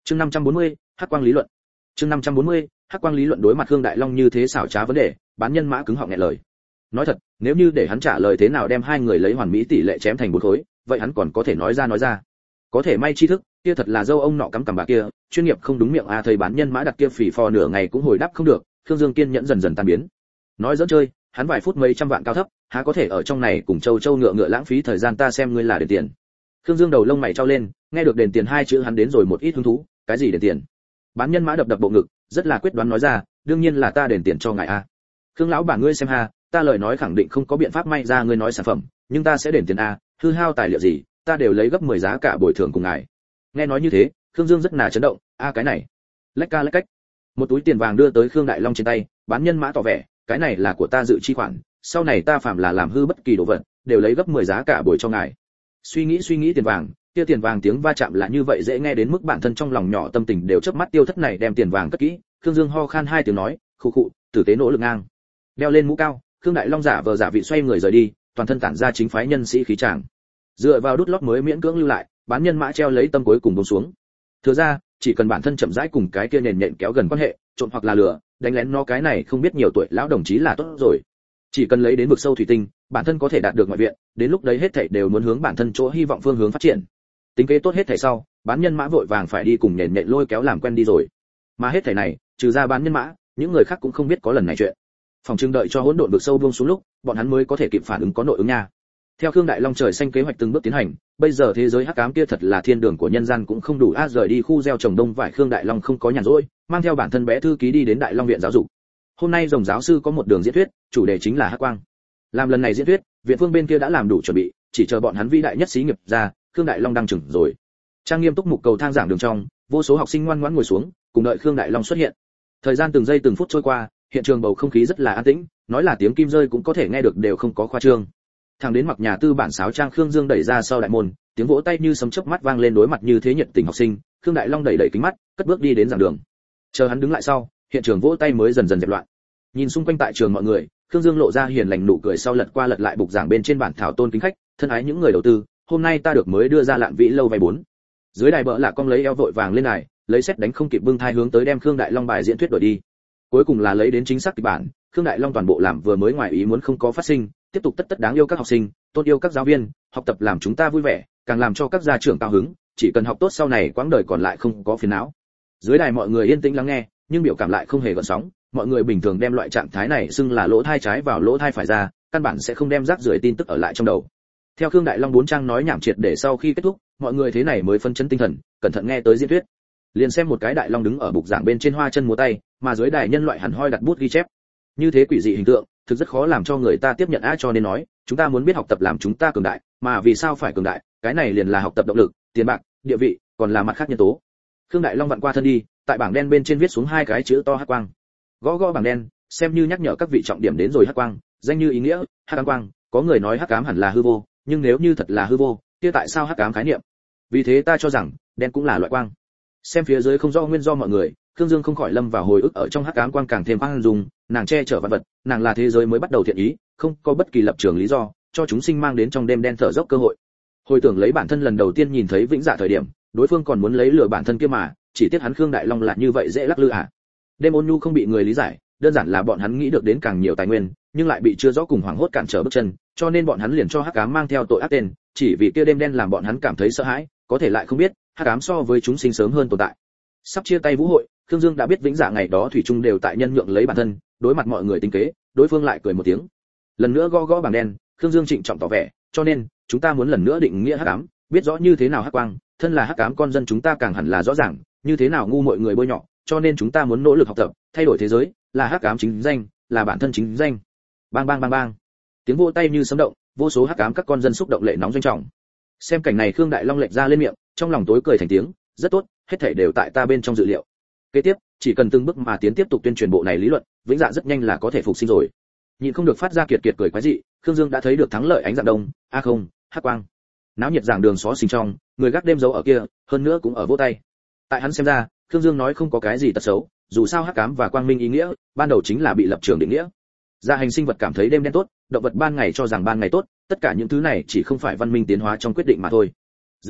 Chương 540, Hắc quang lý luận. Chương 540, Hắc quang lý luận. Đối mặt Khương Đại Long như thế xảo trá vấn đề, bán nhân mã cứng họng nghẹn lời. Nói thật, nếu như để hắn trả lời thế nào đem hai người lấy hoàn mỹ tỷ lệ chém thành bốn khối, vậy hắn còn có thể nói ra. Có thể may tri thức, kia thật là dâu ông nọ cắm cằm bà kia, chuyên nghiệp không đúng miệng thầy bán nhân mã đặt kia phì phò nửa ngày cũng hồi đáp không được, Khương Dương kiên nhẫn dần dần tan biến. Nói giỡn chơi, hắn vài phút mấy trăm vạn cao thấp, há có thể ở trong này cùng châu ngựa lãng phí thời gian, ta xem ngươi là đền tiền. Khương Dương đầu lông mày trao lên, nghe được đền tiền hai chữ hắn đến rồi một ít hứng thú, cái gì đền tiền? Bán nhân mã đập bộ ngực, rất là quyết đoán nói ra, đương nhiên là ta đền tiền cho ngài a. Khương lão bà ngươi xem ha, ta lời nói khẳng định không có biện pháp may ra ngươi nói sản phẩm, nhưng ta sẽ đền tiền a, hư hao tài liệu gì, ta đều lấy gấp 10 giá cả bồi thường cùng ngài. Nghe nói như thế, Khương Dương rất là chấn động, cái này, lách cách. Một túi tiền vàng đưa tới Khương Đại Long trên tay, bán nhân mã tỏ vẻ, cái này là của ta dự chi khoản, sau này ta phạm là làm hư bất kỳ đồ vật, đều lấy gấp 10 giá cả bồi cho ngài. Suy nghĩ tiền vàng, kia tiền vàng tiếng va chạm là như vậy dễ nghe đến mức bản thân trong lòng nhỏ tâm tình đều chớp mắt tiêu thất này, đem tiền vàng cất kỹ. Khương Dương ho khan hai tiếng nói, khụ, tử tế nỗ lực ngang. Đeo lên mũ cao, Khương Đại Long giả vờ giả vị xoay người rời đi, toàn thân tản ra chính phái nhân sĩ khí tràng. Dựa vào đút lót mới miễn cưỡng lưu lại, bán nhân mã treo lấy tâm cuối cùng buông xuống. Thừa ra, chỉ cần bản thân chậm rãi cùng cái kia nền nhện kéo gần quan hệ, trộn hoặc là lừa, đánh lén nó cái này không biết nhiều tuổi lão đồng chí là tốt rồi. Chỉ cần lấy đến vực sâu thủy tinh, bản thân có thể đạt được ngoại viện, đến lúc đấy hết thảy đều muốn hướng bản thân chỗ hy vọng phương hướng phát triển. Tính kế tốt hết thảy sau, bán nhân mã vội vàng phải đi cùng nền nhện lôi kéo làm quen đi rồi. Mà hết thảy này, trừ ra bán nhân mã, những người khác cũng không biết có lần này chuyện. Phòng trưng đợi cho hỗn độn vực sâu buông xuống lúc, bọn hắn mới có thể kịp phản ứng có nội ứng nha. Theo Khương Đại Long trời xanh kế hoạch từng bước tiến hành, bây giờ thế giới hắc ám kia thật là thiên đường của nhân gian cũng không đủ rời đi khu gieo trồng đông vải. Khương Đại Long không có nhàn rỗi, mang theo bản thân bé thư ký đi đến Đại Long viện giáo dục. Hôm nay Rồng giáo sư có một đường diễn thuyết, chủ đề chính là hắc quang. Làm lần này diễn thuyết, viện phương bên kia đã làm đủ chuẩn bị, chỉ chờ bọn hắn vĩ đại nhất xí nghiệp ra, Khương Đại Long đang chừng rồi. Trang nghiêm túc mục cầu thang giảng đường trong, vô số học sinh ngoan ngoãn ngồi xuống, cùng đợi Khương Đại Long xuất hiện. Thời gian từng giây từng phút trôi qua, hiện trường bầu không khí rất là an tĩnh, nói là tiếng kim rơi cũng có thể nghe được đều không có khoa trương. Thằng đến mặc nhà tư bản sáo trang Khương Dương đẩy ra sau đại môn, tiếng vỗ tay như sấm chớp mắt vang lên. Đối mặt như thế nhiệt tình học sinh, Khương Đại Long đẩy kính mắt, cất bước đi đến giảng đường. Chờ hắn đứng lại sau, hiện trường vỗ tay mới dần dần dẹp loạn. Nhìn xung quanh tại trường mọi người, Khương Dương lộ ra hiền lành nụ cười sau lật qua lật lại bục giảng bên trên bản thảo tôn kính khách, thân ái những người đầu tư, hôm nay ta được mới đưa ra Lạn Vĩ lâu vay 4. Dưới đài bợ lạ cong lấy eo vội vàng lên đài, lấy xét đánh không kịp bưng thai hướng tới đem Khương Đại Long bài diễn thuyết đổi đi. Cuối cùng là lấy đến chính xác kịch bản, Khương Đại Long toàn bộ làm vừa mới ngoài ý muốn không có phát sinh, tiếp tục tất đáng yêu các học sinh, tôn yêu các giáo viên, học tập làm chúng ta vui vẻ, càng làm cho các gia trưởng cao hứng, chỉ cần học tốt sau này quãng đời còn lại không có phiền não. Dưới đài mọi người yên tĩnh lắng nghe, nhưng biểu cảm lại không hề gợn sóng, mọi người bình thường đem loại trạng thái này xưng là lỗ thai trái vào lỗ thai phải ra, căn bản sẽ không đem rác rưởi tin tức ở lại trong đầu. Theo Khương Đại Long 4 trang nói nhảm triệt để sau khi kết thúc, mọi người thế này mới phân chấn tinh thần, cẩn thận nghe tới diễn thuyết. Liền xem một cái Đại Long đứng ở bục giảng bên trên hoa chân múa tay, mà dưới đài nhân loại hẳn hoi đặt bút ghi chép. Như thế quỷ dị hình tượng, thực rất khó làm cho người ta tiếp nhận cho nên nói, chúng ta muốn biết học tập làm chúng ta cường đại, mà vì sao phải cường đại, cái này liền là học tập động lực, tiền bạc, địa vị, còn là mặt khác nhân tố. Khương Đại Long vặn qua thân đi, tại bảng đen bên trên viết xuống hai cái chữ to hắc quang. Gõ bảng đen, xem như nhắc nhở các vị trọng điểm đến rồi. Hắc quang, danh như ý nghĩa, hắc ám quang, có người nói hắc ám hẳn là hư vô, nhưng nếu như thật là hư vô, kia tại sao hắc ám khái niệm? Vì thế ta cho rằng, đen cũng là loại quang. Xem phía dưới không rõ nguyên do mọi người, Khương Dương không khỏi lâm vào hồi ức ở trong hắc ám quang càng thêm khoan dung, nàng che chở vạn vật, nàng là thế giới mới bắt đầu thiện ý, không có bất kỳ lập trường lý do cho chúng sinh mang đến trong đêm đen thở dốc cơ hội. Hồi tưởng lấy bản thân lần đầu tiên nhìn thấy Vĩnh Dạ thời điểm, đối phương còn muốn lấy lừa bản thân kia mà, chỉ tiếc hắn Khương Đại Long là như vậy dễ lắc lư à. Đêm ôn nhu không bị người lý giải, đơn giản là bọn hắn nghĩ được đến càng nhiều tài nguyên, nhưng lại bị chưa rõ cùng hoảng hốt cản trở bước chân, cho nên bọn hắn liền cho hắc ám mang theo tội ác tên, chỉ vì kia đêm đen làm bọn hắn cảm thấy sợ hãi, có thể lại không biết, hắc ám so với chúng sinh sớm hơn tồn tại. Sắp chia tay vũ hội, Khương Dương đã biết Vĩnh Dạ ngày đó thủy chung đều tại nhân nhượng lấy bản thân, đối mặt mọi người tính kế, đối phương lại cười một tiếng. Lần nữa gõ bảng đen, Khương Dương trịnh trọng tỏ vẻ, cho nên, chúng ta muốn lần nữa định nghĩa hắc ám, biết rõ như thế nào hắc quang, thân là hắc ám con dân chúng ta càng hẳn là rõ ràng, như thế nào ngu mọi người bôi nhọ, cho nên chúng ta muốn nỗ lực học tập, thay đổi thế giới, là hắc ám chính danh, là bản thân chính danh. Bang bang bang bang. Tiếng vỗ tay như sấm động, vô số hắc ám các con dân xúc động lệ nóng doanh trọng. Xem cảnh này Khương Đại Long lệch ra lên miệng, trong lòng tối cười thành tiếng, rất tốt, hết thảy đều tại ta bên trong dự liệu. Kế tiếp, chỉ cần từng bước mà tiến tiếp tục tuyên truyền bộ này lý luận, Vĩnh Dạ rất nhanh là có thể phục sinh rồi. Nhìn không được phát ra kiệt cười quái dị, Khương Dương đã thấy được thắng lợi ánh dạng đông, không, hắc quang. Náo nhiệt giảng đường xó xỉnh trong, người gác đêm giấu ở kia, hơn nữa cũng ở vỗ tay. Tại hắn xem ra, Khương Dương nói không có cái gì tật xấu, dù sao hắc ám và quang minh ý nghĩa, ban đầu chính là bị lập trường định nghĩa. Gia hành sinh vật cảm thấy đêm đen tốt, động vật ban ngày cho rằng ban ngày tốt, tất cả những thứ này chỉ không phải văn minh tiến hóa trong quyết định mà thôi. Dưới mắt,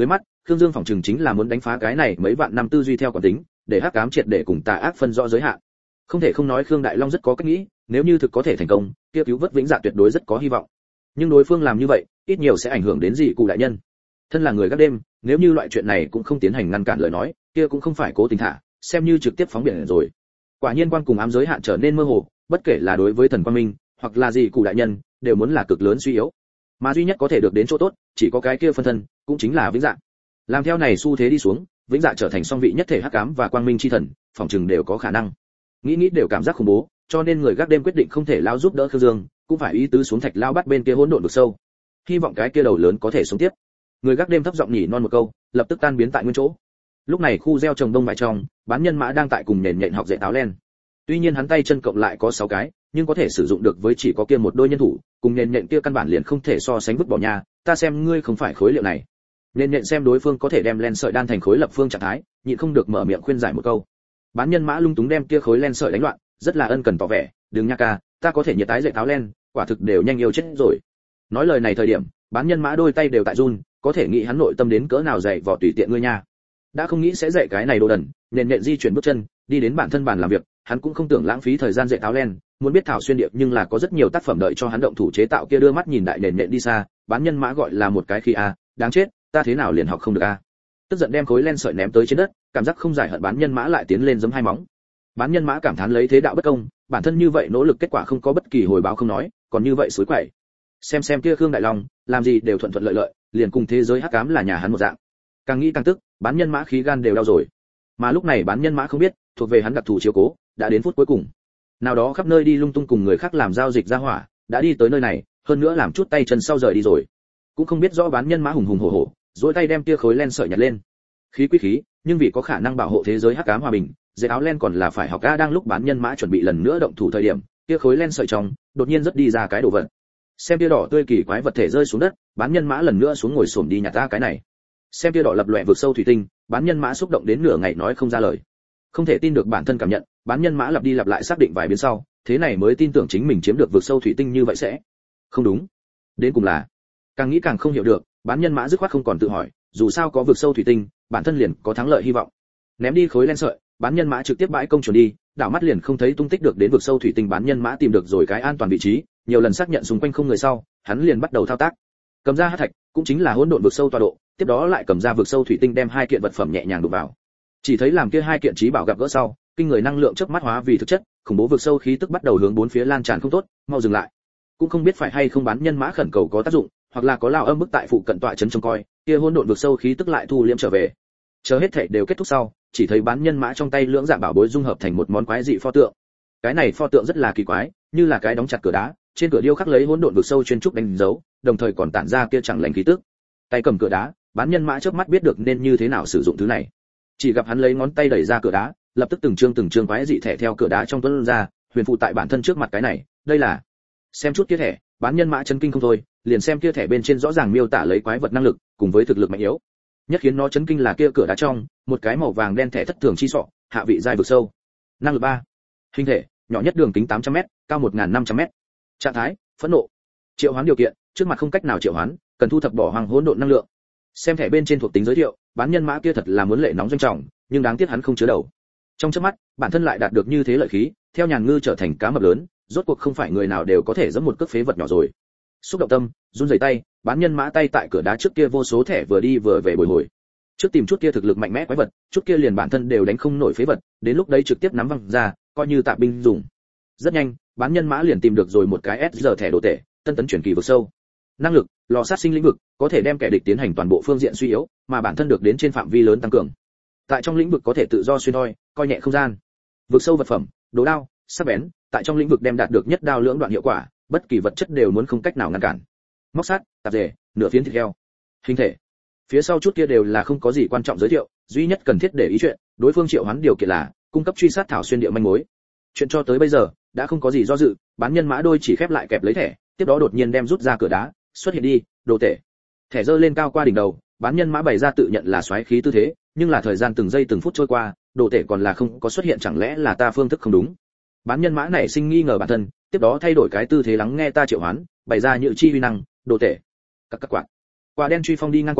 Khương Dương phỏng chừng chính là muốn đánh phá cái này mấy vạn năm tư duy theo quán tính, để hắc ám triệt để cùng tà ác phân rõ giới hạn. Không thể không nói Khương Đại Long rất có cách nghĩ, nếu như thực có thể thành công, kia cứu vớt Vĩnh Dạ tuyệt đối rất có hy vọng. Nhưng đối phương làm như vậy, ít nhiều sẽ ảnh hưởng đến dị cụ đại nhân. Thân là người gác đêm, nếu như loại chuyện này cũng không tiến hành ngăn cản lời nói, kia cũng không phải cố tình thả, xem như trực tiếp phóng biển rồi. Quả nhiên quan cùng ám giới hạn trở nên mơ hồ, bất kể là đối với thần quang minh, hoặc là dị cụ đại nhân, đều muốn là cực lớn suy yếu. Mà duy nhất có thể được đến chỗ tốt, chỉ có cái kia phân thân, cũng chính là Vĩnh Dạ. Làm theo này xu thế đi xuống, Vĩnh Dạ trở thành song vị nhất thể hắc ám và quang minh chi thần, phỏng chừng đều có khả năng. Nghĩ đều cảm giác khủng bố, cho nên người gác đêm quyết định không thể lao giúp đỡ Khương Dương, cũng phải ý tứ xuống thạch lao bắt bên kia hỗn độn vực sâu. Hy vọng cái kia đầu lớn có thể sống tiếp. Người gác đêm thấp giọng nhỉ non một câu, lập tức tan biến tại nguyên chỗ. Lúc này khu gieo trồng đông vải trong, bán nhân mã đang tại cùng nền nhện học dạy táo len. Tuy nhiên hắn tay chân cộng lại có 6 cái, nhưng có thể sử dụng được với chỉ có kia một đôi nhân thủ, cùng nền nhện kia căn bản liền không thể so sánh vứt bỏ nhà, ta xem ngươi không phải khối liệu này. Nền nhện xem đối phương có thể đem len sợi đan thành khối lập phương trạng thái, nhịn không được mở miệng khuyên giải một câu. Bán nhân mã lung túng đem kia khối len sợi đánh loạn, rất là ân cần tỏ vẻ, đừng nha ca, ta có thể nhiệt tái dạy táo len, quả thực đều nhanh yêu chết rồi. Nói lời này thời điểm, bán nhân mã đôi tay đều tại run, có thể nghĩ hắn nội tâm đến cỡ nào dạy vò tùy tiện ngươi nha. Đã không nghĩ sẽ dạy cái này đồ đần, nền nhện di chuyển bước chân, đi đến bản thân bàn làm việc, hắn cũng không tưởng lãng phí thời gian dạy táo len, muốn biết thảo xuyên điệp nhưng là có rất nhiều tác phẩm đợi cho hắn động thủ chế tạo kia đưa mắt nhìn đại nền nhện đi xa, bán nhân mã gọi là một cái khi a, đáng chết, ta thế nào liền học không được a. Tức giận đem khối len sợi ném tới trên đất, cảm giác không giải hận bán nhân mã lại tiến lên giẫm hai móng. Bán nhân mã cảm thán lấy thế đạo bất công, bản thân như vậy nỗ lực kết quả không có bất kỳ hồi báo không nói, còn như vậy suối quậy. Xem kia Khương Đại Long, làm gì đều thuận thuận lợi lợi, liền cùng thế giới hắc ám là nhà hắn một dạng. Càng nghĩ càng tức, bán nhân mã khí gan đều đau rồi. Mà lúc này bán nhân mã không biết, thuộc về hắn đặc thù chiếu cố, đã đến phút cuối cùng. Nào đó khắp nơi đi lung tung cùng người khác làm giao dịch ra hỏa, đã đi tới nơi này, hơn nữa làm chút tay chân sau rời đi rồi. Cũng không biết rõ bán nhân mã hùng hùng hổ hổ, duỗi tay đem kia khối len sợi nhặt lên. Khí quý khí, nhưng vì có khả năng bảo hộ thế giới hắc ám hòa bình, dệt áo len còn là phải học ga. Đang lúc bán nhân mã chuẩn bị lần nữa động thủ thời điểm, kia khối len sợi trong, đột nhiên rất đi ra cái đồ vật. Xem kia đỏ tươi kỳ quái vật thể rơi xuống đất, bán nhân mã lần nữa xuống ngồi xổm đi nhặt ra cái này. Xem kia đỏ lập loè vực sâu thủy tinh, bán nhân mã xúc động đến nửa ngày nói không ra lời. Không thể tin được bản thân cảm nhận, bán nhân mã lặp đi lặp lại xác định vài biến sau, thế này mới tin tưởng chính mình chiếm được vực sâu thủy tinh như vậy sẽ. Không đúng. Đến cùng là, càng nghĩ càng không hiểu được, bán nhân mã dứt khoát không còn tự hỏi, dù sao có vực sâu thủy tinh, bản thân liền có thắng lợi hy vọng. Ném đi khối len sợi, bán nhân mã trực tiếp bãi công chuẩn đi, đảo mắt liền không thấy tung tích được đến vực sâu thủy tinh. Bán nhân mã tìm được rồi cái an toàn vị trí, nhiều lần xác nhận xung quanh không người sau, hắn liền bắt đầu thao tác. Cầm ra hắc thạch, cũng chính là hỗn độn vực sâu tọa độ, tiếp đó lại cầm ra vực sâu thủy tinh đem hai kiện vật phẩm nhẹ nhàng đụng vào. Chỉ thấy làm kia hai kiện trí bảo gặp gỡ sau, kinh người năng lượng chớp mắt hóa vì thực chất, khủng bố vực sâu khí tức bắt đầu hướng bốn phía lan tràn. Không tốt, mau dừng lại. Cũng không biết phải hay không bán nhân mã khẩn cầu có tác dụng, hoặc là có lão âm bức tại phụ cận tọa trấn trông coi, kia hỗn độn vực sâu khí tức lại thu liễm trở về. Chờ hết thảy đều kết thúc sau, chỉ thấy bán nhân mã trong tay lưỡng dạng bảo bối dung hợp thành một món quái dị pho tượng. Cái này pho tượng rất là kỳ quái, như là cái đóng chặt cửa đá, trên cửa điêu khắc lấy hỗn độn vực sâu chuyên trúc đánh dấu, đồng thời còn tản ra kia chẳng lành khí tức. Tay cầm cửa đá, bán nhân mã chớp mắt biết được nên như thế nào sử dụng thứ này. Chỉ gặp hắn lấy ngón tay đẩy ra cửa đá, lập tức từng chương quái dị thẻ theo cửa đá trong tuôn ra, huyền phụ tại bản thân trước mặt. Cái này, đây là. Xem chút kia thẻ, bán nhân mã chấn kinh không thôi, liền xem kia thẻ bên trên rõ ràng miêu tả lấy quái vật năng lực, cùng với thực lực mạnh yếu. Nhất khiến nó chấn kinh là kia cửa đá trong, một cái màu vàng đen thẻ thất thường chi sọ, hạ vị giai vực sâu. Năng lực 3. Hình thể, nhỏ nhất đường kính 800m, cao 1500m. Trạng thái, phẫn nộ. Triệu hoán điều kiện, trước mặt không cách nào triệu hoán, cần thu thập bỏ hoang hỗn độn năng lượng. Xem thẻ bên trên thuộc tính giới thiệu, bán nhân mã kia thật là muốn lệ nóng doanh trọng, nhưng đáng tiếc hắn không chứa đầu. Trong chớp mắt, bản thân lại đạt được như thế lợi khí, theo nhàn ngư trở thành cá mập lớn, rốt cuộc không phải người nào đều có thể giẫm một cước phế vật nhỏ rồi. Xúc động tâm, run rẩy tay, bán nhân mã tay tại cửa đá trước kia vô số thẻ vừa đi vừa về bồi hồi. Trước tìm chút kia thực lực mạnh mẽ quái vật, chút kia liền bản thân đều đánh không nổi phế vật, đến lúc đấy trực tiếp nắm văng ra, coi như tạp binh dùng. Rất nhanh, bán nhân mã liền tìm được rồi một cái SR thẻ đồ tể, tân tấn chuyển kỳ vực sâu. Năng lực, lò sát sinh lĩnh vực, có thể đem kẻ địch tiến hành toàn bộ phương diện suy yếu, mà bản thân được đến trên phạm vi lớn tăng cường. Tại trong lĩnh vực có thể tự do xuyên thoi, coi nhẹ không gian. Vực sâu vật phẩm, đồ đao, sắc bén, tại trong lĩnh vực đem đạt được nhất đao lưỡng đoạn hiệu quả, bất kỳ vật chất đều muốn không cách nào ngăn cản. Móc sắt, tạp dề, nửa phiến thịt heo. Hình thể. Phía sau chút kia đều là không có gì quan trọng giới thiệu, duy nhất cần thiết để ý chuyện, đối phương triệu hoán điều kiện là cung cấp truy sát thảo xuyên địa manh mối. Chuyện cho tới bây giờ đã không có gì do dự, bán nhân mã đôi chỉ khép lại kẹp lấy thẻ, tiếp đó đột nhiên đem rút ra cửa đá, xuất hiện đi, đồ tể. Thẻ giơ lên cao qua đỉnh đầu, bán nhân mã bày ra tự nhận là xoáy khí tư thế, nhưng là thời gian từng giây từng phút trôi qua, đồ tể còn là không có xuất hiện, chẳng lẽ là ta phương thức không đúng. Bán nhân mã này sinh nghi ngờ bản thân, tiếp đó thay đổi cái tư thế lắng nghe ta triệu hoán, bày ra nhự chi uy năng, đồ tể. Các quạt. Quả đen truy phong đi ngang qua,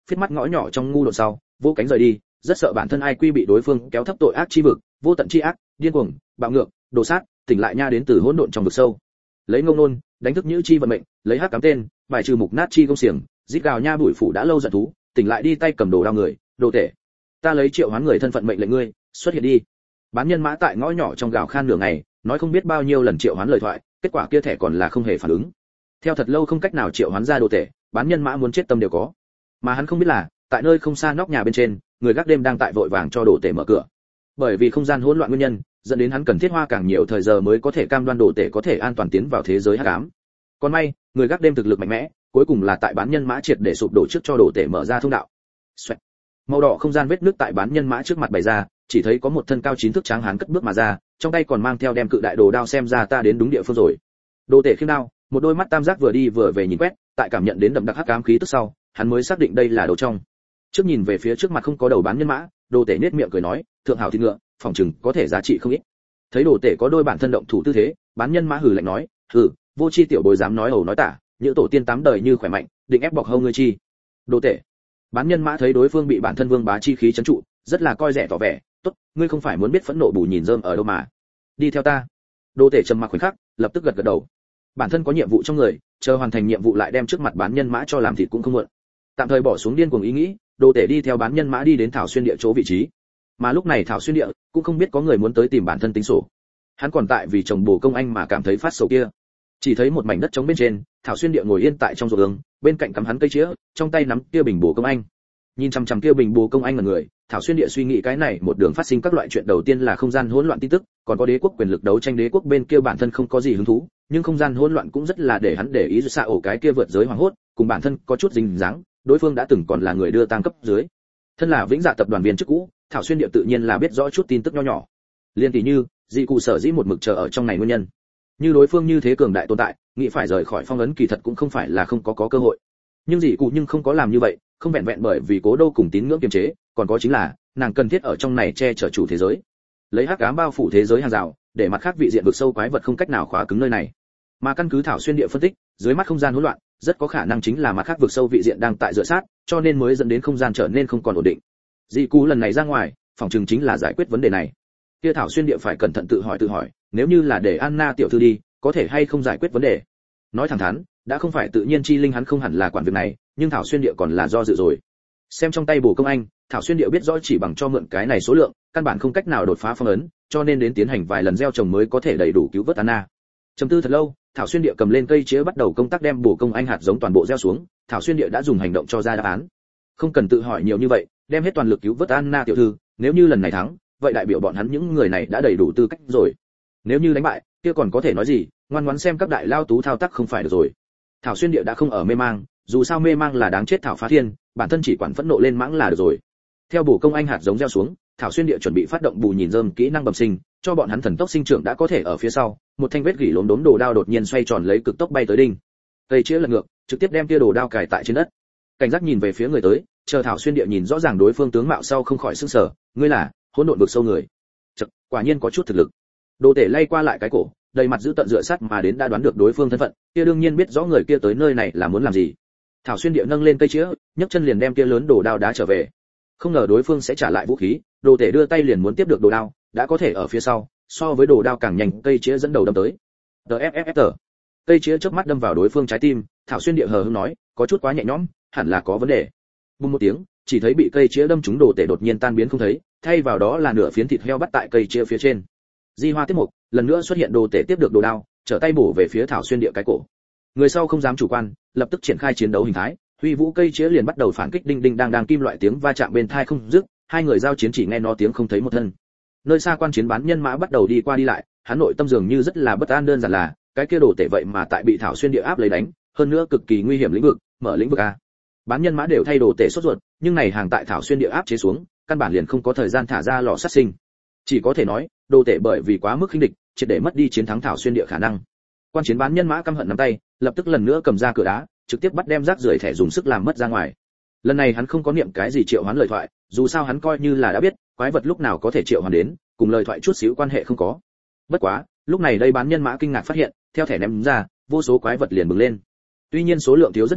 phiết mắt ngõ nhỏ trong ngu độn sau, vô cánh rời đi, rất sợ bản thân ai quy bị đối phương kéo thấp tội ác chi vực, vô tận chi ác, điên cuồng, bạo ngược, đồ sát, tỉnh lại nha đến từ hỗn độn trong vực sâu. Lấy ngông nôn, đánh thức nhữ chi vận mệnh, lấy hắc cám tên, bài trừ mục nát chi công xiềng, rít gào nha bụi phủ đã lâu giận thú, tỉnh lại đi tay cầm đồ đao người, đồ tể. Ta lấy triệu hoán người thân phận mệnh lệnh ngươi, xuất hiện đi. Bán nhân mã tại ngõ nhỏ trong gào khan nửa ngày, nói không biết bao nhiêu lần triệu hoán lời thoại, kết quả kia thẻ còn là không hề phản ứng. Theo thật lâu không cách nào triệu hoán ra đồ tể, bán nhân mã muốn chết tâm đều có. Mà hắn không biết là, tại nơi không xa nóc nhà bên trên, người gác đêm đang tại vội vàng cho đồ tể mở cửa. Bởi vì không gian hỗn loạn nguyên nhân, dẫn đến hắn cần thiết hoa càng nhiều thời giờ mới có thể cam đoan đồ tể có thể an toàn tiến vào thế giới hắc ám. Còn may, người gác đêm thực lực mạnh mẽ, cuối cùng là tại bán nhân mã triệt để sụp đổ trước cho đồ tể mở ra thông đạo. Xoẹt. Màu đỏ không gian vết nước tại bán nhân mã trước mặt bày ra, chỉ thấy có một thân cao 9 thước tráng hán cất bước mà ra, trong tay còn mang theo đem cự đại đồ đao, xem ra ta đến đúng địa phương rồi. Đồ tể khiêng đao, một đôi mắt tam giác vừa đi vừa về nhìn quét, tại cảm nhận đến đậm đặc hắc ám khí tức sau, hắn mới xác định đây là đồ trong. Trước nhìn về phía trước mặt không có đầu bán nhân mã, đồ tể nhếch miệng cười nói, thượng hảo thịt ngựa, phòng chừng có thể giá trị không ít. Thấy đồ tể có đôi bản thân động thủ tư thế, bán nhân mã hừ lạnh nói, hừ, vô chi tiểu bối dám nói ẩu nói tả, những tổ tiên 8 đời như khỏe mạnh, định ép bọc hâu ngươi chi. Đồ tể. Bán nhân mã thấy đối phương bị bản thân vương bá chi khí trấn trụ, rất là coi rẻ tỏ vẻ, tốt, ngươi không phải muốn biết phẫn nộ bù nhìn rơm ở đâu mà. Đi theo ta. Đồ tể trầm mặc khoảnh khắc, lập tức gật gật đầu. Bản thân có nhiệm vụ trong người, chờ hoàn thành nhiệm vụ lại đem trước mặt bán nhân mã cho làm thịt cũng không muộn. Tạm thời bỏ xuống điên cuồng ý nghĩ, đồ tể đi theo bán nhân mã đi đến thảo xuyên địa chỗ vị trí. Mà lúc này thảo xuyên địa cũng không biết có người muốn tới tìm bản thân tính sổ. Hắn còn tại vì chồng bồ công anh mà cảm thấy phát sầu kia. Chỉ thấy một mảnh đất trống bên trên, thảo xuyên địa ngồi yên tại trong ruộng, bên cạnh cắm hắn cây chĩa, trong tay nắm kia bình bồ công anh. Nhìn chằm chằm kia bình bồ công anh là người, thảo xuyên địa suy nghĩ cái này một đường phát sinh các loại chuyện, đầu tiên là không gian hỗn loạn tin tức, còn có đế quốc quyền lực đấu tranh, đế quốc bên kia bản thân không có gì hứng thú, nhưng không gian hỗn loạn cũng rất là để hắn để ý, xạ ổ cái kia vượt giới hoàng hốt, cùng bản thân có chút dính dáng, đối phương đã từng còn là người đưa tăng cấp dưới. Thân là Vĩnh Dạ tập đoàn viên chức cũ, thảo xuyên địa tự nhiên là biết rõ chút tin tức nho nhỏ. Liên tỷ như, dị cụ sở dĩ một mực chờ ở trong này nguyên nhân. Như đối phương như thế cường đại tồn tại, nghĩ phải rời khỏi phong ấn kỳ thật cũng không phải là không có cơ hội. Nhưng dị cụ nhưng không có làm như vậy, không vẹn vẹn bởi vì cố đô cùng tín ngưỡng kiềm chế, còn có chính là nàng cần thiết ở trong này che chở chủ thế giới, lấy hắc ám bao phủ thế giới hàng rào, để mặt khác vị diện vực sâu quái vật không cách nào khóa cứng nơi này. Mà căn cứ thảo xuyên địa phân tích, dưới mắt không gian hỗn loạn, rất có khả năng chính là mặt khác vực sâu vị diện đang tại dựa sát, cho nên mới dẫn đến không gian trở nên không còn ổn định. Dị cụ lần này ra ngoài, phòng trường chính là giải quyết vấn đề này. Kia thảo xuyên địa phải cẩn thận tự hỏi, nếu như là để Anna tiểu thư đi, có thể hay không giải quyết vấn đề. Nói thẳng thắn, đã không phải tự nhiên chi linh hắn không hẳn là quản việc này, nhưng thảo xuyên địa còn là do dự rồi. Xem trong tay bổ công anh, thảo xuyên địa biết rõ chỉ bằng cho mượn cái này số lượng, căn bản không cách nào đột phá phong ấn, cho nên đến tiến hành vài lần gieo trồng mới có thể đầy đủ cứu vớt Anna. Trầm tư thật lâu, thảo xuyên địa cầm lên cây chĩa bắt đầu công tác đem bổ công anh hạt giống toàn bộ gieo xuống, thảo xuyên địa đã dùng hành động cho ra đáp án. Không cần tự hỏi nhiều như vậy, đem hết toàn lực cứu vớt Anna tiểu thư, nếu như lần này thắng, vậy đại biểu bọn hắn những người này đã đầy đủ tư cách rồi. Nếu như đánh bại, kia còn có thể nói gì, ngoan ngoãn xem các đại lao tú thao tác không phải được rồi. Thảo xuyên địa đã không ở mê mang, dù sao mê mang là đáng chết thảo phá thiên, bản thân chỉ quản phẫn nộ lên mãng là được rồi. Theo bổ công anh hạt giống gieo xuống, thảo xuyên địa chuẩn bị phát động bù nhìn rơm kỹ năng bẩm sinh, cho bọn hắn thần tốc sinh trưởng đã có thể ở phía sau, một thanh vết gỉ lốm đốm đồ đao đột nhiên xoay tròn lấy cực tốc bay tới đinh. Cây chĩa lật ngược, trực tiếp đem kia đồ đao cài tại trên đất. Cảnh giác nhìn về phía người tới, chờ thảo xuyên địa nhìn rõ ràng đối phương tướng mạo sau không khỏi sửng sở, ngươi là hỗn độn vực sâu người. Chậc, quả nhiên có chút thực lực. Đồ tể lay qua lại cái cổ, đầy mặt giữ tận dựa sát mà đến đã đoán được đối phương thân phận, kia đương nhiên biết rõ người kia tới nơi này là muốn làm gì. Thảo xuyên địa nâng lên cây chĩa, nhấc chân liền đem kia lớn đồ đao đá trở về. Không ngờ đối phương sẽ trả lại vũ khí, đồ tể đưa tay liền muốn tiếp được đồ đao, đã có thể ở phía sau, so với đồ đao càng nhanh, cây chĩa dẫn đầu đâm tới. DFFF. Cây chĩa chớp mắt đâm vào đối phương trái tim, Thảo xuyên địa hờ hững nói, có chút quá nhẹ nhõm, hẳn là có vấn đề. Bùng một tiếng, chỉ thấy bị cây chĩa đâm trúng đồ tể đột nhiên tan biến không thấy, thay vào đó là nửa phiến thịt heo bắt tại cây chĩa phía trên. Di hoa tiếp mục, lần nữa xuất hiện đồ tể tiếp được đồ đao, trở tay bổ về phía Thảo xuyên địa cái cổ. Người sau không dám chủ quan, lập tức triển khai chiến đấu hình thái, huy vũ cây chĩa liền bắt đầu phản kích, đinh đinh đang kim loại tiếng va chạm bên tai không dứt, hai người giao chiến chỉ nghe nó tiếng không thấy một thân. Nơi xa quan chiến bán nhân mã bắt đầu đi qua đi lại, hắn nội tâm dường như rất là bất an, đơn giản là cái kia đồ tể vậy mà tại bị Thảo xuyên địa áp lấy đánh, hơn nữa cực kỳ nguy hiểm lĩnh vực, mở lĩnh vực a. Bán nhân mã đều thay đồ tể sốt ruột, nhưng này hàng tại Thảo xuyên địa áp chế xuống, căn bản liền không có thời gian thả ra lò sát sinh. Chỉ có thể nói, đồ tể bởi vì quá mức khinh địch, triệt để mất đi chiến thắng Thảo xuyên địa khả năng. Quan chiến bán nhân mã căm hận nắm tay, lập tức lần nữa cầm ra cửa đá, trực tiếp bắt đem rác rưởi thẻ dùng sức làm mất ra ngoài. Lần này hắn không có niệm cái gì triệu hoán lời thoại, dù sao hắn coi như là đã biết, quái vật lúc nào có thể triệu hoán đến, cùng lời thoại chút xíu quan hệ không có. Bất quá, lúc này đây bán nhân mã kinh ngạc phát hiện, theo thẻ ném ra, vô số quái vật liền bừng lên. Tuy nhiên số lượng thiếu rất nhiều,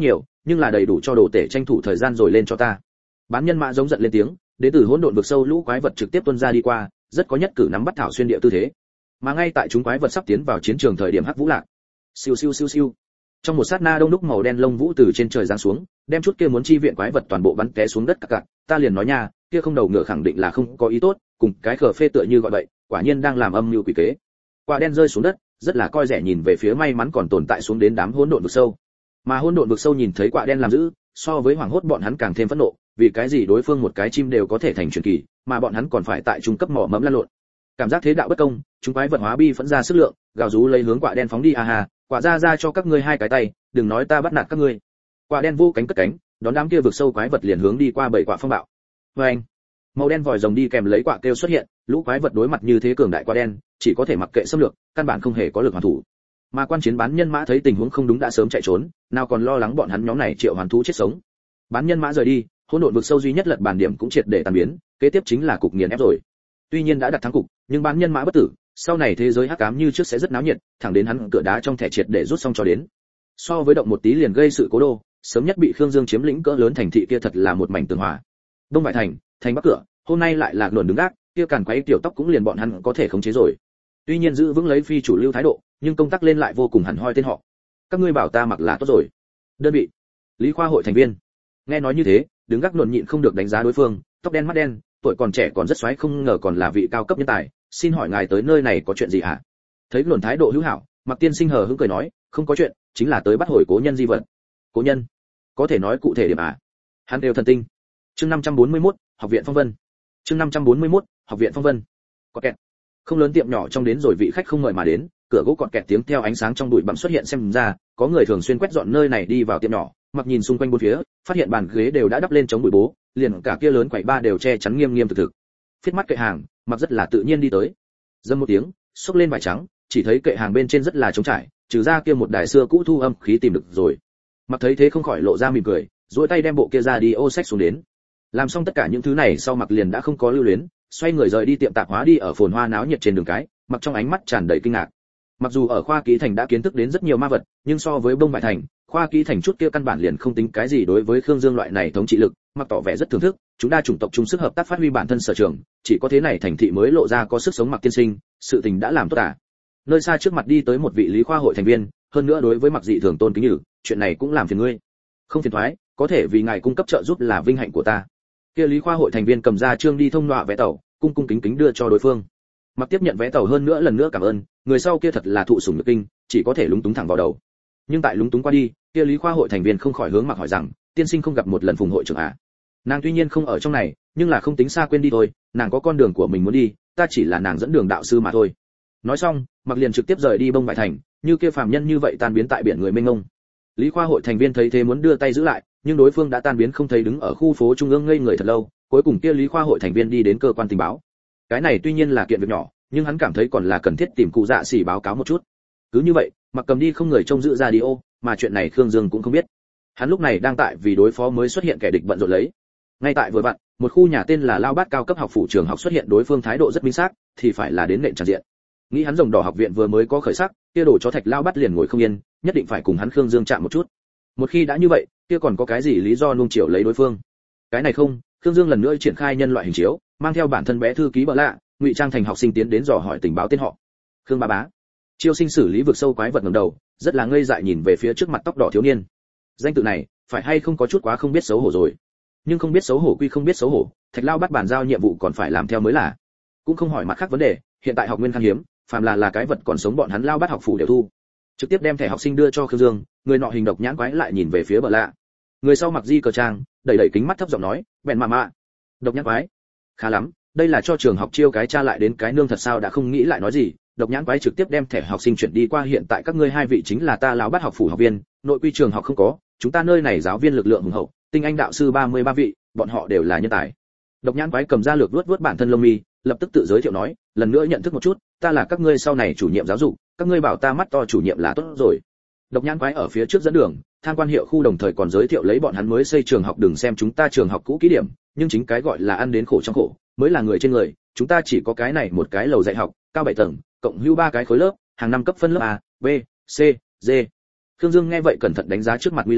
nhưng là đầy đủ cho đồ tể tranh thủ thời gian rồi lên cho ta. Bán nhân mã giống giận lên tiếng, đến từ hỗn độn vực sâu lũ quái vật trực tiếp tuôn ra đi qua, rất có nhất cử nắm bắt thảo xuyên địa tư thế. Mà ngay tại chúng quái vật sắp tiến vào chiến trường thời điểm hắc vũ lạc, siêu siêu siêu siêu, trong một sát na đông đúc màu đen lông vũ từ trên trời giáng xuống, đem chút kia muốn chi viện quái vật toàn bộ bắn té xuống đất cặc cặc. Ta liền nói nha, kia không đầu ngựa khẳng định là không có ý tốt, cùng cái khờ phê tựa như gọi vậy, quả nhiên đang làm âm mưu quỷ kế. Quả đen rơi xuống đất, rất là coi rẻ nhìn về phía may mắn còn tồn tại xuống đến đám hỗn độn vực sâu. Mà hỗn độn vực sâu nhìn thấy quả đen làm dữ, so với hoảng hốt bọn hắn càng thêm phẫn nộ, vì cái gì đối phương một cái chim đều có thể thành truyền kỳ, mà bọn hắn còn phải tại trung cấp mỏ mẫm lăn lộn. Cảm giác thế đạo bất công, chúng quái vật hóa bi phẫn ra sức lượng, gào rú lấy hướng quả đen phóng đi. À, quả ra cho các ngươi hai cái tay, đừng nói ta bắt nạt các ngươi. Quả đen vô cánh cất cánh, đón đám kia vực sâu quái vật liền hướng đi qua bảy quả phong bạo. Oeng! Màu đen vòi rồng đi kèm lấy quả kêu xuất hiện, lũ quái vật đối mặt như thế cường đại quả đen, chỉ có thể mặc kệ xâm lược, căn bản không hề có lực hoàn thủ. Mà quan chiến bán nhân mã thấy tình huống không đúng đã sớm chạy trốn, nào còn lo lắng bọn hắn nhóm này triệu hoàn thú chết sống. Bán nhân mã rời đi, hỗn độn vực sâu duy nhất lật bàn điểm cũng triệt để tan biến, kế tiếp chính là cục nghiền ép rồi. Tuy nhiên đã đặt thắng cục, nhưng bán nhân mã bất tử, sau này thế giới hắc ám như trước sẽ rất náo nhiệt, thẳng đến hắn cửa đá trong thẻ triệt để rút xong cho đến. So với động một tí liền gây sự cố đô, sớm nhất bị Khương Dương chiếm lĩnh cỡ lớn thành thị kia thật là một mảnh tường hòa. Đông Bại thành, thành Bắc cửa, hôm nay lại lạc luồn đứng gác, kia càn quấy tiểu tóc cũng liền bọn hắn có thể khống chế rồi. Tuy nhiên giữ vững lấy phi chủ lưu thái độ, nhưng công tác lên lại vô cùng hẳn hoi tên họ. Các ngươi bảo ta mặc là tốt rồi. Đơn vị, Lý Khoa hội thành viên. Nghe nói như thế, đứng gác luồn nhịn không được đánh giá đối phương, tóc đen mắt đen, tuổi còn trẻ còn rất xoáy, không ngờ còn là vị cao cấp nhân tài. Xin hỏi ngài tới nơi này có chuyện gì hả? Thấy luồn thái độ hữu hảo, Mặc Tiên Sinh hờ hững cười nói, không có chuyện, chính là tới bắt hồi cố nhân di vật. Cố nhân? Có thể nói cụ thể điểm à? Hắn đều thần tinh. Chương 541, học viện phong vân. Chương 541, học viện phong vân. Có kẹt. Không lớn tiệm nhỏ trong đến rồi vị khách không mời mà đến, cửa gỗ cọt kẹt tiếng theo ánh sáng trong bụi bặm xuất hiện xem ra, có người thường xuyên quét dọn nơi này đi vào tiệm nhỏ, Mặc nhìn xung quanh bốn phía, phát hiện bàn ghế đều đã đắp lên chống bụi bố, liền cả kia lớn quầy ba đều che chắn nghiêm nghiêm thực thực. Phiết mắt kệ hàng, Mặc rất là tự nhiên đi tới. Dâm một tiếng, xốc lên vải trắng, chỉ thấy kệ hàng bên trên rất là trống trải, trừ ra kia một đài xưa cũ thu âm khí tìm được rồi. Mặc thấy thế không khỏi lộ ra mỉm cười, duỗi tay đem bộ kia ra đi ô sách xuống đến. Làm xong tất cả những thứ này sau Mặc liền đã không có lưu luyến, xoay người rời đi tiệm tạp hóa đi ở phồn hoa náo nhiệt trên đường cái, Mặc trong ánh mắt tràn đầy kinh ngạc. Mặc dù ở khoa kỹ thành đã kiến thức đến rất nhiều ma vật, nhưng so với Bông Bại thành, khoa kỹ thành chút kia căn bản liền không tính cái gì đối với Khương Dương loại này thống trị lực, Mặc tỏ vẻ rất thưởng thức, chúng đa chủng tộc chung sức hợp tác phát huy bản thân sở trường, chỉ có thế này thành thị mới lộ ra có sức sống. Mặc tiên sinh, sự tình đã làm tốt à? Nơi xa trước mặt đi tới một vị Lý Khoa hội thành viên, hơn nữa đối với Mặc dị thường tôn kính nhử, chuyện này cũng làm phiền ngươi. Không phiền toái, có thể vì ngài cung cấp trợ giúp là vinh hạnh của ta. Kia Lý Khoa hội thành viên cầm ra trương đi thông nọa vé tàu, cung cung kính kính đưa cho đối phương. Mặc tiếp nhận vé tàu hơn nữa lần nữa cảm ơn, người sau kia thật là thụ sủng nhược kinh, chỉ có thể lúng túng thẳng vào đầu. Nhưng tại lúng túng qua đi, kia Lý Khoa hội thành viên không khỏi hướng Mặc hỏi rằng, tiên sinh không gặp một lần phùng hội trưởng à? Nàng tuy nhiên không ở trong này, nhưng là không tính xa quên đi thôi, nàng có con đường của mình muốn đi, ta chỉ là nàng dẫn đường đạo sư mà thôi. Nói xong, Mặc liền trực tiếp rời đi Bông Bại thành, như kia phàm nhân như vậy tan biến tại biển người mênh mông. Lý Khoa hội thành viên thấy thế muốn đưa tay giữ lại, nhưng đối phương đã tan biến không thấy, đứng ở khu phố trung ương ngây người thật lâu, cuối cùng kia Lý Khoa hội thành viên đi đến cơ quan tình báo. Cái này tuy nhiên là kiện việc nhỏ, nhưng hắn cảm thấy còn là cần thiết tìm cụ dạ xỉ báo cáo một chút. Cứ như vậy, Mặc cầm đi không người trông giữ radio, mà chuyện này Khương Dương cũng không biết. Hắn lúc này đang tại vì đối phó mới xuất hiện kẻ địch bận rộn lấy. Ngay tại vừa vặn, một khu nhà tên là Lao Bát cao cấp học phủ trường học xuất hiện, đối phương thái độ rất minh xác, thì phải là đến nện tràn diện. Nghĩ hắn rồng đỏ học viện vừa mới có khởi sắc, kia đổ chó thạch Lao Bát liền ngồi không yên, nhất định phải cùng hắn Khương Dương chạm một chút. Một khi đã như vậy, kia còn có cái gì lý do nuông chiều lấy đối phương? Cái này không, Khương Dương lần nữa triển khai nhân loại hình chiếu, mang theo bản thân bé thư ký bợ lạ, ngụy trang thành học sinh tiến đến dò hỏi tình báo tên họ. Khương Bá Bá. Chiêu sinh xử lý vực sâu quái vật ngẩng đầu, rất là ngây dại nhìn về phía trước mặt tóc đỏ thiếu niên. Danh tự này, phải hay không có chút quá không biết xấu hổ rồi. Nhưng không biết xấu hổ quy không biết xấu hổ, Thạch Lao Bát bản giao nhiệm vụ còn phải làm theo mới là. Cũng không hỏi mặt khác vấn đề, hiện tại học nguyên khan hiếm, phàm là cái vật còn sống bọn hắn Lao Bát học phủ đều thu. Trực tiếp đem thẻ học sinh đưa cho Khương Dương, người nọ hình độc nhãn quái lại nhìn về phía bợ lạ. Người sau mặc di cờ trang, đẩy kính mắt thấp giọng nói, bèn mạ. Độc nhãn quái. Khá lắm, đây là cho trường học chiêu cái cha lại đến cái nương thật sao, đã không nghĩ lại nói gì. Độc nhãn quái trực tiếp đem thẻ học sinh chuyển đi qua, hiện tại các ngươi hai vị chính là ta Lão Bát học phủ học viên, nội quy trường học không có, chúng ta nơi này giáo viên lực lượng hùng hậu, tinh anh đạo sư 33 vị, bọn họ đều là nhân tài. Độc nhãn quái cầm ra lược vuốt bản thân lông mi, lập tức tự giới thiệu nói, lần nữa nhận thức một chút, ta là các ngươi sau này chủ nhiệm giáo dục, các ngươi bảo ta mắt to chủ nhiệm là tốt rồi. Độc nhãn quái ở phía trước dẫn đường, tham quan hiệu khu, đồng thời còn giới thiệu lấy bọn hắn mới xây trường học, đừng xem chúng ta trường học cũ kỹ điểm, nhưng chính cái gọi là ăn đến khổ trong khổ, mới là người trên người, chúng ta chỉ có cái này một cái lầu dạy học, cao 7 tầng, cộng hữu 3 cái khối lớp, hàng năm cấp phân lớp A, B, C, D. Khương Dương nghe vậy cẩn thận đánh giá trước mặt Nguy Lâu,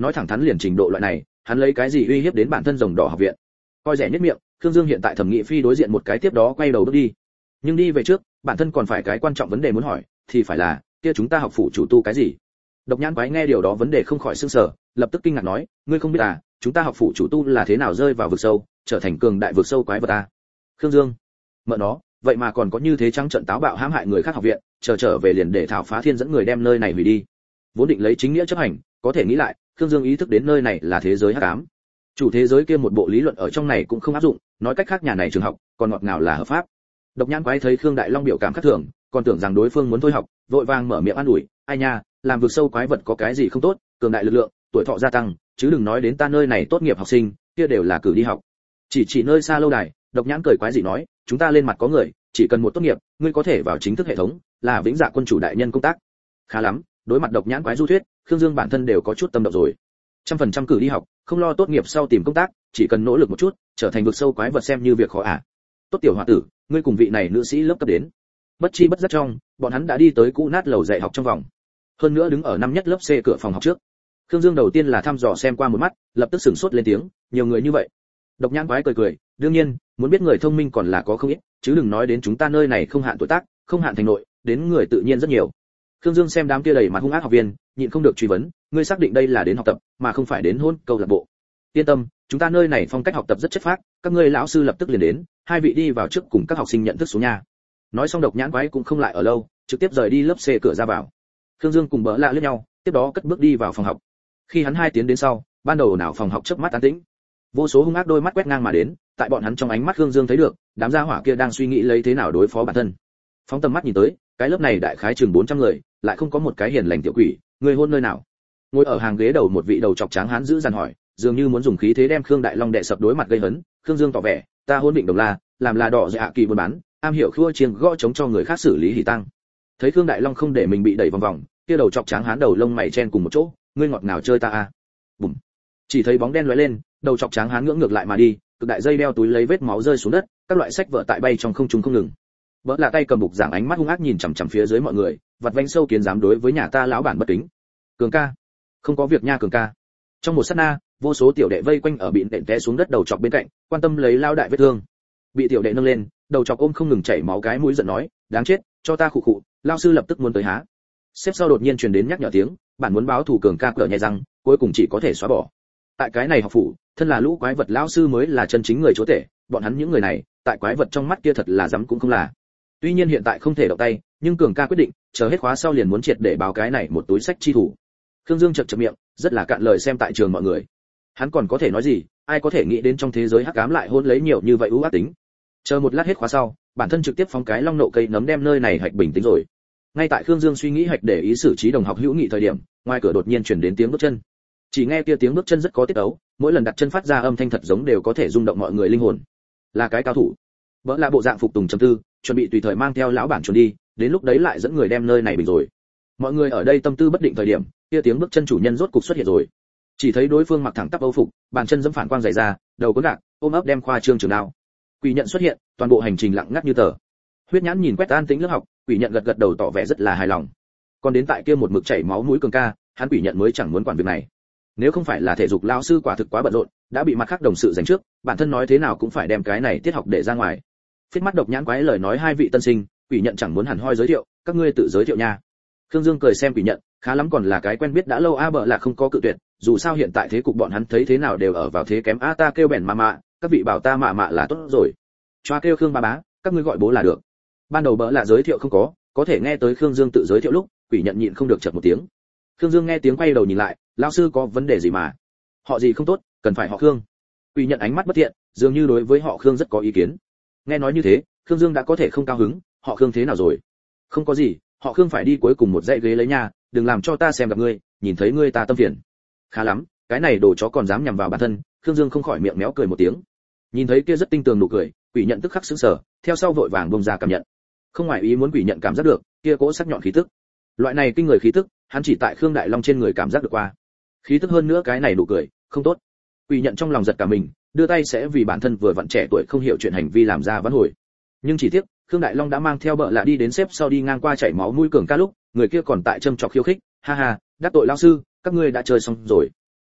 nói thẳng thắn liền trình độ loại này, hắn lấy cái gì uy hiếp đến bản thân rồng đỏ học viện? Coi rẻ nhất miệng, Khương Dương hiện tại thẩm nghị phi đối diện một cái tiếp đó quay đầu bước đi. Nhưng đi về trước, bản thân còn phải cái quan trọng vấn đề muốn hỏi, thì phải là, kia chúng ta học phủ chủ tu cái gì? Độc Nhãn Quái nghe điều đó vấn đề không khỏi sửng sở, lập tức kinh ngạc nói, ngươi không biết à, chúng ta học phủ chủ tu là thế nào rơi vào vực sâu, trở thành cường đại vực sâu quái vật à? Khương Dương, mợ nó, vậy mà còn có như thế trắng trợn táo bạo hãm hại người khác học viện, trở về liền để Thảo Phá Thiên dẫn người đem nơi này hủy đi. Vốn định lấy chính nghĩa chấp hành, có thể nghĩ lại, Khương Dương ý thức đến nơi này là thế giới hắc ám. Chủ thế giới kia một bộ lý luận ở trong này cũng không áp dụng, nói cách khác nhà này trường học, còn ngọt ngào là hợp pháp. Độc Nhãn Quái thấy Khương Đại Long biểu cảm khác thường, còn tưởng rằng đối phương muốn thôi học, vội vàng mở miệng an ủi, ai nha, làm vực sâu quái vật có cái gì không tốt, cường đại lực lượng, tuổi thọ gia tăng, chứ đừng nói đến ta nơi này tốt nghiệp học sinh, kia đều là cử đi học. Chỉ nơi xa lâu đài, Độc Nhãn cười quái dị nói, chúng ta lên mặt có người, chỉ cần một tốt nghiệp, ngươi có thể vào chính thức hệ thống, là Vĩnh Dạ quân chủ đại nhân công tác. Khá lắm, đối mặt Độc Nhãn Quái du thuyết, Khương Dương bản thân đều có chút tâm động rồi. 100% cử đi học, không lo tốt nghiệp sau tìm công tác, chỉ cần nỗ lực một chút, trở thành vực sâu quái vật xem như việc khó à. Tốt tiểu hòa tử, ngươi cùng vị này nữ sĩ lớp cấp đến. Bất chi bất giác trong, bọn hắn đã đi tới cũ nát lầu dạy học trong vòng. Hơn nữa đứng ở năm nhất lớp C cửa phòng học trước. Khương Dương đầu tiên là thăm dò xem qua một mắt, lập tức sửng sốt lên tiếng, nhiều người như vậy. Độc Nhãn Quái cười, đương nhiên, muốn biết người thông minh còn là có không ít, chứ đừng nói đến chúng ta nơi này không hạn tuổi tác, không hạn thành nội, đến người tự nhiên rất nhiều. Khương Dương xem đám kia đầy mặt hung ác học viên, nhịn không được truy vấn, ngươi xác định đây là đến học tập, mà không phải đến hôn câu lạc bộ? Yên tâm, chúng ta nơi này phong cách học tập rất chất phác, các ngươi lão sư lập tức liền đến, hai vị đi vào trước cùng các học sinh nhận thức xuống nha. Nói xong Độc Nhãn Quái cũng không lại ở lâu, trực tiếp rời đi lớp C cửa ra vào. Khương Dương cùng Bỡ Lạ liếc nhau, tiếp đó cất bước đi vào phòng học. Khi hắn hai tiến đến sau, ban đầu nào phòng học chớp mắt an tĩnh. Vô số hung ác đôi mắt quét ngang mà đến, tại bọn hắn trong ánh mắt Khương Dương thấy được, đám gia hỏa kia đang suy nghĩ lấy thế nào đối phó bản thân. Phóng tầm mắt nhìn tới, cái lớp này đại khái chừng 400 người, lại không có một cái hiền lành tiểu quỷ, người hôn nơi nào? Ngồi ở hàng ghế đầu một vị đầu chọc tráng hán giữ dằn hỏi, dường như muốn dùng khí thế đem Khương Đại Long đè sập đối mặt gây hấn. Khương Dương tỏ vẻ, ta hôn định đồng la, làm là đỏ dạ kỳ buôn bán, am hiểu khua chiêng gõ chống cho người khác xử lý hỉ tăng. Thấy Khương Đại Long không để mình bị đẩy vòng vòng, kia đầu chọc tráng hán đầu lông mày chen cùng một chỗ, ngươi ngọt ngào chơi ta à? Bùm. Chỉ thấy bóng đen lóe lên, đầu chọc tráng hán ngưỡng ngược lại mà đi, cực đại dây đeo túi lấy vết máu rơi xuống đất, các loại sách vở tại bay trong không trung không ngừng. Bỡ Lạ tay cầm bục giảng ánh mắt hung ác nhìn chằm chằm phía dưới mọi người, vặt vãnh sâu kiến dám đối với nhà ta lão bản bất kính. Cường ca, không có việc nha Cường ca. Trong một sát na, vô số tiểu đệ vây quanh ở bị nện té xuống đất đầu chọc bên cạnh, quan tâm lấy lao đại vết thương. Bị tiểu đệ nâng lên, đầu chọc ôm không ngừng chảy máu cái mũi giận nói, đáng chết, cho ta khụ khụ, lao sư lập tức muốn tới há. Xếp sau đột nhiên truyền đến nhắc nhở tiếng, bản muốn báo thù Cường ca cỡ nhẹ răng, cuối cùng chỉ có thể xóa bỏ. Tại cái này học phủ, thân là lũ quái vật lão sư mới là chân chính người chúa tể, bọn hắn những người này, tại quái vật trong mắt kia thật là dám cũng không là. Tuy nhiên hiện tại không thể động tay, nhưng Cường ca quyết định, chờ hết khóa sau liền muốn triệt để báo cái này một túi sách chi thủ. Khương Dương chậc chậc miệng, rất là cạn lời xem tại trường mọi người. Hắn còn có thể nói gì, ai có thể nghĩ đến trong thế giới hắc ám lại hôn lấy nhiều như vậy ưu ác tính. Chờ một lát hết khóa sau, bản thân trực tiếp phóng cái long nộ cây nấm đem nơi này hạch bình tĩnh rồi. Ngay tại Khương Dương suy nghĩ hạch để ý xử trí đồng học hữu nghị thời điểm, ngoài cửa đột nhiên truyền đến tiếng bước chân. Chỉ nghe kia tiếng bước chân rất có tiết tấu, mỗi lần đặt chân phát ra âm thanh thật giống đều có thể rung động mọi người linh hồn. Là cái cao thủ. Vỡ là bộ dạng phục tùng trầm tư, chuẩn bị tùy thời mang theo lão bản chuẩn đi, đến lúc đấy lại dẫn người đem nơi này bình rồi. Mọi người ở đây tâm tư bất định thời điểm, kia tiếng bước chân chủ nhân rốt cục xuất hiện rồi. Chỉ thấy đối phương mặc thẳng tắp âu phục, bàn chân giẫm phản quang dày ra, đầu cuốn gạc, ôm ấp đem khoa trương trường đao. Quỷ nhận xuất hiện, toàn bộ hành trình lặng ngắt như tờ. Huyết nhãn nhìn quét an tĩnh lớp học, quỷ nhận gật gật đầu tỏ vẻ rất là hài lòng. Còn đến tại kia một mực chảy máu mũi Cường ca, hắn quỷ nhận mới chẳng muốn quản việc này. Nếu không phải là thể dục lão sư quả thực quá bận rộn, đã bị mặt khác đồng sự giành trước, bản thân nói thế nào cũng phải đem cái này tiết học để ra ngoài. Phết mắt Độc Nhãn Quái lời nói hai vị tân sinh, quỷ nhận chẳng muốn hẳn hoi giới thiệu, các ngươi tự giới thiệu nha. Khương Dương cười xem quỷ nhận, khá lắm còn là cái quen biết đã lâu a bợ là không có cự tuyệt, dù sao hiện tại thế cục bọn hắn thấy thế nào đều ở vào thế kém a ta kêu bèn mạ, các vị bảo ta mạ là tốt rồi. Choa kêu Khương ba bá, các ngươi gọi bố là được. Ban đầu bợ là giới thiệu không có thể nghe tới Khương Dương tự giới thiệu lúc, quỷ nhận nhịn không được chợt một tiếng. Khương Dương nghe tiếng quay đầu nhìn lại, lão sư có vấn đề gì mà? Họ gì không tốt, cần phải họ Khương. Quỷ nhận ánh mắt bất thiện, dường như đối với họ Khương rất có ý kiến. Nghe nói như thế, Khương Dương đã có thể không cao hứng, họ Khương thế nào rồi? Không có gì, họ Khương phải đi cuối cùng một dãy ghế lấy nha, đừng làm cho ta xem gặp ngươi, nhìn thấy ngươi ta tâm phiền. Khá lắm, cái này đồ chó còn dám nhằm vào bản thân, Khương Dương không khỏi miệng méo cười một tiếng. Nhìn thấy kia rất tinh tường nụ cười, quỷ nhận tức khắc sững sờ, theo sau vội vàng bông ra cảm nhận. Không ngoài ý muốn quỷ nhận cảm giác được, kia cỗ sắc nhọn khí tức. Loại này kinh người khí tức, hắn chỉ tại Khương Đại Long trên người cảm giác được qua. Khí tức hơn nữa cái này nụ cười, không tốt. Quỷ nhận trong lòng giật cả mình, đưa tay sẽ vì bản thân vừa vặn trẻ tuổi không hiểu chuyện hành vi làm ra vãn hồi. Nhưng chỉ tiếc, Khương Đại Long đã mang theo bợ lạ đi đến xếp sau đi ngang qua chảy máu mũi Cường ca lúc, người kia còn tại châm chọc khiêu khích, ha ha, đắc tội lão sư, các ngươi đã chơi xong rồi.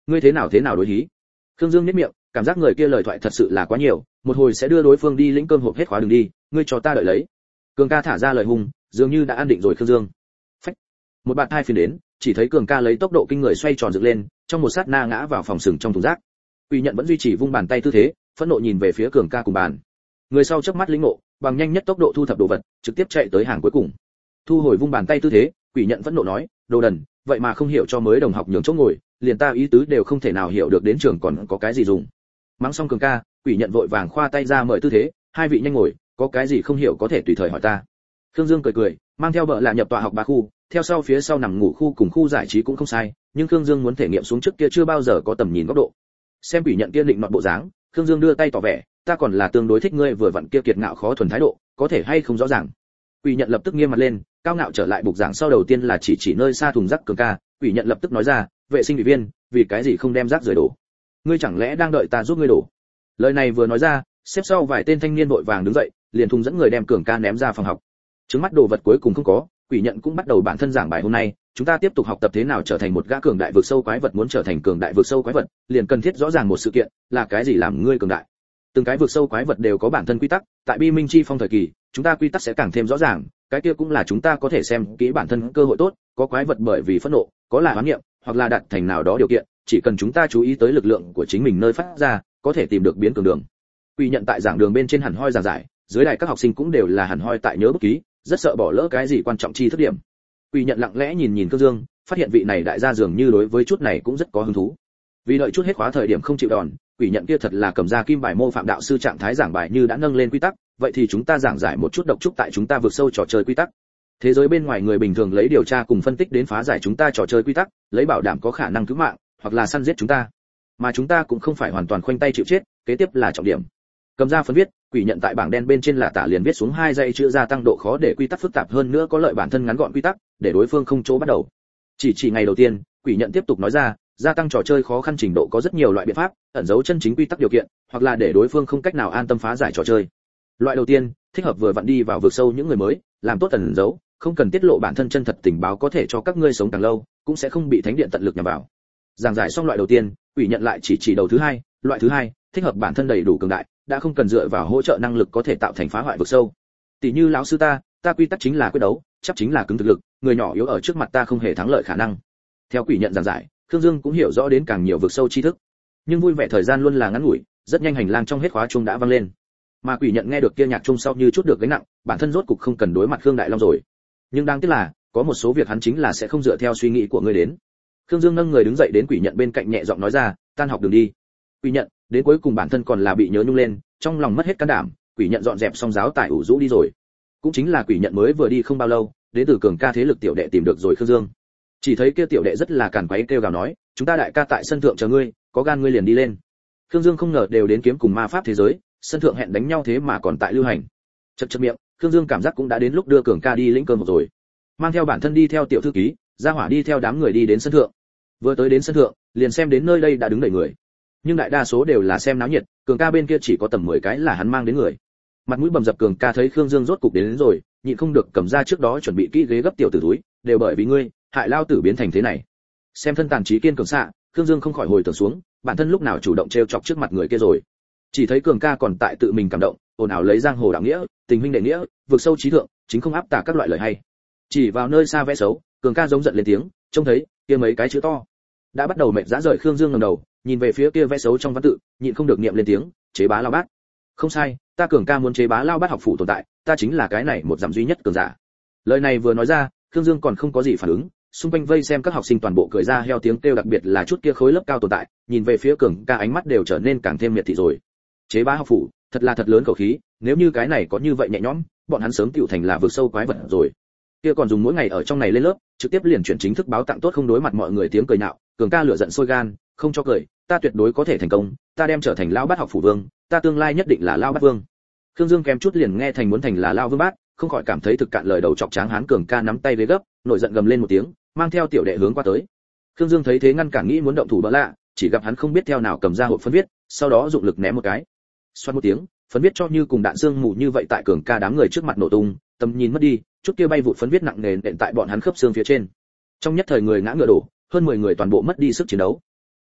ngươi thế nào đối hí? Khương Dương nhếch miệng, cảm giác người kia lời thoại thật sự là quá nhiều, một hồi sẽ đưa đối phương đi lĩnh cơm hộp hết khóa, đừng đi, ngươi cho ta đợi lấy. Cường ca thả ra lời hung, dường như đã an định rồi Khương Dương. Phách. Một bạt hai phiến đến, chỉ thấy Cường ca lấy tốc độ kinh người xoay tròn dựng lên, trong một sát na ngã vào phòng sừng trong thùng rác. Quỷ nhận vẫn duy trì vung bàn tay tư thế, phẫn nộ nhìn về phía Cường ca cùng bàn. Người sau chớp mắt lĩnh ngộ, bằng nhanh nhất tốc độ thu thập đồ vật, trực tiếp chạy tới hàng cuối cùng. Thu hồi vung bàn tay tư thế, Quỷ nhận phẫn nộ nói, đồ đần, vậy mà không hiểu cho mới đồng học nhường chỗ ngồi, liền ta ý tứ đều không thể nào hiểu được, đến trường còn có cái gì dùng. Mắng xong Cường ca, Quỷ nhận vội vàng khoa tay ra mời tư thế, hai vị nhanh ngồi, có cái gì không hiểu có thể tùy thời hỏi ta. Khương Dương cười, mang theo vợ là nhập tọa học 3 khu, theo sau phía sau nằm ngủ khu cùng khu giải trí cũng không sai, nhưng Khương Dương muốn thể nghiệm xuống trước kia chưa bao giờ có tầm nhìn góc độ. Xem Quỷ nhận kia định nọt bộ dáng, Khương Dương đưa tay tỏ vẻ, ta còn là tương đối thích ngươi vừa vặn kia kiệt ngạo khó thuần thái độ, có thể hay không rõ ràng. Quỷ nhận lập tức nghiêm mặt lên, cao ngạo trở lại bục giảng sau đầu tiên là chỉ nơi xa thùng rác Cường ca, Quỷ nhận lập tức nói ra, vệ sinh ủy viên, vì cái gì không đem rác rời đổ? Ngươi chẳng lẽ đang đợi ta giúp ngươi đổ? Lời này vừa nói ra, xếp sau vài tên thanh niên vội vàng đứng dậy, liền thùng dẫn người đem Cường ca ném ra phòng học. Trước mắt đồ vật cuối cùng không có, Quỷ nhận cũng bắt đầu bản thân giảng bài hôm nay, chúng ta tiếp tục học tập thế nào trở thành một gã cường đại vực sâu quái vật, muốn trở thành cường đại vực sâu quái vật, liền cần thiết rõ ràng một sự kiện, là cái gì làm ngươi cường đại. Từng cái vực sâu quái vật đều có bản thân quy tắc, tại Bi Minh Chi Phong thời kỳ, chúng ta quy tắc sẽ càng thêm rõ ràng, cái kia cũng là chúng ta có thể xem kỹ bản thân cơ hội tốt, có quái vật bởi vì phẫn nộ, có là hoán niệm, hoặc là đạt thành nào đó điều kiện, chỉ cần chúng ta chú ý tới lực lượng của chính mình nơi phát ra, có thể tìm được biến cường đường. Quỷ nhận tại giảng đường bên trên hẳn hoi giảng giải, dưới đài các học sinh cũng đều là hẳn hoi tại nhớ bút ký, rất sợ bỏ lỡ cái gì quan trọng chi thức điểm. Quỷ nhận lặng lẽ nhìn Khương Dương, phát hiện vị này đại gia dường như đối với chút này cũng rất có hứng thú. Vì đợi chút hết khóa thời điểm không chịu đòn, Quỷ nhận kia thật là cầm ra kim bài mô phạm đạo sư trạng thái giảng bài như đã nâng lên quy tắc, vậy thì chúng ta giảng giải một chút độc trúc tại chúng ta vượt sâu trò chơi quy tắc. Thế giới bên ngoài người bình thường lấy điều tra cùng phân tích đến phá giải chúng ta trò chơi quy tắc, lấy bảo đảm có khả năng cứu mạng, hoặc là săn giết chúng ta. Mà chúng ta cũng không phải hoàn toàn khoanh tay chịu chết, kế tiếp là trọng điểm. Cầm ra phấn viết, Quỷ nhận tại bảng đen bên trên là tả liền viết xuống 2 dãy chữ gia tăng độ khó để quy tắc phức tạp hơn nữa có lợi bản thân ngắn gọn quy tắc, để đối phương không chỗ bắt đầu. Chỉ ngày đầu tiên, Quỷ nhận tiếp tục nói ra, gia tăng trò chơi khó khăn trình độ có rất nhiều loại biện pháp, ẩn giấu chân chính quy tắc điều kiện, hoặc là để đối phương không cách nào an tâm phá giải trò chơi. Loại đầu tiên, thích hợp vừa vặn đi vào vực sâu những người mới, làm tốt ẩn giấu, không cần tiết lộ bản thân chân thật tình báo có thể cho các ngươi sống càng lâu, cũng sẽ không bị thánh điện tận lực nhằm vào. Giảng giải xong loại đầu tiên, Quỷ nhận lại chỉ đầu thứ hai, loại thứ hai, thích hợp bản thân đầy đủ cường đại, đã không cần dựa vào hỗ trợ năng lực có thể tạo thành phá hoại vực sâu. Tỷ như lão sư ta quy tắc chính là quyết đấu, chấp chính là cứng thực lực, người nhỏ yếu ở trước mặt ta không hề thắng lợi khả năng. Theo Quỷ nhận giảng giải, Khương Dương cũng hiểu rõ đến càng nhiều vực sâu tri thức. Nhưng vui vẻ thời gian luôn là ngắn ngủi, rất nhanh hành lang trong hết khóa chuông đã vang lên. Mà Quỷ nhận nghe được kia nhạc chuông sau như chút được gánh nặng, bản thân rốt cục không cần đối mặt Khương Đại Long rồi. Nhưng đáng tiếc là, có một số việc hắn chính là sẽ không dựa theo suy nghĩ của ngươi đến. Khương Dương nâng người đứng dậy đến Quỷ nhận bên cạnh nhẹ giọng nói ra, tan học đường đi. Quỷ nhận, đến cuối cùng bản thân còn là bị nhớ nhung lên, trong lòng mất hết can đảm, Quỷ nhận dọn dẹp xong giáo tải ủ rũ đi rồi. Cũng chính là Quỷ nhận mới vừa đi không bao lâu, đến từ cường ca thế lực tiểu đệ tìm được rồi Khương Dương. Chỉ thấy kia tiểu đệ rất là càn quấy kêu gào nói, chúng ta đại ca tại sân thượng chờ ngươi, có gan ngươi liền đi lên. Khương Dương không ngờ đều đến kiếm cùng ma pháp thế giới, sân thượng hẹn đánh nhau thế mà còn tại lưu hành. Chậc miệng, Khương Dương cảm giác cũng đã đến lúc đưa cường ca đi lĩnh cơm rồi. Mang theo bản thân đi theo tiểu thư ký, gia hỏa đi theo đám người đi đến sân thượng. Vừa tới đến sân thượng, liền xem đến nơi đây đã đứng đầy người. Nhưng đại đa số đều là xem náo nhiệt, cường ca bên kia chỉ có tầm 10 cái là hắn mang đến người. Mặt mũi bầm dập cường ca thấy Khương Dương rốt cục đến rồi, nhịn không được cầm ra trước đó chuẩn bị kỹ ghế gấp tiểu tử túi, đều bởi vì ngươi, hại lao tử biến thành thế này. Xem thân tàn trí kiên cường xạ, Khương Dương không khỏi hồi tưởng xuống, bản thân lúc nào chủ động trêu chọc trước mặt người kia rồi. Chỉ thấy cường ca còn tại tự mình cảm động, ồn ào lấy giang hồ đạo nghĩa, tình huynh đệ nghĩa, vượt sâu trí thượng, chính không áp tả các loại lời hay. Chỉ vào nơi xa vẽ xấu, cường ca giống giận lên tiếng, trông thấy kia mấy cái chữ to. Đã bắt đầu mệt dã rời, Khương Dương ngẩng đầu, nhìn về phía kia vẽ xấu trong văn tự, nhịn không được niệm lên tiếng, chế bá lao bát. Không sai, ta cường ca muốn chế bá lao bát học phủ tồn tại, ta chính là cái này một dặm duy nhất cường giả. Lời này vừa nói ra, Khương Dương còn không có gì phản ứng, xung quanh vây xem các học sinh toàn bộ cười ra heo tiếng kêu, đặc biệt là chút kia khối lớp cao tồn tại, nhìn về phía cường ca ánh mắt đều trở nên càng thêm miệt thị rồi. Chế bá học phủ, thật là thật lớn khẩu khí, nếu như cái này có như vậy nhẹ nhõm, bọn hắn sớm tiểu thành là vượt sâu quái vật rồi. Kia còn dùng mỗi ngày ở trong này lên lớp, trực tiếp liền chuyển chính thức báo tặng tốt, không đối mặt mọi người tiếng cười nhạo, cường ca lửa giận sôi gan, không cho cười, ta tuyệt đối có thể thành công, ta đem trở thành lão bát học phủ vương, ta tương lai nhất định là lão bát vương. Khương Dương kém chút liền nghe thành muốn thành là lão vương bát, không khỏi cảm thấy thực cạn lời đầu chọc tráng hán cường ca nắm tay với gấp, nổi giận gầm lên một tiếng, mang theo tiểu đệ hướng qua tới. Khương Dương thấy thế ngăn cản nghĩ muốn động thủ bỡ lạ, chỉ gặp hắn không biết theo nào cầm ra hộp phấn viết, sau đó dụng lực ném một cái. Xoát một tiếng, phấn viết cho như cùng đạn xương mù như vậy tại cường ca đám người trước mặt nổ tung, tầm nhìn mất đi, chút kia bay vụt phấn viết nặng nề nện tại bọn hắn khớp xương phía trên. Trong nhất thời người ngã ngựa đổ, hơn 10 người toàn bộ mất đi sức chiến đấu.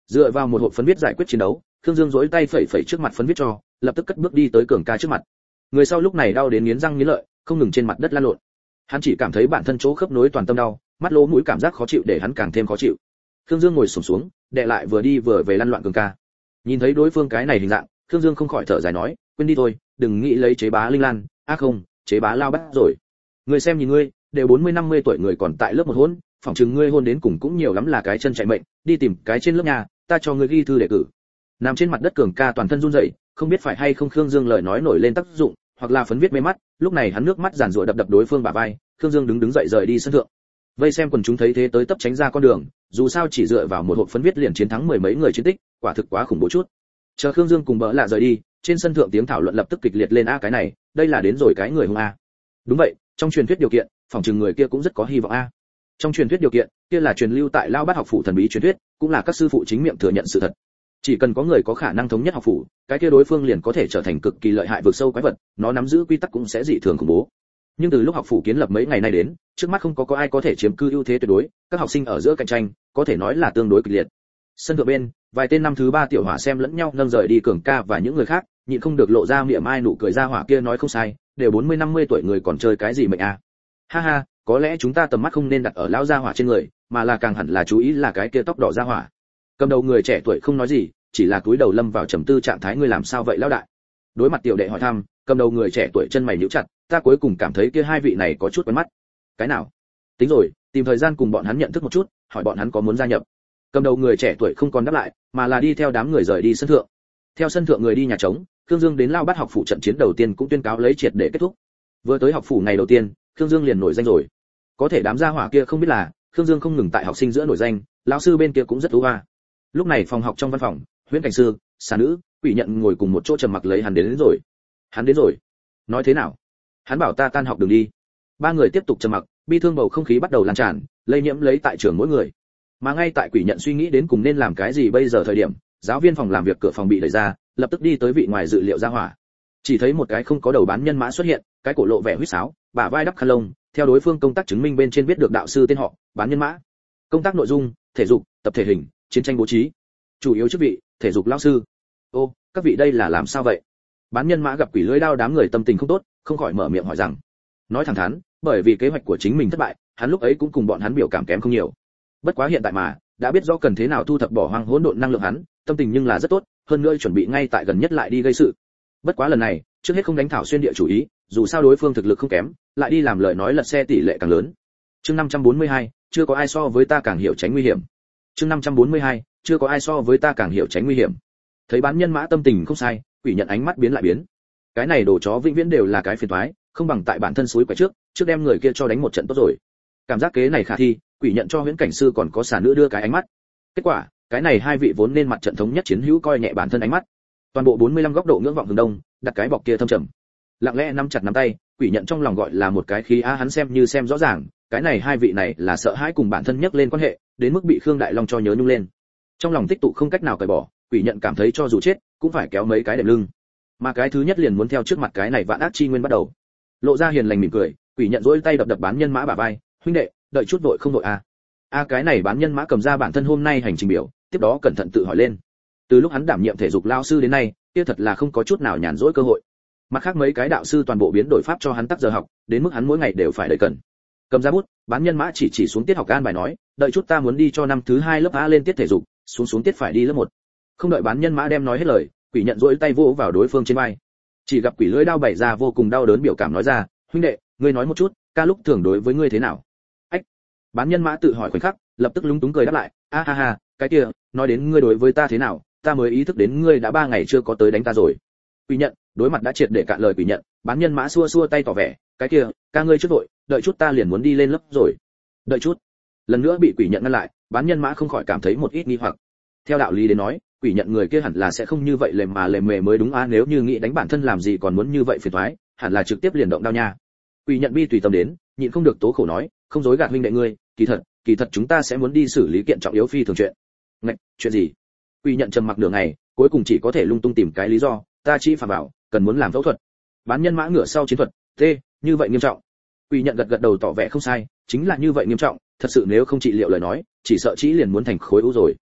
Dựa vào một hộp phấn viết giải quyết chiến đấu, Khương Dương giỗi tay phẩy phẩy trước mặt phấn viết cho, lập tức cất bước đi tới Cường ca trước mặt. Người sau lúc này đau đến nghiến răng nghiến lợi, không ngừng trên mặt đất lăn lộn. Hắn chỉ cảm thấy bản thân chỗ khớp nối toàn tâm đau, mắt lỗ mũi cảm giác khó chịu để hắn càng thêm khó chịu. Khương Dương ngồi xổm xuống, đè lại vừa đi vừa về lăn loạn Cường ca. Nhìn thấy đối phương cái này hình dạng, Khương Dương không khỏi thở dài nói, quên đi thôi, đừng nghĩ lấy chế bá Linh Lan, không, chế bá Lao Bắt rồi. Người xem nhìn ngươi, đều 40-50 tuổi người còn tại lớp một hôn, phỏng chừng ngươi hôn đến cùng cũng nhiều lắm là cái chân chạy mệnh, đi tìm cái trên lớp nhà, ta cho ngươi ghi thư đề cử. Nằm trên mặt đất Cường ca toàn thân run rẩy, không biết phải hay không Khương Dương lời nói nổi lên tác dụng, hoặc là phấn viết mê mắt, lúc này hắn nước mắt giàn giụa đập đập đối phương bả vai, Khương Dương đứng dậy rời đi sân thượng. Vây xem quần chúng thấy thế tới tấp tránh ra con đường, dù sao chỉ dựa vào một hộp phấn viết liền chiến thắng mười mấy người chiến tích, quả thực quá khủng bố chút. Chờ Khương Dương cùng bỡ lạ rời đi, trên sân thượng tiếng thảo luận lập tức kịch liệt lên, cái này, đây là đến rồi cái người hung a. Đúng vậy, trong truyền thuyết điều kiện, phòng trừng người kia cũng rất có hy vọng a. Trong truyền thuyết điều kiện, kia là truyền lưu tại Lao Bát học phủ thần bí truyền thuyết, cũng là các sư phụ chính miệng thừa nhận sự thật. Chỉ cần có người có khả năng thống nhất học phủ, cái kia đối phương liền có thể trở thành cực kỳ lợi hại vượt sâu quái vật, nó nắm giữ quy tắc cũng sẽ dị thường khủng bố. Nhưng từ lúc học phủ kiến lập mấy ngày nay đến, trước mắt không có ai có thể chiếm cư ưu thế tuyệt đối, các học sinh ở giữa cạnh tranh, có thể nói là tương đối kịch liệt. Sân thượng bên, vài tên năm thứ ba tiểu hỏa xem lẫn nhau nâng rời đi Cường ca và những người khác, nhịn không được lộ ra miệng ai nụ cười ra hỏa kia nói không sai, đều 40-50 tuổi người còn chơi cái gì mệnh a. Ha ha, có lẽ chúng ta tầm mắt không nên đặt ở lão gia hỏa trên người, mà là càng hẳn là chú ý là cái kia tóc đỏ gia hỏa. Cầm đầu người trẻ tuổi không nói gì, chỉ là cúi đầu lâm vào trầm tư trạng thái. Ngươi làm sao vậy lão đại? Đối mặt tiểu đệ hỏi thăm, cầm đầu người trẻ tuổi chân mày nhíu chặt, ta cuối cùng cảm thấy kia hai vị này có chút quen mắt. Cái nào? Tính rồi, tìm thời gian cùng bọn hắn nhận thức một chút, hỏi bọn hắn có muốn gia nhập. Cầm đầu người trẻ tuổi không còn đáp lại, mà là đi theo đám người rời đi sân thượng. Theo sân thượng người đi nhà trống, Khương Dương đến Lao Bát học phủ trận chiến đầu tiên cũng tuyên cáo lấy triệt để kết thúc. Vừa tới học phủ ngày đầu tiên, Khương Dương liền nổi danh rồi. Có thể đám gia hỏa kia không biết là, Khương Dương không ngừng tại học sinh giữa nổi danh, lão sư bên kia cũng rất thú hoa. Lúc này phòng học trong văn phòng, Huyễn Cảnh Sư, Xà Nữ, Quỷ Nhận ngồi cùng một chỗ trầm mặc lấy. Hắn đến rồi. Hắn đến rồi. Nói thế nào? Hắn bảo ta tan học đừng đi. Ba người tiếp tục trầm mặc, bi thương bầu không khí bắt đầu lan tràn, lây nhiễm lấy tại trường mỗi người. Mà ngay tại Quỷ Nhận suy nghĩ đến cùng nên làm cái gì bây giờ thời điểm, giáo viên phòng làm việc cửa phòng bị đẩy ra, lập tức đi tới vị ngoài dự liệu ra hỏa. Chỉ thấy một cái không có đầu bán nhân mã xuất hiện, cái cổ lộ vẻ huýt sáo, bả vai đắp khăn lông, theo đối phương công tác chứng minh bên trên viết được đạo sư tên họ, bán nhân mã. Công tác nội dung, thể dục, tập thể hình, chiến tranh bố trí. Chủ yếu chức vị, thể dục lão sư. Ô, các vị đây là làm sao vậy? Bán nhân mã gặp quỷ lưỡi đao đám người tâm tình không tốt, không khỏi mở miệng hỏi rằng. Nói thẳng thắn, bởi vì kế hoạch của chính mình thất bại, hắn lúc ấy cũng cùng bọn hắn biểu cảm kém không nhiều. Bất quá hiện tại mà, đã biết rõ cần thế nào thu thập bỏ hoang hỗn độn năng lượng hắn, tâm tình nhưng là rất tốt, hơn nữa chuẩn bị ngay tại gần nhất lại đi gây sự. Bất quá lần này, trước hết không đánh thảo xuyên địa chủ ý, dù sao đối phương thực lực không kém, lại đi làm lời nói lật xe tỷ lệ càng lớn. Chương 542, chưa có ai so với ta càng hiểu tránh nguy hiểm. Chương 542, chưa có ai so với ta càng hiểu tránh nguy hiểm. Thấy bán nhân mã tâm tình không sai, Quỷ Nhận ánh mắt biến lại biến. Cái này đồ chó vĩnh viễn đều là cái phiền toái, không bằng tại bản thân suối quậy trước đem người kia cho đánh một trận tốt rồi. Cảm giác kế này khả thi, Quỷ Nhận cho Huyễn Cảnh Sư còn có Xà Nữ đưa cái ánh mắt. Kết quả, cái này hai vị vốn nên mặt trận thống nhất chiến hữu coi nhẹ bản thân ánh mắt. Toàn bộ 45 góc độ ngưỡng vọng hướng đông, đặt cái bọc kia thâm trầm. Lặng lẽ nắm chặt nắm tay, Quỷ Nhận trong lòng gọi là một cái khí hắn xem như xem rõ ràng, cái này hai vị này là sợ hãi cùng bản thân nhắc lên quan hệ, đến mức bị Khương Đại Long cho nhớ nhung lên. Trong lòng tích tụ không cách nào cởi bỏ, Quỷ Nhận cảm thấy cho dù chết, cũng phải kéo mấy cái đệm lưng. Mà cái thứ nhất liền muốn theo trước mặt cái này vạn ác chi nguyên bắt đầu. Lộ ra hiền lành mỉm cười, Quỷ Nhận duỗi tay đập đập bán nhân mã bả vai, huynh đệ, đợi chút vội không vội à? Cái này bán nhân mã cầm ra bản thân hôm nay hành trình biểu, tiếp đó cẩn thận tự hỏi lên. Từ lúc hắn đảm nhiệm thể dục lao sư đến nay, kia thật là không có chút nào nhàn rỗi cơ hội. Mặt khác mấy cái đạo sư toàn bộ biến đổi pháp cho hắn tắc giờ học, đến mức hắn mỗi ngày đều phải đợi cần. Cầm ra bút, bán nhân mã chỉ xuống tiết học an bài nói, đợi chút ta muốn đi cho năm thứ 2 lớp A lên tiết thể dục, xuống tiết phải đi lớp 1. Không đợi bán nhân mã đem nói hết lời, Quỷ Nhận duỗi tay vỗ vào đối phương trên vai. Chỉ gặp quỷ lưỡi đao bày ra vô cùng đau đớn biểu cảm nói ra, huynh đệ, ngươi nói một chút, ca lúc thường đối với ngươi thế nào? Ách. Bán nhân mã tự hỏi khoảnh khắc, lập tức lúng túng cười đáp lại, ha ha, cái kia, nói đến ngươi đối với ta thế nào, ta mới ý thức đến ngươi đã 3 ngày chưa có tới đánh ta rồi. Quỷ Nhận, đối mặt đã triệt để cạn lời Quỷ Nhận, bán nhân mã xua tay tỏ vẻ, cái kia, ca ngươi trước vội, đợi chút ta liền muốn đi lên lớp rồi. Đợi chút. Lần nữa bị Quỷ Nhận ngăn lại, bán nhân mã không khỏi cảm thấy một ít nghi hoặc. Theo đạo lý đến nói, Quỷ Nhận người kia hẳn là sẽ không như vậy lề mề mới đúng nếu như nghĩ đánh bản thân làm gì còn muốn như vậy phiền toái, hẳn là trực tiếp liền động đao nha. Quỷ Nhận bi tùy tâm đến, nhịn không được tố khổ nói, không dối gạt huynh đệ ngươi, kỳ thật chúng ta sẽ muốn đi xử lý kiện trọng yếu phi thường chuyện. Ngạch, chuyện gì? Quỷ Nhận trầm mặc nửa ngày, cuối cùng chỉ có thể lung tung tìm cái lý do, ta chỉ phạm bảo, cần muốn làm phẫu thuật. Bán nhân mã ngửa sau chiến thuật, như vậy nghiêm trọng. Quỷ Nhận gật đầu tỏ vẻ không sai, chính là như vậy nghiêm trọng, thật sự nếu không trị liệu lời nói, chỉ sợ chỉ liền muốn thành khối u rồi.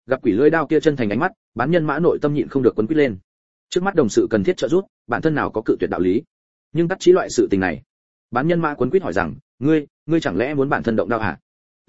Gặp quỷ lưỡi đao kia chân thành ánh mắt, bán nhân mã nội tâm nhịn không được quấn quýt lên. Trước mắt đồng sự cần thiết trợ giúp, bản thân nào có cự tuyệt đạo lý. Nhưng tắc chí loại sự tình này, bán nhân mã quấn quýt hỏi rằng, ngươi chẳng lẽ muốn bản thân động đao hả?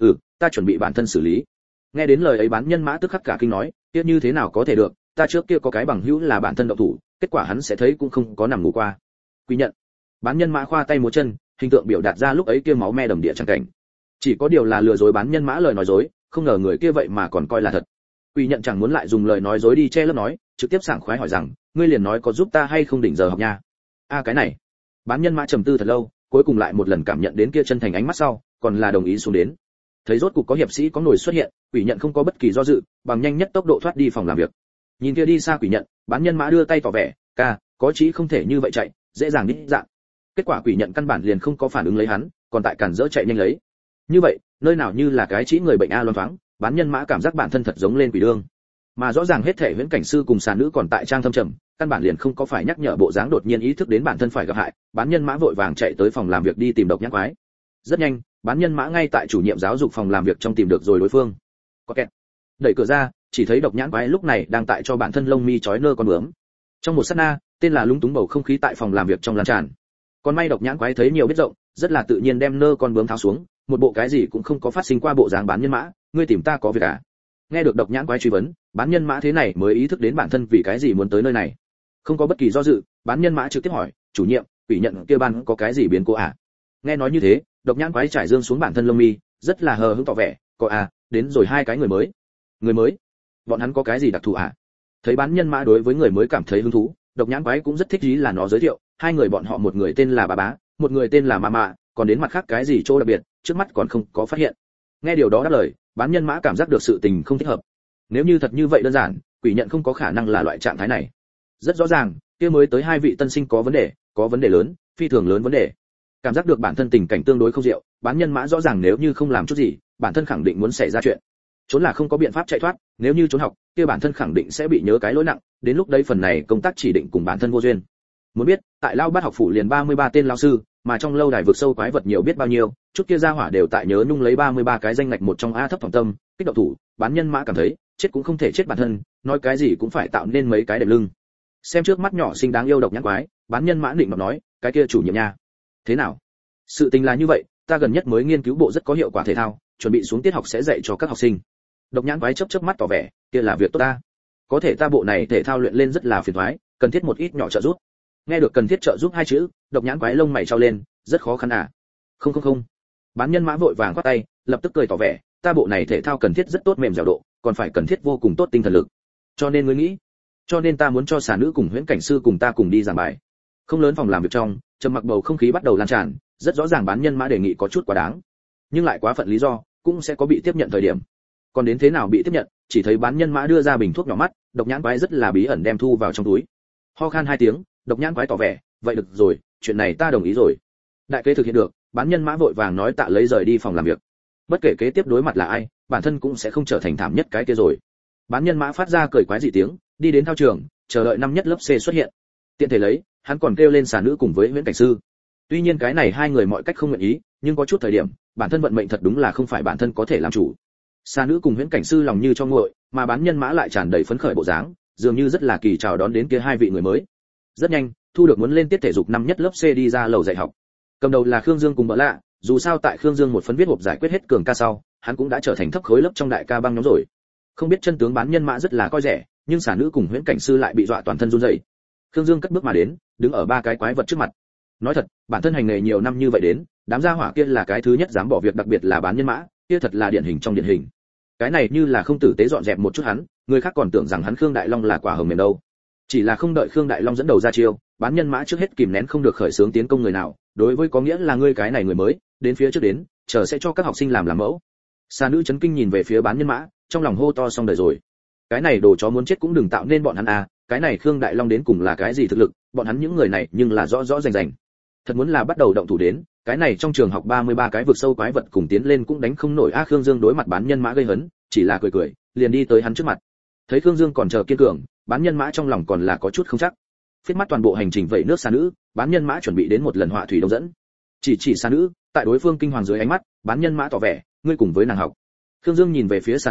Ta chuẩn bị bản thân xử lý. Nghe đến lời ấy bán nhân mã tức khắc cả kinh nói, tiếc như thế nào có thể được, ta trước kia có cái bằng hữu là bản thân động thủ, kết quả hắn sẽ thấy cũng không có nằm ngủ qua. Quy nhận. Bán nhân mã khoa tay múa chân, hình tượng biểu đạt ra lúc ấy kia máu me đầm địa chẳng cảnh. Chỉ có điều là lừa dối bán nhân mã lời nói dối, không ngờ người kia vậy mà còn coi là thật. Quy nhận chẳng muốn lại dùng lời nói dối đi che lấp nói, trực tiếp sảng khoái hỏi rằng, ngươi liền nói có giúp ta hay không đỉnh giờ học nha. Cái này. Bán nhân mã trầm tư thật lâu, cuối cùng lại một lần cảm nhận đến kia chân thành ánh mắt sau, còn là đồng ý xuống đến. Thấy rốt cục có hiệp sĩ có nổi xuất hiện, quỷ nhận không có bất kỳ do dự, bằng nhanh nhất tốc độ thoát đi phòng làm việc. Nhìn kia đi xa quỷ nhận, bán nhân mã đưa tay tỏ vẻ, ca, có chí không thể như vậy chạy, dễ dàng đít dạng. Kết quả quỷ nhận căn bản liền không có phản ứng lấy hắn, còn tại cản dỡ chạy nhanh lấy. Như vậy, nơi nào như là cái chí người bệnh a loan thoáng, bán nhân mã cảm giác bản thân thật giống lên quỷ đương. Mà rõ ràng hết thể huyễn cảnh sư cùng xà nữ còn tại trang thâm trầm, căn bản liền không có phải nhắc nhở bộ dáng đột nhiên ý thức đến bản thân phải gặp hại, bán nhân mã vội vàng chạy tới phòng làm việc đi tìm độc nhãn quái. Rất nhanh, bán nhân mã ngay tại chủ nhiệm giáo dục phòng làm việc trong tìm được rồi đối phương. Có kẹt. Đẩy cửa ra, chỉ thấy độc nhãn quái lúc này đang tại cho bản thân lông mi chói nơ con bướm. Trong một sát na, tên là lúng túng bầu không khí tại phòng làm việc trong lan tràn. Còn may độc nhãn quái thấy nhiều biết rộng, rất là tự nhiên đem nơ con bướm tháo xuống, một bộ cái gì cũng không có phát sinh qua bộ dáng bán nhân mã, ngươi tìm ta có việc à? Nghe được độc nhãn quái truy vấn, bán nhân mã thế này mới ý thức đến bản thân vì cái gì muốn tới nơi này. Không có bất kỳ do dự, bán nhân mã trực tiếp hỏi, chủ nhiệm, quỷ nhận kia ban có cái gì biến cố à? Nghe nói như thế, độc nhãn quái trải dương xuống bản thân lông mi, rất là hờ hững tỏ vẻ, có à, đến rồi hai cái người mới. Người mới? Bọn hắn có cái gì đặc thù à? Thấy bán nhân mã đối với người mới cảm thấy hứng thú, độc nhãn quái cũng rất thích ý là nó giới thiệu, hai người bọn họ một người tên là bà bá, một người tên là mama, còn đến mặt khác cái gì chỗ đặc biệt, trước mắt còn không có phát hiện. Nghe điều đó đáp lời, bán nhân mã cảm giác được sự tình không thích hợp. Nếu như thật như vậy đơn giản, quỷ nhận không có khả năng là loại trạng thái này. Rất rõ ràng, kia mới tới hai vị tân sinh có vấn đề lớn, phi thường lớn vấn đề. Cảm giác được bản thân tình cảnh tương đối không diệu, bán nhân mã rõ ràng nếu như không làm chút gì, bản thân khẳng định muốn xảy ra chuyện. Trốn là không có biện pháp chạy thoát, nếu như trốn học, kia bản thân khẳng định sẽ bị nhớ cái lỗi nặng, đến lúc đấy phần này công tác chỉ định cùng bản thân vô duyên. Muốn biết, tại Lao Bát học phủ liền 33 tên lao sư, mà trong lâu đài vực sâu quái vật nhiều biết bao nhiêu, chút kia gia hỏa đều tại nhớ nhung lấy 33 cái danh ngạch một trong a thấp phòng tâm, kích động thủ, bán nhân mã cảm thấy, chết cũng không thể chết bản thân, nói cái gì cũng phải tạo nên mấy cái đẹp lưng. Xem trước mắt nhỏ xinh đáng yêu độc nhãn quái, bán nhân mã định mà nói, cái kia chủ nhiệm nha. Thế nào? Sự tình là như vậy, ta gần nhất mới nghiên cứu bộ rất có hiệu quả thể thao, chuẩn bị xuống tiết học sẽ dạy cho các học sinh. Độc nhãn quái chớp chớp mắt tỏ vẻ, kia là việc tốt ta. Có thể ta bộ này thể thao luyện lên rất là phiền toái, cần thiết một ít nhỏ trợ giúp. Nghe được cần thiết trợ giúp hai chữ, độc nhãn quái lông mày trao lên, rất khó khăn à? Không. Bán nhân mã vội vàng quát tay, lập tức cười tỏ vẻ, ta bộ này thể thao cần thiết rất tốt mềm dẻo độ, còn phải cần thiết vô cùng tốt tinh thần lực. Cho nên ngươi nghĩ, cho nên ta muốn cho xà nữ cùng huyễn cảnh sư cùng ta cùng đi giảng bài. Không lớn phòng làm việc trong, trầm mặc bầu không khí bắt đầu lan tràn, rất rõ ràng bán nhân mã đề nghị có chút quá đáng, nhưng lại quá phận lý do, cũng sẽ có bị tiếp nhận thời điểm. Còn đến thế nào bị tiếp nhận, chỉ thấy bán nhân mã đưa ra bình thuốc nhỏ mắt, độc nhãn quái rất là bí ẩn đem thu vào trong túi. Ho khan hai tiếng, độc nhãn quái tỏ vẻ, vậy được rồi, chuyện này ta đồng ý rồi. Đại kế thực hiện được, bán nhân mã vội vàng nói tạ lấy rời đi phòng làm việc. Bất kể kế tiếp đối mặt là ai, bản thân cũng sẽ không trở thành thảm nhất cái kia rồi. Bán nhân mã phát ra cười quái dị tiếng, đi đến thao trường, chờ đợi năm nhất lớp C xuất hiện. Tiện thể lấy, hắn còn kêu lên xà nữ cùng với huyễn cảnh sư. Tuy nhiên cái này hai người mọi cách không nguyện ý, nhưng có chút thời điểm, bản thân vận mệnh thật đúng là không phải bản thân có thể làm chủ. Xà nữ cùng huyễn cảnh sư lòng như cho nguội, mà bán nhân mã lại tràn đầy phấn khởi bộ dáng, dường như rất là kỳ chào đón đến kia hai vị người mới. Rất nhanh, thu được muốn lên tiết thể dục năm nhất lớp C đi ra lầu dạy học. Cầm đầu là Khương Dương cùng Bỡ Lạ, dù sao tại Khương Dương một phấn viết hộp giải quyết hết cường ca sau, hắn cũng đã trở thành thấp khối lớp trong đại ca băng nhóm rồi. Không biết chân tướng bán nhân mã rất là coi rẻ, nhưng xà nữ cùng huyễn cảnh sư lại bị dọa toàn thân run rẩy. Khương Dương cất bước mà đến, đứng ở ba cái quái vật trước mặt. Nói thật, bản thân hành nghề nhiều năm như vậy đến, đám gia hỏa kia là cái thứ nhất dám bỏ việc, đặc biệt là bán nhân mã, kia thật là điển hình trong điển hình. Cái này như là không tử tế dọn dẹp một chút hắn, người khác còn tưởng rằng hắn Khương Đại Long là quả hồng mềm đâu. Chỉ là không đợi Khương Đại Long dẫn đầu ra chiêu, bán nhân mã trước hết kìm nén không được khởi xướng tiến công người nào, đối với có nghĩa là ngươi cái này người mới, đến phía trước đến, chờ sẽ cho các học sinh làm mẫu. Xà nữ chấn kinh nhìn về phía bán nhân mã, trong lòng hô to xong đời rồi. Cái này đồ chó muốn chết cũng đừng tạo nên bọn hắn à, cái này Khương Đại Long đến cùng là cái gì thực lực, bọn hắn những người này nhưng là rõ rõ rành rành. Thật muốn là bắt đầu động thủ đến, cái này trong trường học 33 cái vực sâu quái vật cùng tiến lên cũng đánh không nổi a. Khương Dương đối mặt bán nhân mã gây hấn, chỉ là cười cười, liền đi tới hắn trước mặt. Thấy Khương Dương còn chờ kiên cường, bán nhân mã trong lòng còn là có chút không chắc. Phiết mắt toàn bộ hành trình vậy nước xà nữ, bán nhân mã chuẩn bị đến một lần họa thủy đông dẫn. Chỉ xà nữ, tại đối phương kinh hoàng dưới ánh mắt, bán nhân mã tỏ vẻ, ngươi cùng với nàng học. Khương Dương nhìn về phía xà nữ,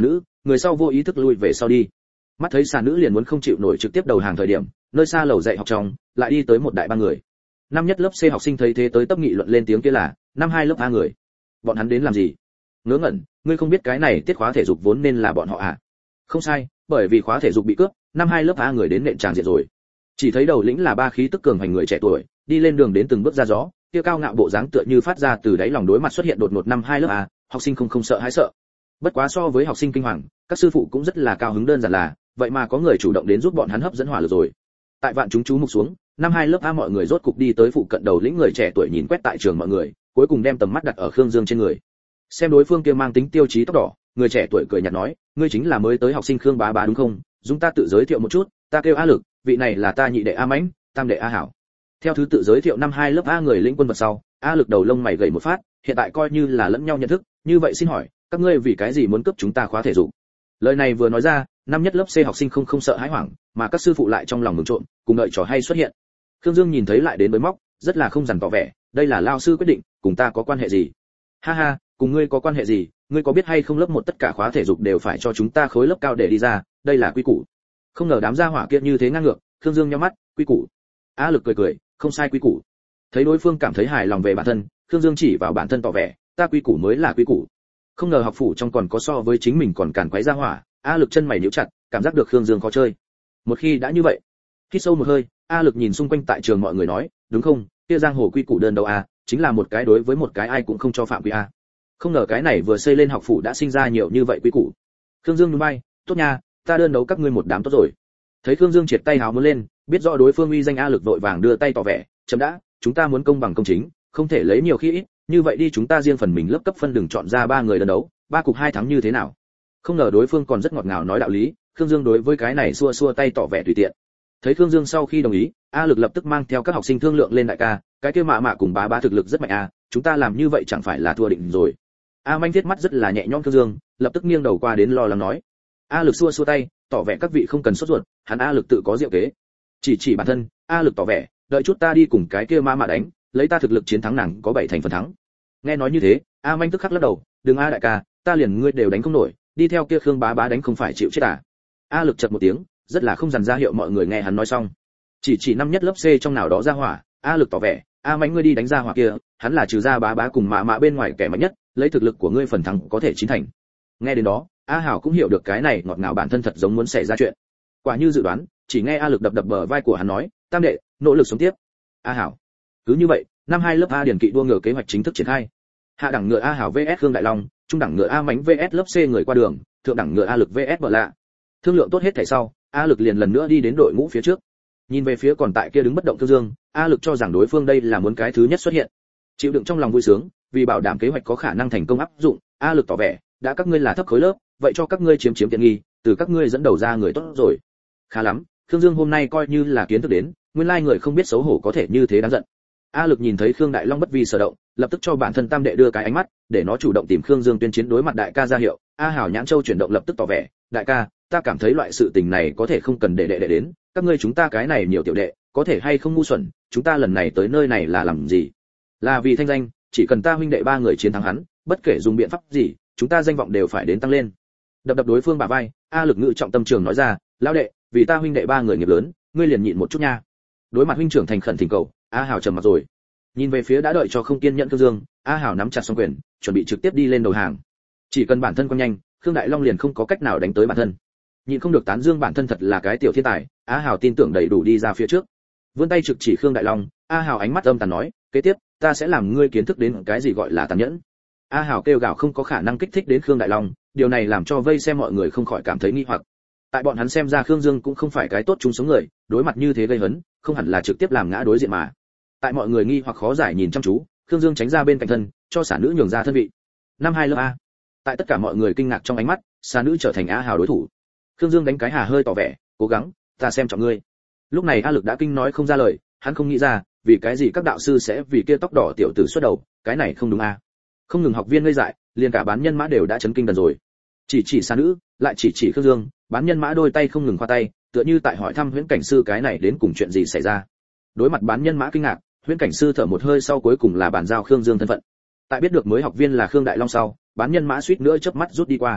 người sau vô ý thức lui về sau đi. Mắt thấy xà nữ liền muốn không chịu nổi trực tiếp đầu hàng thời điểm, nơi xa lầu dạy học trong lại đi tới một đại ba người. Năm nhất lớp C học sinh thấy thế tới tấp nghị luận lên tiếng kia là năm 2 lớp A người. Bọn hắn đến làm gì? Ngớ ngẩn, ngươi không biết cái này tiết khóa thể dục vốn nên là bọn họ à? Không sai, bởi vì khóa thể dục bị cướp, năm 2 lớp A người đến nện tràng diện rồi. Chỉ thấy đầu lĩnh là ba khí tức cường hành người trẻ tuổi, đi lên đường đến từng bước ra gió, kia cao ngạo bộ dáng tựa như phát ra từ đáy lòng đối mặt xuất hiện đột ngột năm 2 lớp A, học sinh không sợ hãi sợ. Bất quá so với học sinh kinh hoàng, các sư phụ cũng rất là cao hứng, đơn giản là, vậy mà có người chủ động đến giúp bọn hắn hấp dẫn hỏa lực rồi. Tại vạn chúng chú mục xuống, năm 2 lớp A mọi người rốt cục đi tới phụ cận đầu lĩnh người trẻ tuổi nhìn quét tại trường mọi người, cuối cùng đem tầm mắt đặt ở Khương Dương trên người. Xem đối phương kia mang tính tiêu chí tóc đỏ, người trẻ tuổi cười nhạt nói, ngươi chính là mới tới học sinh Khương Bá Bá đúng không? Chúng ta tự giới thiệu một chút, ta kêu A Lực, vị này là ta nhị đệ A Mãnh, tam đệ A Hảo. Theo thứ tự giới thiệu năm 2 lớp A người lĩnh quân vật sau, A Lực đầu lông mày gầy một phát, hiện tại coi như là lẫn nhau nhận thức, như vậy xin hỏi, các ngươi vì cái gì muốn cướp chúng ta khóa thể dục? Lời này vừa nói ra, năm nhất lớp C học sinh không sợ hãi hoảng, mà các sư phụ lại trong lòng mừng trộm, cùng đợi trò hay xuất hiện. Khương Dương nhìn thấy lại đến bới móc, rất là không dằn tỏ vẻ, đây là lao sư quyết định, cùng ta có quan hệ gì? Ha ha, cùng ngươi có quan hệ gì? Ngươi có biết hay không lớp 1 tất cả khóa thể dục đều phải cho chúng ta khối lớp cao để đi ra, đây là quy củ. Không ngờ đám gia hỏa kia như thế ngang ngược, Khương Dương nhíu mắt, quy củ. A Lực cười cười, không sai quy củ. Thấy đối phương cảm thấy hài lòng về bản thân, Khương Dương chỉ vào bản thân tỏ vẻ, ta quy củ mới là quy củ. Không ngờ học phủ trong còn có so với chính mình còn càn quấy gia hỏa, A Lực chân mày nhíu chặt, cảm giác được Khương Dương khó chơi. Một khi đã như vậy, hít sâu một hơi, A Lực nhìn xung quanh tại trường mọi người nói, đúng không, kia giang hồ quy củ đơn đâu a, chính là một cái đối với một cái ai cũng không cho phạm quy a. Không ngờ cái này vừa xây lên học phủ đã sinh ra nhiều như vậy quy củ. Khương Dương nhún vai, tốt nha, ta đơn đấu các ngươi một đám tốt rồi. Thấy Khương Dương triệt tay háo muốn lên, biết rõ đối phương uy danh, A Lực vội vàng đưa tay tỏ vẻ, chấm đã, chúng ta muốn công bằng công chính, không thể lấy nhiều khi ít, như vậy đi chúng ta riêng phần mình lớp cấp phân đừng chọn ra 3 người đơn đấu, 3 cục 2 thắng như thế nào? Không ngờ đối phương còn rất ngọt ngào nói đạo lý, Khương Dương đối với cái này xua xua tay tỏ vẻ tùy tiện. Thấy Khương Dương sau khi đồng ý, A Lực lập tức mang theo các học sinh thương lượng lên, đại ca, cái kia mạ cùng bá bá thực lực rất mạnh a, chúng ta làm như vậy chẳng phải là thua định rồi. A Manh thiết mắt rất là nhẹ nhõm Khương Dương, lập tức nghiêng đầu qua đến lo lắng nói. A Lực xua xua tay, tỏ vẻ các vị không cần sốt ruột, hắn A Lực tự có diệu kế. Chỉ bản thân, A Lực tỏ vẻ, đợi chút ta đi cùng cái kia mạ đánh, lấy ta thực lực chiến thắng nàng có 7 thành phần thắng. Nghe nói như thế, A Manh tức khắc lắc đầu, đừng A đại ca, ta liền ngươi đều đánh không nổi, đi theo kia Khương bá bá đánh không phải chịu chết à? A Lực chợt một tiếng, rất là không dằn ra hiệu mọi người nghe hắn nói xong. Chỉ năm nhất lớp C trong nào đó ra hỏa, A Lực tỏ vẻ, A Mãnh ngươi đi đánh ra hỏa kia, hắn là trừ ra bá bá cùng mạ bên ngoài kẻ mạnh nhất, lấy thực lực của ngươi phần thắng có thể chín thành. Nghe đến đó, A Hảo cũng hiểu được cái này ngọt ngào bản thân thật giống muốn xảy ra chuyện. Quả như dự đoán, chỉ nghe A Lực đập bờ vai của hắn nói, tam đệ, nỗ lực sống tiếp. A Hảo. Cứ như vậy, năm 2 lớp A điển kỵ đua ngựa kế hoạch chính thức triển khai. Hạ đẳng ngựa A Hảo VS Khương Đại Long, trung đẳng ngựa A Mãnh VS lớp C người qua đường, thượng đẳng ngựa A Lực VS Bờ Lạ. Thương lượng tốt hết thảy sau, A Lực liền lần nữa đi đến đội ngũ phía trước. Nhìn về phía còn tại kia đứng bất động Khương Dương, A Lực cho rằng đối phương đây là muốn cái thứ nhất xuất hiện. Chịu đựng trong lòng vui sướng, vì bảo đảm kế hoạch có khả năng thành công áp dụng, A Lực tỏ vẻ, đã các ngươi là thấp khối lớp, vậy cho các ngươi chiếm tiện nghi, từ các ngươi dẫn đầu ra người tốt rồi. Khá lắm, Khương Dương hôm nay coi như là kiến thức đến, nguyên lai người không biết xấu hổ có thể như thế đáng giận. A Lực nhìn thấy Khương Đại Long bất vi sở động, lập tức cho bản thân tam đệ đưa cái ánh mắt, để nó chủ động tìm Khương Dương tuyên chiến đối mặt đại ca ra hiệu. A Hảo nhãn châu chuyển động lập tức tỏ vẻ, đại ca, ta cảm thấy loại sự tình này có thể không cần để đệ đến, các ngươi chúng ta cái này nhiều tiểu đệ, có thể hay không ngu xuẩn, chúng ta lần này tới nơi này là làm gì? Là vì thanh danh, chỉ cần ta huynh đệ 3 người chiến thắng hắn, bất kể dùng biện pháp gì, chúng ta danh vọng đều phải đến tăng lên. Đập đối phương bả vai, A Lực ngự trọng tâm trường nói ra, lão đệ, vì ta huynh đệ 3 người nghiệp lớn, ngươi liền nhịn một chút nha. Đối mặt huynh trưởng thành khẩn thỉnh cầu, A Hảo trầm mặt rồi. Nhìn về phía đã đợi cho không kiên nhẫn Khương Dương, A Hảo nắm chặt song quyền, chuẩn bị trực tiếp đi lên đầu hàng. Chỉ cần bản thân quan nhanh, Khương Đại Long liền không có cách nào đánh tới bản thân. Nhịn không được tán dương bản thân thật là cái tiểu thiên tài, A Hảo tin tưởng đầy đủ đi ra phía trước. Vươn tay trực chỉ Khương Đại Long, A Hảo ánh mắt âm tàn nói, kế tiếp, ta sẽ làm ngươi kiến thức đến cái gì gọi là tàn nhẫn. A Hảo kêu gào không có khả năng kích thích đến Khương Đại Long, điều này làm cho vây xem mọi người không khỏi cảm thấy nghi hoặc. Tại bọn hắn xem ra Khương Dương cũng không phải cái tốt chung sống người, đối mặt như thế gây hấn, không hẳn là trực tiếp làm ngã đối diện mà. Tại mọi người nghi hoặc khó giải nhìn chăm chú, Khương Dương tránh ra bên cạnh thân, cho xả nữ nhường ra thân vị. Năm 2 lớp A. Tại tất cả mọi người kinh ngạc trong ánh mắt, xả nữ trở thành A Hảo đối thủ. Khương Dương đánh cái hà hơi tỏ vẻ, cố gắng, ta xem trọng ngươi. Lúc này A Lực đã kinh nói không ra lời, hắn không nghĩ ra, vì cái gì các đạo sư sẽ vì kia tóc đỏ tiểu tử xuất đầu, cái này không đúng a. Không ngừng học viên ngây dại, liền cả bán nhân mã đều đã chấn kinh đần rồi. Chỉ xà nữ, lại chỉ Khương Dương, bán nhân mã đôi tay không ngừng khoa tay, tựa như tại hỏi thăm Huyễn Cảnh sư cái này đến cùng chuyện gì xảy ra. Đối mặt bán nhân mã kinh ngạc, Huyễn Cảnh sư thở một hơi sau cuối cùng là bàn giao Khương Dương thân phận. Tại biết được mới học viên là Khương Đại Long sau, bán nhân mã suýt nữa chớp mắt rút đi qua.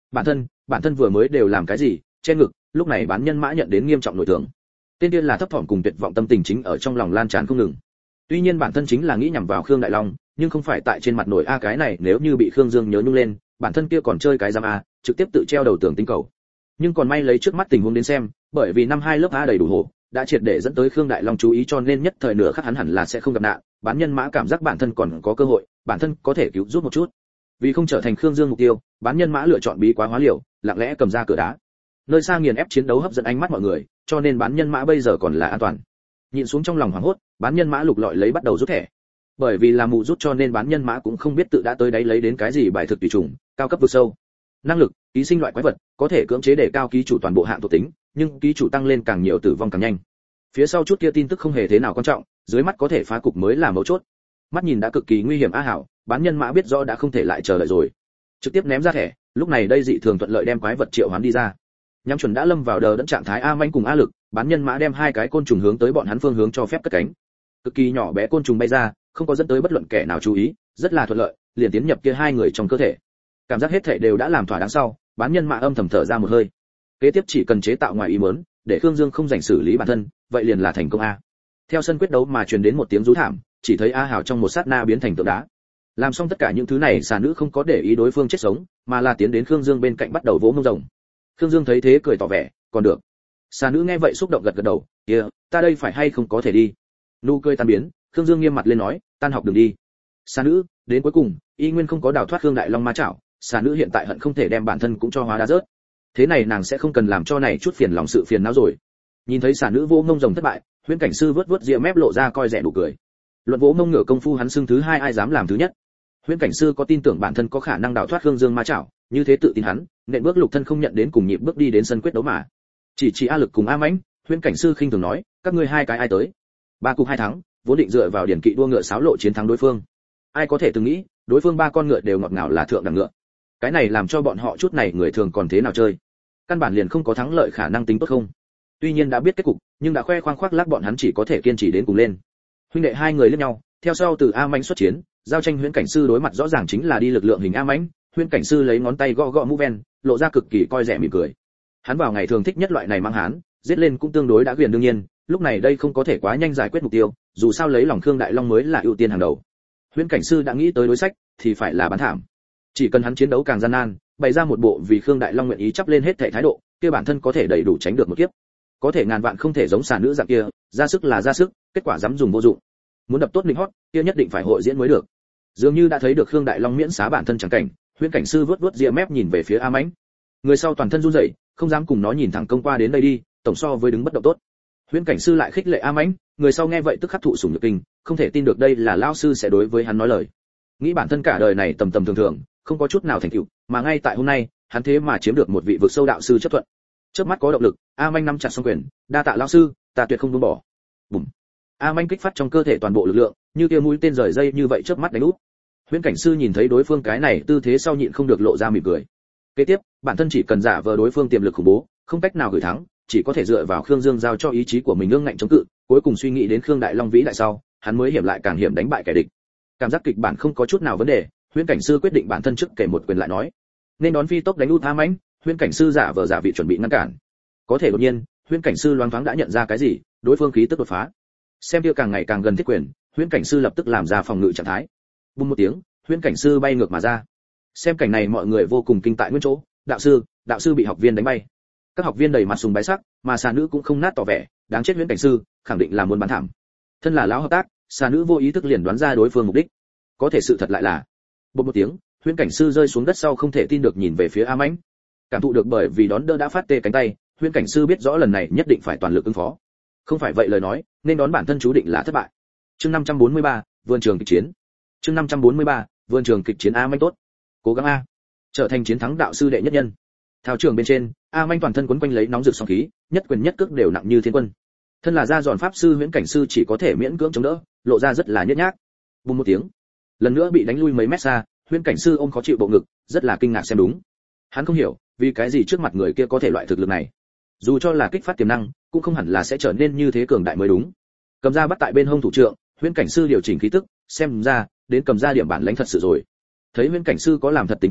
Bản thân vừa mới đều làm cái gì? Che ngực, lúc này bán nhân mã nhận đến nghiêm trọng nội thương. Tên tiên là thấp thỏm cùng tuyệt vọng tâm tình chính ở trong lòng lan tràn không ngừng. Tuy nhiên bản thân chính là nghĩ nhằm vào Khương Đại Long, nhưng không phải tại trên mặt nổi a cái này, nếu như bị Khương Dương nhớ nhung lên, bản thân kia còn chơi cái giam a, trực tiếp tự treo đầu tường tinh cầu. Nhưng còn may lấy trước mắt tình huống đến xem, bởi vì năm hai lớp a đầy đủ hổ, đã triệt để dẫn tới Khương Đại Long chú ý, cho nên nhất thời nửa khắc hắn hẳn là sẽ không gặp nạn, bán nhân mã cảm giác bản thân còn có cơ hội, bản thân có thể cứu giúp một chút. Vì không trở thành Khương Dương mục tiêu, bán nhân mã lựa chọn bí quá hóa liều, lặng lẽ cầm ra cửa đá. Nơi xa nghiền ép chiến đấu hấp dẫn ánh mắt mọi người, cho nên bán nhân mã bây giờ còn là an toàn. Nhịn xuống trong lòng hoảng hốt, bán nhân mã lục lọi lấy bắt đầu rút thẻ. Bởi vì là mù rút cho nên bán nhân mã cũng không biết tự đã tới đấy lấy đến cái gì bài thực tùy trùng, cao cấp vực sâu. Năng lực, ký sinh loại quái vật, có thể cưỡng chế để cao ký chủ toàn bộ hạng thuộc tính, nhưng ký chủ tăng lên càng nhiều tử vong càng nhanh. Phía sau chút kia tin tức không hề thế nào quan trọng, dưới mắt có thể phá cục mới là mấu chốt. Mắt nhìn đã cực kỳ nguy hiểm a hảo, bán nhân mã biết rõ đã không thể lại chờ đợi rồi, trực tiếp ném ra thẻ. Lúc này đây dị thường thuận lợi đem quái vật triệu hoán đi ra. Nhắm chuẩn đã lâm vào đờ đẫn trạng thái A Manh cùng A Lực, bán nhân mã đem hai cái côn trùng hướng tới bọn hắn phương hướng cho phép cất cánh. Cực kỳ nhỏ bé côn trùng bay ra, không có dẫn tới bất luận kẻ nào chú ý, rất là thuận lợi, liền tiến nhập kia hai người trong cơ thể. Cảm giác hết thể đều đã làm thỏa đáng sau, bán nhân mã âm thầm thở ra một hơi. Kế tiếp chỉ cần chế tạo ngoài ý muốn, để Khương Dương không rảnh xử lý bản thân, vậy liền là thành công a. Theo sân quyết đấu mà truyền đến một tiếng rú thảm, chỉ thấy A Hào trong một sát na biến thành tượng đá. Làm xong tất cả những thứ này, xà nữ không có để ý đối phương chết sống, mà là tiến đến Khương Dương bên cạnh bắt đầu vỗ mông rồng. Khương Dương thấy thế cười tỏ vẻ, còn được. Xà nữ nghe vậy xúc động gật gật đầu, kia, ta đây phải hay không có thể đi. Nụ cười tan biến, Khương Dương nghiêm mặt lên nói, tan học đừng đi. Xà nữ, đến cuối cùng, y nguyên không có đào thoát Khương Đại Long ma chảo, xà nữ hiện tại hận không thể đem bản thân cũng cho hóa đá rớt. Thế này nàng sẽ không cần làm cho này chút phiền lòng sự phiền não rồi. Nhìn thấy xà nữ vỗ mông rồng thất bại, Huyễn Cảnh Sư vớt vớt ria mép lộ ra coi rẻ đủ cười. Luận vỗ mông ngửa công phu hắn xưng thứ hai ai dám làm thứ nhất. Huyễn Cảnh Sư có tin tưởng bản thân có khả năng đào thoát Khương Dương ma chảo, như thế tự tin hắn, nện bước lục thân không nhận đến cùng nhịp bước đi đến sân quyết đấu mà. Chỉ A Lực cùng A Mãnh, Huyễn Cảnh Sư khinh thường nói, các ngươi hai cái ai tới? Ba cục hai thắng, vốn định dựa vào điển kỵ đua ngựa sáo lộ chiến thắng đối phương. Ai có thể từng nghĩ, đối phương ba con ngựa đều ngọt ngào là thượng đẳng ngựa. Cái này làm cho bọn họ chút này người thường còn thế nào chơi? Căn bản liền không có thắng lợi khả năng tính tốt không? Tuy nhiên đã biết kết cục, nhưng đã khoe khoang khoác lác bọn hắn chỉ có thể kiên trì đến cùng lên. Huynh đệ hai người liếc nhau, theo sau từ A Mãnh xuất chiến, giao tranh Huyễn Cảnh Sư đối mặt rõ ràng chính là đi lực lượng hình A Mãnh. Huyễn Cảnh Sư lấy ngón tay gõ gõ mũ ven, lộ ra cực kỳ coi rẻ mỉm cười. Hắn vào ngày thường thích nhất loại này mang hán, giết lên cũng tương đối đã quyền đương nhiên, lúc này đây không có thể quá nhanh giải quyết mục tiêu, dù sao lấy lòng Khương Đại Long mới là ưu tiên hàng đầu. Huyễn Cảnh Sư đã nghĩ tới đối sách, thì phải là bán thảm. Chỉ cần hắn chiến đấu càng gian nan, bày ra một bộ vì Khương Đại Long nguyện ý chấp lên hết thảy thái độ, kia bản thân có thể đầy đủ tránh được một kiếp. Có thể ngàn vạn không thể giống xà nữ dạng kia, ra sức là ra sức, kết quả dám dùng vô dụng. Muốn đập tốt linh hót, kia nhất định phải hội diễn mới được. Dường như đã thấy được Khương Đại Long miễn xá bản thân chẳng cảnh, Huyễn Cảnh Sư vớt vớt ria mép nhìn về phía A Mãnh. Người sau toàn thân run rẩy, không dám cùng nó nhìn thẳng công qua đến đây đi, tổng so với đứng bất động tốt. Huyễn Cảnh Sư lại khích lệ A Mãnh, người sau nghe vậy tức khắc thụ sủng nhược kinh, không thể tin được đây là lão sư sẽ đối với hắn nói lời. Nghĩ bản thân cả đời này tầm tầm thường thường, không có chút nào thành tựu, mà ngay tại hôm nay, hắn thế mà chiếm được một vị vực sâu đạo sư chấp thuận. Chớp mắt có động lực, A Mãnh nắm chặt song quyền, đa tạ lão sư, ta tuyệt không buông bỏ. Bùm. A Mãnh kích phát trong cơ thể toàn bộ lực lượng, như kia mũi tên rời dây như vậy chớp mắt đánh úp. Huyễn Cảnh Sư nhìn thấy đối phương cái này tư thế sau nhịn không được lộ ra mỉm cười. Kế tiếp, bản thân chỉ cần giả vờ đối phương tiềm lực khủng bố, không cách nào gửi thắng, chỉ có thể dựa vào Khương Dương giao cho ý chí của mình ương ngạnh chống cự, cuối cùng suy nghĩ đến Khương Đại Long vĩ đại sau, hắn mới hiểm lại càng hiểm đánh bại kẻ địch. Cảm giác kịch bản không có chút nào vấn đề, Huyễn Cảnh Sư quyết định bản thân trước kể một quyền lại nói. Nên đón phi tốc đánh út A Mãnh, Huyễn Cảnh Sư giả vờ giả vị chuẩn bị ngăn cản. Có thể đột nhiên, Huyễn Cảnh Sư loáng thoáng đã nhận ra cái gì, đối phương khí tức đột phá. Xem kia càng ngày càng gần thiết quyền, Huyễn Cảnh Sư lập tức làm ra phòng ngự trạng thái. Bùng một tiếng, Huyễn Cảnh Sư bay ngược mà ra. Xem cảnh này mọi người vô cùng kinh tại nguyên chỗ, đạo sư bị học viên đánh bay. Các học viên đầy mặt sùng bái sắc, mà xà nữ cũng không nát tỏ vẻ, đáng chết Huyễn Cảnh Sư, khẳng định là muốn bán thảm. Thân là lão hợp tác, xà nữ vô ý thức liền đoán ra đối phương mục đích. Có thể sự thật lại là, bột một tiếng, Huyễn Cảnh Sư rơi xuống đất sau không thể tin được nhìn về phía A Mãnh. Cảm thụ được bởi vì đón đỡ đã phát tê cánh tay, Huyễn Cảnh Sư biết rõ lần này nhất định phải toàn lực ứng phó. Không phải vậy lời nói, nên đón bản thân chú định là thất bại. Chương 543, vườn trường kịch chiến. Chương 543, vườn trường kịch chiến. A Mãnh tốt, cố gắng a, trở thành chiến thắng đạo sư đệ nhất nhân. Thao trường bên trên, A Mãnh toàn thân quấn quanh lấy nóng rực song khí, nhất quyền nhất cước đều nặng như thiên quân. Thân là gia dọn pháp sư Huyễn Cảnh Sư chỉ có thể miễn cưỡng chống đỡ, lộ ra rất là nhếch nhác. Bùng một tiếng, lần nữa bị đánh lui mấy mét xa, Huyễn Cảnh Sư ôm khó chịu bộ ngực, rất là kinh ngạc xem đúng. Hắn không hiểu, vì cái gì trước mặt người kia có thể loại thực lực này. Dù cho là kích phát tiềm năng, cũng không hẳn là sẽ trở nên như thế cường đại mới đúng. Cầm ra bắt tại bên hông thủ trượng, Huyễn Cảnh Sư điều chỉnh khí tức, xem ra đến cầm ra điểm bản lãnh thật sự rồi. Thấy Huyễn Cảnh Sư có làm thật tính toán,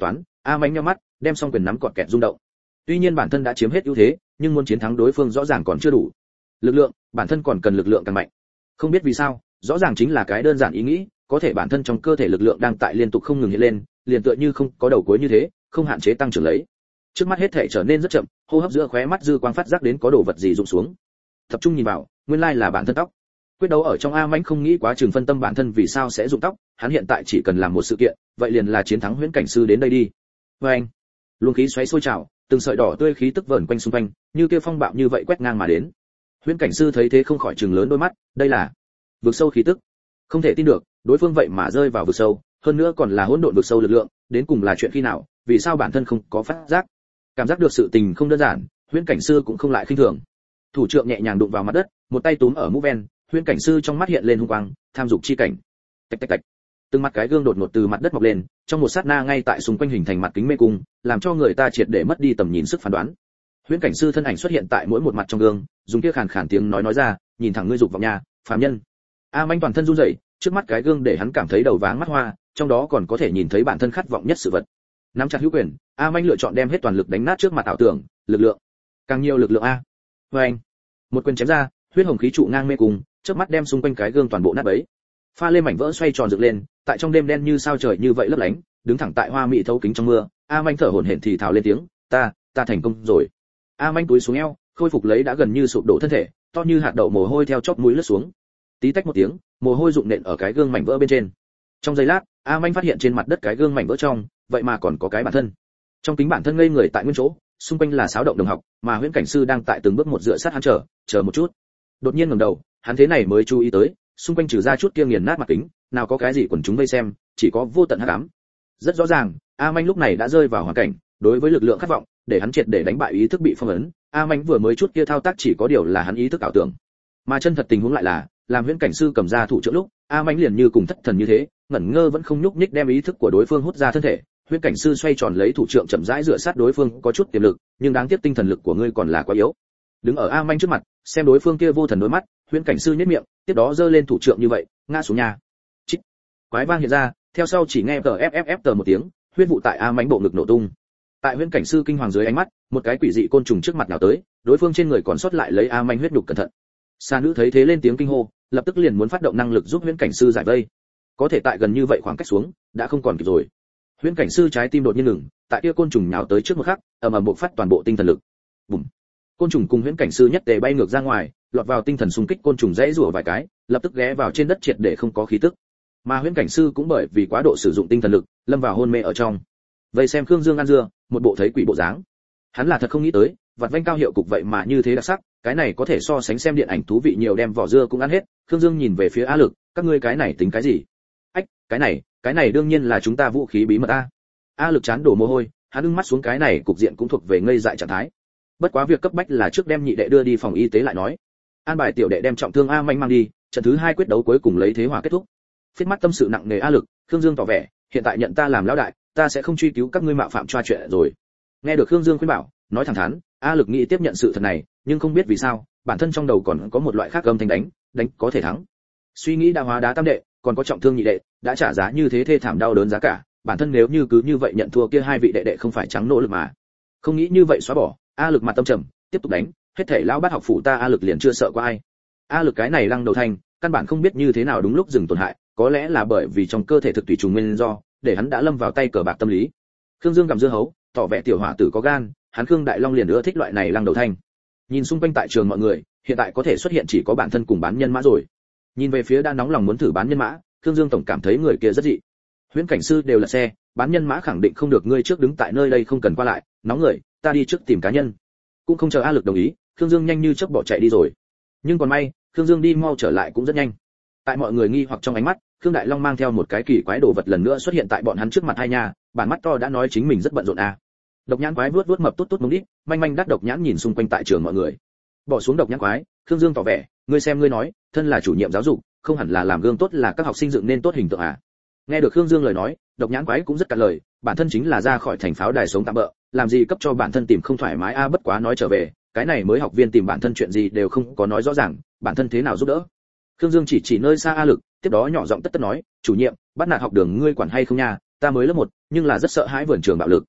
A Mánh nhíu mắt, đem song quyền nắm cọt kẹt rung động. Tuy nhiên bản thân đã chiếm hết ưu thế, nhưng muốn chiến thắng đối phương rõ ràng còn chưa đủ. Lực lượng, bản thân còn cần lực lượng càng mạnh. Không biết vì sao, rõ ràng chính là cái đơn giản ý nghĩ, có thể bản thân trong cơ thể lực lượng đang tại liên tục không ngừng hiện lên, liền tựa như không có đầu cuối như thế, không hạn chế tăng trưởng lấy. Trước mắt hết thể trở nên rất chậm, hô hấp giữa khóe mắt dư quang phát giác đến có đồ vật gì rụng xuống. Tập trung nhìn vào, nguyên lai là bản thân tóc. Quyết đấu ở trong A Mãnh không nghĩ quá chừng phân tâm bản thân vì sao sẽ rụng tóc, hắn hiện tại chỉ cần làm một sự kiện, vậy liền là chiến thắng Huyễn Cảnh Sư đến đây đi. Và anh, luồng khí xoáy sôi trào, từng sợi đỏ tươi khí tức vờn quanh xung quanh, như kia phong bạo như vậy quét ngang mà đến. Huyễn Cảnh Sư thấy thế không khỏi trừng lớn đôi mắt, đây là vực sâu khí tức. Không thể tin được, đối phương vậy mà rơi vào vực sâu, hơn nữa còn là hỗn độn vực sâu lực lượng, đến cùng là chuyện khi nào, vì sao bản thân không có phát giác? Cảm giác được sự tình không đơn giản, Huyễn Cảnh Sư cũng không lại khinh thường. Thủ trượng nhẹ nhàng đụng vào mặt đất, một tay túm ở mũ ven, Huyễn Cảnh Sư trong mắt hiện lên hung quang, tham dục chi cảnh. Tạch tạch tạch. Từng mặt cái gương đột ngột từ mặt đất mọc lên, trong một sát na ngay tại xung quanh hình thành mặt kính mê cung, làm cho người ta triệt để mất đi tầm nhìn sức phán đoán. Huyễn Cảnh Sư thân ảnh xuất hiện tại mỗi một mặt trong gương, dùng kia khàn khàn tiếng nói ra, nhìn thẳng ngươi dục vọng nhà, phàm nhân. A Manh toàn thân run rẩy, trước mắt cái gương để hắn cảm thấy đầu váng mắt hoa, trong đó còn có thể nhìn thấy bản thân khát vọng nhất sự vật. Nắm chặt hữu quyền, A Manh lựa chọn đem hết toàn lực đánh nát trước mặt ảo tưởng, lực lượng, càng nhiều lực lượng a. Và anh, một quyền chém ra, huyết hồng khí trụ ngang mê cùng, trước mắt đem xung quanh cái gương toàn bộ nát bấy. Pha lê mảnh vỡ xoay tròn dựng lên, tại trong đêm đen như sao trời như vậy lấp lánh, đứng thẳng tại hoa mỹ thấu kính trong mưa, A Manh thở hổn hển thì thào lên tiếng, ta thành công rồi. A Manh túi xuống eo, khôi phục lấy đã gần như sụp đổ thân thể, to như hạt đậu mồ hôi theo chóp mũi lướt xuống. Tí tách một tiếng, mồ hôi rụng nện ở cái gương mảnh vỡ bên trên. Trong giây lát, A Manh phát hiện trên mặt đất cái gương mảnh vỡ trong, vậy mà còn có cái bản thân. Trong kính bản thân ngây người tại nguyên chỗ, xung quanh là xáo động đồng học, mà Huyễn Cảnh Sư đang tại từng bước một dựa sát hắn chờ một chút. Đột nhiên ngẩng đầu, hắn thế này mới chú ý tới, xung quanh trừ ra chút kia nghiền nát mặt kính, nào có cái gì quần chúng vây xem, chỉ có vô tận hắc ám. Rất rõ ràng, A Manh lúc này đã rơi vào hoàn cảnh, đối với lực lượng khát vọng, để hắn triệt để đánh bại ý thức bị phong ấn. A Manh vừa mới chút kia thao tác chỉ có điều là hắn ý thức ảo tưởng, mà chân thật tình huống lại là, làm Huyễn Cảnh Sư cầm ra thủ trưởng lúc, A Manh liền như cùng thất thần như thế, ngẩn ngơ vẫn không nhúc nhích đem ý thức của đối phương hút ra thân thể. Huyễn Cảnh Sư xoay tròn lấy thủ trưởng chậm rãi dựa sát đối phương, có chút tiềm lực, nhưng đáng tiếc tinh thần lực của ngươi còn là quá yếu. Đứng ở A Manh trước mặt, xem đối phương kia vô thần đối mắt, Huyễn Cảnh Sư nhếch miệng, tiếp đó giơ lên thủ trưởng như vậy, ngã xuống nhà. Chích. Quái vang hiện ra, theo sau chỉ nghe tờ một tiếng, huyết vụ tại A Manh bộ ngực nổ tung. Tại Huyễn Cảnh Sư kinh hoàng dưới ánh mắt, một cái quỷ dị côn trùng trước mặt nào tới, đối phương trên người còn sót lại lấy A Manh huyết nhục cẩn thận. Sa nữ thấy thế lên tiếng kinh hô, lập tức liền muốn phát động năng lực giúp Huyễn Cảnh Sư giải vây. Có thể tại gần như vậy khoảng cách xuống, đã không còn kịp rồi. Huyễn Cảnh Sư trái tim đột nhiên ngừng, tại kia côn trùng nhào tới trước một khắc, ầm ầm bộc phát toàn bộ tinh thần lực. Bùm. Côn trùng cùng Huyễn Cảnh Sư nhất tề bay ngược ra ngoài, lọt vào tinh thần xung kích, côn trùng rẽ rủa vài cái, lập tức ghé vào trên đất triệt để không có khí tức. Mà Huyễn Cảnh Sư cũng bởi vì quá độ sử dụng tinh thần lực, lâm vào hôn mê ở trong. Vậy xem Khương Dương ăn dưa, một bộ thấy quỷ bộ dáng. Hắn là thật không nghĩ tới, vặt vanh cao hiệu cục vậy mà như thế đặc sắc, cái này có thể so sánh xem điện ảnh thú vị nhiều, đem vỏ dưa cũng ăn hết. Khương Dương nhìn về phía A Lực, các ngươi cái này tính cái gì? Ách, cái này đương nhiên là chúng ta vũ khí bí mật a. A Lực chán đổ mồ hôi, hắn ưng mắt xuống, cái này cục diện cũng thuộc về ngây dại trạng thái. Bất quá việc cấp bách là trước đem nhị đệ đưa đi phòng y tế lại nói. An bài tiểu đệ đem trọng thương A Manh mang đi, trận thứ 2 quyết đấu cuối cùng lấy thế hòa kết thúc. Phiết mắt tâm sự nặng nề A Lực, Khương Dương tỏ vẻ, hiện tại nhận ta làm lão đại, ta sẽ không truy cứu các ngươi mạo phạm choa chuyện rồi. Nghe được Khương Dương khuyên bảo, nói thẳng thắn, A Lực nghĩ tiếp nhận sự thật này, nhưng không biết vì sao, bản thân trong đầu còn có một loại khác âm thanh đánh có thể thắng. Suy nghĩ đã hóa đá tam đệ, còn có trọng thương nhị đệ, đã trả giá như thế thê thảm đau đớn giá cả, bản thân nếu như cứ như vậy nhận thua, kia hai vị đệ đệ không phải trắng nỗ lực mà. Không nghĩ như vậy xóa bỏ, A Lực mặt tâm trầm, tiếp tục đánh, hết thảy lão bát học phủ ta A Lực liền chưa sợ qua ai. A Lực cái này lăng đầu thanh, căn bản không biết như thế nào đúng lúc dừng tổn hại, có lẽ là bởi vì trong cơ thể thực tùy trùng nguyên do, để hắn đã lâm vào tay cờ bạc tâm lý. Khương Dương gặm dưa hấu, tỏ vẻ tiểu hỏa tử có gan, hắn Khương Đại Long liền ưa thích loại này lăng đầu thanh. Nhìn xung quanh tại trường mọi người, hiện tại có thể xuất hiện chỉ có bản thân cùng bán nhân mã rồi. Nhìn về phía đã nóng lòng muốn thử bán nhân mã, Khương Dương tổng cảm thấy người kia rất dị. Huyễn Cảnh Sư đều là xe, bán nhân mã khẳng định không được, ngươi trước đứng tại nơi đây không cần qua lại, nóng người, ta đi trước tìm cá nhân. Cũng không chờ A Lực đồng ý, Khương Dương nhanh như chớp bỏ chạy đi rồi. Nhưng còn may, Khương Dương đi mau trở lại cũng rất nhanh. Tại mọi người nghi hoặc trong ánh mắt, Khương Đại Long mang theo một cái kỳ quái đồ vật lần nữa xuất hiện tại bọn hắn trước mặt hai nhà, bản mắt to đã nói chính mình rất bận rộn à. Độc nhãn quái vuốt vuốt mập tốt tốt mông đít, manh manh đắt độc nhãn nhìn xung quanh tại trường mọi người. Bỏ xuống độc nhãn quái, Khương Dương tỏ vẻ, ngươi xem ngươi nói, thân là chủ nhiệm giáo dục, không hẳn là làm gương tốt là các học sinh dựng nên tốt hình tượng à. Nghe được Khương Dương lời nói, độc nhãn quái cũng rất cạn lời, bản thân chính là ra khỏi thành pháo đài sống tạm bợ, làm gì cấp cho bản thân tìm không thoải mái a, bất quá nói trở về, cái này mới học viên tìm bản thân chuyện gì đều không có nói rõ ràng, bản thân thế nào giúp đỡ. Khương Dương chỉ nơi xa A Lực, tiếp đó nhỏ giọng tất tất nói, chủ nhiệm, bắt nạt học đường ngươi quản hay không nha, ta mới lớp 1, nhưng là rất sợ hãi vườn trường bạo lực.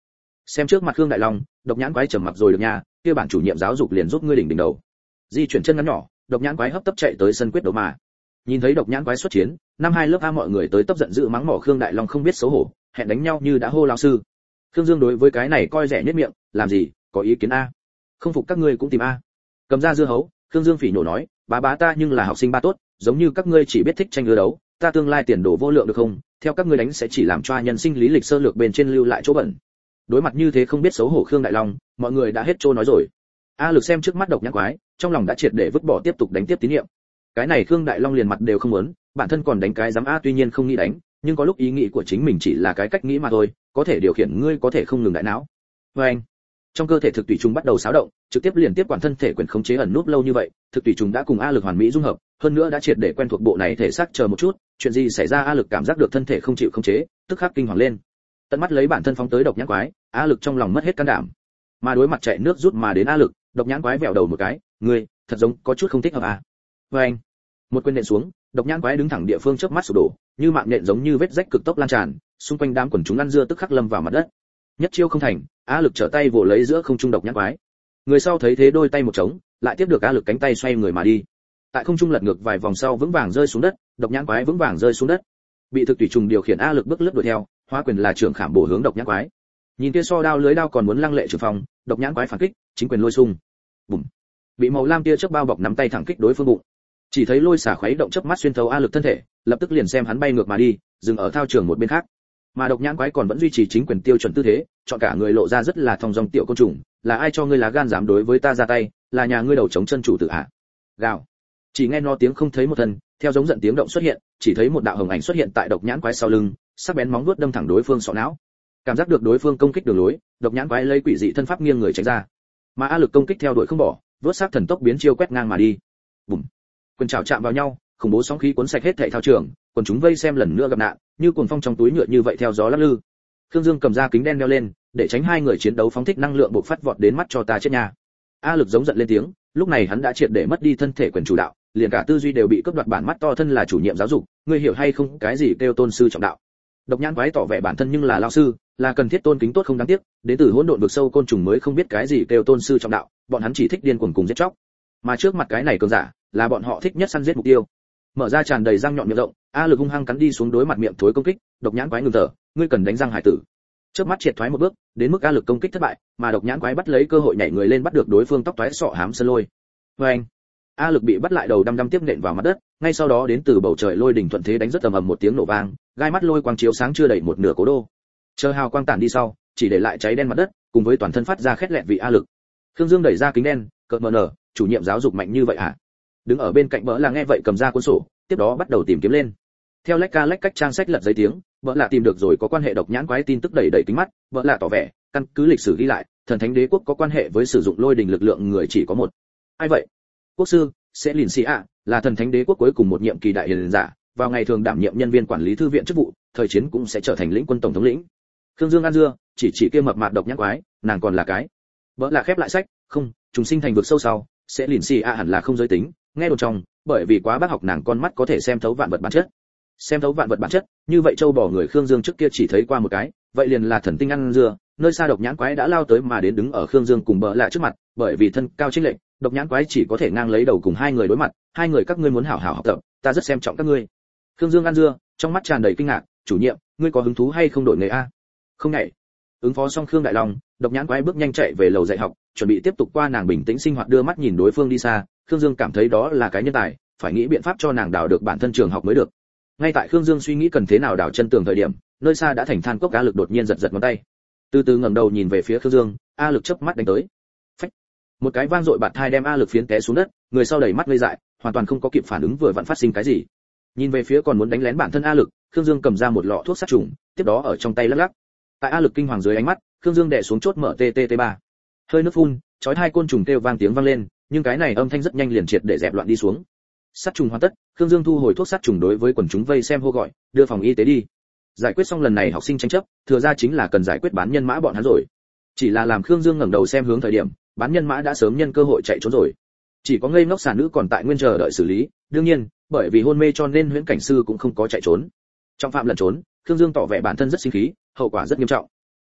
Xem trước mặt Khương Đại Long, độc nhãn quái trầm mặc rồi được nha, kia bản chủ nhiệm giáo dục liền giúp ngươi đỉnh đỉnh đầu. Di chuyển chân ngắn nhỏ, độc nhãn quái hấp tấp chạy tới sân quyết đấu mà. Nhìn thấy độc nhãn quái xuất chiến, năm hai lớp A mọi người tới tấp giận dữ mắng mỏ Khương Đại Long không biết xấu hổ, hẹn đánh nhau như đã hô lão sư. Khương Dương đối với cái này coi rẻ nhất miệng, làm gì, có ý kiến a? Không phục các ngươi cũng tìm a. Cầm ra dưa hấu, Khương Dương phỉ nhổ nói, bá ta nhưng là học sinh ba tốt, giống như các ngươi chỉ biết thích tranh ưa đấu, ta tương lai tiền đồ vô lượng được không? Theo các ngươi đánh sẽ chỉ làm cho nhân sinh lý lịch sơ lược bên trên lưu lại chỗ bẩn. Đối mặt như thế không biết xấu hổ Khương Đại Long, mọi người đã hết trô nói rồi. A Lực xem trước mắt độc nhãn quái, trong lòng đã triệt để vứt bỏ tiếp tục đánh tiếp tín nhiệm. Cái này Khương Đại Long liền mặt đều không muốn, bản thân còn đánh cái dám a, tuy nhiên không nghĩ đánh, nhưng có lúc ý nghĩ của chính mình chỉ là cái cách nghĩ mà thôi, có thể điều khiển ngươi có thể không ngừng đại não. Anh, trong cơ thể thực tùy trùng bắt đầu xáo động, trực tiếp liền tiếp quản thân thể quyền khống chế ẩn núp lâu như vậy, thực tùy trùng đã cùng A Lực hoàn mỹ dung hợp, hơn nữa đã triệt để quen thuộc bộ này thể xác. Chờ một chút, chuyện gì xảy ra? A Lực cảm giác được thân thể không chịu khống chế, tức khắc kinh hoàng lên. Tận mắt lấy bản thân phóng tới độc nhãn quái, A Lực trong lòng mất hết can đảm. Mà đối mặt chạy nước rút mà đến A Lực, độc nhãn quái vẹo đầu một cái, ngươi, thật giống có chút không thích hợp à? Anh, một quyền nện xuống, độc nhãn quái đứng thẳng địa phương chớp mắt sụp đổ, như mạng nện giống như vết rách cực tốc lan tràn, xung quanh đám quần chúng ăn dưa tức khắc lâm vào mặt đất. Nhất chiêu không thành, A Lực trở tay vồ lấy giữa không trung độc nhãn quái. Người sau thấy thế đôi tay một trống, lại tiếp được A Lực cánh tay xoay người mà đi. Tại không trung lật ngược vài vòng sau vững vàng rơi xuống đất, độc nhãn quái vững vàng rơi xuống đất. Bị thực tùy trùng điều khiển A Lực bước lướt đuổi theo, hóa quyền là trưởng khảm bổ hướng độc nhãn quái. Nhìn kia so đao lưới đao còn muốn lăng lệ trường phòng, độc nhãn quái phản kích, chính quyền lôi xung. Bùm. Bị màu lam tia chớp bao bọc nắm tay thẳng kích đối phương bụng. Chỉ thấy lôi xả khuấy động chớp mắt xuyên thấu A Lực thân thể, lập tức liền xem hắn bay ngược mà đi, dừng ở thao trường một bên khác. Mà độc nhãn quái còn vẫn duy trì chính quyền tiêu chuẩn tư thế, chọn cả người lộ ra rất là thong dong tiểu côn trùng, là ai cho ngươi lá gan dám đối với ta ra tay, là nhà ngươi đầu chống chân chủ tử ạ. Gào. Chỉ nghe nó tiếng không thấy một thân, theo giống giận tiếng động xuất hiện, chỉ thấy một đạo hồng ảnh xuất hiện tại độc nhãn quái sau lưng, sắc bén móng vuốt đâm thẳng đối phương sọ não. Cảm giác được đối phương công kích đường lối, độc nhãn quái lấy quỷ dị thân pháp nghiêng người tránh ra. Mà A Lực công kích theo đuổi không bỏ, vớt sắc thần tốc biến chiêu quét ngang mà đi. Bùm. Quyền chảo chạm vào nhau, khủng bố sóng khí cuốn sạch hết thảy thao trường, quần chúng vây xem lần nữa gặp nạn, như cuồng phong trong túi nhựa như vậy theo gió lắc lư. Khương Dương cầm ra kính đen đeo lên, để tránh hai người chiến đấu phóng thích năng lượng bộc phát vọt đến mắt cho ta chết nha. A Lực giống giận lên tiếng, lúc này hắn đã triệt để mất đi thân thể quyền chủ đạo, liền cả tư duy đều bị cướp đoạt. Bản mắt to thân là chủ nhiệm giáo dục, ngươi hiểu hay không, cái gì kêu tôn sư trọng đạo. Độc nhãn quái tỏ vẻ bản thân nhưng là lão sư, là cần thiết tôn kính tốt không đáng tiếc, đến từ hỗn độn vực sâu côn trùng mới không biết cái gì kêu tôn sư trọng đạo, bọn hắn chỉ thích điên cuồng cùng giết chóc. Mà trước mặt cái này cường giả, là bọn họ thích nhất săn giết mục tiêu. Mở ra tràn đầy răng nhọn miệng rộng, A Lực hung hăng cắn đi xuống đối mặt miệng thối công kích, độc nhãn quái ngừng thở, ngươi cần đánh răng hải tử. Chớp mắt triệt thoái một bước, đến mức A Lực công kích thất bại, mà độc nhãn quái bắt lấy cơ hội nhảy người lên bắt được đối phương tóc toái sọ hám sơn lôi. Oeng! A Lực bị bắt lại đầu đăm tiếp nện vào mặt đất, ngay sau đó đến từ bầu trời lôi đỉnh thuận thế đánh rất ầm ầm một tiếng nổ vang, gai mắt lôi quang chiếu sáng chưa đầy một nửa cố đô. Chờ hào quang tản đi sau, chỉ để lại cháy đen mặt đất, cùng với toàn thân phát ra khét lẹt vị A Lực. Khương Dương đẩy ra kính đen, cợt mờ nở, chủ nhiệm giáo dục mạnh như vậy hả? Đứng ở bên cạnh Bỡ là nghe vậy cầm ra cuốn sổ, tiếp đó bắt đầu tìm kiếm lên. Theo lách cách trang sách lật giấy tiếng, Bỡ là tìm được rồi có quan hệ độc nhãn quái tin tức đầy kính mắt, Bỡ là tỏ vẻ, căn cứ lịch sử ghi lại, thần thánh đế quốc có quan hệ với sử dụng lôi đình lực lượng người chỉ có một. Ai vậy? Quốc sư sẽ lìn xì ạ, là thần thánh đế quốc cuối cùng một nhiệm kỳ đại hiền giả, vào ngày thường đảm nhiệm nhân viên quản lý thư viện chức vụ, thời chiến cũng sẽ trở thành lĩnh quân tổng thống lĩnh. Khương Dương ăn dưa, chỉ kia mập mạp độc nhãn quái, nàng còn là cái. Bỡ là khép lại sách, không, trùng sinh thành vực sâu sau, sẽ lìn xì ạ hẳn là không giới tính, nghe đồn trong, bởi vì quá bác học nàng con mắt có thể xem thấu vạn vật bản chất. Xem thấu vạn vật bản chất, như vậy châu bò người Khương Dương trước kia chỉ thấy qua một cái, vậy liền là thần tinh ăn dưa, nơi xa độc nhãn quái đã lao tới mà đến đứng ở Khương Dương cùng Bỡ lạ trước mặt, bởi vì thân cao chênh lệch, độc nhãn quái chỉ có thể ngang lấy đầu cùng hai người đối mặt, hai người các ngươi muốn hảo hảo học tập, ta rất xem trọng các ngươi. Khương Dương ăn dưa, trong mắt tràn đầy kinh ngạc, chủ nhiệm, ngươi có hứng thú hay không đổi nghề a? Không nhảy. Ứng phó xong Khương Đại Long, độc nhãn quái bước nhanh chạy về lầu dạy học, chuẩn bị tiếp tục qua nàng bình tĩnh sinh hoạt đưa mắt nhìn đối phương đi xa, Khương Dương cảm thấy đó là cái nhân tài, phải nghĩ biện pháp cho nàng đào được bản thân trường học mới được. Ngay tại Khương Dương suy nghĩ cần thế nào đào chân tường thời điểm, nơi xa đã thành than cốc A Lực đột nhiên giật ngón tay. Từ từ ngẩng đầu nhìn về phía Khương Dương, A Lực chớp mắt đánh tới. Phách. Một cái vang dội bạt thai đem A Lực phiến té xuống đất, người sau đẩy mắt ngây dại, hoàn toàn không có kịp phản ứng vừa vặn phát sinh cái gì. Nhìn về phía còn muốn đánh lén bản thân A Lực, Khương Dương cầm ra một lọ thuốc sát trùng, tiếp đó ở trong tay lắc lắc. Tại A Lực kinh hoàng dưới ánh mắt, Khương Dương đè xuống chốt mở TTT3. Hơi nước phun, chói tai côn trùng kêu vang tiếng vang lên, nhưng cái này âm thanh rất nhanh liền triệt để dẹp loạn đi xuống. Sát trùng hoàn tất, Khương Dương thu hồi thuốc sát trùng đối với quần chúng vây xem hô gọi, đưa phòng y tế đi. Giải quyết xong lần này học sinh tranh chấp, thừa ra chính là cần giải quyết bán nhân mã bọn hắn rồi. Chỉ là làm Khương Dương ngẩng đầu xem hướng thời điểm, bán nhân mã đã sớm nhân cơ hội chạy trốn rồi. Chỉ có ngây ngốc xà nữ còn tại nguyên chờ đợi xử lý, đương nhiên, bởi vì hôn mê cho nên huyễn cảnh sư cũng không có chạy trốn. Trong phạm lẩn trốn, Khương Dương tỏ vẻ bản thân rất sinh khí, hậu quả rất nghiêm trọng.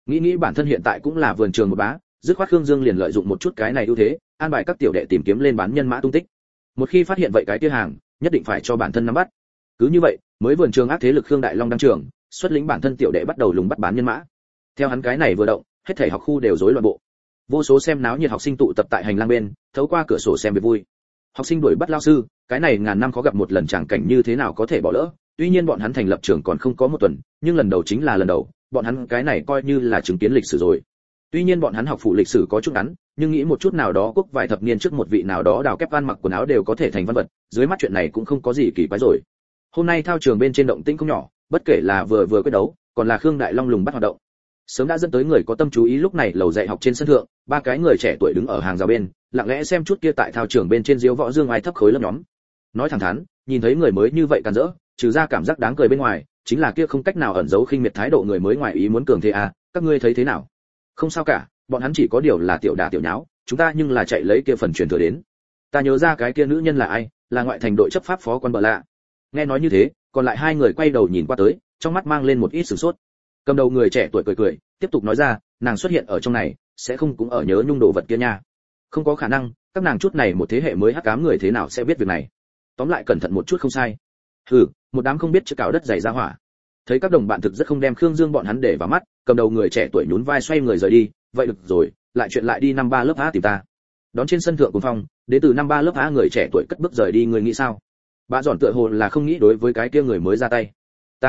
Nghĩ nghĩ bản thân hiện tại cũng là vườn trường một bá, dứt khoát Khương Dương liền lợi dụng một chút cái này ưu thế, an bài các tiểu đệ tìm kiếm lên bán nhân mã tung tích. Một khi phát hiện vậy cái kia hàng, nhất định phải cho bản thân nắm bắt. Cứ như vậy, mới vườn trường ác thế lực Khương Đại Long đăng trưởng, xuất lĩnh bản thân tiểu đệ bắt đầu lùng bắt bán nhân mã. Theo hắn cái này vừa động, hết thảy học khu đều rối loạn bộ. Vô số xem náo nhiệt học sinh tụ tập tại hành lang bên, thấu qua cửa sổ xem về vui. Học sinh đuổi bắt lao sư, cái này ngàn năm khó gặp một lần chẳng cảnh như thế nào có thể bỏ lỡ. Tuy nhiên bọn hắn thành lập trường còn không có một tuần, nhưng lần đầu chính là lần đầu, bọn hắn cái này coi như là chứng kiến lịch sử rồi. Tuy nhiên bọn hắn học phụ lịch sử có chút ngắn, nhưng nghĩ một chút nào đó quốc vài thập niên trước một vị nào đó đào kép văn mặc quần áo đều có thể thành văn vật, dưới mắt chuyện này cũng không có gì kỳ quái rồi. Hôm nay thao trường bên trên động tĩnh không nhỏ, bất kể là vừa quyết đấu, còn là Khương Đại Long lùng bắt hoạt động, sớm đã dẫn tới người có tâm chú ý. Lúc này lầu dạy học trên sân thượng, ba cái người trẻ tuổi đứng ở hàng rào bên, lặng lẽ xem chút kia tại thao trường bên trên diếu võ dương ai thấp khối lớp nhóm. Nói thẳng thắn, nhìn thấy người mới như vậy càn rỡ, trừ ra cảm giác đáng cười bên ngoài, chính là kia không cách nào ẩn giấu khinh miệt thái độ người mới ngoài ý muốn cường thế à, các ngươi thấy thế nào? Không sao cả, bọn hắn chỉ có điều là tiểu đả tiểu nháo, chúng ta nhưng là chạy lấy kia phần truyền thừa đến. Ta nhớ ra cái kia nữ nhân là ai, là ngoại thành đội chấp pháp phó quan bợ lạ. Nghe nói như thế, còn lại hai người quay đầu nhìn qua tới, trong mắt mang lên một ít sửng sốt. Cầm đầu người trẻ tuổi cười cười, tiếp tục nói ra, nàng xuất hiện ở trong này, sẽ không cũng ở nhớ nhung đồ vật kia nha. Không có khả năng, các nàng chút này một thế hệ mới hắc ám người thế nào sẽ biết việc này. Tóm lại cẩn thận một chút không sai. Hừ, một đám không biết chữ cào đất dày ra hỏa. Thấy các đồng bạn thực rất không đem Khương Dương bọn hắn để vào mắt, cầm đầu người trẻ tuổi nhún vai xoay người rời đi, vậy được rồi, lại chuyện lại đi năm ba lớp A tìm ta. Đón trên sân thượng cùng phong, đến từ năm ba lớp A người trẻ tuổi cất bước rời đi, người nghĩ sao? Bà dọn tựa hồ là không nghĩ đối với cái kia người mới ra tay.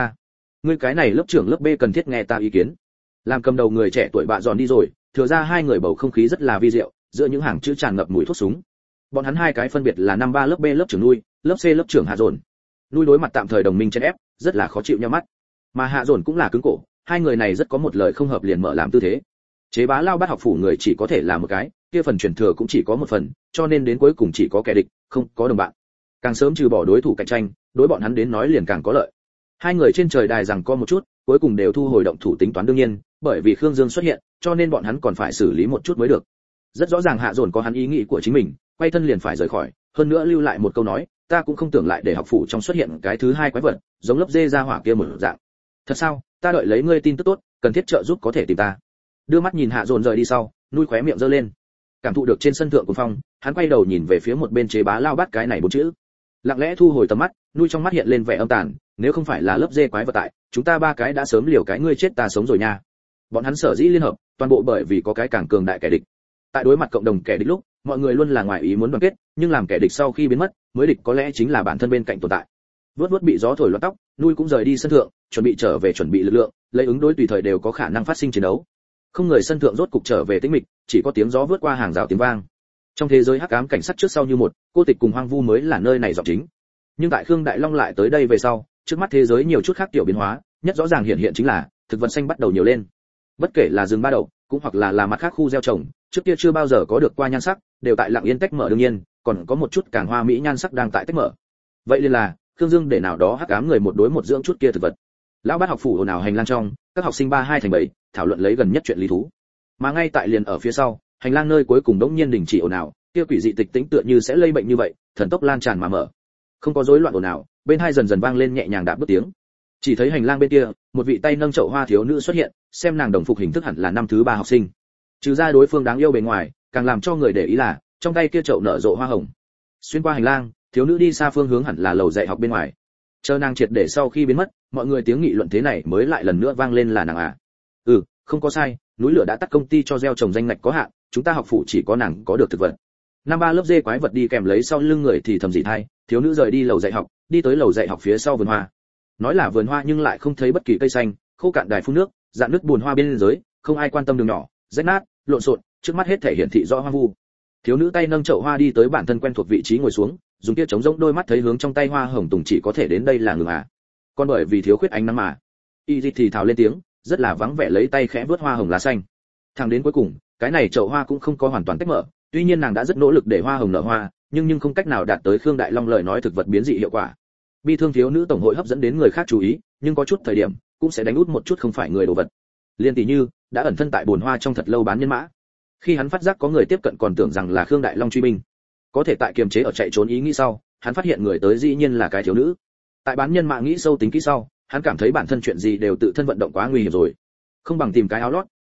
Ngươi cái này lớp trưởng lớp B cần thiết nghe ta ý kiến. Làm cầm đầu người trẻ tuổi bà dọn đi rồi, thừa ra hai người bầu không khí rất là vi diệu, giữa những hàng chữ tràn ngập mùi thuốc súng. Bọn hắn hai cái phân biệt là năm ba lớp B lớp trưởng nuôi, lớp C lớp trưởng hạ dồn. Nuôi đối mặt tạm thời đồng minh chen ép, rất là khó chịu nhau mắt. Mà hạ dồn cũng là cứng cổ, hai người này rất có một lời không hợp liền mở làm tư thế. Chế bá lao bắt học phủ người chỉ có thể là một cái, kia phần truyền thừa cũng chỉ có một phần, cho nên đến cuối cùng chỉ có kẻ địch, không có đồng bạn. Càng sớm trừ bỏ đối thủ cạnh tranh, đối bọn hắn đến nói liền càng có lợi. Hai người trên trời đài rằng co một chút, cuối cùng đều thu hồi động thủ tính toán đương nhiên, bởi vì Khương Dương xuất hiện, cho nên bọn hắn còn phải xử lý một chút mới được. Rất rõ ràng hạ dồn có hắn ý nghĩ của chính mình, quay thân liền phải rời khỏi, hơn nữa lưu lại một câu nói, ta cũng không tưởng lại để học phủ trong xuất hiện cái thứ hai quái vật, giống lớp dê ra hỏa kia một dạng. Thật sao? Ta đợi lấy ngươi tin tức tốt, cần thiết trợ giúp có thể tìm ta. Đưa mắt nhìn hạ dồn rời đi sau, nuôi khóe miệng giơ lên. Cảm thụ được trên sân thượng của phong, hắn quay đầu nhìn về phía một bên chế bá lao bắt cái này bốn chữ. Lặng lẽ thu hồi tầm mắt, nuôi trong mắt hiện lên vẻ âm tàn, nếu không phải là lớp dê quái vật tại, chúng ta ba cái đã sớm liều cái ngươi chết ta sống rồi nha. Bọn hắn sở dĩ liên hợp, toàn bộ bởi vì có cái càng cường đại kẻ địch. Tại đối mặt cộng đồng kẻ địch lúc, mọi người luôn là ngoài ý muốn đoàn kết, nhưng làm kẻ địch sau khi biến mất, mới địch có lẽ chính là bản thân bên cạnh tồn tại. Vớt vớt bị gió thổi loạn tóc, nuôi cũng rời đi sân thượng, chuẩn bị trở về chuẩn bị lực lượng, lấy ứng đối tùy thời đều có khả năng phát sinh chiến đấu. Không người sân thượng rốt cục trở về tĩnh mịch, chỉ có tiếng gió vượt qua hàng rào tiếng vang. Trong thế giới hắc ám cảnh sắc trước sau như một, cô tịch cùng hoang vu mới là nơi này giọng chính. Nhưng tại Khương Đại Long lại tới đây về sau, trước mắt thế giới nhiều chút khác tiểu biến hóa, nhất rõ ràng hiện chính là thực vật xanh bắt đầu nhiều lên. Bất kể là rừng ba đậu, cũng hoặc là mặt khác khu gieo trồng, trước kia chưa bao giờ có được qua nhan sắc, đều tại lặng yên tách mở đương nhiên, còn có một chút càng hoa mỹ nhan sắc đang tại tách mở. Vậy nên là Khương Dương để nào đó hắc ám người một đối một dưỡng chút kia thực vật. Lão bát học phủ ồn ào hành lang trong, các học sinh 3-2-7 thảo luận lấy gần nhất chuyện lý thú. Mà ngay tại liền ở phía sau, hành lang nơi cuối cùng đống nhiên đình chỉ ồn ào, kia quỷ dị tịch tĩnh tựa như sẽ lây bệnh như vậy, thần tốc lan tràn mà mở. Không có rối loạn ồn ào, bên hai dần dần vang lên nhẹ nhàng đạp bước tiếng. Chỉ thấy hành lang bên kia, một vị tay nâng chậu hoa thiếu nữ xuất hiện, xem nàng đồng phục hình thức hẳn là năm thứ 3 học sinh. Trừ ra đối phương đáng yêu bề ngoài, càng làm cho người để ý là, trong tay kia chậu nở rộ hoa hồng. Xuyên qua hành lang, thiếu nữ đi xa phương hướng hẳn là lầu dạy học bên ngoài. Chờ nàng triệt để sau khi biến mất, mọi người tiếng nghị luận thế này mới lại lần nữa vang lên là nàng à. Không có sai, núi lửa đã tắt công ty cho gieo trồng danh ngạch có hạn, chúng ta học phụ chỉ có nàng có được thực vật. Năm ba lớp dê quái vật đi kèm lấy sau lưng người thì thầm dị thai, thiếu nữ rời đi lầu dạy học, đi tới lầu dạy học phía sau vườn hoa. Nói là vườn hoa nhưng lại không thấy bất kỳ cây xanh, khô cạn đài phun nước, dạn nước buồn hoa bên dưới, không ai quan tâm đường nhỏ, rách nát, lộn xộn, trước mắt hết thể hiển thị rõ hoang vu. Thiếu nữ tay nâng chậu hoa đi tới bản thân quen thuộc vị trí ngồi xuống, dùng kia trống rỗng đôi mắt thấy hướng trong tay hoa hồng tùng chỉ có thể đến đây là ngừng à. Còn bởi vì thiếu khuyết ánh nắng mà. Y Dịch thì thào lên tiếng, rất là vắng vẻ lấy tay khẽ vớt hoa hồng lá xanh. Thẳng đến cuối cùng, cái này chậu hoa cũng không có hoàn toàn tách mở, tuy nhiên nàng đã rất nỗ lực để hoa hồng nở hoa, nhưng không cách nào đạt tới Khương Đại Long lời nói thực vật biến dị hiệu quả. Bi thương thiếu nữ tổng hội hấp dẫn đến người khác chú ý, nhưng có chút thời điểm cũng sẽ đánh út một chút không phải người đồ vật. Liên tỷ như đã ẩn thân tại bồn hoa trong thật lâu bán nhân mã. Khi hắn phát giác có người tiếp cận còn tưởng rằng là Khương Đại Long truy binh. Có thể tại kiềm chế ở chạy trốn ý nghĩ sau, hắn phát hiện người tới dĩ nhiên là cái thiếu nữ. Tại bán nhân mã nghĩ sâu tính kỹ sau, hắn cảm thấy bản thân chuyện gì đều tự thân vận động quá nguy hiểm rồi. Không bằng tìm cái áo lót,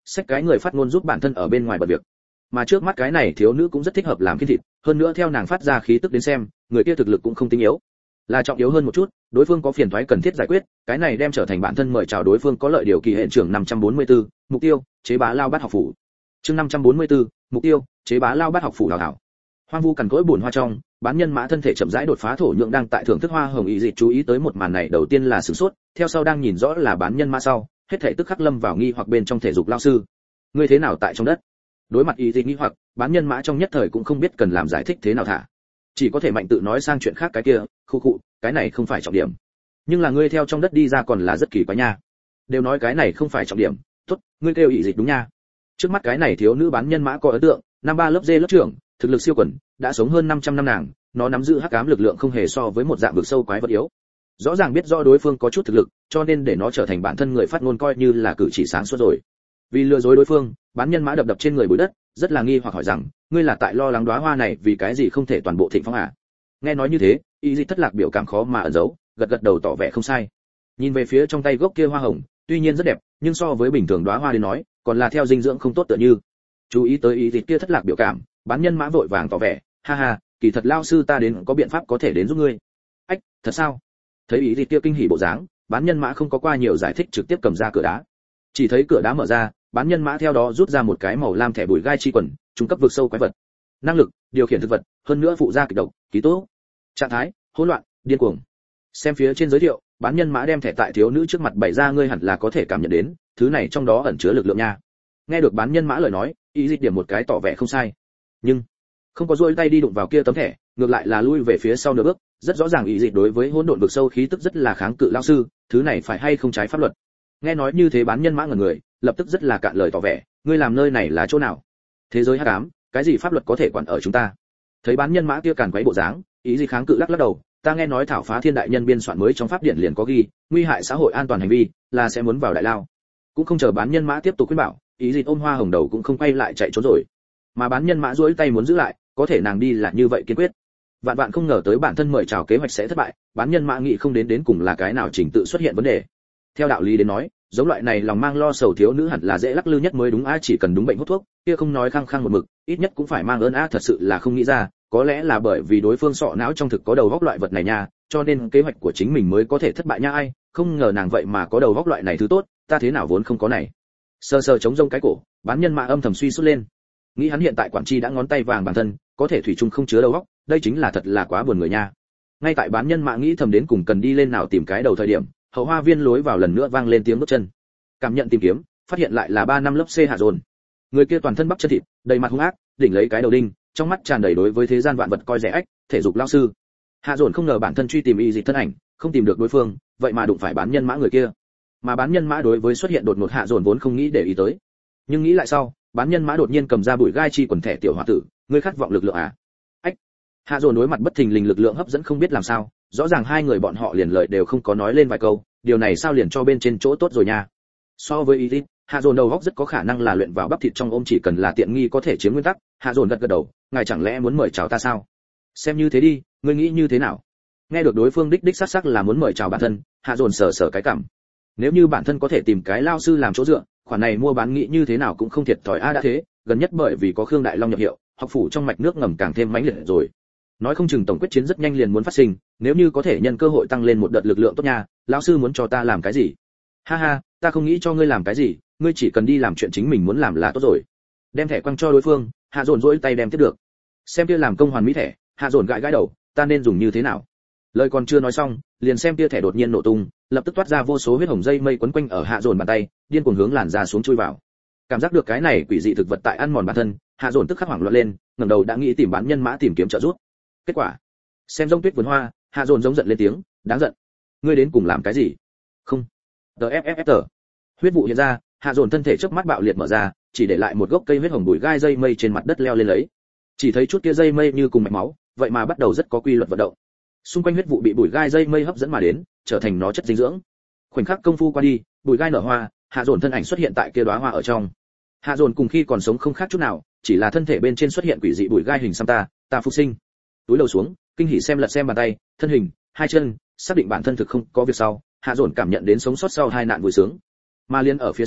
xách cái người phát ngôn giúp bản thân ở bên ngoài bận việc. Mà trước mắt cái này thiếu nữ cũng rất thích hợp làm khiên thịt, hơn nữa theo nàng phát ra khí tức đến xem, người kia thực lực cũng không tinh yếu. Là trọng yếu hơn một chút, đối phương có phiền toái cần thiết giải quyết, cái này đem trở thành bản thân mời chào đối phương có lợi điều kỳ hệ trưởng 544, mục tiêu, chế bá lao bát học phủ. Chương 544, mục tiêu, chế bá lao bát học phủ đào thảo. Hoang vu cằn cỗi buồn hoa trong, bán nhân mã thân thể chậm rãi đột phá thổ nhượng đang tại thưởng thức hoa hồng ý dị chú ý tới một màn này đầu tiên là sửng sốt, theo sau đang nhìn rõ là bán nhân mã sau, hết thảy tức khắc lâm vào nghi hoặc bên trong thể dục lao sư. Ngươi thế nào tại trong đất? Đối mặt ý dị nghi hoặc, bán nhân mã trong nhất thời cũng không biết cần làm giải thích thế nào thả. Chỉ có thể mạnh tự nói sang chuyện khác cái kia, khu khụ, cái này không phải trọng điểm. Nhưng là ngươi theo trong đất đi ra còn là rất kỳ quái nha. Đều nói cái này không phải trọng điểm, tốt, ngươi kêu ý dịch đúng nha. Trước mắt cái này thiếu nữ bán nhân mã có ấn tượng, năm ba lớp D lớp trưởng, thực lực siêu quần, đã sống hơn 500 năm nàng, nó nắm giữ hắc ám lực lượng không hề so với một dạng vực sâu quái vật yếu. Rõ ràng biết rõ đối phương có chút thực lực, cho nên để nó trở thành bản thân người phát ngôn coi như là cử chỉ sáng suốt rồi. Vì lừa dối đối phương, bán nhân mã đập đập trên người bụi đất, rất là nghi hoặc hỏi rằng, ngươi là tại lo lắng đóa hoa này vì cái gì không thể toàn bộ thịnh phong à? Nghe nói như thế, y dịch thất lạc biểu cảm khó mà ẩn giấu, gật gật đầu tỏ vẻ không sai. Nhìn về phía trong tay gốc kia hoa hồng, tuy nhiên rất đẹp, nhưng so với bình thường đóa hoa đến nói, còn là theo dinh dưỡng không tốt tựa như. Chú ý tới y dịch kia thất lạc biểu cảm, bán nhân mã vội vàng tỏ vẻ, ha ha, kỳ thật lao sư ta đến có biện pháp có thể đến giúp ngươi. Ách, thật sao? Thấy y dịch kia kinh hỉ bộ dáng, bán nhân mã không có qua nhiều giải thích trực tiếp cầm ra cửa đá. Chỉ thấy cửa đá mở ra, bán nhân mã theo đó rút ra một cái màu lam thẻ bùi gai chi quần, trung cấp vực sâu quái vật. Năng lực, điều khiển thực vật, hơn nữa phụ gia kịch độc, ký tố. Trạng thái, hỗn loạn, điên cuồng. Xem phía trên giới thiệu, bán nhân mã đem thẻ tại thiếu nữ trước mặt bày ra ngươi hẳn là có thể cảm nhận đến, thứ này trong đó ẩn chứa lực lượng nha. Nghe được bán nhân mã lời nói, y dịch điểm một cái tỏ vẻ không sai. Nhưng không có duỗi tay đi đụng vào kia tấm thẻ, ngược lại là lui về phía sau nửa bước, rất rõ ràng y dịch đối với hỗn độn vực sâu khí tức rất là kháng cự lão sư, thứ này phải hay không trái pháp luật. Nghe nói như thế bán nhân mã ngẩn người, lập tức rất là cạn lời tỏ vẻ, ngươi làm nơi này là chỗ nào? Thế giới hắc ám, cái gì pháp luật có thể quản ở chúng ta? Thấy bán nhân mã kia càn quấy bộ dáng, ý gì kháng cự lắc lắc đầu, ta nghe nói thảo phá thiên đại nhân biên soạn mới trong pháp điển liền có ghi, nguy hại xã hội an toàn hành vi là sẽ muốn vào đại lao. Cũng không chờ bán nhân mã tiếp tục khuyên bảo, ý gì ôm hoa hồng đầu cũng không quay lại chạy trốn rồi. Mà bán nhân mã duỗi tay muốn giữ lại, có thể nàng đi là như vậy kiên quyết. Vạn vạn không ngờ tới bản thân mời chào kế hoạch sẽ thất bại, bán nhân mã nghĩ không đến cùng là cái nào trình tự xuất hiện vấn đề. Theo đạo lý đến nói, giống loại này lòng mang lo sầu thiếu nữ hẳn là dễ lắc lư nhất mới đúng a, chỉ cần đúng bệnh hút thuốc, kia không nói khăng khăng một mực, ít nhất cũng phải mang ơn a, thật sự là không nghĩ ra, có lẽ là bởi vì đối phương sọ não trong thực có đầu góc loại vật này nha, cho nên kế hoạch của chính mình mới có thể thất bại nha ai, không ngờ nàng vậy mà có đầu góc loại này thứ tốt, ta thế nào vốn không có này. Sờ sờ chống rông cái cổ, bán nhân mã âm thầm suy sút lên. Nghĩ hắn hiện tại quản tri đã ngón tay vàng bản thân, có thể thủy chung không chứa đầu góc, đây chính là thật là quá buồn người nha. Ngay tại bán nhân mã nghĩ thầm đến cùng cần đi lên nào tìm cái đầu thời điểm, hậu hoa viên lối vào lần nữa vang lên tiếng bước chân. Cảm nhận tìm kiếm, phát hiện lại là 3 năm lớp C Hạ Dồn. Người kia toàn thân bắp chân thịt, đầy mặt hung ác, đỉnh lấy cái đầu đinh, trong mắt tràn đầy đối với thế gian vạn vật coi rẻ ách, thể dục lão sư. Hạ Dồn không ngờ bản thân truy tìm y dịch thân ảnh, không tìm được đối phương, vậy mà đụng phải bán nhân mã người kia. Mà bán nhân mã đối với xuất hiện đột ngột Hạ Dồn vốn không nghĩ để ý tới. Nhưng nghĩ lại sau, bán nhân mã đột nhiên cầm ra bụi gai chi quần thẻ tiểu hòa tử, ngươi khát vọng lực lượng à? Ách. Hạ Dồn đối mặt bất thình lình lực lượng hấp dẫn không biết làm sao, rõ ràng hai người bọn họ liền lời đều không có nói lên vài câu, điều này sao liền cho bên trên chỗ tốt rồi nha. So với ý Hạ Dồn đầu góc rất có khả năng là luyện vào bắp thịt trong ôm, chỉ cần là tiện nghi có thể chiếm nguyên tắc. Hạ Dồn gật gật đầu, ngài chẳng lẽ muốn mời chào ta sao? Xem như thế đi, ngươi nghĩ như thế nào? Nghe được đối phương đích xác xác là muốn mời chào bản thân, Hạ Dồn sờ sờ cái cằm. Nếu như bản thân có thể tìm cái lao sư làm chỗ dựa, khoản này mua bán nghĩ như thế nào cũng không thiệt thòi a, đã thế, gần nhất bởi vì có Khương Đại Long nhập hiệu, học phủ trong mạch nước ngầm càng thêm mãnh liệt rồi. Nói không chừng tổng quyết chiến rất nhanh liền muốn phát sinh, nếu như có thể nhân cơ hội tăng lên một đợt lực lượng tốt nha, lão sư muốn cho ta làm cái gì? Ha ha, ta không nghĩ cho ngươi làm cái gì, ngươi chỉ cần đi làm chuyện chính mình muốn làm là tốt rồi. Đem thẻ quăng cho đối phương, Hạ Dồn duỗi tay đem tiếp được. Xem kia làm công hoàn mỹ thẻ, Hạ Dồn gãi gãi đầu, ta nên dùng như thế nào? Lời còn chưa nói xong, liền xem kia thẻ đột nhiên nổ tung, lập tức toát ra vô số huyết hồng dây mây quấn quanh ở Hạ Dồn bàn tay, điên cuồng hướng làn da xuống chui vào. Cảm giác được cái này quỷ dị thực vật tại ăn mòn bản thân, Hạ Dồn tức khắc hoảng loạn lên, ngẩng đầu đã nghĩ tìm bán nhân mã tìm kiếm trợ giúp. Kết quả, xem rông tuyết vườn hoa, Hạ Dồn giống giận lên tiếng, đáng giận. Ngươi đến cùng làm cái gì? Không. TFFF. Huyết vụ hiện ra, Hạ Dồn thân thể chớp mắt bạo liệt mở ra, chỉ để lại một gốc cây huyết hồng bụi gai dây mây trên mặt đất leo lên lấy. Chỉ thấy chút kia dây mây như cùng mạch máu, vậy mà bắt đầu rất có quy luật vận động. Xung quanh huyết vụ bị bụi gai dây mây hấp dẫn mà đến, trở thành nó chất dinh dưỡng. Khoảnh khắc công phu qua đi, bụi gai nở hoa, Hạ Dồn thân ảnh xuất hiện tại kia đóa hoa ở trong. Hạ Dồn cùng khi còn sống không khác chút nào, chỉ là thân thể bên trên xuất hiện quỷ dị bụi gai hình xăm ta phục sinh. Túi đầu xuống, kinh hỉ xem lật xem bàn tay, thân hình, hai chân, xác định bản thân thực không có việc sau, Hạ Dồn cảm nhận đến sống sót sau hai nạn vui sướng. Mà liên ở phía sau,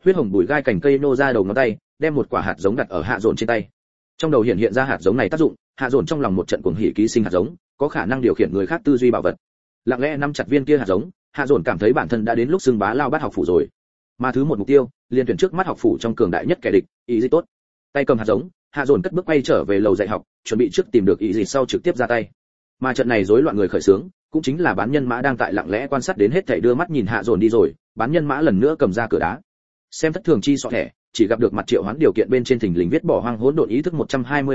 huyết hồng bùi gai cành cây nô ra đầu ngón tay, đem một quả hạt giống đặt ở Hạ Dồn trên tay. Trong đầu hiện ra hạt giống này tác dụng, Hạ Dồn trong lòng một trận cuồng hỉ, ký sinh hạt giống, có khả năng điều khiển người khác tư duy bảo vật. Lặng lẽ nắm chặt viên kia hạt giống, Hạ Dồn cảm thấy bản thân đã đến lúc xưng bá Lao Bát học phủ rồi. Mà thứ một mục tiêu, liền tuyển trước mắt học phủ trong cường đại nhất kẻ địch, ý gì tốt. Tay cầm hạt giống, Hạ Dồn cất bước quay trở về lầu dạy học, chuẩn bị trước tìm được ý gì sau trực tiếp ra tay. Mà trận này rối loạn người khởi xướng, cũng chính là bán nhân mã đang tại lặng lẽ quan sát đến hết thảy đưa mắt nhìn Hạ Dồn đi rồi, bán nhân mã lần nữa cầm ra cửa đá. Xem thất thường chi sọ thẻ, chỉ gặp được mặt triệu hoán điều kiện bên trên thình lình viết bỏ hoang hỗn độn ý thức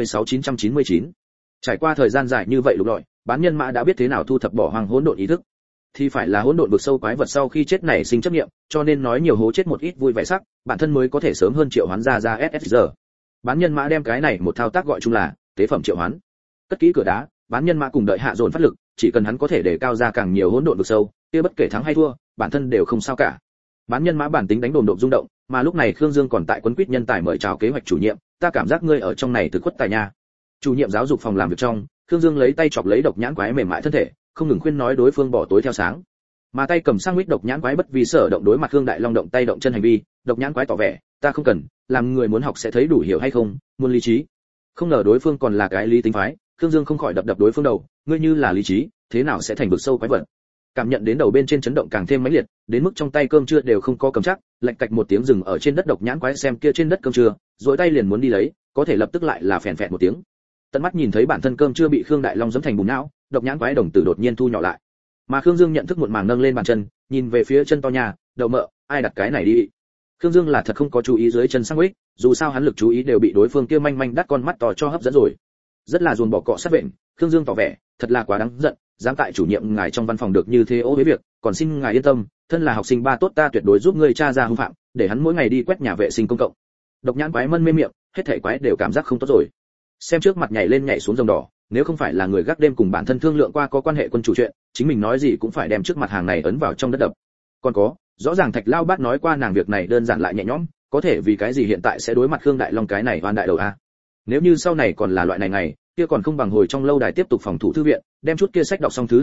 126999. Trải qua thời gian dài như vậy lục lọi, bán nhân mã đã biết thế nào thu thập bỏ hoang hỗn độn ý thức. Thì phải là hỗn độn vực sâu quái vật sau khi chết này sinh chấp niệm, cho nên nói nhiều hố chết một ít vui vẻ sắc, bản thân mới có thể sớm hơn triệu hoán ra SSR. Bán nhân mã đem cái này một thao tác gọi chung là tế phẩm triệu hoán. Cất kỹ cửa đá, bán nhân mã cùng đợi Hạ Dồn phát lực, chỉ cần hắn có thể để cao ra càng nhiều hỗn độn vực sâu, kia bất kể thắng hay thua, bản thân đều không sao cả. Bán nhân mã bản tính đánh đồn độn rung động, mà lúc này Khương Dương còn tại quấn quýt nhân tài mời chào kế hoạch chủ nhiệm, ta cảm giác ngươi ở trong này thực khuất tài nha. Chủ nhiệm giáo dục phòng làm việc trong, Khương Dương lấy tay chọc lấy độc nhãn quái mềm mại thân thể, không ngừng khuyên nói đối phương bỏ tối theo sáng. Mà tay cầm sang mít độc nhãn quái bất vì sở động đối mặt Khương Đại Long động tay động chân hành vi, độc nhãn quái tỏ vẻ, ta không cần, làm người muốn học sẽ thấy đủ hiểu hay không, muốn lý trí. Không ngờ đối phương còn là cái lý tính phái, Khương Dương không khỏi đập đối phương đầu, ngươi như là lý trí, thế nào sẽ thành vực sâu quái vật. Cảm nhận đến đầu bên trên chấn động càng thêm mãnh liệt, đến mức trong tay cơm trưa đều không có cầm chắc, lạch cạch một tiếng dừng ở trên đất độc nhãn quái xem kia trên đất cơm trưa, rồi tay liền muốn đi lấy, có thể lập tức lại là phèn phẹt một tiếng. Tận mắt nhìn thấy bản thân cơm trưa bị Khương Đại Long giẫm thành bùn não, độc nhãn quái đồng tử đột nhiên thu nhỏ lại. Mà Khương Dương nhận thức muộn màng nâng lên bàn chân, nhìn về phía chân to nhà, đậu mợ, ai đặt cái này đi. Khương Dương là thật không có chú ý dưới chân sang ích, dù sao hắn lực chú ý đều bị đối phương kia manh manh đắt con mắt to cho hấp dẫn rồi. Rất là ruồn bỏ cọ sát bệnh, Khương Dương tỏ vẻ, thật là quá đáng giận, dám tại chủ nhiệm ngài trong văn phòng được như thế ô với việc, còn xin ngài yên tâm, thân là học sinh ba tốt ta tuyệt đối giúp ngươi tra ra hung phạm, để hắn mỗi ngày đi quét nhà vệ sinh công cộng. Độc nhãn quái mân mê miệng, hết thảy quái đều cảm giác không tốt rồi. Xem trước mặt nhảy lên nhảy xuống rồng đỏ, nếu không phải là người gác đêm cùng bản thân thương lượng qua có quan hệ quân chủ chuyện, chính mình nói gì cũng phải đem trước mặt hàng này ấn vào trong đất đập. Còn có, rõ ràng Thạch Lao Bát nói qua nàng việc này đơn giản lại nhẹ nhõm, có thể vì cái gì hiện tại sẽ đối mặt Khương Đại Long cái này oan đại đầu a? Nếu như sau này còn là loại này ngày, kia còn không bằng hồi trong lâu đài tiếp tục phòng thủ thư viện, đem chút kia sách đọc xong thứ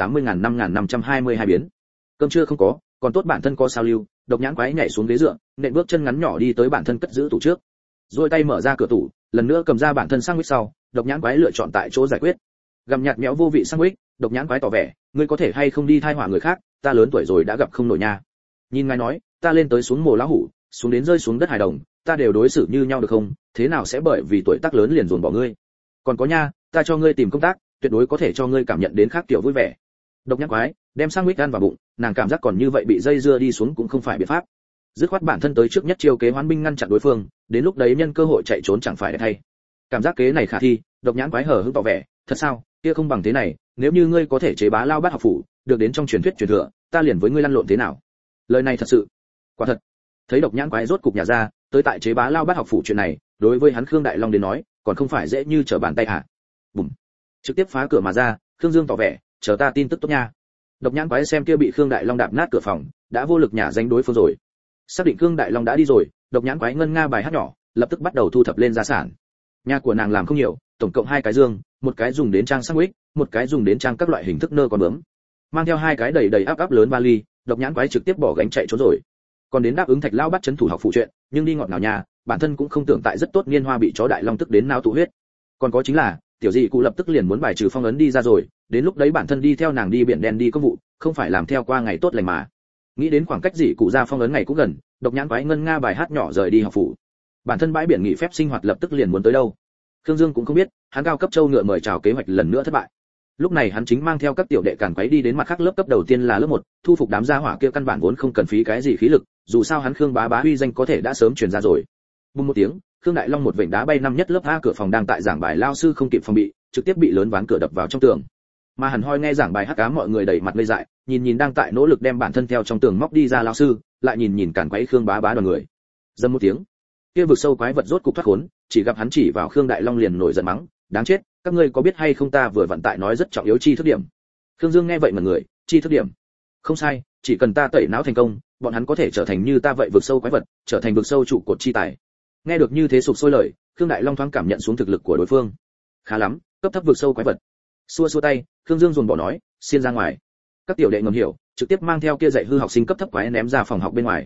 280.5522 biến. Cơm trưa không có, còn tốt bản thân có sao lưu, độc nhãn quái nhảy xuống ghế dựa, nện bước chân ngắn nhỏ đi tới bản thân cất giữ tủ trước. Rồi tay mở ra cửa tủ, lần nữa cầm ra bản thân sang quýt sau, độc nhãn quái lựa chọn tại chỗ giải quyết. Gặm nhạt méo vô vị sang quýt, độc nhãn quái tỏ vẻ, ngươi có thể hay không đi thai họa người khác, ta lớn tuổi rồi đã gặp không nổi nha. Nhìn ngài nói, ta lên tới xuống mồ lão hủ, xuống đến rơi xuống đất hài đồng, ta đều đối xử như nhau được không, thế nào sẽ bởi vì tuổi tác lớn liền dồn bỏ ngươi. Còn có nha, ta cho ngươi tìm công tác, tuyệt đối có thể cho ngươi cảm nhận đến khác kiểu vui vẻ. Độc nhãn quái đem sang mít ăn vào bụng, nàng cảm giác còn như vậy bị dây dưa đi xuống cũng không phải biện pháp. Dứt khoát bản thân tới trước nhất chiêu kế hoán binh ngăn chặn đối phương, đến lúc đấy nhân cơ hội chạy trốn chẳng phải để thay. Cảm giác kế này khả thi, độc nhãn quái hở hững tỏ vẻ, thật sao, kia không bằng thế này, nếu như ngươi có thể chế bá Lao Bát học phủ, được đến trong truyền thuyết truyền thừa, ta liền với ngươi lăn lộn thế nào. Lời này thật sự, quả thật. Thấy độc nhãn quái rốt cục nhà ra, tới tại chế bá Lao Bát học phủ chuyện này, đối với hắn Khương Đại Long đến nói, còn không phải dễ như trở bàn tay hả? Bùm. Trực tiếp phá cửa mà ra, Khương Dương tỏ vẻ, chờ ta tin tức tốt nha. Độc nhãn quái xem kia bị Khương Đại Long đạp nát cửa phòng, đã vô lực nhả danh đối phương rồi. Xác định Khương Đại Long đã đi rồi, độc nhãn quái ngân nga bài hát nhỏ, lập tức bắt đầu thu thập lên gia sản. Nhà của nàng làm không nhiều, tổng cộng 2 cái giường, một cái dùng đến trang sandwich, một cái dùng đến trang các loại hình thức nơ con bướm. Mang theo 2 cái đầy đầy áp lớn vali, độc nhãn quái trực tiếp bỏ gánh chạy trốn rồi. Còn đến đáp ứng Thạch Lao Bát trấn thủ học phụ chuyện, nhưng đi ngọt ngào nhà, bản thân cũng không tưởng tại rất tốt niên hoa bị chó Đại Long tức đến nao tụ huyết. Còn có chính là, tiểu dị cụ lập tức liền muốn bài trừ phong ấn đi ra rồi, đến lúc đấy bản thân đi theo nàng đi biển đen đi công vụ, không phải làm theo qua ngày tốt lành mà. Nghĩ đến khoảng cách dị cụ ra phong ấn ngày cũng gần, độc nhãn quái ngân nga bài hát nhỏ rời đi học phủ. Bản thân bãi biển nghỉ phép sinh hoạt lập tức liền muốn tới đâu. Khương Dương cũng không biết, hắn cao cấp châu ngựa mời chào kế hoạch lần nữa thất bại. Lúc này hắn chính mang theo các tiểu đệ càn quấy đi đến mặt khác lớp cấp đầu tiên là lớp 1, thu phục đám gia hỏa kia căn bản vốn không cần phí cái gì khí lực, dù sao hắn Khương bá bá uy danh có thể đã sớm truyền ra rồi. Bùng một tiếng, Khương Đại Long một vểnh đá bay năm nhất lớp A cửa phòng đang tại giảng bài lao sư không kịp phòng bị, trực tiếp bị lớn ván cửa đập vào trong tường. Mà Hàn Hoi nghe giảng bài hắc ám mọi người đầy mặt ngây dại, nhìn đang tại nỗ lực đem bản thân theo trong tường móc đi ra lao sư, lại nhìn càn quấy Khương bá bá đoàn người. Dầm một tiếng, kia vực sâu quái vật rốt cục thoát khốn, chỉ gặp hắn chỉ vào Khương Đại Long liền nổi giận mắng, đáng chết, các ngươi có biết hay không ta vừa vận tại nói rất trọng yếu chi thức điểm. Khương Dương nghe vậy mà người, chi thức điểm. Không sai, chỉ cần ta tẩy não thành công, bọn hắn có thể trở thành như ta vậy vực sâu quái vật, trở thành vực sâu trụ cột chi tài. Nghe được như thế sục sôi lời, Khương Đại Long thoáng cảm nhận xuống thực lực của đối phương. Khá lắm, cấp thấp vực sâu quái vật. Xua xua tay, Khương Dương dồn bỏ nói, xiên ra ngoài. Các tiểu đệ ngầm hiểu, trực tiếp mang theo kia dạy hư học sinh cấp thấp quái ném ra phòng học bên ngoài.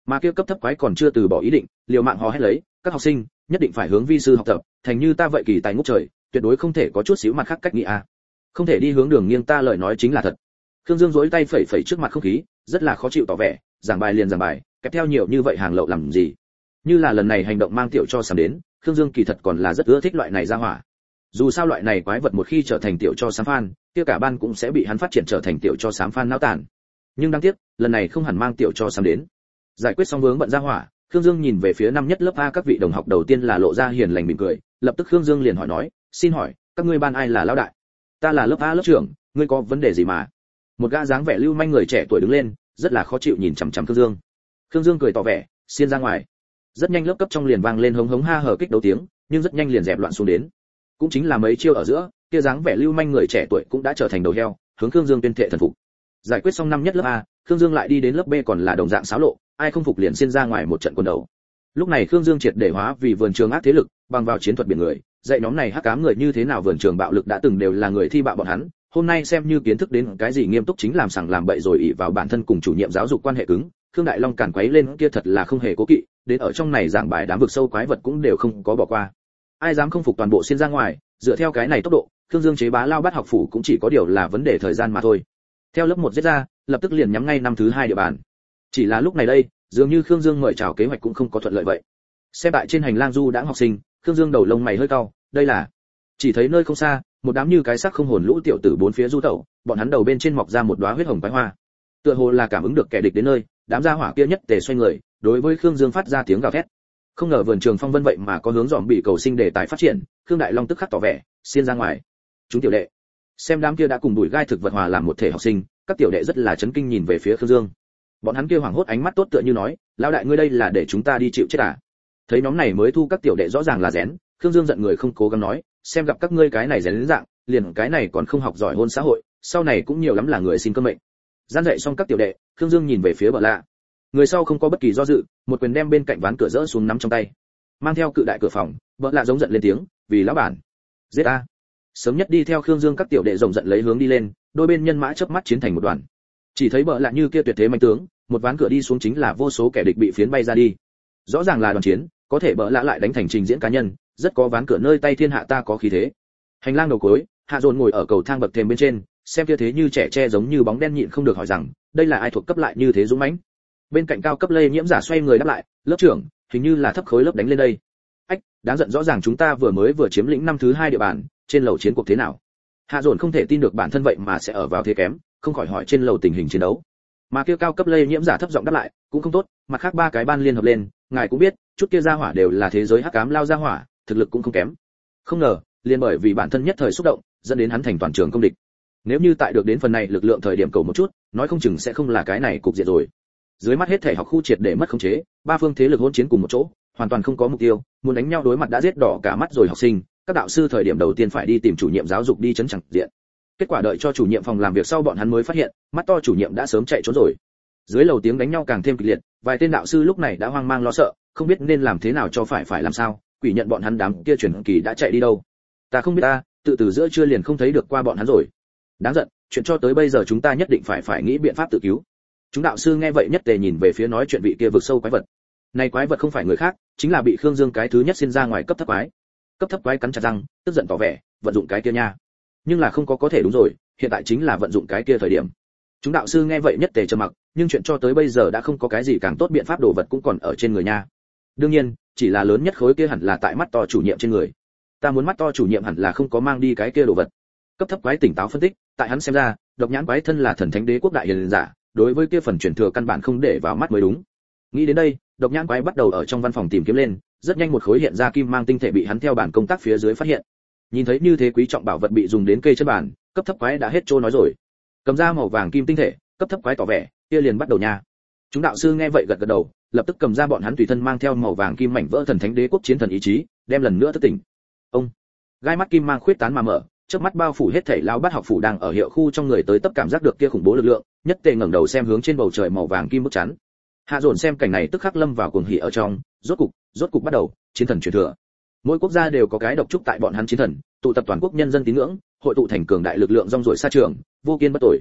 Mà kia cấp thấp quái còn chưa từ bỏ ý định, liều mạng hò hét lấy, các học sinh nhất định phải hướng vi sư học tập, thành như ta vậy kỳ tài ngút trời, tuyệt đối không thể có chút xíu mặt khác cách nghĩ a. Không thể đi hướng đường nghiêng, ta lời nói chính là thật. Khương Dương giơ tay phẩy phẩy trước mặt không khí, rất là khó chịu tỏ vẻ, giảng bài liền giảng bài, kẹp theo nhiều như vậy hàng lậu làm gì? Như là lần này hành động mang tiểu cho sám đến, Khương Dương kỳ thật còn là rất ưa thích loại này ra hỏa. Dù sao loại này quái vật một khi trở thành tiểu cho sám fan, kia cả ban cũng sẽ bị hắn phát triển trở thành tiểu cho sám fan náo tàn. Nhưng đáng tiếc, lần này không hẳn mang tiểu cho sám đến. Giải quyết xong vướng bận ra hỏa, Khương Dương nhìn về phía năm nhất lớp A các vị đồng học, đầu tiên là lộ ra hiền lành mỉm cười, lập tức Khương Dương liền hỏi nói, xin hỏi, các ngươi ban ai là lão đại? Ta là lớp A lớp trưởng, ngươi có vấn đề gì mà? Một gã dáng vẻ lưu manh người trẻ tuổi đứng lên, rất là khó chịu nhìn chằm chằm Khương Dương. Khương Dương cười tỏ vẻ, xiên ra ngoài. Rất nhanh lớp cấp trong liền vang lên hống hống ha hở kích đấu tiếng, nhưng rất nhanh liền dẹp loạn xuống đến. Cũng chính là mấy chiêu ở giữa, kia dáng vẻ lưu manh người trẻ tuổi cũng đã trở thành đầu heo, hướng Khương Dương tuyên thệ thần phục. Giải quyết xong năm nhất lớp A, Khương Dương lại đi đến lớp B còn là đồng dạng xáo lộ, ai không phục liền xiên ra ngoài một trận quân đấu. Lúc này Khương Dương triệt để hóa vì vườn trường ác thế lực, bằng vào chiến thuật biển người, dạy nhóm này hắc ám người như thế nào vườn trường bạo lực đã từng đều là người thi bạo bọn hắn, hôm nay xem như kiến thức đến cái gì nghiêm túc chính làm sằng làm bậy rồi ỷ vào bản thân cùng chủ nhiệm giáo dục quan hệ cứng. Khương Đại Long càn quấy lên kia thật là không hề cố kỵ, đến ở trong này giảng bài đám vực sâu quái vật cũng đều không có bỏ qua. Ai dám không phục toàn bộ xiên ra ngoài, dựa theo cái này tốc độ, Khương Dương chế bá lao bát học phủ cũng chỉ có điều là vấn đề thời gian mà thôi. Theo lớp 1 giết ra, lập tức liền nhắm ngay năm thứ 2 địa bàn. Chỉ là lúc này đây, dường như Khương Dương mời chào kế hoạch cũng không có thuận lợi vậy. Xem tại trên hành lang du đãng học sinh, Khương Dương đầu lông mày hơi cau, đây là. Chỉ thấy nơi không xa, một đám như cái xác không hồn lũ tiểu tử bốn phía du tẩu, bọn hắn đầu bên trên mọc ra một đóa huyết hồng quái hoa. Tựa hồ là cảm ứng được kẻ địch đến nơi, đám gia hỏa kia nhất tề xoay người, đối với Khương Dương phát ra tiếng gào thét. Không ngờ vườn trường phong vân vậy mà có hướng dòm bị cầu sinh để tái phát triển, Khương Đại Long tức khắc tỏ vẻ, xiên ra ngoài. Chúng tiểu đệ, xem đám kia đã cùng đuổi gai thực vật hòa làm một thể học sinh, các tiểu đệ rất là chấn kinh nhìn về phía Khương Dương. Bọn hắn kia hoảng hốt ánh mắt tốt tựa như nói, lão đại ngươi đây là để chúng ta đi chịu chết à? Thấy nhóm này mới thu các tiểu đệ rõ ràng là rén, Khương Dương giận người không cố gắng nói, xem gặp các ngươi cái này rén đến dạng, liền cái này còn không học giỏi hôn xã hội, sau này cũng nhiều lắm là người xin cơm mệnh. Gian dạy xong các tiểu đệ, Khương Dương nhìn về phía Bợ Lạ. Người sau không có bất kỳ do dự, một quyền đem bên cạnh ván cửa rỡ xuống nắm trong tay. Mang theo cự đại cửa phòng, Bợ Lạ giống giận lên tiếng, vì lão bản. Giết a. Sớm nhất đi theo Khương Dương các tiểu đệ rồng giận lấy hướng đi lên, đôi bên nhân mã chớp mắt chiến thành một đoàn. Chỉ thấy Bợ Lạ như kia tuyệt thế mạnh tướng, một ván cửa đi xuống chính là vô số kẻ địch bị phiến bay ra đi. Rõ ràng là đoàn chiến, có thể Bợ Lạ lại đánh thành trình diễn cá nhân, rất có ván cửa nơi tay thiên hạ ta có khí thế. Hành lang đầu cuối, Hạ Dồn ngồi ở cầu thang bậc thềm bên trên, xem kia thế như trẻ tre giống như bóng đen nhịn không được hỏi rằng, đây là ai thuộc cấp lại như thế dũng mãnh? Bên cạnh cao cấp lây nhiễm giả xoay người đáp lại, lớp trưởng, hình như là thấp khối lớp đánh lên đây. Ách, đáng giận, rõ ràng chúng ta vừa chiếm lĩnh năm thứ 2 địa bàn, trên lầu chiến cuộc thế nào? Hạ Dồn không thể tin được bản thân vậy mà sẽ ở vào thế kém, không khỏi hỏi trên lầu tình hình chiến đấu. Mà kia cao cấp lây nhiễm giả thấp giọng đáp lại, cũng không tốt, mặt khác 3 cái ban liên hợp lên, ngài cũng biết, chút kia gia hỏa đều là thế giới hắc ám lao gia hỏa, thực lực cũng không kém. Không ngờ, liền bởi vì bản thân nhất thời xúc động, dẫn đến hắn thành toàn trường công địch. Nếu như tại được đến phần này lực lượng thời điểm cầu một chút, nói không chừng sẽ không là cái này cục diện rồi. Dưới mắt hết thể học khu triệt để mất khống chế, 3 phương thế lực hỗn chiến cùng một chỗ, hoàn toàn không có mục tiêu, muốn đánh nhau đối mặt đã giết đỏ cả mắt rồi học sinh, các đạo sư thời điểm đầu tiên phải đi tìm chủ nhiệm giáo dục đi chấn chẳng diện. Kết quả đợi cho chủ nhiệm phòng làm việc sau bọn hắn mới phát hiện, mắt to chủ nhiệm đã sớm chạy trốn rồi. Dưới lầu tiếng đánh nhau càng thêm kịch liệt, vài tên đạo sư lúc này đã hoang mang lo sợ, không biết nên làm thế nào cho phải làm sao, quỷ nhận bọn hắn đám kia truyền kỳ đã chạy đi đâu. Ta không biết ta, từ giữa trưa liền không thấy được qua bọn hắn rồi. Đáng giận, chuyện cho tới bây giờ chúng ta nhất định phải nghĩ biện pháp tự cứu. Chúng đạo sư nghe vậy nhất tề nhìn về phía nói chuyện vị kia vực sâu quái vật. Này quái vật không phải người khác, chính là bị Khương Dương cái thứ nhất xin ra ngoài cấp thấp quái. Cấp thấp quái cắn chặt răng, tức giận tỏ vẻ, vận dụng cái kia nha. Nhưng là không có thể đúng rồi, hiện tại chính là vận dụng cái kia thời điểm. Chúng đạo sư nghe vậy nhất tề trầm mặc, nhưng chuyện cho tới bây giờ đã không có cái gì càng tốt biện pháp, đồ vật cũng còn ở trên người nha. Đương nhiên, chỉ là lớn nhất khối kia hẳn là tại mắt to chủ nhiệm trên người. Ta muốn mắt to chủ nhiệm hẳn là không có mang đi cái kia đồ vật. Cấp thấp quái tỉnh táo phân tích, tại hắn xem ra, độc nhãn quái thân là thần thánh đế quốc đại hiền giả, đối với kia phần truyền thừa căn bản không để vào mắt mới đúng. Nghĩ đến đây, độc nhãn quái bắt đầu ở trong văn phòng tìm kiếm lên, rất nhanh một khối hiện ra kim mang tinh thể bị hắn theo bản công tác phía dưới phát hiện. Nhìn thấy như thế quý trọng bảo vật bị dùng đến kê chân bản, cấp thấp quái đã hết trôi nói rồi. Cầm ra màu vàng kim tinh thể, cấp thấp quái tỏ vẻ, kia liền bắt đầu nha. Chúng đạo sư nghe vậy gật gật đầu, lập tức cầm ra bọn hắn tùy thân mang theo màu vàng kim mảnh vỡ thần thánh đế quốc chiến thần ý chí, đem lần nữa thức tỉnh. Ông, gai mắt kim mang khuyết tán mà mở, trước mắt bao phủ hết thảy lão bát học phủ đang ở hiệu khu trong người tới tấp cảm giác được kia khủng bố lực lượng, nhất tề ngẩng đầu xem hướng trên bầu trời màu vàng kim bức chắn. Hạ Dồn xem cảnh này tức khắc lâm vào cuồng hỉ ở trong, rốt cục bắt đầu, chiến thần truyền thừa. Mỗi quốc gia đều có cái độc trúc tại bọn hắn chiến thần, tụ tập toàn quốc nhân dân tín ngưỡng, hội tụ thành cường đại lực lượng rong ruổi xa trường, vô kiên bất tồi.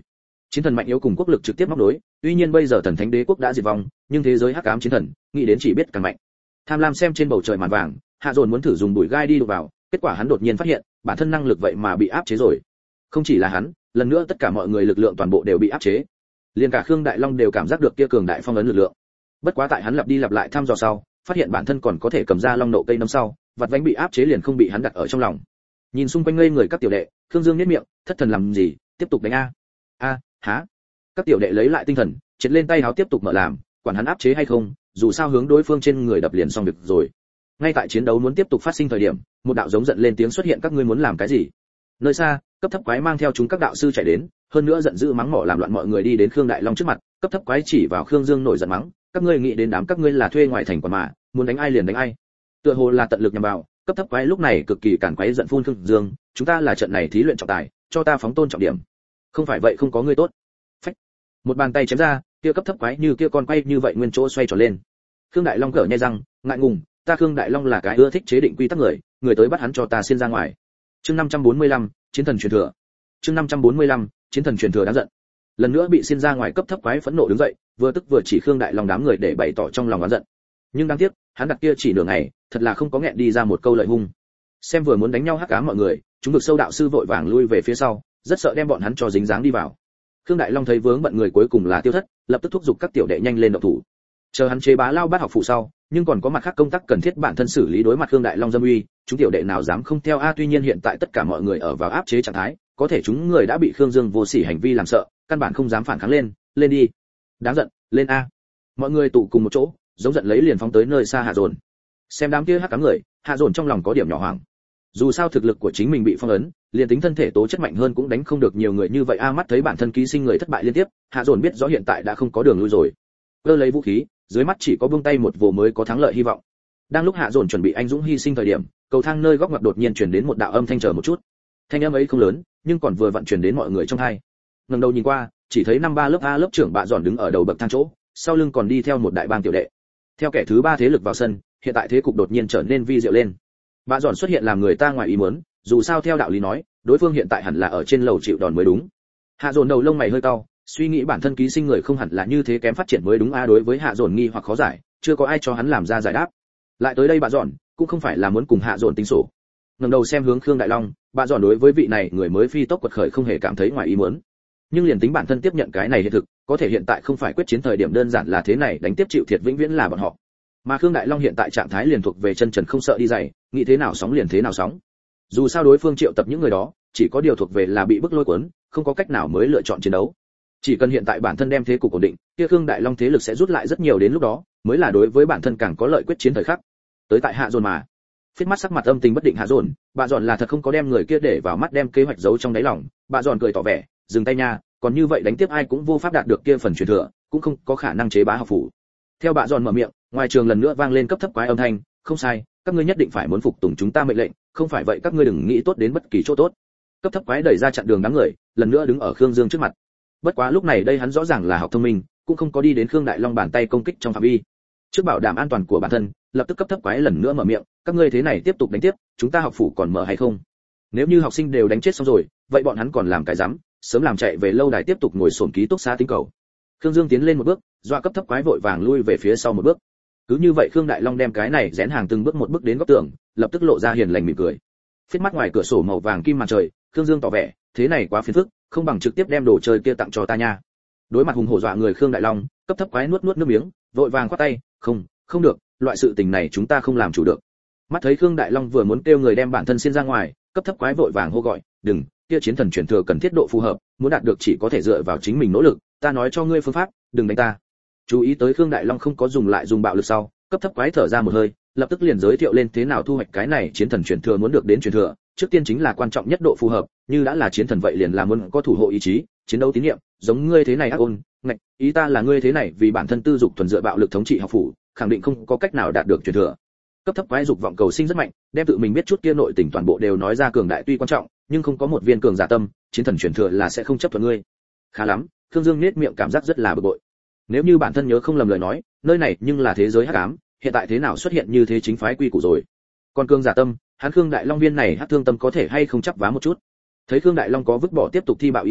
Chiến thần mạnh yếu cùng quốc lực trực tiếp móc đối, tuy nhiên bây giờ thần thánh đế quốc đã diệt vong, nhưng thế giới hắc ám chiến thần, nghĩ đến chỉ biết càng mạnh. Tham lam xem trên bầu trời màn vàng, Hạ Dồn muốn thử dùng bụi gai đi đụng vào, kết quả hắn đột nhiên phát hiện, bản thân năng lực vậy mà bị áp chế rồi. Không chỉ là hắn, lần nữa tất cả mọi người lực lượng toàn bộ đều bị áp chế. Liên cả Khương Đại Long đều cảm giác được kia cường đại phong ấn lực lượng. Bất quá tại hắn lặp đi lặp lại thăm dò sau, phát hiện bản thân còn có thể cầm ra long nộ cây nấm sau, vặt vánh bị áp chế liền không bị hắn đặt ở trong lòng. Nhìn xung quanh ngây người các tiểu đệ, Khương Dương nhếch miệng, thất thần làm gì, tiếp tục đánh a. Há. Các tiểu đệ lấy lại tinh thần, triệt lên tay háo tiếp tục mở làm, quản hắn áp chế hay không, dù sao hướng đối phương trên người đập liền xong việc rồi. Ngay tại chiến đấu muốn tiếp tục phát sinh thời điểm, một đạo giống giận lên tiếng xuất hiện, các ngươi muốn làm cái gì? Nơi xa, cấp thấp quái mang theo chúng các đạo sư chạy đến, hơn nữa giận dữ mắng mỏ làm loạn mọi người đi đến Khương Đại Long trước mặt, cấp thấp quái chỉ vào Khương Dương nổi giận mắng, các ngươi nghĩ đến đám các ngươi là thuê ngoài thành quả mà, muốn đánh ai liền đánh ai. Tựa hồ là tận lực nhằm vào, cấp thấp quái lúc này cực kỳ cản quái giận phun Khương Dương, chúng ta là trận này thí luyện trọng tài, cho ta phóng tôn trọng điểm. Không phải vậy không có ngươi tốt. Phách. Một bàn tay chém ra, kia cấp thấp quái như kia con quay như vậy nguyên chỗ xoay tròn lên. Khương Đại Long cở nhai răng, ngại ngùng, ta Khương Đại Long là cái ưa thích chế định quy tắc người tới bắt hắn cho ta xin ra ngoài. Chương 545, chiến thần truyền thừa. Chương 545, chiến thần truyền thừa đáng giận. Lần nữa bị xin ra ngoài cấp thấp quái phẫn nộ đứng dậy, vừa tức vừa chỉ Khương Đại Long đám người để bày tỏ trong lòng oán giận. Nhưng đáng tiếc, hắn đặt kia chỉ nửa ngày, thật là không có nghẹn đi ra một câu lợi hung. Xem vừa muốn đánh nhau hắc ám mọi người, chúng vực sâu đạo sư vội vàng lui về phía sau, rất sợ đem bọn hắn cho dính dáng đi vào. Khương Đại Long thấy vướng bận người cuối cùng là Tiêu Thất, lập tức thúc giục các tiểu đệ nhanh lên động thủ. Chờ hắn chế bá lao bát học phụ sau, nhưng còn có mặt khác công tác cần thiết bản thân xử lý đối mặt Khương Đại Long dâm uy, chúng tiểu đệ nào dám không theo tuy nhiên hiện tại tất cả mọi người ở vào áp chế trạng thái, có thể chúng người đã bị Khương Dương vô sỉ hành vi làm sợ, căn bản không dám phản kháng lên đi. Đáng giận, lên a. Mọi người tụ cùng một chỗ, giống giận lấy liền phóng tới nơi xa Hạ Dồn. Xem đám kia hắc ám người, Hạ Dồn trong lòng có điểm nhỏ hoảng. Dù sao thực lực của chính mình bị phong ấn, liền tính thân thể tố chất mạnh hơn cũng đánh không được nhiều người như vậy mắt thấy bản thân ký sinh người thất bại liên tiếp, Hạ Dồn biết rõ hiện tại đã không có đường lui rồi. Cơ lấy vũ khí, dưới mắt chỉ có buông tay một vồ mới có thắng lợi hy vọng. Đang lúc Hạ Dồn chuẩn bị anh dũng hy sinh thời điểm, cầu thang nơi góc ngoặt đột nhiên truyền đến một đạo âm thanh chờ một chút. Thanh âm ấy không lớn, nhưng còn vừa vặn truyền đến mọi người trong tai. Ngẩng đầu nhìn qua, chỉ thấy năm ba lớp A lớp trưởng Bạ Dọn đứng ở đầu bậc thang chỗ, sau lưng còn đi theo một đại bang tiểu đệ. Theo kẻ thứ ba thế lực vào sân, hiện tại thế cục đột nhiên trở nên vi diệu lên. Bạ Dọn xuất hiện làm người ta ngoài ý muốn, dù sao theo đạo lý nói, đối phương hiện tại hẳn là ở trên lầu chịu đòn mới đúng. Hạ Dồn đầu lông mày hơi cau, suy nghĩ bản thân ký sinh người không hẳn là như thế kém phát triển mới đúng đối với Hạ Dồn nghi hoặc khó giải, chưa có ai cho hắn làm ra giải đáp. Lại tới đây Bạ Dọn, cũng không phải là muốn cùng Hạ Dồn tính sổ. Ngẩng đầu xem hướng Khương Đại Long, Bạ Dọn đối với vị này người mới phi tốc quật khởi không hề cảm thấy ngoài ý muốn. Nhưng liền tính bản thân tiếp nhận cái này hiện thực, có thể hiện tại không phải quyết chiến thời điểm đơn giản là thế này, đánh tiếp chịu thiệt vĩnh viễn là bọn họ. Mà Khương Đại Long hiện tại trạng thái liền thuộc về chân trần không sợ đi dày, nghĩ thế nào sóng liền thế nào sóng. Dù sao đối phương triệu tập những người đó, chỉ có điều thuộc về là bị bức lôi cuốn, không có cách nào mới lựa chọn chiến đấu. Chỉ cần hiện tại bản thân đem thế cục ổn định, kia Khương Đại Long thế lực sẽ rút lại rất nhiều, đến lúc đó mới là đối với bản thân càng có lợi quyết chiến thời khắc. Tới tại Hạ Dồn mà, phết mắt sắc mặt âm tình bất định Hạ Dồn, Bạ Dọn là thật không có đem người kia để vào mắt, đem kế hoạch giấu trong đáy lòng. Bạ Dọn cười tỏ vẻ, dừng tay nha, còn như vậy đánh tiếp ai cũng vô pháp đạt được kia phần truyền thừa, cũng không có khả năng chế bá học phủ. Theo Bạ Dọn mở miệng, ngoài trường lần nữa vang lên cấp thấp quái âm thanh, không sai, các ngươi nhất định phải muốn phục tùng chúng ta mệnh lệnh, không phải vậy các ngươi đừng nghĩ tốt đến bất kỳ chỗ tốt. Cấp thấp quái đẩy ra chặn đường đám người, lần nữa đứng ở Khương Dương trước mặt. Bất quá lúc này đây hắn rõ ràng là học thông minh, cũng không có đi đến Khương Đại Long bàn tay công kích trong phạm vi. Trước bảo đảm an toàn của bản thân, lập tức cấp thấp quái lần nữa mở miệng, các ngươi thế này tiếp tục đánh tiếp, chúng ta học phủ còn mở hay không? Nếu như học sinh đều đánh chết xong rồi, vậy bọn hắn còn làm cái rắm, sớm làm chạy về lâu đài tiếp tục ngồi xổm ký túc xá tính cầu. Khương Dương tiến lên một bước, dọa cấp thấp quái vội vàng lui về phía sau một bước. Cứ như vậy Khương Đại Long đem cái này rén hàng từng bước một bước đến góc tường, lập tức lộ ra hiền lành mỉm cười. Phết mắt ngoài cửa sổ màu vàng kim màn trời, Khương Dương tỏ vẻ, thế này quá phiền phức, không bằng trực tiếp đem đồ chơi kia tặng cho ta nha. Đối mặt hùng hổ dọa người Khương Đại Long, cấp thấp quái nuốt nước miếng, vội vàng quát tay, không được, loại sự tình này chúng ta không làm chủ được. Mắt thấy Khương Đại Long vừa muốn kêu người đem bản thân xin ra ngoài, cấp thấp quái vội vàng hô gọi, đừng, kia chiến thần truyền thừa cần thiết độ phù hợp, muốn đạt được chỉ có thể dựa vào chính mình nỗ lực, ta nói cho ngươi phương pháp, đừng đánh ta. Chú ý tới Khương Đại Long không có dùng bạo lực sau, cấp thấp quái thở ra một hơi, lập tức liền giới thiệu lên thế nào thu hoạch cái này chiến thần truyền thừa. Muốn được đến truyền thừa, trước tiên chính là quan trọng nhất độ phù hợp, như đã là chiến thần vậy liền là muốn có thủ hộ ý chí, chiến đấu tín niệm, giống ngươi thế này ác ôn, ngạch, ý ta là ngươi thế này vì bản thân tư dục thuần dựa bạo lực thống trị học phủ, khẳng định không có cách nào đạt được truyền thừa. Cấp thấp quái dục vọng cầu sinh rất mạnh, đem tự mình biết chút kia nội tình toàn bộ đều nói ra, cường đại tuy quan trọng, nhưng không có một viên cường giả tâm, chiến thần truyền thừa là sẽ không chấp thuận ngươi. Khá lắm, Khương Dương nhếch miệng cảm giác rất là bực bội. Nếu như bản thân nhớ không lầm lời nói, nơi này nhưng là thế giới hắc ám, hiện tại thế nào xuất hiện như thế chính phái quy củ rồi. Còn cường giả tâm, hắn Khương Đại Long viên này hắc thương tâm có thể hay không chấp vá một chút. Thấy Khương Đại Long có vứt bỏ tiếp tục thi bạo ý đồ,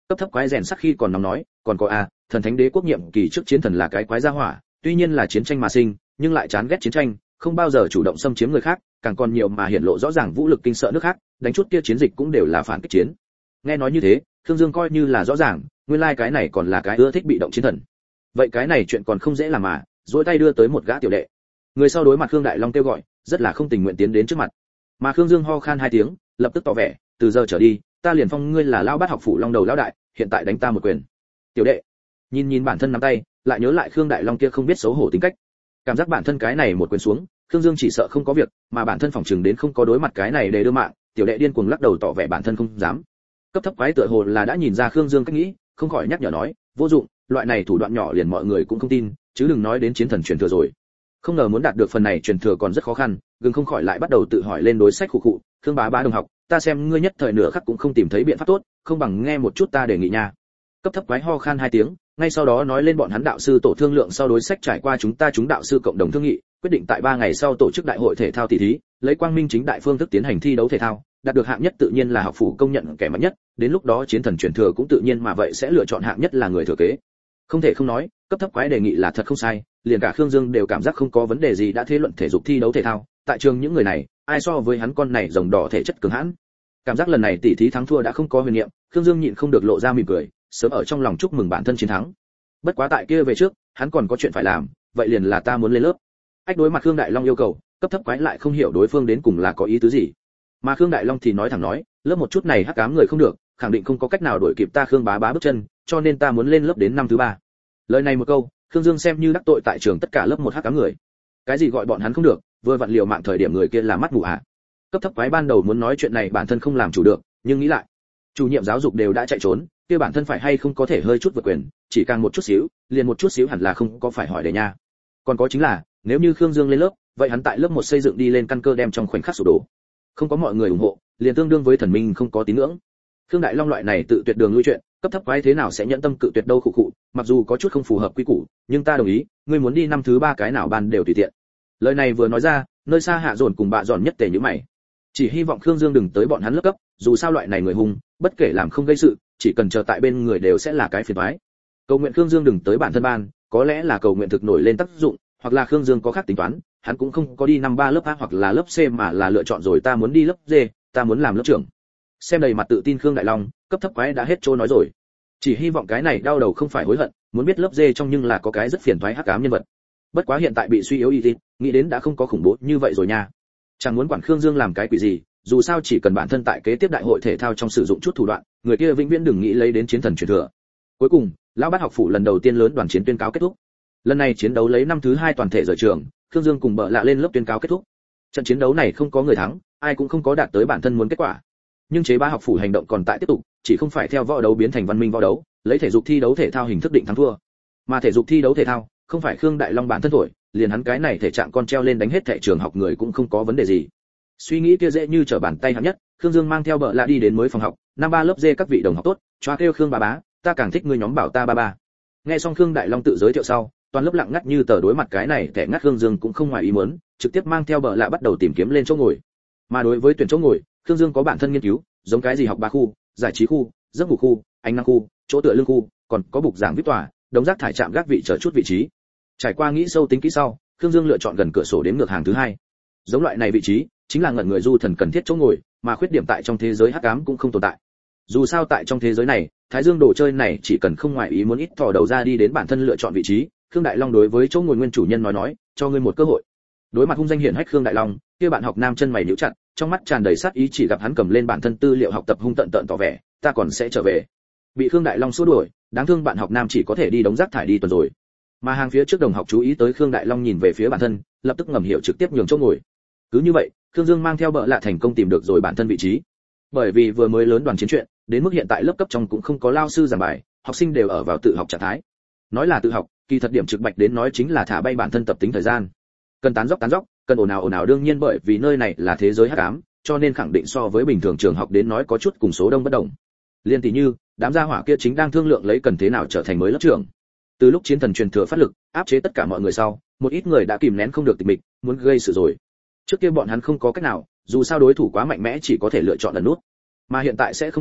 Cấp thấp quái rèn sắc khi còn nóng nói, còn có thần thánh đế quốc nhiệm kỳ trước chiến thần là cái quái gia hỏa, tuy nhiên là chiến tranh mà sinh, nhưng lại chán ghét chiến tranh, không bao giờ chủ động xâm chiếm người khác, càng còn nhiều mà hiển lộ rõ ràng vũ lực kinh sợ nước khác, đánh chút kia chiến dịch cũng đều là phản kích chiến. Nghe nói như thế, Khương Dương coi như là rõ ràng, nguyên lai cái này còn là cái ưa thích bị động chiến thần. Vậy cái này chuyện còn không dễ làm mà, duỗi tay đưa tới một gã tiểu đệ. Người sau đối mặt Khương Đại Long kêu gọi, rất là không tình nguyện tiến đến trước mặt. Mà Khương Dương ho khan hai tiếng, lập tức tỏ vẻ, từ giờ trở đi, ta liền phong ngươi là lão bát học phủ long đầu lão đại, hiện tại đánh ta một quyền. Tiểu đệ, nhìn bản thân nắm tay, lại nhớ lại Khương Đại Long kia không biết xấu hổ tính cách, cảm giác bản thân cái này một quyền xuống, Khương Dương chỉ sợ không có việc, mà bản thân phòng trường đến không có đối mặt cái này để đưa mạng, tiểu đệ điên cuồng lắc đầu tỏ vẻ bản thân không dám. Cấp thấp quái tựa hồ là đã nhìn ra Khương Dương cách nghĩ, không khỏi nhắc nhở nói, vô dụng, loại này thủ đoạn nhỏ liền mọi người cũng không tin, chứ đừng nói đến chiến thần truyền thừa rồi. Không ngờ muốn đạt được phần này truyền thừa còn rất khó khăn, gừng không khỏi lại bắt đầu tự hỏi lên đối sách khụ khụ, Khương bá đồng học, ta xem ngươi nhất thời nửa khắc cũng không tìm thấy biện pháp tốt, không bằng nghe một chút ta đề nghị nha. Cấp thấp quái ho khan hai tiếng, ngay sau đó nói lên bọn hắn đạo sư tổ thương lượng sau đối sách trải qua chúng đạo sư cộng đồng thương nghị, quyết định tại 3 ngày sau tổ chức đại hội thể thao tỷ thí, lấy quang minh chính đại phương thức tiến hành thi đấu thể thao, đạt được hạng nhất tự nhiên là học phủ công nhận kẻ mạnh nhất, đến lúc đó chiến thần truyền thừa cũng tự nhiên mà vậy sẽ lựa chọn hạng nhất là người thừa kế. Không thể không nói, cấp thấp quái đề nghị là thật không sai, liền cả Khương Dương đều cảm giác không có vấn đề gì đã thế luận thể dục thi đấu thể thao, tại trường những người này, ai so với hắn con này rồng đỏ thể chất cường hãn. Cảm giác lần này tỷ thí thắng thua đã không có huyền niệm, Khương Dương nhịn không được lộ ra mỉm cười, sớm ở trong lòng chúc mừng bản thân chiến thắng. Bất quá tại kia về trước, hắn còn có chuyện phải làm, vậy liền là ta muốn lên lớp. Ách đối mặt Khương Đại Long yêu cầu, cấp thấp quái lại không hiểu đối phương đến cùng là có ý tứ gì. Mà Khương Đại Long thì nói thẳng nói, lớp một chút này hắc ám người không được, khẳng định không có cách nào đuổi kịp ta Khương bá bước chân, cho nên ta muốn lên lớp đến năm thứ 3. Lời này một câu, Khương Dương xem như đắc tội tại trường tất cả lớp một hắc ám người. Cái gì gọi bọn hắn không được, vừa vặn liều mạng thời điểm người kia là mắt mù à? Cấp thấp quái ban đầu muốn nói chuyện này bản thân không làm chủ được, nhưng nghĩ lại, chủ nhiệm giáo dục đều đã chạy trốn, kia bản thân phải hay không có thể hơi chút vượt quyền, chỉ càng một chút xíu, liền một chút xíu hẳn là không có phải hỏi để nha. Còn có chính là, nếu như Khương Dương lên lớp, vậy hắn tại lớp 1 xây dựng đi lên căn cơ đem trong khoảnh khắc sụp đổ. Không có mọi người ủng hộ, liền tương đương với thần minh không có tín ngưỡng. Khương Đại Long loại này tự tuyệt đường lui chuyện, cấp thấp quái thế nào sẽ nhẫn tâm cự tuyệt đâu khụ khụ, mặc dù có chút không phù hợp quy củ, nhưng ta đồng ý, ngươi muốn đi năm thứ 3 cái nào ban đều tùy tiện. Lời này vừa nói ra, nơi xa Hạ Dồn cùng Bạ Dọn nhất tề như mày. Chỉ hy vọng Khương Dương đừng tới bọn hắn lớp cấp, dù sao loại này người hung, bất kể làm không gây sự, chỉ cần chờ tại bên người đều sẽ là cái phiền toái. Cầu nguyện Khương Dương đừng tới bản thân ban, có lẽ là cầu nguyện thực nổi lên tác dụng, hoặc là Khương Dương có khác tính toán, hắn cũng không có đi năm 3 lớp A hoặc là lớp C mà là lựa chọn rồi ta muốn đi lớp D, ta muốn làm lớp trưởng. Xem đầy mặt tự tin Khương Đại Long, cấp thấp quái đã hết trôi nói rồi. Chỉ hy vọng cái này đau đầu không phải hối hận, muốn biết lớp D trong nhưng là có cái rất phiền toái hắc ám nhân vật. Bất quá hiện tại bị suy yếu y tín, nghĩ đến đã không có khủng bố như vậy rồi nha. Chẳng muốn quản Khương Dương làm cái quỷ gì, dù sao chỉ cần bản thân tại kế tiếp đại hội thể thao trong sử dụng chút thủ đoạn, người kia vĩnh viễn đừng nghĩ lấy đến chiến thần truyền thừa. Cuối cùng, lão bát học phủ lần đầu tiên lớn đoàn chiến tuyên cáo kết thúc. Lần này chiến đấu lấy năm thứ 2 toàn thể rời trường, Khương Dương cùng Bợ Lạ lên lớp tuyên cáo kết thúc. Trận chiến đấu này không có người thắng, ai cũng không có đạt tới bản thân muốn kết quả. Nhưng chế bá học phủ hành động còn tại tiếp tục, chỉ không phải theo võ đấu biến thành văn minh võ đấu, lấy thể dục thi đấu thể thao hình thức định thắng thua. Mà thể dục thi đấu thể thao, không phải Khương Đại Long bản thân thổi, liền hắn cái này thể trạng con treo lên đánh hết thệ trường học người cũng không có vấn đề gì. Suy nghĩ kia dễ như trở bàn tay hạng nhất, Khương Dương mang theo Bợ Lạ đi đến mới phòng học, năm 3 lớp D các vị đồng học tốt, choa kêu Khương bà bá, ta càng thích ngươi nhóm bảo ta ba ba. Nghe xong Khương Đại Long tự giới thiệu sau, toàn lớp lặng ngắt như tờ đối mặt cái này kẻ ngắt Khương Dương cũng không ngoài ý muốn, trực tiếp mang theo Bợ Lạ bắt đầu tìm kiếm lên chỗ ngồi. Mà đối với tuyển chỗ ngồi, Khương Dương có bản thân nghiên cứu, giống cái gì học 3 khu, giải trí khu, giấc ngủ khu, ánh năng khu, chỗ tựa lưng khu, còn có bục giảng viết tòa, đống rác thải chạm gác vị chờ chút vị trí. Trải qua nghĩ sâu tính kỹ sau, Khương Dương lựa chọn gần cửa sổ đến ngược hàng thứ 2. Giống loại này vị trí, chính là ngẩn người du thần cần thiết chỗ ngồi, mà khuyết điểm tại trong thế giới hắc ám cũng không tồn tại. Dù sao tại trong thế giới này, Thái Dương đồ chơi này chỉ cần không ngoài ý muốn ít thò đầu ra đi đến bản thân lựa chọn vị trí, Khương Đại Long đối với chỗ ngồi nguyên chủ nhân nói, cho ngươi một cơ hội. Đối mặt hung danh hiển hách Khương Đại Long, kia bạn học nam chân mày nhíu chặt, trong mắt tràn đầy sát ý chỉ gặp hắn cầm lên bản thân tư liệu học tập hung tận tỏ vẻ, ta còn sẽ trở về. Bị Khương Đại Long xua đuổi, đáng thương bạn học nam chỉ có thể đi đống rác thải đi tuần rồi. Mà hàng phía trước đồng học chú ý tới Khương Đại Long nhìn về phía bản thân, lập tức ngầm hiểu trực tiếp nhường chỗ ngồi. Cứ như vậy, Khương Dương mang theo Bợ Lạ thành công tìm được rồi bản thân vị trí. Bởi vì vừa mới lớn đoàn chiến chuyện, đến mức hiện tại lớp cấp trong cũng không có lao sư giảng bài, học sinh đều ở vào tự học trạng thái. Nói là tự học, kỳ thật điểm trực bạch đến nói chính là thả bay bản thân tập tính thời gian. Cần tán dóc, cần ồn ào đương nhiên bởi vì nơi này là thế giới hắc ám, cho nên khẳng định so với bình thường trường học đến nói có chút cùng số đông bất đồng. Liên tỷ như, đám gia hỏa kia chính đang thương lượng lấy cần thế nào trở thành mới lớp trưởng. Từ lúc chiến thần truyền thừa phát lực, áp chế tất cả mọi người sau, một ít người đã kìm nén không được tịch mịch, muốn gây sự rồi. Trước kia bọn hắn không có cách nào, dù sao đối thủ quá mạnh mẽ chỉ có thể lựa chọn ẩn nút. Mà hiện tại sẽ không cùng,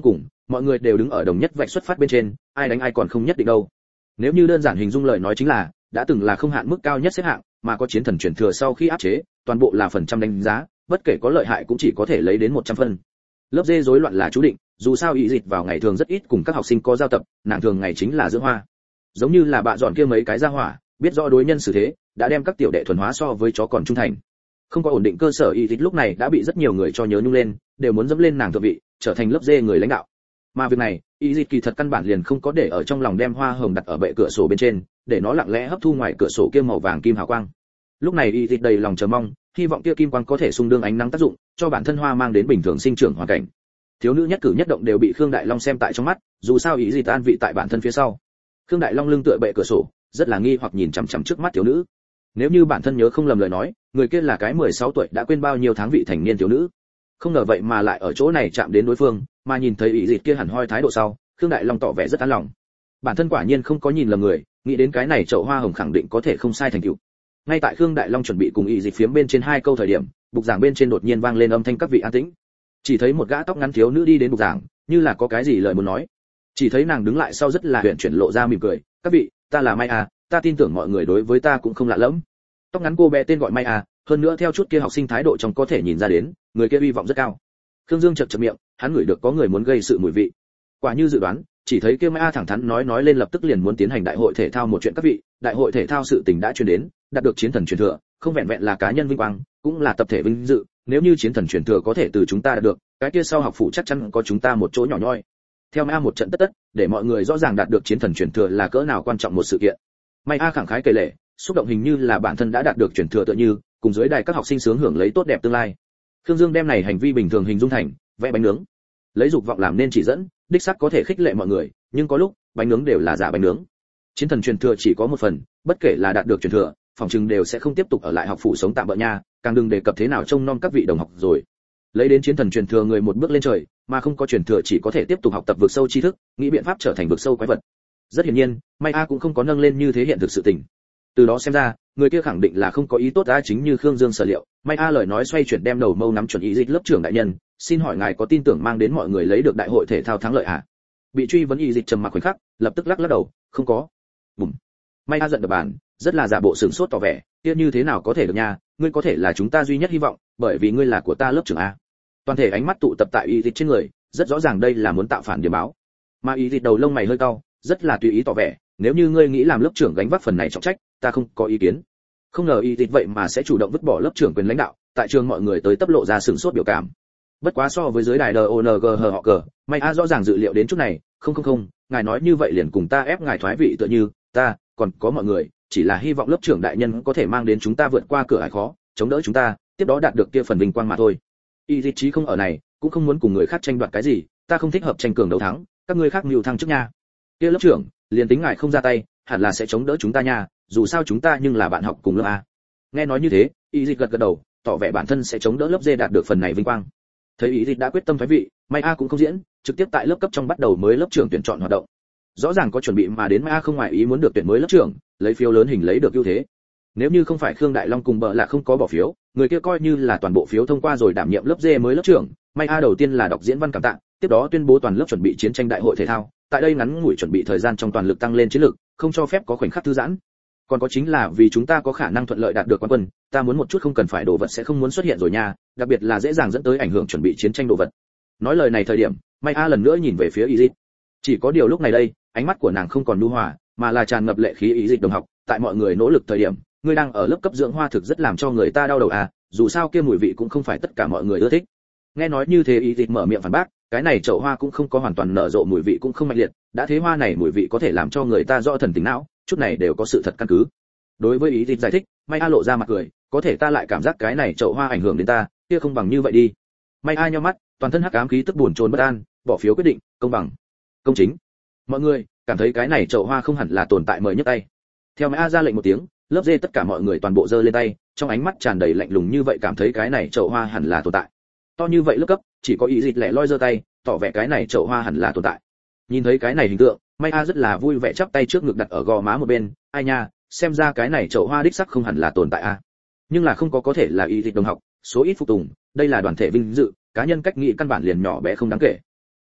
mọi người đều đứng ở đồng nhất vạch xuất phát bên trên, ai đánh ai còn không nhất định đâu. Nếu như đơn giản hình dung lời nói chính là, đã từng là không hạn mức cao nhất xếp hạng, mà có chiến thần chuyển thừa sau khi áp chế, toàn bộ là phần trăm đánh giá, bất kể có lợi hại cũng chỉ có thể lấy đến 100 phân. Lớp dê rối loạn là chú định, dù sao ý dịch vào ngày thường rất ít cùng các học sinh có giao tập, nàng thường ngày chính là dưỡng hoa. Giống như là bạ dọn kia mấy cái gia hỏa, biết rõ đối nhân xử thế, đã đem các tiểu đệ thuần hóa so với chó còn trung thành. Không có ổn định cơ sở ý dịch lúc này đã bị rất nhiều người cho nhớ nhung lên, đều muốn dẫm lên nàng thượng vị, trở thành lớp dê người lãnh đạo. Mà việc này, ý dịch kỳ thật căn bản liền không có để ở trong lòng, đem hoa hồng đặt ở bệ cửa sổ bên trên, để nó lặng lẽ hấp thu ngoài cửa sổ kia màu vàng kim hào quang. Lúc này ý dịch đầy lòng chờ mong, hy vọng kia kim quang có thể xung đương ánh nắng tác dụng, cho bản thân hoa mang đến bình thường sinh trưởng hoàn cảnh. Thiếu nữ nhất cử nhất động đều bị Khương Đại Long xem tại trong mắt, dù sao ý dịch an vị tại bản thân phía sau. Khương Đại Long lưng tựa bệ cửa sổ, rất là nghi hoặc nhìn chằm chằm trước mắt thiếu nữ. Nếu như bản thân nhớ không lầm lời nói, người kia là cái 16 tuổi đã quên bao nhiêu tháng vị thành niên thiếu nữ. Không ngờ vậy mà lại ở chỗ này chạm đến đối phương, mà nhìn thấy ý dịch kia hẳn hoi thái độ sau, Khương Đại Long tỏ vẻ rất an lòng. Bản thân quả nhiên không có nhìn lầm người, nghĩ đến cái này chậu hoa hồng khẳng định có thể không sai thành tựu. Ngay tại Khương Đại Long chuẩn bị cùng ý dịch phiếm bên trên 2 câu thời điểm, bục giảng bên trên đột nhiên vang lên âm thanh các vị an tĩnh. Chỉ thấy một gã tóc ngắn thiếu nữ đi đến bục giảng, như là có cái gì lời muốn nói. Chỉ thấy nàng đứng lại sau rất là huyền chuyển lộ ra mỉm cười, "Các vị, ta là Mai A, ta tin tưởng mọi người đối với ta cũng không lạ lẫm." Tóc ngắn cô bé tên gọi Mai A, hơn nữa theo chút kia học sinh thái độ trong có thể nhìn ra đến, người kia hy vọng rất cao. Khương Dương chậc chậc miệng, hắn ngửi được có người muốn gây sự mùi vị. Quả như dự đoán, chỉ thấy kia Mai A thẳng thắn nói lên lập tức liền muốn tiến hành đại hội thể thao một chuyện. "Các vị, đại hội thể thao sự tình đã truyền đến, đạt được chiến thần truyền thừa, không vẹn vẹn là cá nhân vinh quang, cũng là tập thể vinh dự, nếu như chiến thần truyền thừa có thể từ chúng ta đạt được, cái kia sau học phủ chắc chắn có chúng ta một chỗ nhỏ nhoi." Theo Mai A một trận tất, để mọi người rõ ràng đạt được chiến thần truyền thừa là cỡ nào quan trọng một sự kiện. Mai A khẳng khái kể lể, xúc động hình như là bản thân đã đạt được truyền thừa tựa như, cùng dưới đài các học sinh sướng hưởng lấy tốt đẹp tương lai. Khương Dương đem này hành vi bình thường hình dung thành vẽ bánh nướng, lấy dục vọng làm nên chỉ dẫn, đích xác có thể khích lệ mọi người, nhưng có lúc bánh nướng đều là giả bánh nướng. Chiến thần truyền thừa chỉ có một phần, bất kể là đạt được truyền thừa, phòng trừng đều sẽ không tiếp tục ở lại học phủ sống tạm bợ nha, càng đừng đề cập thế nào trông nom các vị đồng học rồi. Lấy đến chiến thần truyền thừa người một bước lên trời, mà không có truyền thừa chỉ có thể tiếp tục học tập vượt sâu tri thức, nghĩ biện pháp trở thành vượt sâu quái vật. Rất hiển nhiên, Mai A cũng không có nâng lên như thế hiện thực sự tình. Từ đó xem ra, người kia khẳng định là không có ý tốt đã, chính như Khương Dương sở liệu. Mai A lời nói xoay chuyển đem đầu mâu nắm chuẩn ý dịch lớp trưởng đại nhân, "Xin hỏi ngài có tin tưởng mang đến mọi người lấy được đại hội thể thao thắng lợi à?" Bị truy vấn ý dịch trầm mặc khoảnh khắc, lập tức lắc đầu, "Không có." Bùm. Mai A giận đập bàn, rất là giả bộ sửng sốt tỏ vẻ, "Kia như thế nào có thể được nha, ngươi có thể là chúng ta duy nhất hy vọng, bởi vì ngươi là của ta lớp trưởng a." Toàn thể ánh mắt tụ tập tại ý dịch trên người, rất rõ ràng đây là muốn tạo phản điểm báo. Mà ý dịch đầu lông mày hơi cau, rất là tùy ý tỏ vẻ, "Nếu như ngươi nghĩ làm lớp trưởng gánh vác phần này trọng trách, ta không có ý kiến." Không ngờ ý dịch vậy mà sẽ chủ động vứt bỏ lớp trưởng quyền lãnh đạo, tại trường mọi người tới tấp lộ ra sửng sốt biểu cảm. Bất quá so với dưới đài DONG họ cờ, Mai A rõ ràng dự liệu đến chút này, không, ngài nói như vậy liền cùng ta ép ngài thoái vị tựa như, ta, còn có mọi người, chỉ là hy vọng lớp trưởng đại nhân có thể mang đến chúng ta vượt qua cửa ải khó, chống đỡ chúng ta, tiếp đó đạt được kia phần vinh quang mà thôi. Ý dịch chí không ở này, cũng không muốn cùng người khác tranh đoạt cái gì, ta không thích hợp tranh cường đấu thắng, các ngươi khác mưu thăng trước nha. Kia lớp trưởng, liền tính ngài không ra tay, hẳn là sẽ chống đỡ chúng ta nha, dù sao chúng ta nhưng là bạn học cùng lớp a. Nghe nói như thế, ý dịch gật đầu, tỏ vẻ bản thân sẽ chống đỡ lớp D đạt được phần này vinh quang. Thấy ý dịch đã quyết tâm thoái vị, Mai A cũng không diễn, trực tiếp tại lớp cấp trong bắt đầu mới lớp trưởng tuyển chọn hoạt động. Rõ ràng có chuẩn bị mà đến Mai A không ngoài ý muốn được tuyển mới lớp trưởng, lấy phiếu lớn hình lấy được ưu thế. Nếu như không phải Khương Đại Long cùng bợ là không có bỏ phiếu, người kia coi như là toàn bộ phiếu thông qua rồi đảm nhiệm lớp D mới lớp trưởng. Mai A đầu tiên là đọc diễn văn cảm tạ, tiếp đó tuyên bố toàn lớp chuẩn bị chiến tranh đại hội thể thao, tại đây ngắn ngủi chuẩn bị thời gian trong toàn lực tăng lên chiến lực, không cho phép có khoảnh khắc thư giãn. Còn có chính là vì chúng ta có khả năng thuận lợi đạt được quán quân, ta muốn một chút không cần phải đồ vật sẽ không muốn xuất hiện rồi nha, đặc biệt là dễ dàng dẫn tới ảnh hưởng chuẩn bị chiến tranh đồ vật. Nói lời này thời điểm, Mai A lần nữa nhìn về phía Ý Dịch. Chỉ có điều lúc này đây, ánh mắt của nàng không còn nhu hòa, mà là tràn ngập lệ khí. Ý Dịch đồng học, tại mọi người nỗ lực thời điểm, ngươi đang ở lớp cấp dưỡng hoa thực rất làm cho người ta đau đầu à, dù sao kia mùi vị cũng không phải tất cả mọi người ưa thích. Nghe nói như thế, Ý Dịch mở miệng phản bác, cái này chậu hoa cũng không có hoàn toàn nở rộ, mùi vị cũng không mạnh liệt, đã thế hoa này mùi vị có thể làm cho người ta rõ thần tính não, chút này đều có sự thật căn cứ. Đối với Ý Dịch giải thích, Mai A lộ ra mặt cười, có thể ta lại cảm giác cái này chậu hoa ảnh hưởng đến ta, kia không bằng như vậy đi. Mai A nhíu mắt, toàn thân hắc ám khí tức buồn chồn bất an, bỏ phiếu quyết định, công bằng, công chính. Mọi người cảm thấy cái này chậu hoa không hẳn là tồn tại, mời nhấc tay. Theo Mai A ra lệnh một tiếng, lớp D tất cả mọi người toàn bộ giơ lên tay, trong ánh mắt tràn đầy lạnh lùng, như vậy cảm thấy cái này chậu hoa hẳn là tồn tại. To như vậy lớp cấp, chỉ có Ý Dịch lẻ loi giơ tay, tỏ vẻ cái này chậu hoa hẳn là tồn tại. Nhìn thấy cái này hình tượng, Mai A rất là vui vẻ chắp tay trước ngực đặt ở gò má một bên, ai nha, xem ra cái này chậu hoa đích sắc không hẳn là tồn tại a. Nhưng là không có thể là Ý Dịch đồng học, số ít phục tùng, đây là đoàn thể vinh dự, cá nhân cách nghĩ căn bản liền nhỏ bé không đáng kể.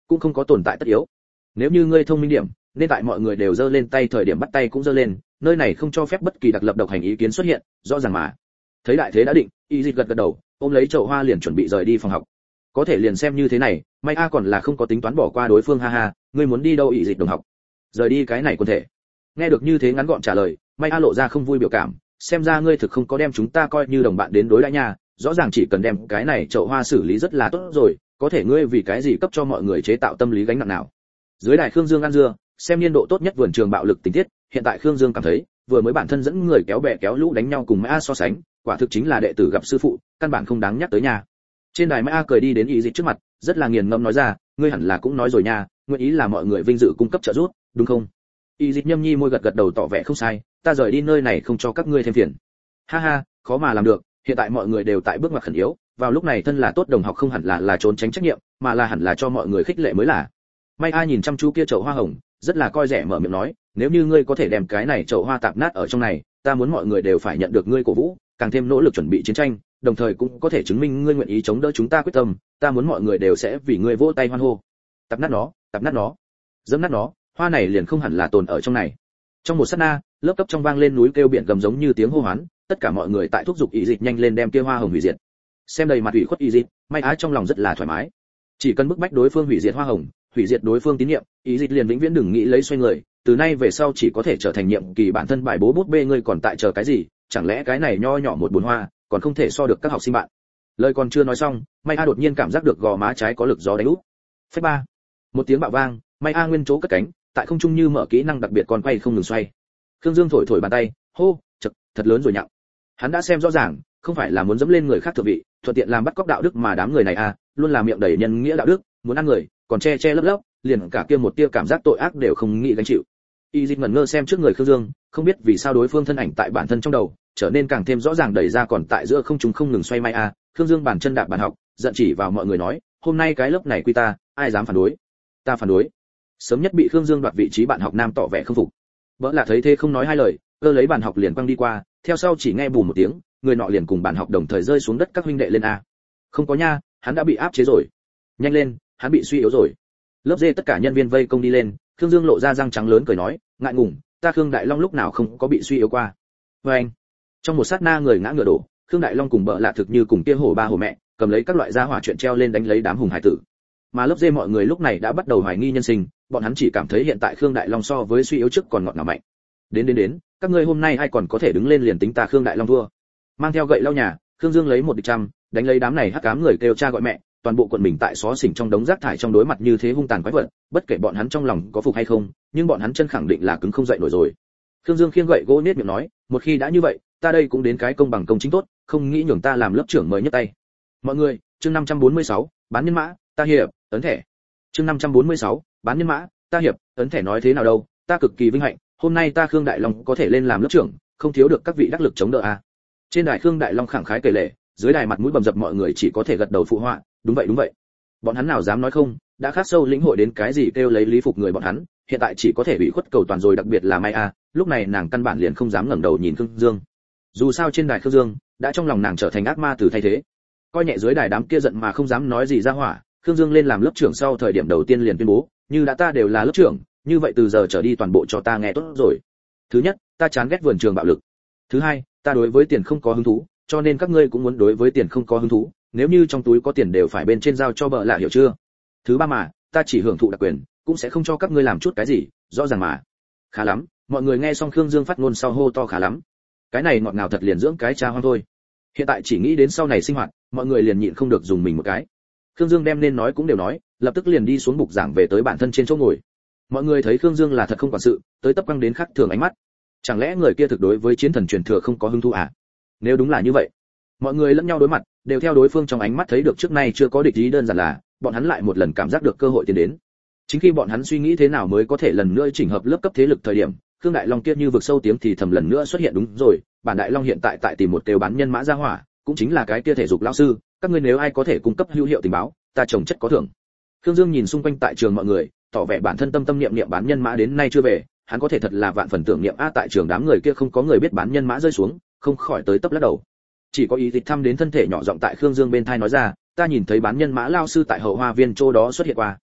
cũng không có tồn tại tất yếu. Nếu như ngươi thông minh điểm, nên tại mọi người đều giơ lên tay thời điểm bắt tay cũng giơ lên, nơi này không cho phép bất kỳ đặc lập độc hành ý kiến xuất hiện, rõ ràng mà. Thấy đại thế đã định, Y Dịch gật gật đầu, ôm lấy chậu hoa liền chuẩn bị rời đi phòng học. Có thể liền xem như thế này, may a còn là không có tính toán bỏ qua đối phương, ha ha, ngươi muốn đi đâu Y Dịch đồng học? Rời đi cái này quân thể. Nghe được như thế ngắn gọn trả lời, may a lộ ra không vui biểu cảm, xem ra ngươi thực không có đem chúng ta coi như đồng bạn đến đối đãi nha, rõ ràng chỉ cần đem cái này chậu hoa xử lý rất là tốt rồi, có thể ngươi vì cái gì cấp cho mọi người chế tạo tâm lý gánh nặng nào? Dưới đài Khương Dương ăn dưa, xem niên độ tốt nhất vườn trường bạo lực tình tiết, hiện tại Khương Dương cảm thấy, vừa mới bản thân dẫn người kéo bè kéo lũ đánh nhau cùng Mai A so sánh, quả thực chính là đệ tử gặp sư phụ, căn bản không đáng nhắc tới nha. Trên đài Mai A cười đi đến Y Dịch trước mặt, rất là nghiền ngẫm nói ra, ngươi hẳn là cũng nói rồi nha, nguyện ý là mọi người vinh dự cung cấp trợ giúp, đúng không? Y Dịch nhâm nhi môi gật gật đầu tỏ vẻ không sai, ta rời đi nơi này không cho các ngươi thêm phiền. Ha ha, khó mà làm được, hiện tại mọi người đều tại bước ngoặt khẩn yếu, vào lúc này thân là tốt đồng học không hẳn là trốn tránh trách nhiệm, mà là hẳn là cho mọi người khích lệ mới là. May A nhìn chăm chú kia chậu hoa hồng, rất là coi rẻ mở miệng nói, nếu như ngươi có thể đem cái này chậu hoa tạp nát ở trong này, ta muốn mọi người đều phải nhận được ngươi cổ vũ, càng thêm nỗ lực chuẩn bị chiến tranh, đồng thời cũng có thể chứng minh ngươi nguyện ý chống đỡ chúng ta quyết tâm, ta muốn mọi người đều sẽ vì ngươi vỗ tay hoan hô. Tạp nát nó, dẫm nát nó, hoa này liền không hẳn là tồn ở trong này. Trong một sát na, lớp cấp trong vang lên núi kêu biển gầm giống như tiếng hô hoán, tất cả mọi người tại thúc giục Y Dịch nhanh lên đem kia hoa hồng hủy diệt. Xem đầy mặt ủy khuất Y Dịch, May Á trong lòng rất là thoải mái. Chỉ cần bức bách đối phương hủy diệt hoa hồng, hủy diệt đối phương tín nhiệm, Y Dịch liền vĩnh viễn đừng nghĩ lấy xoay người, từ nay về sau chỉ có thể trở thành nhiệm kỳ bản thân bài bố bút bê, ngươi còn tại chờ cái gì, chẳng lẽ cái này nho nhỏ một bồn hoa, còn không thể so được các học sinh bạn. Lời còn chưa nói xong, May A đột nhiên cảm giác được gò má trái có lực gió đánh úp. Phách ba. Một tiếng bạo vang, May A nguyên chỗ cất cánh, tại không trung như mở kỹ năng đặc biệt còn quay không ngừng xoay. Khương Dương thổi thổi bàn tay, hô, chật, thật lớn rồi nhặng. Hắn đã xem rõ ràng, không phải là muốn dẫm lên người khác thượng vị, thuận tiện làm bắt cóc đạo đức mà đám người này luôn là miệng đầy nhân nghĩa đạo đức, muốn ăn người, còn che che lấp lấp, liền cả kia một tia cảm giác tội ác đều không nghĩ gánh chịu. Y Dịch ngẩn ngơ xem trước người Khương Dương, không biết vì sao đối phương thân ảnh tại bản thân trong đầu trở nên càng thêm rõ ràng, đẩy ra còn tại giữa không trung không ngừng xoay May A. Khương Dương bàn chân đạp bàn học, giận chỉ vào mọi người nói, hôm nay cái lớp này quy ta, ai dám phản đối? Ta phản đối. Sớm nhất bị Khương Dương đoạt vị trí bạn học nam tỏ vẻ không phục. Bỡ là thấy thế không nói hai lời, cơ lấy bàn học liền quăng đi qua, theo sau chỉ nghe bùm một tiếng, người nọ liền cùng bàn học đồng thời rơi xuống đất. Các huynh đệ lên a. Không có nha, hắn đã bị áp chế rồi. Nhanh lên, hắn bị suy yếu rồi. Lớp D tất cả nhân viên vây công đi lên, Khương Dương lộ ra răng trắng lớn cười nói, ngại ngùng, ta Khương Đại Long lúc nào không có bị suy yếu qua. Và anh. Trong một sát na người ngã ngựa đổ, Khương Đại Long cùng Bỡ lạ thực như cùng kia hổ ba hổ mẹ, cầm lấy các loại gia hỏa chuyện treo lên đánh lấy đám hùng hải tử. Mà lớp D mọi người lúc này đã bắt đầu hoài nghi nhân sinh, bọn hắn chỉ cảm thấy hiện tại Khương Đại Long so với suy yếu trước còn ngọt ngào mạnh. Đến, các ngươi hôm nay ai còn có thể đứng lên liền tính ta Khương Đại Long thua. Mang theo gậy lau nhà, Khương Dương lấy một địch trăm, đánh lấy đám này hắc ám người kêu cha gọi mẹ, toàn bộ quận mình tại xó xỉnh trong đống rác thải trong đối mặt như thế hung tàn quái vật, bất kể bọn hắn trong lòng có phục hay không, nhưng bọn hắn chân khẳng định là cứng không dậy nổi rồi. Khương Dương khiêng gậy gỗ nết miệng nói, một khi đã như vậy, ta đây cũng đến cái công bằng công chính tốt, không nghĩ nhường ta làm lớp trưởng mới nhấc tay. Mọi người, chương 546, bán nhân mã, ta hiệp, ấn thẻ. Chương 546, bán nhân mã, ta hiệp, ấn thẻ nói thế nào đâu, ta cực kỳ vinh hạnh, hôm nay ta Khương Đại Long có thể lên làm lớp trưởng, không thiếu được các vị đắc lực chống đỡ a. Trên đài Khương Đại Long khẳng khái kể lể, dưới đài mặt mũi bầm dập mọi người chỉ có thể gật đầu phụ họa, đúng vậy. Bọn hắn nào dám nói không, đã khắc sâu lĩnh hội đến cái gì kêu lấy lý phục người bọn hắn, hiện tại chỉ có thể bị khuất cầu toàn rồi, đặc biệt là Mai A, lúc này nàng căn bản liền không dám ngẩng đầu nhìn Khương Dương. Dù sao trên đài Khương Dương đã trong lòng nàng trở thành ác ma từ thay thế. Coi nhẹ dưới đài đám kia giận mà không dám nói gì ra hỏa, Khương Dương lên làm lớp trưởng sau thời điểm đầu tiên liền tuyên bố, như đã ta đều là lớp trưởng, như vậy từ giờ trở đi toàn bộ cho ta nghe tốt rồi. Thứ nhất, ta chán ghét vườn trường bạo lực. Thứ hai, ta đối với tiền không có hứng thú, cho nên các ngươi cũng muốn đối với tiền không có hứng thú, nếu như trong túi có tiền đều phải bên trên giao cho Bỡ lạ, hiểu chưa? Thứ ba mà, ta chỉ hưởng thụ đặc quyền, cũng sẽ không cho các ngươi làm chút cái gì, rõ ràng mà. Khá lắm, mọi người nghe xong Khương Dương phát ngôn sau hô to khá lắm. Cái này ngọt ngào thật liền dưỡng cái cha hoang thôi. Hiện tại chỉ nghĩ đến sau này sinh hoạt, mọi người liền nhịn không được dùng mình một cái. Khương Dương đem nên nói cũng đều nói, lập tức liền đi xuống bục giảng về tới bản thân trên chỗ ngồi. Mọi người thấy Khương Dương là thật không quản sự, tới tấp căng đến khác thường ánh mắt. Chẳng lẽ người kia thực đối với chiến thần truyền thừa không có hứng thú à? Nếu đúng là như vậy, mọi người lẫn nhau đối mặt, đều theo đối phương trong ánh mắt thấy được trước nay chưa có địch ý, đơn giản là bọn hắn lại một lần cảm giác được cơ hội tiến đến. Chính khi bọn hắn suy nghĩ thế nào mới có thể lần nữa chỉnh hợp lớp cấp thế lực thời điểm, Khương Đại Long kia như vực sâu tiếng thì thầm lần nữa xuất hiện. Đúng rồi, bản Đại Long hiện tại tại tìm một kêu bán nhân mã ra hỏa, cũng chính là cái kia thể dục lão sư, các ngươi nếu ai có thể cung cấp hữu hiệu tình báo, ta trồng chất có thưởng. Khương Dương nhìn xung quanh tại trường mọi người, tỏ vẻ bản thân tâm tâm niệm niệm bán nhân mã đến nay chưa về, hắn có thể thật là vạn phần tưởng niệm a. Tại trường đám người kia không có người biết bán nhân mã rơi xuống, không khỏi tới tấp lắc đầu. Chỉ có ý dịch thăm đến thân thể nhỏ giọng tại Khương Dương bên tai nói ra, ta nhìn thấy bán nhân mã lao sư tại hậu hoa viên chỗ đó xuất hiện qua.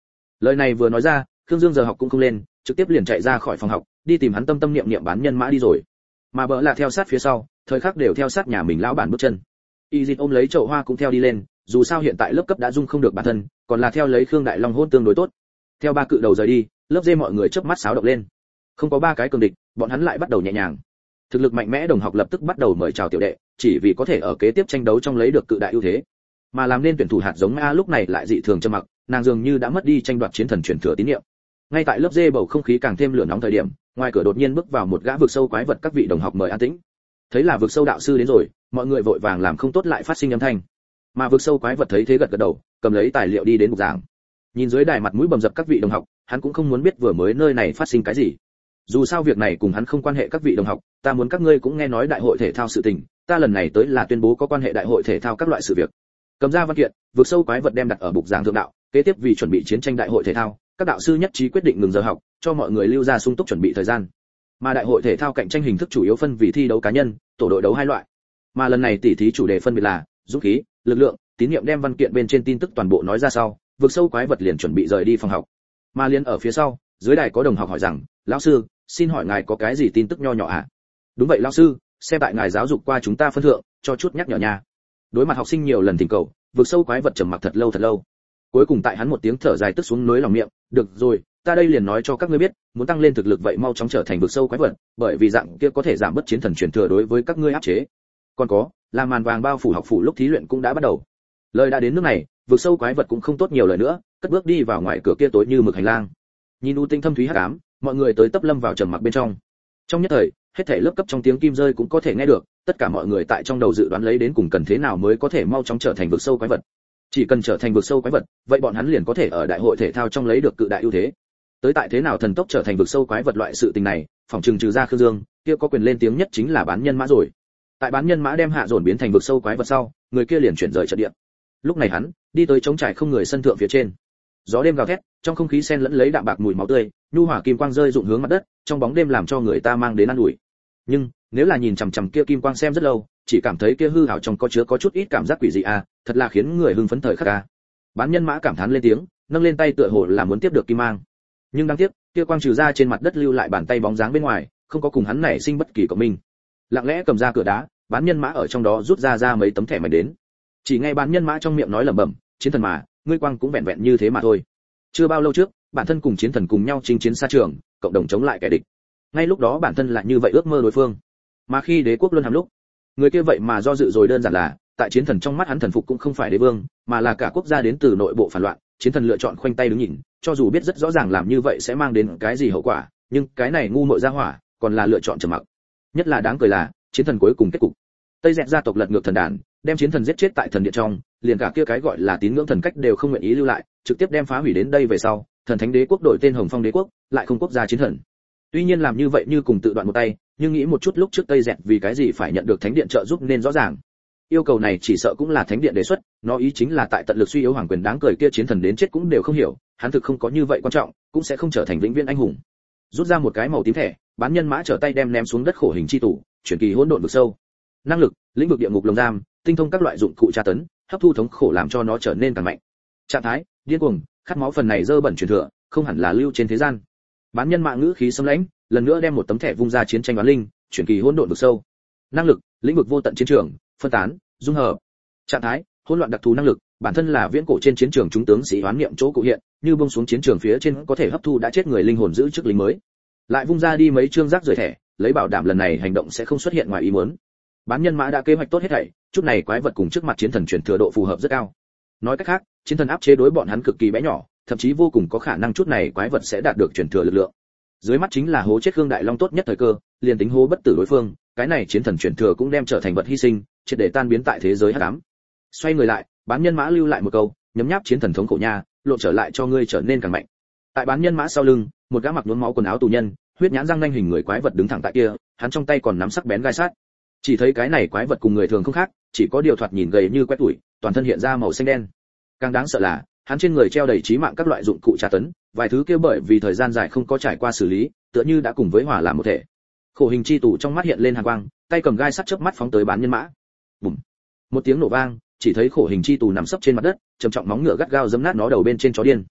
Lời này vừa nói ra, Khương Dương giờ học cũng không lên, trực tiếp liền chạy ra khỏi phòng học, đi tìm hắn tâm tâm niệm niệm bán nhân mã đi rồi. Mà bỡ là theo sát phía sau, thời khắc đều theo sát nhà mình lão bản bước chân. Y Dịch ôm lấy chậu hoa cũng theo đi lên, dù sao hiện tại lớp cấp đã dung không được bản thân, còn là theo lấy Khương Đại Long hôn tương đối tốt. Theo ba cự đầu rời đi, lớp dê mọi người chớp mắt xáo động lên. Không có ba cái cường địch, bọn hắn lại bắt đầu nhẹ nhàng. Thực lực mạnh mẽ đồng học lập tức bắt đầu mời chào tiểu đệ, chỉ vì có thể ở kế tiếp tranh đấu trong lấy được cự đại ưu thế. Mà làm nên tuyển thủ hạt giống A lúc này lại dị thường trầm mặc, nàng dường như đã mất đi tranh đoạt chiến thần truyền thừa tín nhiệm. Ngay tại lớp dê bầu không khí càng thêm lửa nóng thời điểm, ngoài cửa đột nhiên bước vào một gã vực sâu quái vật, các vị đồng học mời an tĩnh. Thấy là vực sâu đạo sư đến rồi, mọi người vội vàng làm không tốt lại phát sinh âm thanh. Mà vực sâu quái vật thấy thế gật gật đầu, cầm lấy tài liệu đi đến bục giảng. Nhìn dưới đài mặt mũi bầm dập các vị đồng học, hắn cũng không muốn biết vừa mới nơi này phát sinh cái gì. Dù sao việc này cùng hắn không quan hệ. Các vị đồng học, ta muốn các ngươi cũng nghe nói đại hội thể thao sự tình, ta lần này tới là tuyên bố có quan hệ đại hội thể thao các loại sự việc. Cầm ra văn kiện, vực sâu quái vật đem đặt ở bục giảng thượng đạo, kế tiếp vì chuẩn bị chiến tranh đại hội thể thao, các đạo sư nhất trí quyết định ngừng giờ học, cho mọi người lưu ra sung túc chuẩn bị thời gian. Mà đại hội thể thao cạnh tranh hình thức chủ yếu phân vì thi đấu cá nhân, tổ đội đấu hai loại. Mà lần này tỷ thí chủ đề phân biệt là dũng khí, lực lượng, tín nhiệm. Đem văn kiện bên trên tin tức toàn bộ nói ra sau, vực sâu quái vật liền chuẩn bị rời đi phòng học. Mà liền ở phía sau, dưới đài có đồng học hỏi rằng, lão sư, xin hỏi ngài có cái gì tin tức nho nhỏ ạ? Đúng vậy lão sư, xem tại ngài giáo dục qua chúng ta phân thượng, cho chút nhắc nhở nha. Đối mặt học sinh nhiều lần thỉnh cầu, vực sâu quái vật trầm mặc thật lâu. Cuối cùng tại hắn một tiếng thở dài tức xuống nối lòng miệng, được rồi, ta đây liền nói cho các ngươi biết, muốn tăng lên thực lực vậy mau chóng trở thành vực sâu quái vật, bởi vì dạng kia có thể giảm bớt chiến thần truyền thừa đối với các ngươi áp chế. Còn có, là màn vàng bao phủ học phủ lúc thí luyện cũng đã bắt đầu. Lời đã đến nước này, vực sâu quái vật cũng không tốt nhiều lời nữa, cất bước đi vào ngoài cửa kia tối như mực hành lang. Nhìn u tinh thâm thúy hắc ám, mọi người tới tấp lâm vào trầm mặc bên trong. Trong nhất thời, hết thảy lớp cấp trong tiếng kim rơi cũng có thể nghe được, tất cả mọi người tại trong đầu dự đoán lấy đến cùng cần thế nào mới có thể mau chóng trở thành vực sâu quái vật. Chỉ cần trở thành vực sâu quái vật, vậy bọn hắn liền có thể ở đại hội thể thao trong lấy được cự đại ưu thế. Tới tại thế nào thần tốc trở thành vực sâu quái vật loại sự tình này, phòng trừng trừ ra Khương Dương, kia có quyền lên tiếng nhất chính là bán nhân mã rồi. Tại bán nhân mã đem hạ dồn biến thành vực sâu quái vật sau, người kia liền chuyển rời trận địa. Lúc này hắn đi tới trống trải không người sân thượng phía trên. Gió đêm gào thét, trong không khí xen lẫn lấy đạm bạc mùi máu tươi, nhu hòa kim quang rơi rụng hướng mặt đất, trong bóng đêm làm cho người ta mang đến an ủi. Nhưng nếu là nhìn chằm chằm kia kim quang xem rất lâu, chỉ cảm thấy kia hư ảo trong có chứa có chút ít cảm giác quỷ dị a, thật là khiến người hưng phấn thời khắc a. Bán nhân mã cảm thán lên tiếng, nâng lên tay tựa hồ là muốn tiếp được kim mang. Nhưng đáng tiếc, kia quang trừ ra trên mặt đất lưu lại bàn tay bóng dáng bên ngoài, không có cùng hắn nảy sinh bất kỳ cộng minh. Lặng lẽ cầm ra cửa đá, bán nhân mã ở trong đó rút ra mấy tấm thẻ mảnh đến. Chỉ nghe bán nhân mã trong miệng nói lẩm bẩm, chiến thần mà, ngươi quang cũng vẹn vẹn như thế mà thôi. Chưa bao lâu trước, bản thân cùng chiến thần cùng nhau chinh chiến xa trường, cộng đồng chống lại kẻ địch. Ngay lúc đó bản thân lại như vậy ước mơ đối phương. Mà khi đế quốc luân hàm lúc, người kia vậy mà do dự rồi, đơn giản là, tại chiến thần trong mắt hắn thần phục cũng không phải đế vương, mà là cả quốc gia đến từ nội bộ phản loạn, chiến thần lựa chọn khoanh tay đứng nhìn, cho dù biết rất rõ ràng làm như vậy sẽ mang đến cái gì hậu quả, nhưng cái này ngu muội ra hỏa, còn là lựa chọn trầm mặc. Nhất là đáng cười là, chiến thần cuối cùng kết cục. Tây Dẹt gia tộc lật ngược thần đàn, đem chiến thần giết chết tại thần điện trong, liền cả kia cái gọi là tín ngưỡng thần cách đều không nguyện ý lưu lại, trực tiếp đem phá hủy. Đến đây về sau, thần thánh đế quốc đổi tên Hồng Phong đế quốc, lại không quốc gia chiến thần. Tuy nhiên làm như vậy như cùng tự đoạn một tay, nhưng nghĩ một chút lúc trước Tây Dẹt vì cái gì phải nhận được thánh điện trợ giúp nên rõ ràng. Yêu cầu này chỉ sợ cũng là thánh điện đề xuất, nó ý chính là tại tận lực suy yếu hoàng quyền đáng cười kia chiến thần đến chết cũng đều không hiểu, hắn thực không có như vậy quan trọng, cũng sẽ không trở thành vĩnh viễn anh hùng. Rút ra một cái màu tím thẻ, bán nhân mã trở tay đem ném xuống đất khổ hình chi tủ, chuyển kỳ hỗn độn vực sâu. Năng lực, lĩnh vực địa ngục lồng giam, tinh thông các loại dụng cụ tra tấn, hấp thu thống khổ làm cho nó trở nên càng mạnh. Trạng thái, điên cuồng, khát máu phần này dơ bẩn truyền thừa, không hẳn là lưu trên thế gian. Bán nhân mã ngữ khí xâm lãnh, lần nữa đem một tấm thẻ vung ra chiến tranh oán linh, chuyển kỳ hỗn độn vực sâu. Năng lực, lĩnh vực vô tận chiến trường, phân tán, dung hợp. Trạng thái, hỗn loạn đặc thù năng lực, bản thân là viễn cổ trên chiến trường chúng tướng sĩ oán niệm chỗ cụ hiện, như buông xuống chiến trường phía trên có thể hấp thu đã chết người linh hồn giữ chức lính mới. Lại vung ra đi mấy chương rác rời thẻ, lấy bảo đảm lần này hành động sẽ không xuất hiện ngoài ý muốn. Bán nhân mã đã kế hoạch tốt hết thảy, chút này quái vật cùng trước mặt chiến thần chuyển thừa độ phù hợp rất cao. Nói cách khác, chiến thần áp chế đối bọn hắn cực kỳ bé nhỏ, thậm chí vô cùng có khả năng chút này quái vật sẽ đạt được chuyển thừa lực lượng. Dưới mắt chính là hố chết Khương Đại Long tốt nhất thời cơ, liền tính hố bất tử đối phương, cái này chiến thần chuyển thừa cũng đem trở thành vật hy sinh, triệt để tan biến tại thế giới hắc ám. Xoay người lại, bán nhân mã lưu lại một câu, nhấm nháp chiến thần thống khổ nha, lộ trở lại cho ngươi trở nên càng mạnh. Tại bán nhân mã sau lưng, một gã mặc nhuốm máu quần áo tù nhân, huyết nhãn răng nanh hình người quái vật đứng thẳng tại kia, hắn trong tay còn nắm sắc bén gai sắt. Chỉ thấy cái này quái vật cùng người thường không khác, chỉ có điều thoạt nhìn gầy như quét tủi, toàn thân hiện ra màu xanh đen. Càng đáng sợ là, hắn trên người treo đầy chí mạng các loại dụng cụ tra tấn, vài thứ kia bởi vì thời gian dài không có trải qua xử lý, tựa như đã cùng với hỏa làm một thể. Khổ hình chi tủ trong mắt hiện lên hàn quang, tay cầm gai sắt chớp mắt phóng tới bán nhân mã. Bùm! Một tiếng nổ vang, chỉ thấy khổ hình chi tủ nằm sấp trên mặt đất, trầm trọng móng ngựa gắt gao giẫm nát nó đầu bên trên chó điên.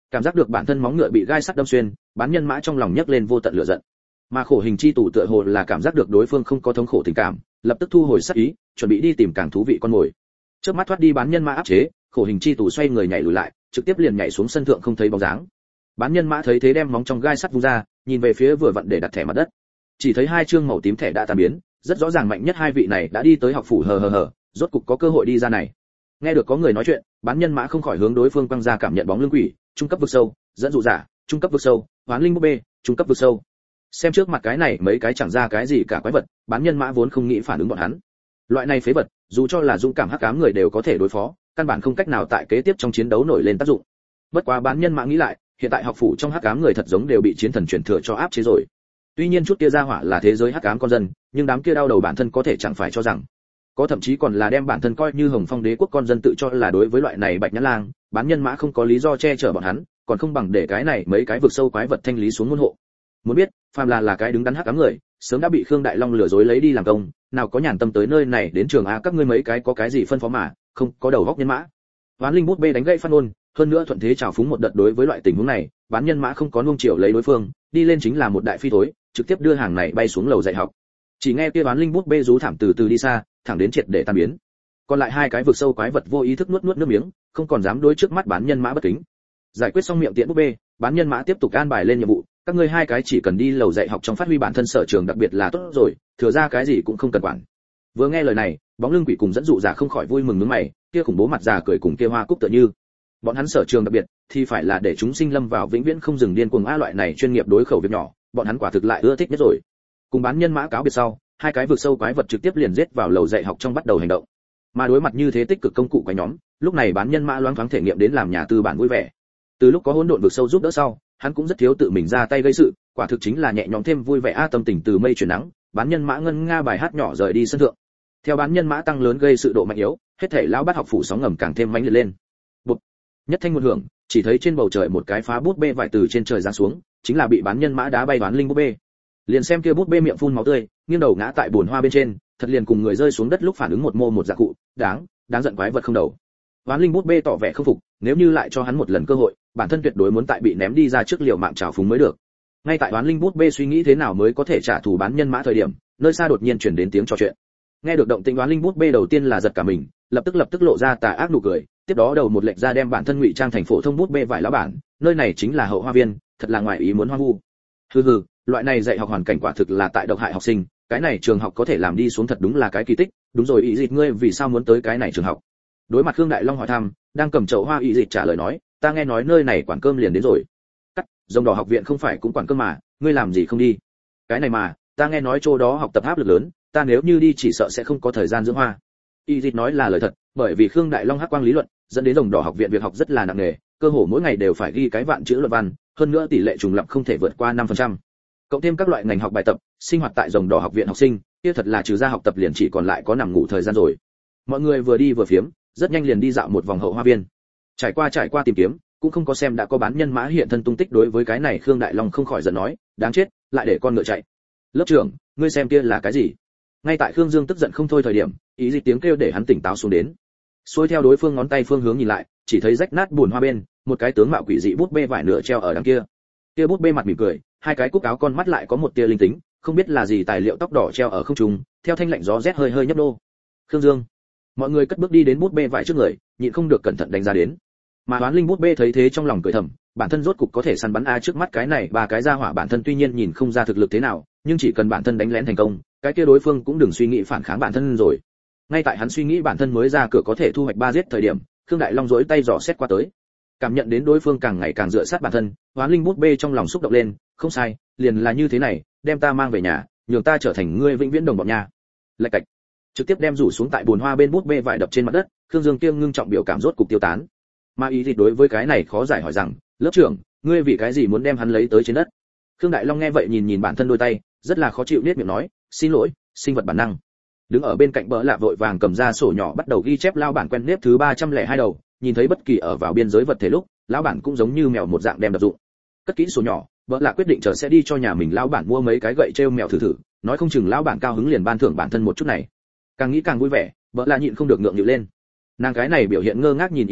Cảm giác được bản thân móng ngựa bị gai sắt đâm xuyên, bán nhân mã trong lòng nhấc lên vô tận lửa giận. Mà khổ hình chi tù tựa hồ là cảm giác được đối phương không có thống khổ tình cảm, lập tức thu hồi sát ý, chuẩn bị đi tìm càng thú vị con mồi. Trước mắt thoát đi bán nhân mã áp chế, khổ hình chi tù xoay người nhảy lùi lại, trực tiếp liền nhảy xuống sân thượng không thấy bóng dáng. Bán nhân mã thấy thế đem móng trong gai sắt vung ra, nhìn về phía vừa vặn để đặt thẻ mặt đất. Chỉ thấy hai chương màu tím thẻ đã tan biến, rất rõ ràng mạnh nhất hai vị này đã đi tới học phủ hờ, rốt cục có cơ hội đi ra này. Nghe được có người nói chuyện, bán nhân mã không khỏi hướng đối phương quăng ra cảm nhận bóng lưng quỷ, trung cấp vực sâu, dẫn dụ giả, trung cấp vực sâu, hoán linh búp bê, trung cấp vực sâu. Xem trước mặt cái này mấy cái chẳng ra cái gì cả quái vật, bán nhân mã vốn không nghĩ phản ứng bọn hắn. Loại này phế vật, dù cho là dũng cảm hắc ám người đều có thể đối phó, căn bản không cách nào tại kế tiếp trong chiến đấu nổi lên tác dụng. Bất quá bán nhân mã nghĩ lại, hiện tại học phủ trong hắc ám người thật giống đều bị chiến thần truyền thừa cho áp chế rồi. Tuy nhiên chút kia ra hỏa là thế giới hắc ám con dân, nhưng đám kia đau đầu bản thân có thể chẳng phải cho rằng có, thậm chí còn là đem bản thân coi như Hồng Phong đế quốc con dân, tự cho là đối với loại này bạch nhãn lang, bán nhân mã không có lý do che chở bọn hắn, còn không bằng để cái này mấy cái vực sâu quái vật thanh lý xuống môn hộ. Muốn biết, phàm là cái đứng đắn hắc ám người, sớm đã bị Khương Đại Long lừa dối lấy đi làm công, nào có nhàn tâm tới nơi này đến trường a, các ngươi mấy cái có cái gì phân phó mà, không có đầu góc nhân mã. Hoán linh bút bê đánh gãy phát ngôn, hơn nữa thuận thế trào phúng một đợt. Đối với loại tình huống này, bán nhân mã không có nuông chiều lấy đối phương, đi lên chính là một đại phi thối, trực tiếp đưa hàng này bay xuống lầu dạy học. Chỉ nghe kia hoán linh bút bê rú thảm từ từ đi xa, thẳng đến triệt để tan biến. Còn lại hai cái vực sâu quái vật vô ý thức nuốt nước miếng, không còn dám đối trước mắt bán nhân mã bất kính. Giải quyết xong miệng tiện bút bê, bán nhân mã tiếp tục an bài lên nhiệm vụ, các ngươi hai cái chỉ cần đi lầu dạy học trong phát huy bản thân sở trường đặc biệt là tốt rồi, thừa ra cái gì cũng không cần quản. Vừa nghe lời này, bóng lưng quỷ cùng dẫn dụ giả không khỏi vui mừng nhướng mày, kia khủng bố mặt già cười cùng kia hoa cúc tựa như. Bọn hắn sở trường đặc biệt thì phải là để chúng sinh lâm vào vĩnh viễn không dừng điên cuồng a, loại này chuyên nghiệp đối khẩu việc nhỏ, bọn hắn quả thực lại ưa thích nhất rồi. Cùng bán nhân mã cáo biệt sau, hai cái vực sâu quái vật trực tiếp liền giết vào lầu dạy học trong bắt đầu hành động. Mà đối mặt như thế tích cực công cụ quái nhóm, lúc này bán nhân mã loáng thoáng thể nghiệm đến làm nhà tư bản vui vẻ. Từ lúc có hỗn độn vực sâu giúp đỡ sau, hắn cũng rất thiếu tự mình ra tay gây sự, quả thực chính là nhẹ nhõm thêm vui vẻ a. Tâm tình từ mây chuyển nắng, bán nhân mã ngân nga bài hát nhỏ rời đi sân thượng. Theo bán nhân mã tăng lớn gây sự độ mạnh yếu, hết thảy lão bát học phủ sóng ngầm càng thêm mãnh liệt lên. Bụp. Nhất thanh một hưởng, chỉ thấy trên bầu trời một cái phá bút bê vải từ trên trời giáng xuống, chính là bị bán nhân mã đá bay bán linh bút bê. Liền xem kia bút bê miệng phun máu tươi, nghiêng đầu ngã tại bồn hoa bên trên, thật liền cùng người rơi xuống đất lúc phản ứng một mô một dạ cụ, đáng giận quái vật không đầu. Bán linh bút bê tỏ vẻ không phục, nếu như lại cho hắn một lần cơ hội, bản thân tuyệt đối muốn tại bị ném đi ra trước liều mạng trào phúng mới được. Ngay tại bán linh bút bê suy nghĩ thế nào mới có thể trả thù bán nhân mã thời điểm, nơi xa đột nhiên truyền đến tiếng trò chuyện. Nghe được động tĩnh, bán linh bút bê đầu tiên là giật cả mình, lập tức lộ ra tà ác nụ cười, tiếp đó đầu một lệch ra đem bản thân ngụy trang thành phổ thông bút bê vải lão bản, nơi này chính là hậu hoa viên, thật là ngoài ý muốn hoang vu. Hừ, loại này dạy học hoàn cảnh quả thực là tại độc hại học sinh, cái này trường học có thể làm đi xuống thật đúng là cái kỳ tích. Đúng rồi, ý dịch ngươi vì sao muốn tới cái này trường học? Đối mặt Khương Đại Long hỏi thăm, đang cầm chậu hoa ý dịch trả lời nói, ta nghe nói nơi này quản cơm liền đến rồi. Cắt, Rồng Đỏ học viện không phải cũng quản cơm mà, ngươi làm gì không đi? Cái này mà, ta nghe nói chỗ đó học tập áp lực lớn, ta nếu như đi chỉ sợ sẽ không có thời gian dưỡng hoa. Y dịch nói là lời thật, bởi vì Khương Đại Long hắc quang lý luận, dẫn đến Rồng Đỏ học viện việc học rất là nặng nề, cơ hồ mỗi ngày đều phải ghi cái vạn chữ luận văn, hơn nữa tỷ lệ trùng lặp không thể vượt qua 5%. Cộng thêm các loại ngành học bài tập, sinh hoạt tại Rồng Đỏ học viện học sinh, kia thật là trừ ra học tập liền chỉ còn lại có nằm ngủ thời gian rồi. Mọi người vừa đi vừa phiếm, rất nhanh liền đi dạo một vòng hậu hoa viên. Trải qua tìm kiếm, cũng không có xem đã có bán nhân mã hiện thân tung tích. Đối với cái này Khương Đại Long không khỏi giận nói, đáng chết, lại để con ngựa chạy. Lớp trưởng, ngươi xem kia là cái gì? Ngay tại Khương Dương tức giận không thôi thời điểm, ý gì tiếng kêu để hắn tỉnh táo xuống đến. Xuôi theo đối phương ngón tay phương hướng nhìn lại, chỉ thấy rách nát buồn hoa bên, một cái tướng mạo quỷ dị bút bê vải nửa treo ở đằng kia. Kia bút bê mặt mỉm cười, hai cái cúc áo con mắt lại có một tia linh tính, không biết là gì tài liệu tóc đỏ treo ở không trung, theo thanh lạnh gió rét hơi nhấp nô. Khương Dương. Mọi người cất bước đi đến bút bê vải trước người, nhịn không được cẩn thận đánh giá đến. Mà Hoán Linh bút bê thấy thế trong lòng cười thầm, bản thân rốt cục có thể săn bắn a. Trước mắt cái này ba cái gia hỏa bản thân tuy nhiên nhìn không ra thực lực thế nào, nhưng chỉ cần bản thân đánh lén thành công, cái kia đối phương cũng đừng suy nghĩ phản kháng bản thân rồi. Ngay tại hắn suy nghĩ bản thân mới ra cửa có thể thu hoạch 3 giết thời điểm, Khương Đại Long rỗi tay dò xét qua tới. Cảm nhận đến đối phương càng ngày càng dựa sát bản thân, Hoán Linh bút bê trong lòng xúc động lên, không sai, liền là như thế này, đem ta mang về nhà, nhường ta trở thành ngươi vĩnh viễn đồng bọn nhà. Lạch cạch. Trực tiếp đem rủ xuống tại bồn hoa bên bút bê vải đập trên mặt đất, Khương Dương kiêng ngưng trọng biểu cảm rốt cục tiêu tán. Mà ý thì đối với cái này khó giải hỏi rằng, lớp trưởng, ngươi vì cái gì muốn đem hắn lấy tới trên đất? Khương Đại Long nghe vậy nhìn bản thân đôi tay, rất là khó chịu niết miệng nói, xin lỗi, sinh vật bản năng. Đứng ở bên cạnh Bỡ Lạ vội vàng cầm ra sổ nhỏ bắt đầu ghi chép lao bản quen nếp thứ 302 đầu, nhìn thấy bất kỳ ở vào biên giới vật thể lúc, lão bản cũng giống như mèo một dạng đem đập dụng. Cất kỹ sổ nhỏ, Bỡ Lạ quyết định chờ sẽ đi cho nhà mình lão bản mua mấy cái gậy treo mèo thử, nói không chừng lão bản cao hứng liền ban thưởng bản thân một chút này. Càng nghĩ càng vui vẻ, Bỡ Lạ nhịn không được ngượng nghịu lên. Nàng cái này biểu hiện ngơ ngác nhìn Y Dịp,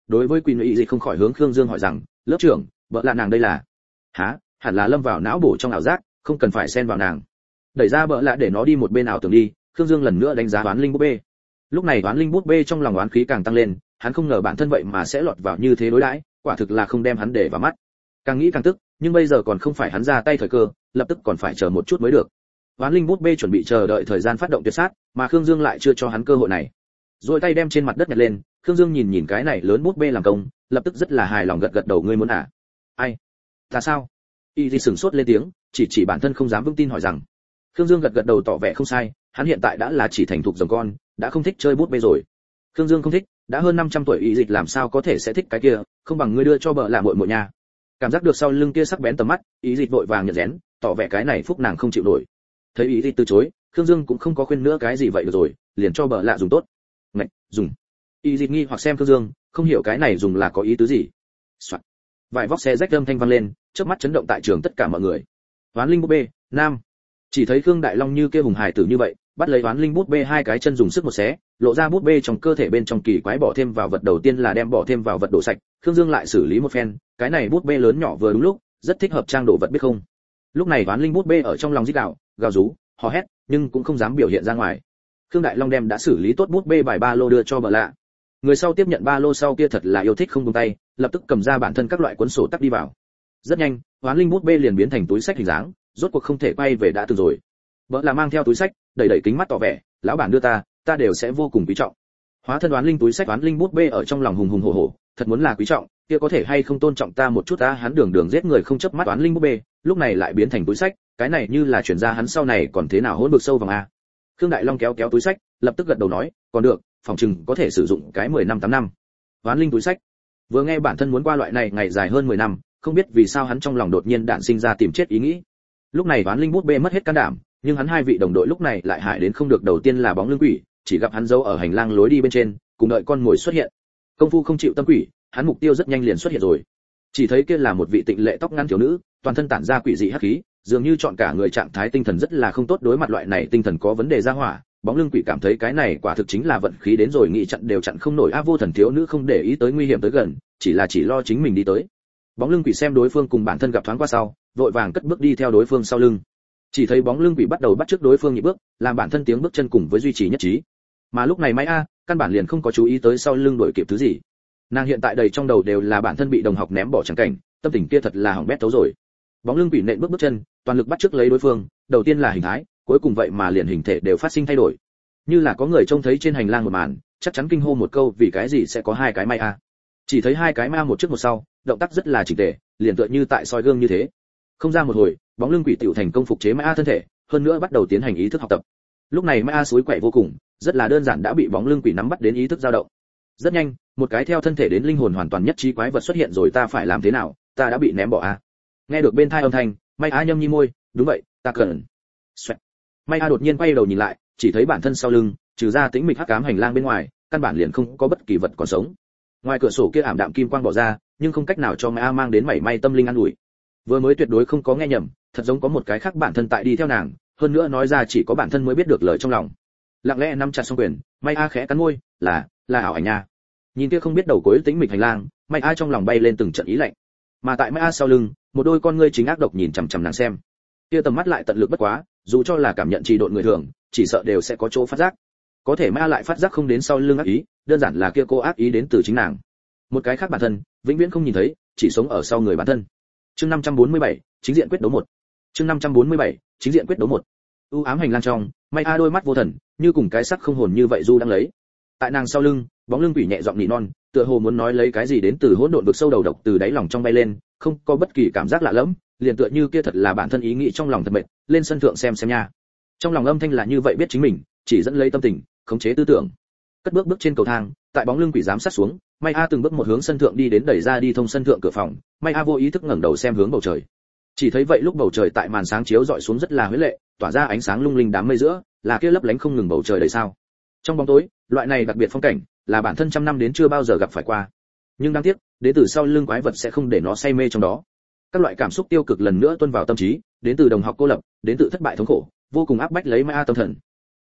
đối với Quỷ Nữ Dị không khỏi hướng Khương Dương hỏi rằng, lớp trưởng, vợ là nàng đây là? Hả? Hẳn là lâm vào não bổ trong ảo giác, không cần phải xen vào nàng. Đẩy ra vợ lạ để nó đi một bên ảo tưởng đi. Khương Dương lần nữa đánh giá Oán Linh búp bê. Lúc này Oán Linh búp bê trong lòng oán khí càng tăng lên, hắn không ngờ bản thân vậy mà sẽ lọt vào như thế đối đãi, quả thực là không đem hắn để vào mắt. Càng nghĩ càng tức, nhưng bây giờ còn không phải hắn ra tay thời cơ, lập tức còn phải chờ một chút mới được. Oán Linh bút bê chuẩn bị chờ đợi thời gian phát động tuyệt sát, mà Khương Dương lại chưa cho hắn cơ hội này. Rồi tay đem trên mặt đất nhặt lên, Khương Dương nhìn nhìn cái này lớn bút bê làm công, lập tức rất là hài lòng gật gật đầu, ngươi muốn à? Ai? Ta sao? Y Di sửng sốt lên tiếng, chỉ bản thân không dám vững tin hỏi rằng. Khương Dương gật gật đầu tỏ vẻ không sai, hắn hiện tại đã là chỉ thành thục rồng con, đã không thích chơi bút bê rồi. Khương Dương không thích, đã hơn 500 tuổi Y Dịch làm sao có thể sẽ thích cái kia, không bằng ngươi đưa cho vợ làm muội muội nha. Cảm giác được sau lưng kia sắc bén tầm mắt, Y Dịch vội vàng nhận rén, tỏ vẻ cái này phúc nàng không chịu nổi. Thấy Y Dịch từ chối, Khương Dương cũng không có khuyên nữa cái gì vậy được rồi, liền cho vợ lạ dùng tốt. Ngạch, dùng. Y Dịch nghi hoặc xem Khương Dương, không hiểu cái này dùng là có ý tứ gì. Soạn. Vài vóc xe rách âm thanh vang lên, chớp mắt chấn động tại trường tất cả mọi người. Oán Linh búp bê, nam. Chỉ thấy Khương Đại Long như kia hùng hài tử như vậy, bắt lấy Oán Linh búp bê hai cái chân dùng sức một xé, lộ ra búp bê trong cơ thể bên trong kỳ quái bỏ thêm vào vật, đầu tiên là đem bỏ thêm vào vật đổ sạch, Khương Dương lại xử lý một phen, cái này búp bê lớn nhỏ vừa đúng lúc, rất thích hợp trang đổ vật biết không. Lúc này Oán Linh búp bê ở trong lòng rít gào, gào rú, hò hét, nhưng cũng không dám biểu hiện ra ngoài. Khương Đại Long đem đã xử lý tốt búp bê bài ba lô đưa cho Bợ Lạ. Người sau tiếp nhận ba lô sau kia thật là yêu thích không buông tay, lập tức cầm ra bản thân các loại cuốn sổ tắt đi vào. Rất nhanh, Oán Linh búp bê liền biến thành túi sách hình dáng, rốt cuộc không thể quay về đã từng rồi. Bợ Lạ mang theo túi sách, đẩy đẩy kính mắt tỏ vẻ, lão bản đưa ta đều sẽ vô cùng quý trọng. Hóa thân Oán Linh túi sách, Oán Linh búp bê ở trong lòng hùng hùng hổ hổ, thật muốn là quý trọng, kia có thể hay không tôn trọng ta một chút ta, hắn đường đường giết người không chớp mắt Oán Linh búp bê, lúc này lại biến thành túi sách, cái này như là chuyển ra hắn sau này còn thế nào hỗn bực sâu vàng a. Khương Đại Long kéo kéo túi sách, lập tức gật đầu nói, còn được, phòng trừng có thể sử dụng cái 10 năm 8 năm. Oán Linh túi sách. Vừa nghe bản thân muốn qua loại này ngày dài hơn 10 năm, không biết vì sao hắn trong lòng đột nhiên đạn sinh ra tìm chết ý nghĩ. Lúc này Oán Linh bút bê mất hết can đảm, nhưng hắn hai vị đồng đội lúc này lại hại đến không được, đầu tiên là bóng lưng quỷ, chỉ gặp hắn giấu ở hành lang lối đi bên trên, cùng đợi con mồi xuất hiện. Công phu không chịu tâm quỷ, hắn mục tiêu rất nhanh liền xuất hiện rồi. Chỉ thấy kia là một vị tịnh lệ tóc ngắn thiếu nữ, toàn thân tản ra quỷ dị hắc khí, dường như chọn cả người trạng thái tinh thần rất là không tốt, đối mặt loại này tinh thần có vấn đề ra hỏa, bóng lưng quỷ cảm thấy cái này quả thực chính là vận khí đến rồi, nghĩ chặn đều chặn không nổi. Vô thần thiếu nữ không để ý tới nguy hiểm tới gần, chỉ lo chính mình đi tới. Bóng lưng quỷ xem đối phương cùng bản thân gặp thoáng qua sau, vội vàng cất bước đi theo đối phương sau lưng. Chỉ thấy bóng lưng quỷ bắt đầu bắt chước đối phương nhịp bước, làm bản thân tiếng bước chân cùng với duy trì nhất trí. Mà lúc này Mai A, căn bản liền không có chú ý tới sau lưng đuổi kịp thứ gì. Nàng hiện tại đầy trong đầu đều là bản thân bị đồng học ném bỏ chẳng cảnh, tâm tình kia thật là hỏng bét thấu rồi. Bóng lưng quỷ nện bước bước chân, toàn lực bắt chước lấy đối phương, đầu tiên là hình thái, cuối cùng vậy mà liền hình thể đều phát sinh thay đổi. Như là có người trông thấy trên hành lang một màn, chắc chắn kinh hô một câu, vì cái gì sẽ có hai cái Mai A. Chỉ thấy hai cái ma một trước một sau, động tác rất là chỉnh tề, liền tựa như tại soi gương như thế. Không ra một hồi, bóng lưng quỷ tiểu thành công phục chế Mai A thân thể, hơn nữa bắt đầu tiến hành ý thức học tập. Lúc này Mai A suối quậy vô cùng, rất là đơn giản đã bị bóng lưng quỷ nắm bắt đến ý thức dao động. Rất nhanh, một cái theo thân thể đến linh hồn hoàn toàn nhất trí quái vật xuất hiện rồi, ta phải làm thế nào, ta đã bị ném bỏ a. Nghe được bên tai âm thanh, Mai A nhâm nhi môi, đúng vậy, ta cần. Xoẹt. Mai A đột nhiên quay đầu nhìn lại, chỉ thấy bản thân sau lưng, trừ ra tĩnh mịch hắc ám hành lang bên ngoài, căn bản liền không có bất kỳ vật còn sống. Ngoài cửa sổ kia ảm đạm kim quang bỏ ra, nhưng không cách nào cho Mai A mang đến mảy may tâm linh an ủi. Vừa mới tuyệt đối không có nghe nhầm, thật giống có một cái khác bản thân tại đi theo nàng, hơn nữa nói ra chỉ có bản thân mới biết được lời trong lòng. Lặng lẽ nắm chặt song quyền, Mai A khẽ cắn môi, là ảo ảnh nha. Nhìn kia không biết đầu cuối tĩnh mịch hành lang, Mai A trong lòng bay lên từng trận ý lạnh. Mà tại Mai A sau lưng, một đôi con ngươi chính ác độc nhìn chằm chằm nàng xem. Kia tầm mắt lại tận lực bất quá, dù cho là cảm nhận trì độn người thường, chỉ sợ đều sẽ có chỗ phát giác. Có thể Mai A lại phát giác không đến sau lưng ác ý, đơn giản là kia cô ác ý đến từ chính nàng. Một cái khác bản thân, vĩnh viễn không nhìn thấy, chỉ sống ở sau người bản thân. Chương 547, chính diện quyết đấu 1. Chương 547, chính diện quyết đấu 1. U ám hành lang trong, Mai A đôi mắt vô thần, như cùng cái sắc không hồn như vậy du đang lấy. Tại nàng sau lưng, bóng lưng quỷ nhẹ giọng nỉ non, tựa hồ muốn nói lấy cái gì đến từ hỗn độn vực sâu đầu độc từ đáy lòng trong bay lên, không có bất kỳ cảm giác lạ lẫm, liền tựa như kia thật là bản thân ý nghĩ trong lòng thật mệt, lên sân thượng xem nha. Trong lòng âm thanh là như vậy biết chính mình, chỉ dẫn lấy tâm tình, khống chế tư tưởng. Cất bước bước trên cầu thang, tại bóng lưng quỷ giám sát xuống, Mai A từng bước một hướng sân thượng đi đến, đẩy ra đi thông sân thượng cửa phòng, Mai A vô ý thức ngẩng đầu xem hướng bầu trời. Chỉ thấy vậy lúc bầu trời tại màn sáng chiếu dọi xuống rất là huyễn lệ, tỏa ra ánh sáng lung linh, đám mây giữa là kia lấp lánh không ngừng bầu trời đầy sao. Trong bóng tối, loại này đặc biệt phong cảnh là bản thân trăm năm đến chưa bao giờ gặp phải qua. Nhưng đáng tiếc, đến từ sau lưng quái vật sẽ không để nó say mê trong đó. Các loại cảm xúc tiêu cực lần nữa tuôn vào tâm trí, đến từ đồng học cô lập, đến từ thất bại thống khổ, vô cùng áp bách lấy Mai A tâm thần.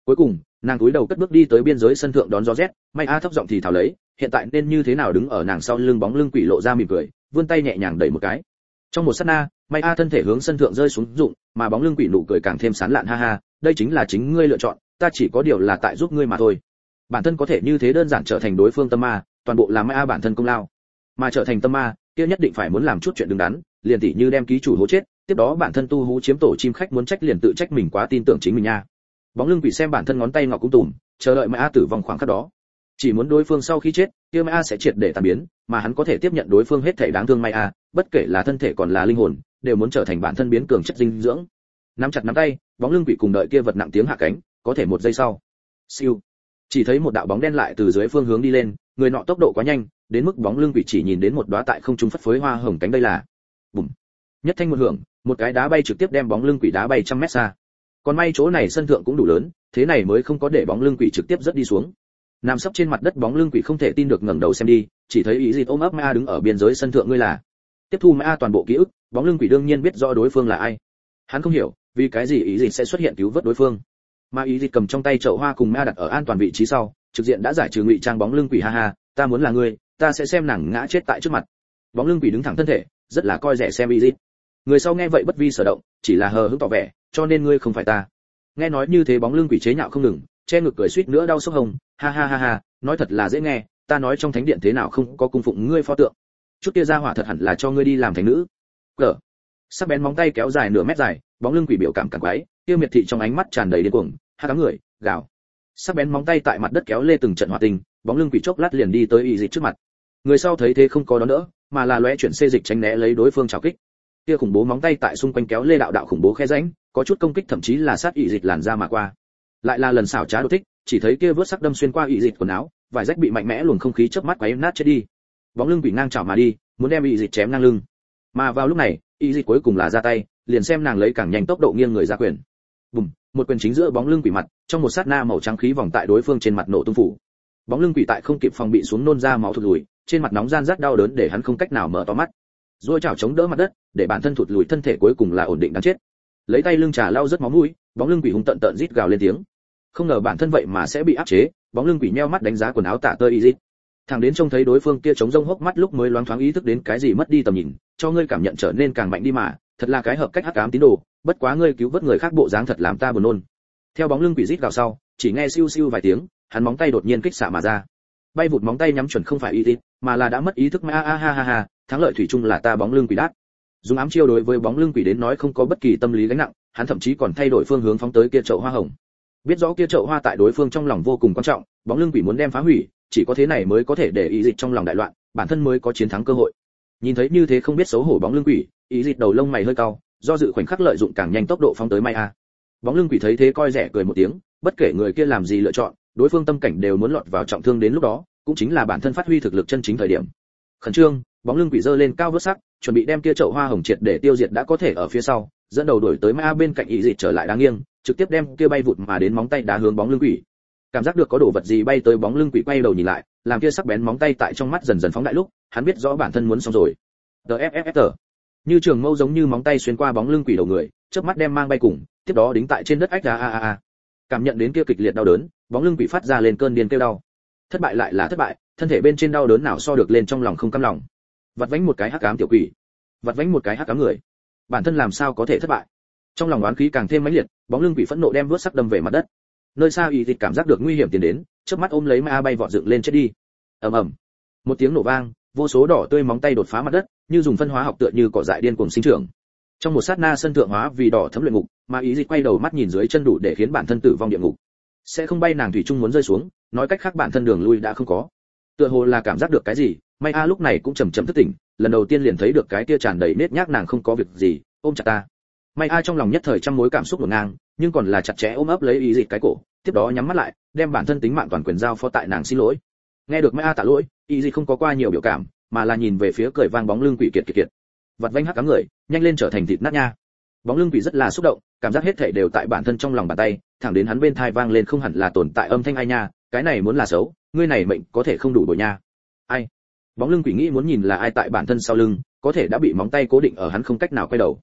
Cuối cùng, nàng cúi đầu cất bước đi tới biên giới sân thượng đón gió rét, May A thấp giọng thì thào lấy, hiện tại nên như thế nào đứng ở nàng sau lưng bóng lưng quỷ lộ ra mỉm cười, vươn tay nhẹ nhàng đẩy một cái. Trong một sát na, May A thân thể hướng sân thượng rơi xuống rụng, mà bóng lưng quỷ nụ cười càng thêm sán lạn ha ha, đây chính là chính ngươi lựa chọn, ta chỉ có điều là tại giúp ngươi mà thôi. Bản thân có thể như thế đơn giản trở thành đối phương tâm ma, toàn bộ là May A bản thân công lao. Mà trở thành tâm ma, kia nhất định phải muốn làm chút chuyện đứng đắn, liền tỉ như đem ký chủ hố chết, tiếp đó bản thân tu hú chiếm tổ chim khách muốn trách liền tự trách mình quá tin tưởng chính mình nha. Bóng lưng quỷ xem bản thân ngón tay ngọc cũng tủm, chờ đợi Mai A tử vong khoảng khắc đó. Chỉ muốn đối phương sau khi chết, kia Mai A sẽ triệt để tan biến, mà hắn có thể tiếp nhận đối phương hết thảy đáng thương Mai A, bất kể là thân thể còn là linh hồn, đều muốn trở thành bản thân biến cường chất dinh dưỡng. Nắm chặt nắm tay, bóng lưng quỷ cùng đợi kia vật nặng tiếng hạ cánh, có thể một giây sau. Siêu. Chỉ thấy một đạo bóng đen lại từ dưới phương hướng đi lên, người nọ tốc độ quá nhanh, đến mức bóng lưng quỷ chỉ nhìn đến một đóa tại không trung phất phới hoa hồng cánh đây là. Bùm. Nhất thanh một hưởng, một cái đá bay trực tiếp đem bóng lưng quỷ đá bay trăm mét xa. Còn may chỗ này sân thượng cũng đủ lớn, thế này mới không có để bóng lưng quỷ trực tiếp rớt đi xuống. Nằm sấp trên mặt đất bóng lưng quỷ không thể tin được ngẩng đầu xem đi, chỉ thấy ý dịch ôm ấp Ma đứng ở biên giới sân thượng ngươi là. Tiếp thu Ma toàn bộ ký ức, bóng lưng quỷ đương nhiên biết rõ đối phương là ai. Hắn không hiểu, vì cái gì ý dịch sẽ xuất hiện cứu vớt đối phương. Mà ý dịch cầm trong tay chậu hoa cùng Ma đặt ở an toàn vị trí sau, trực diện đã giải trừ ngụy trang bóng lưng quỷ ha ha, ta muốn là ngươi, ta sẽ xem nàng ngã chết tại trước mặt. Bóng lưng quỷ đứng thẳng thân thể, rất là coi rẻ xem ý dịch. Người sau nghe vậy bất vi sở động, chỉ là hờ hững tỏ vẻ, cho nên ngươi không phải ta. Nghe nói như thế bóng lưng quỷ chế nhạo không ngừng, che ngực cười suýt nữa đau sốc hồng, ha ha ha ha, nói thật là dễ nghe, ta nói trong thánh điện thế nào không có cung phụng ngươi pho tượng. Chút kia ra hỏa thật hẳn là cho ngươi đi làm thành nữ. Cờ. Sắc bén móng tay kéo dài nửa mét dài, bóng lưng quỷ biểu cảm càng quái, kia miệt thị trong ánh mắt tràn đầy điên cuồng, ha cắm người, gào. Sắc bén móng tay tại mặt đất kéo lê từng trận hỏa tình, bóng lưng quỷ chốc lát liền đi tới y dịch trước mặt. Người sau thấy thế không có đón đỡ, mà là lóe chuyển xê dịch tránh né lấy đối phương chảo kích. Kia khủng bố móng tay tại xung quanh kéo lê đạo đạo khủng bố khe rãnh, có chút công kích thậm chí là sát y dịch làn ra mà qua. Lại là lần xảo trá đột thích, chỉ thấy kia vớt sắc đâm xuyên qua y dịch quần áo, vải rách bị mạnh mẽ luồng không khí chớp mắt quấy nát chết đi. Bóng lưng quỷ ngang chảo mà đi, muốn đem y dịch chém ngang lưng. Mà vào lúc này, y dịch cuối cùng là ra tay, liền xem nàng lấy càng nhanh tốc độ nghiêng người ra quyền. Bùm, một quyền chính giữa bóng lưng quỷ mặt, trong một sát na màu trắng khí vòng tại đối phương trên mặt nổ tung phủ. Bóng lưng quỷ tại không kịp phòng bị xuống nôn ra máu thụt lùi, trên mặt nóng gian rát đau đớn để hắn không cách nào mở to mắt. Rồi chảo chống đỡ mặt đất, để bản thân thụt lùi thân thể cuối cùng là ổn định đáng chết. Lấy tay lưng trà lau rất máu mũi, bóng lưng quỷ hung tận tận rít gào lên tiếng. Không ngờ bản thân vậy mà sẽ bị áp chế, bóng lưng quỷ nheo mắt đánh giá quần áo tả tơi y dịch. Thằng đến trông thấy đối phương kia chống rông hốc mắt lúc mới loáng thoáng ý thức đến cái gì mất đi tầm nhìn, cho ngươi cảm nhận trở nên càng mạnh đi mà, thật là cái hợp cách hắc ám tín đồ, bất quá ngươi cứu vớt người khác bộ dáng thật làm ta buồn nôn. Theo bóng lưng quỷ rít gào sau, chỉ nghe siêu siêu vài tiếng, hắn móng tay đột nhiên kích xạ mà ra. Bay vụt móng tay nhắm chuẩn không phải y dịch, mà là đã mất ý thức ma ha ha ha, thắng lợi thủy chung là ta bóng lưng quỷ đát. Dùng ám chiêu đối với bóng lưng quỷ đến nói không có bất kỳ tâm lý gánh nặng, hắn thậm chí còn thay đổi phương hướng phóng tới kia chậu hoa hồng. Biết rõ kia chậu hoa tại đối phương trong lòng vô cùng quan trọng, bóng lưng quỷ muốn đem phá hủy, chỉ có thế này mới có thể để ý dịch trong lòng đại loạn, bản thân mới có chiến thắng cơ hội. Nhìn thấy như thế không biết xấu hổ bóng lưng quỷ, ý dịch đầu lông mày hơi cau, do dự khoảnh khắc lợi dụng càng nhanh tốc độ phóng tới Mai A. Bóng lưng quỷ thấy thế coi rẻ cười một tiếng, bất kể người kia làm gì lựa chọn, đối phương tâm cảnh đều muốn lọt vào trọng thương đến lúc đó, cũng chính là bản thân phát huy thực lực chân chính thời điểm. Khẩn trương, bóng lưng quỷ giơ lên cao vút sắc, chuẩn bị đem kia chậu hoa hồng triệt để tiêu diệt đã có thể ở phía sau, dẫn đầu đuổi tới Mai A bên cạnh ý dịch trở lại đáng nghiêng, trực tiếp đem kia bay vụt mà đến móng tay đá hướng bóng lưng quỷ. Cảm giác được có đồ vật gì bay tới bóng lưng quỷ quay đầu nhìn lại, làm kia sắc bén móng tay tại trong mắt dần dần phóng đại lúc, hắn biết rõ bản thân muốn xong rồi. DFFFT. Như trường mâu giống như móng tay xuyên qua bóng lưng quỷ đầu người, chớp mắt đem mang bay cùng, tiếp đó đính tại trên đất ách a. Cảm nhận đến kia kịch liệt đau đớn, bóng lưng quỷ phát ra lên cơn điên kêu đau. Thất bại lại là thất bại, thân thể bên trên đau đớn nào so được lên trong lòng không cam lòng. Vặt vánh một cái hắc ám tiểu quỷ, vặt vánh một cái hắc ám người. Bản thân làm sao có thể thất bại? Trong lòng oán khí càng thêm mãnh liệt, bóng lưng quỷ phẫn nộ đem vuốt sắc đâm về mặt đất. Nơi xa y dịch cảm giác được nguy hiểm tiến đến, chớp mắt ôm lấy Ma bay vọt dựng lên chết đi. Ầm ầm. Một tiếng nổ vang, vô số đỏ tươi móng tay đột phá mặt đất, như dùng phân hóa học tựa như cỏ dại điên cuồng sinh trưởng. Trong một sát na sân thượng hóa vì đỏ thấm luyện ngục, mà ý dịch quay đầu mắt nhìn dưới chân đủ để khiến bản thân tử vong địa ngục. Sẽ không bay nàng thủy chung muốn rơi xuống, nói cách khác bản thân đường lui đã không có. Tựa hồ là cảm giác được cái gì, May A lúc này cũng chậm chậm thức tỉnh, lần đầu tiên liền thấy được cái kia tràn đầy nết nhác nàng không có việc gì, ôm chặt ta. May A trong lòng nhất thời trăm mối cảm xúc hỗn ngang, nhưng còn là chặt chẽ ôm ấp lấy ý dịch cái cổ, tiếp đó nhắm mắt lại, đem bản thân tính mạng toàn quyền giao phó tại nàng xin lỗi. Nghe được May A tạ lỗi, ý dịch không có qua nhiều biểu cảm, mà là nhìn về phía cười vang bóng lưng quỷ kiệt. Vặt vánh hắc ám người, nhanh lên trở thành thịt nát nha. Bóng lưng quỷ rất là xúc động, cảm giác hết thảy đều tại bản thân trong lòng bàn tay, thẳng đến hắn bên tai vang lên không hẳn là tồn tại âm thanh ai nha, cái này muốn là xấu, ngươi này mệnh có thể không đủ bồi nha. Ai? Bóng lưng quỷ nghĩ muốn nhìn là ai tại bản thân sau lưng, có thể đã bị móng tay cố định ở hắn không cách nào quay đầu.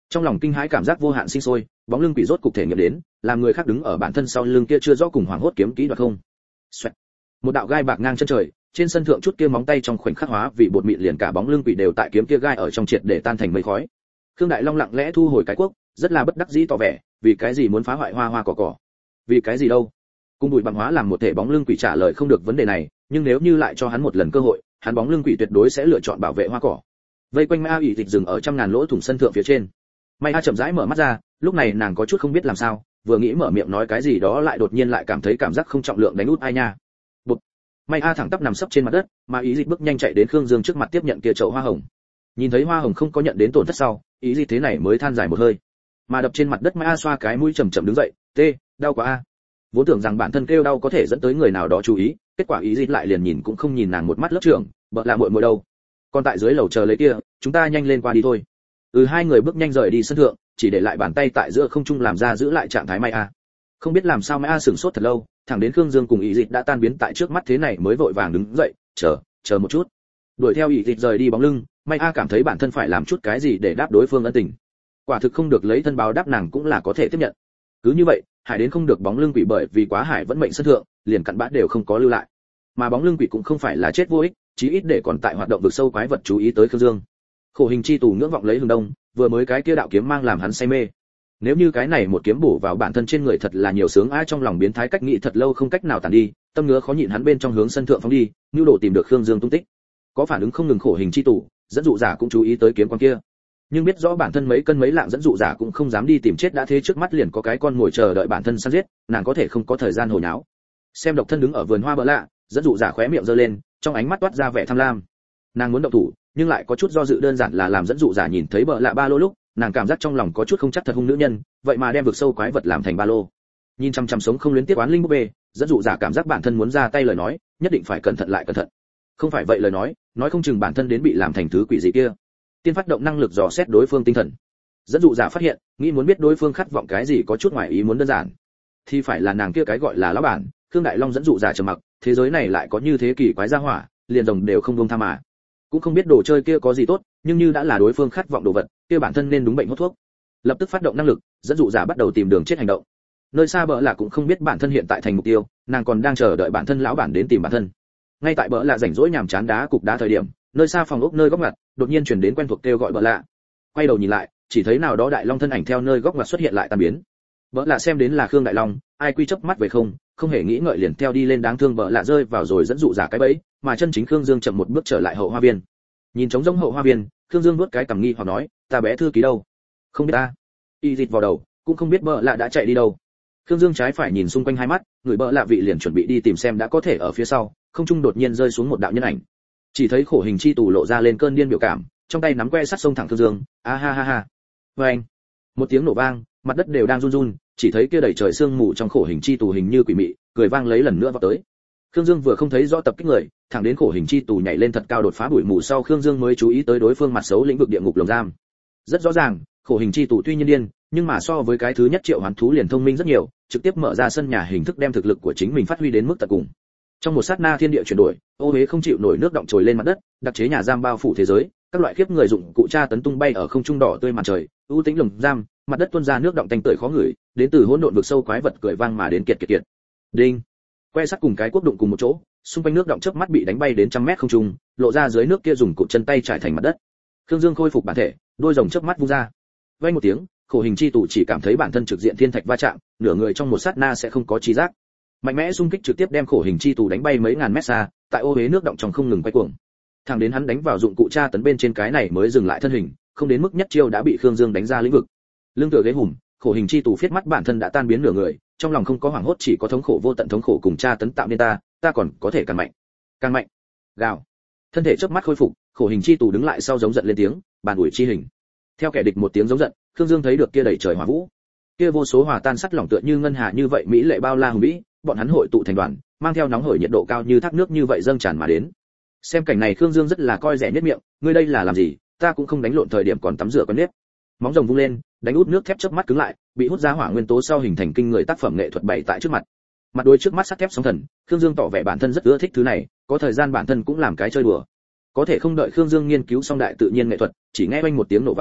Trong lòng kinh hãi cảm giác vô hạn sinh sôi, bóng lưng quỷ rốt cục thể nghiệm đến, làm người khác đứng ở bản thân sau lưng kia chưa rõ cùng hoảng hốt kiếm kỹ đoạt không. Xoẹt. Một đạo gai bạc ngang chân trời, trên sân thượng chút kia móng tay trong khoảnh khắc hóa vì bột mịn, liền cả bóng lưng quỷ đều tại kiếm kia gai ở trong triệt để tan thành mây khói. Khương Đại Long lặng lẽ thu hồi cái cuốc, rất là bất đắc dĩ tỏ vẻ, vì cái gì muốn phá hoại hoa hoa cỏ cỏ? Vì cái gì đâu? Cung bụi bằng hóa làm một thể bóng lưng quỷ trả lời không được vấn đề này, nhưng nếu như lại cho hắn một lần cơ hội, hắn bóng lưng quỷ tuyệt đối sẽ lựa chọn bảo vệ hoa cỏ. Vây quanh Mai A ỉ dịch dừng ở trăm ngàn lỗ thủng sân thượng phía trên. Mai A chậm rãi mở mắt ra, lúc này nàng có chút không biết làm sao, vừa nghĩ mở miệng nói cái gì đó lại đột nhiên lại cảm thấy cảm giác không trọng lượng đánh út ai nha. Bụp. Mai A thẳng tắp nằm sấp trên mặt đất, mà ý dịch bước nhanh chạy đến Khương Dương trước mặt tiếp nhận kia chậu hoa hồng. Nhìn thấy hoa hồng không có nhận đến tổn thất sau, ý dịch thế này mới than dài một hơi. Mà đập trên mặt đất Mai A xoa cái mũi chậm chậm đứng dậy, "Tê, đau quá a." Vốn tưởng rằng bản thân kêu đau có thể dẫn tới người nào đó chú ý, kết quả ý dịch lại liền nhìn cũng không nhìn nàng một mắt lớp trưởng, "Bợ là muội muội đâu? Còn tại dưới lầu chờ lấy kia, chúng ta nhanh lên qua đi thôi." Hai người bước nhanh rời đi sân thượng, chỉ để lại bàn tay tại giữa không trung làm ra giữ lại trạng thái Mai A. Không biết làm sao Mai A sửng sốt thật lâu, thẳng đến Khương Dương cùng ý dịch đã tan biến tại trước mắt thế này mới vội vàng đứng dậy, chờ một chút." Đuổi theo ý dịch rời đi bóng lưng, Mai A cảm thấy bản thân phải làm chút cái gì để đáp đối phương ân tình. Quả thực không được lấy thân báo đáp nàng cũng là có thể tiếp nhận. Cứ như vậy, hải đến không được bóng lưng quỷ bởi vì quá hải vẫn mệnh sân thượng, liền cặn bã đều không có lưu lại. Mà bóng lưng quỷ cũng không phải là chết vô ích, chí ít để còn tại hoạt động vực sâu quái vật chú ý tới Khương Dương. Khổ hình chi tù ngưỡng vọng lấy hướng đông, vừa mới cái kia đạo kiếm mang làm hắn say mê. Nếu như cái này một kiếm bổ vào bản thân trên người thật là nhiều sướng ai trong lòng biến thái cách nghĩ thật lâu không cách nào tàn đi, tâm ngứa khó nhịn hắn bên trong hướng sân thượng phóng đi, nhu đồ tìm được Khương Dương tung tích. Có phản ứng không ngừng khổ hình chi tù, dẫn dụ giả cũng chú ý tới kiếm quan kia. Nhưng biết rõ bản thân mấy cân mấy lạng dẫn dụ giả cũng không dám đi tìm chết, đã thế trước mắt liền có cái con ngồi chờ đợi bản thân săn giết, nàng có thể không có thời gian hồi nháo. Xem độc thân đứng ở vườn hoa bỡ lạ, dẫn dụ giả khóe miệng giơ lên, trong ánh mắt toát ra vẻ tham lam. Nàng muốn động thủ, nhưng lại có chút do dự, đơn giản là làm dẫn dụ giả nhìn thấy bỡ lạ ba lô lúc, nàng cảm giác trong lòng có chút không chắc thật hung nữ nhân, vậy mà đem vực sâu quái vật làm thành ba lô. Nhìn chăm chăm sống không luyến tiếc oán linh búp bê, dẫn dụ giả cảm giác bản thân muốn ra tay lời nói, nhất định phải cẩn thận lại cẩn thận. Không phải vậy lời nói không chừng bản thân đến bị làm thành thứ quỷ gì kia. Tiên phát động năng lực dò xét đối phương tinh thần. Dẫn dụ giả phát hiện, nghĩ muốn biết đối phương khát vọng cái gì có chút ngoài ý muốn đơn giản, thì phải là nàng kia cái gọi là lão bản. Khương Đại Long dẫn dụ giả trầm mặc, thế giới này lại có như thế kỳ quái gia hỏa, liền rồng đều không buông tha mà. Cũng không biết đồ chơi kia có gì tốt, nhưng như đã là đối phương khát vọng đồ vật, kia bản thân nên đúng bệnh hốt thuốc. Lập tức phát động năng lực, dẫn dụ giả bắt đầu tìm đường chết hành động. Nơi xa bỡ là cũng không biết bản thân hiện tại thành mục tiêu, nàng còn đang chờ đợi bản thân lão bản đến tìm bản thân. Ngay tại bỡ là rảnh rỗi nhàm chán đá cục đá thời điểm, nơi xa phòng ốc nơi góc ngoặt đột nhiên truyền đến quen thuộc kêu gọi bỡ lạ. Quay đầu nhìn lại, chỉ thấy nào đó Đại Long thân ảnh theo nơi góc ngoặt xuất hiện lại tan biến. Bỡ lạ xem đến là Khương Đại Long, ai quy chớp mắt về không hề nghĩ ngợi liền theo đi lên, đáng thương bỡ lạ rơi vào rồi dẫn dụ giả cái bẫy, mà chân chính Khương Dương chậm một bước trở lại hậu hoa viên. Nhìn trống rỗng hậu hoa viên, Khương Dương nuốt cái cằm nghi hoặc nói, ta bé thư ký đâu? Không biết ta. Y dịch vào đầu, cũng không biết bỡ lạ đã chạy đi đâu. Khương Dương trái phải nhìn xung quanh hai mắt, người bỡ lạ vị liền chuẩn bị đi tìm xem đã có thể ở phía sau, không trung đột nhiên rơi xuống một đạo nhân ảnh. Chỉ thấy khổ hình chi tù lộ ra lên cơn điên biểu cảm, trong tay nắm que sắt xông thẳng Khương Dương, a ha ha ha. Vang, một tiếng nổ vang, mặt đất đều đang run run, chỉ thấy kia đầy trời sương mù trong khổ hình chi tù hình như quỷ mị, cười vang lấy lần nữa vào tới. Khương Dương vừa không thấy rõ tập kích người, thẳng đến khổ hình chi tù nhảy lên thật cao đột phá bụi mù sau, Khương Dương mới chú ý tới đối phương mặt xấu lĩnh vực địa ngục lồng giam. Rất rõ ràng, khổ hình chi tù tuy nhiên điên, nhưng mà so với cái thứ nhất triệu hoán thú liền thông minh rất nhiều, trực tiếp mở ra sân nhà hình thức đem thực lực của chính mình phát huy đến mức tận cùng. Trong một sát na thiên địa chuyển đổi, ô huế không chịu nổi nước động trồi lên mặt đất, đặc chế nhà giam bao phủ thế giới, các loại khiếp người dụng cụ tra tấn tung bay ở không trung đỏ tươi mặt trời, ưu tĩnh lồng giam, mặt đất tuôn ra nước động tanh tưởi khó ngửi, đến từ hỗn độn vực sâu quái vật cười vang mà đến kiệt. Đinh. Que sắt cùng cái cuốc đụng cùng một chỗ, xung quanh nước động chớp mắt bị đánh bay đến trăm mét không trung, lộ ra dưới nước kia dùng cụt chân tay trải thành mặt đất. Khương Dương khôi phục bản thể, đôi rồng chớp mắt vung ra. Vang một tiếng, khổ hình chi tù chỉ cảm thấy bản thân trực diện thiên thạch va chạm, nửa người trong một sát na sẽ không có trí giác. Mạnh mẽ xung kích trực tiếp đem khổ hình chi tù đánh bay mấy ngàn mét xa, tại ô huế nước động trong không ngừng quay cuồng. Thẳng đến hắn đánh vào dụng cụ tra tấn bên trên cái này mới dừng lại thân hình, không đến mức nhất chiêu đã bị Khương Dương đánh ra lĩnh vực. Lưng tựa ghế hùm, khổ hình chi tù phiết mắt bản thân đã tan biến nửa người, trong lòng không có hoảng hốt, chỉ có thống khổ vô tận, thống khổ cùng tra tấn tạo nên ta còn có thể càng mạnh. Gào. Thân thể chớp mắt khôi phục, khổ hình chi tù đứng lại sau giống giận lên tiếng, bàn ủi chi hình. Theo kẻ địch một tiếng giống giận, Khương Dương thấy được kia đầy trời hỏa vũ, kia vô số hòa tan sắt lỏng tựa như ngân hà như vậy mỹ lệ bao la hùng vĩ, bọn hắn hội tụ thành đoàn, mang theo nóng hổi nhiệt độ cao như thác nước như vậy dâng tràn mà đến. Xem cảnh này Khương Dương rất là coi rẻ nhất miệng, ngươi đây là làm gì, ta cũng không đánh lộn thời điểm còn tắm rửa con nếp. Móng rồng vung lên, đánh út nước thép chớp mắt cứng lại, bị hút ra hỏa nguyên tố sau hình thành kinh người tác phẩm nghệ thuật bày tại trước mặt. Mặt đôi trước mắt sắt thép sóng thần, Khương Dương tỏ vẻ bản thân rất ưa thích thứ này, có thời gian bản thân cũng làm cái chơi đùa. Có thể không đợi Khương Dương nghiên cứu xong đại tự nhiên nghệ thuật, chỉ nghe oanh một tiếng nổ vang,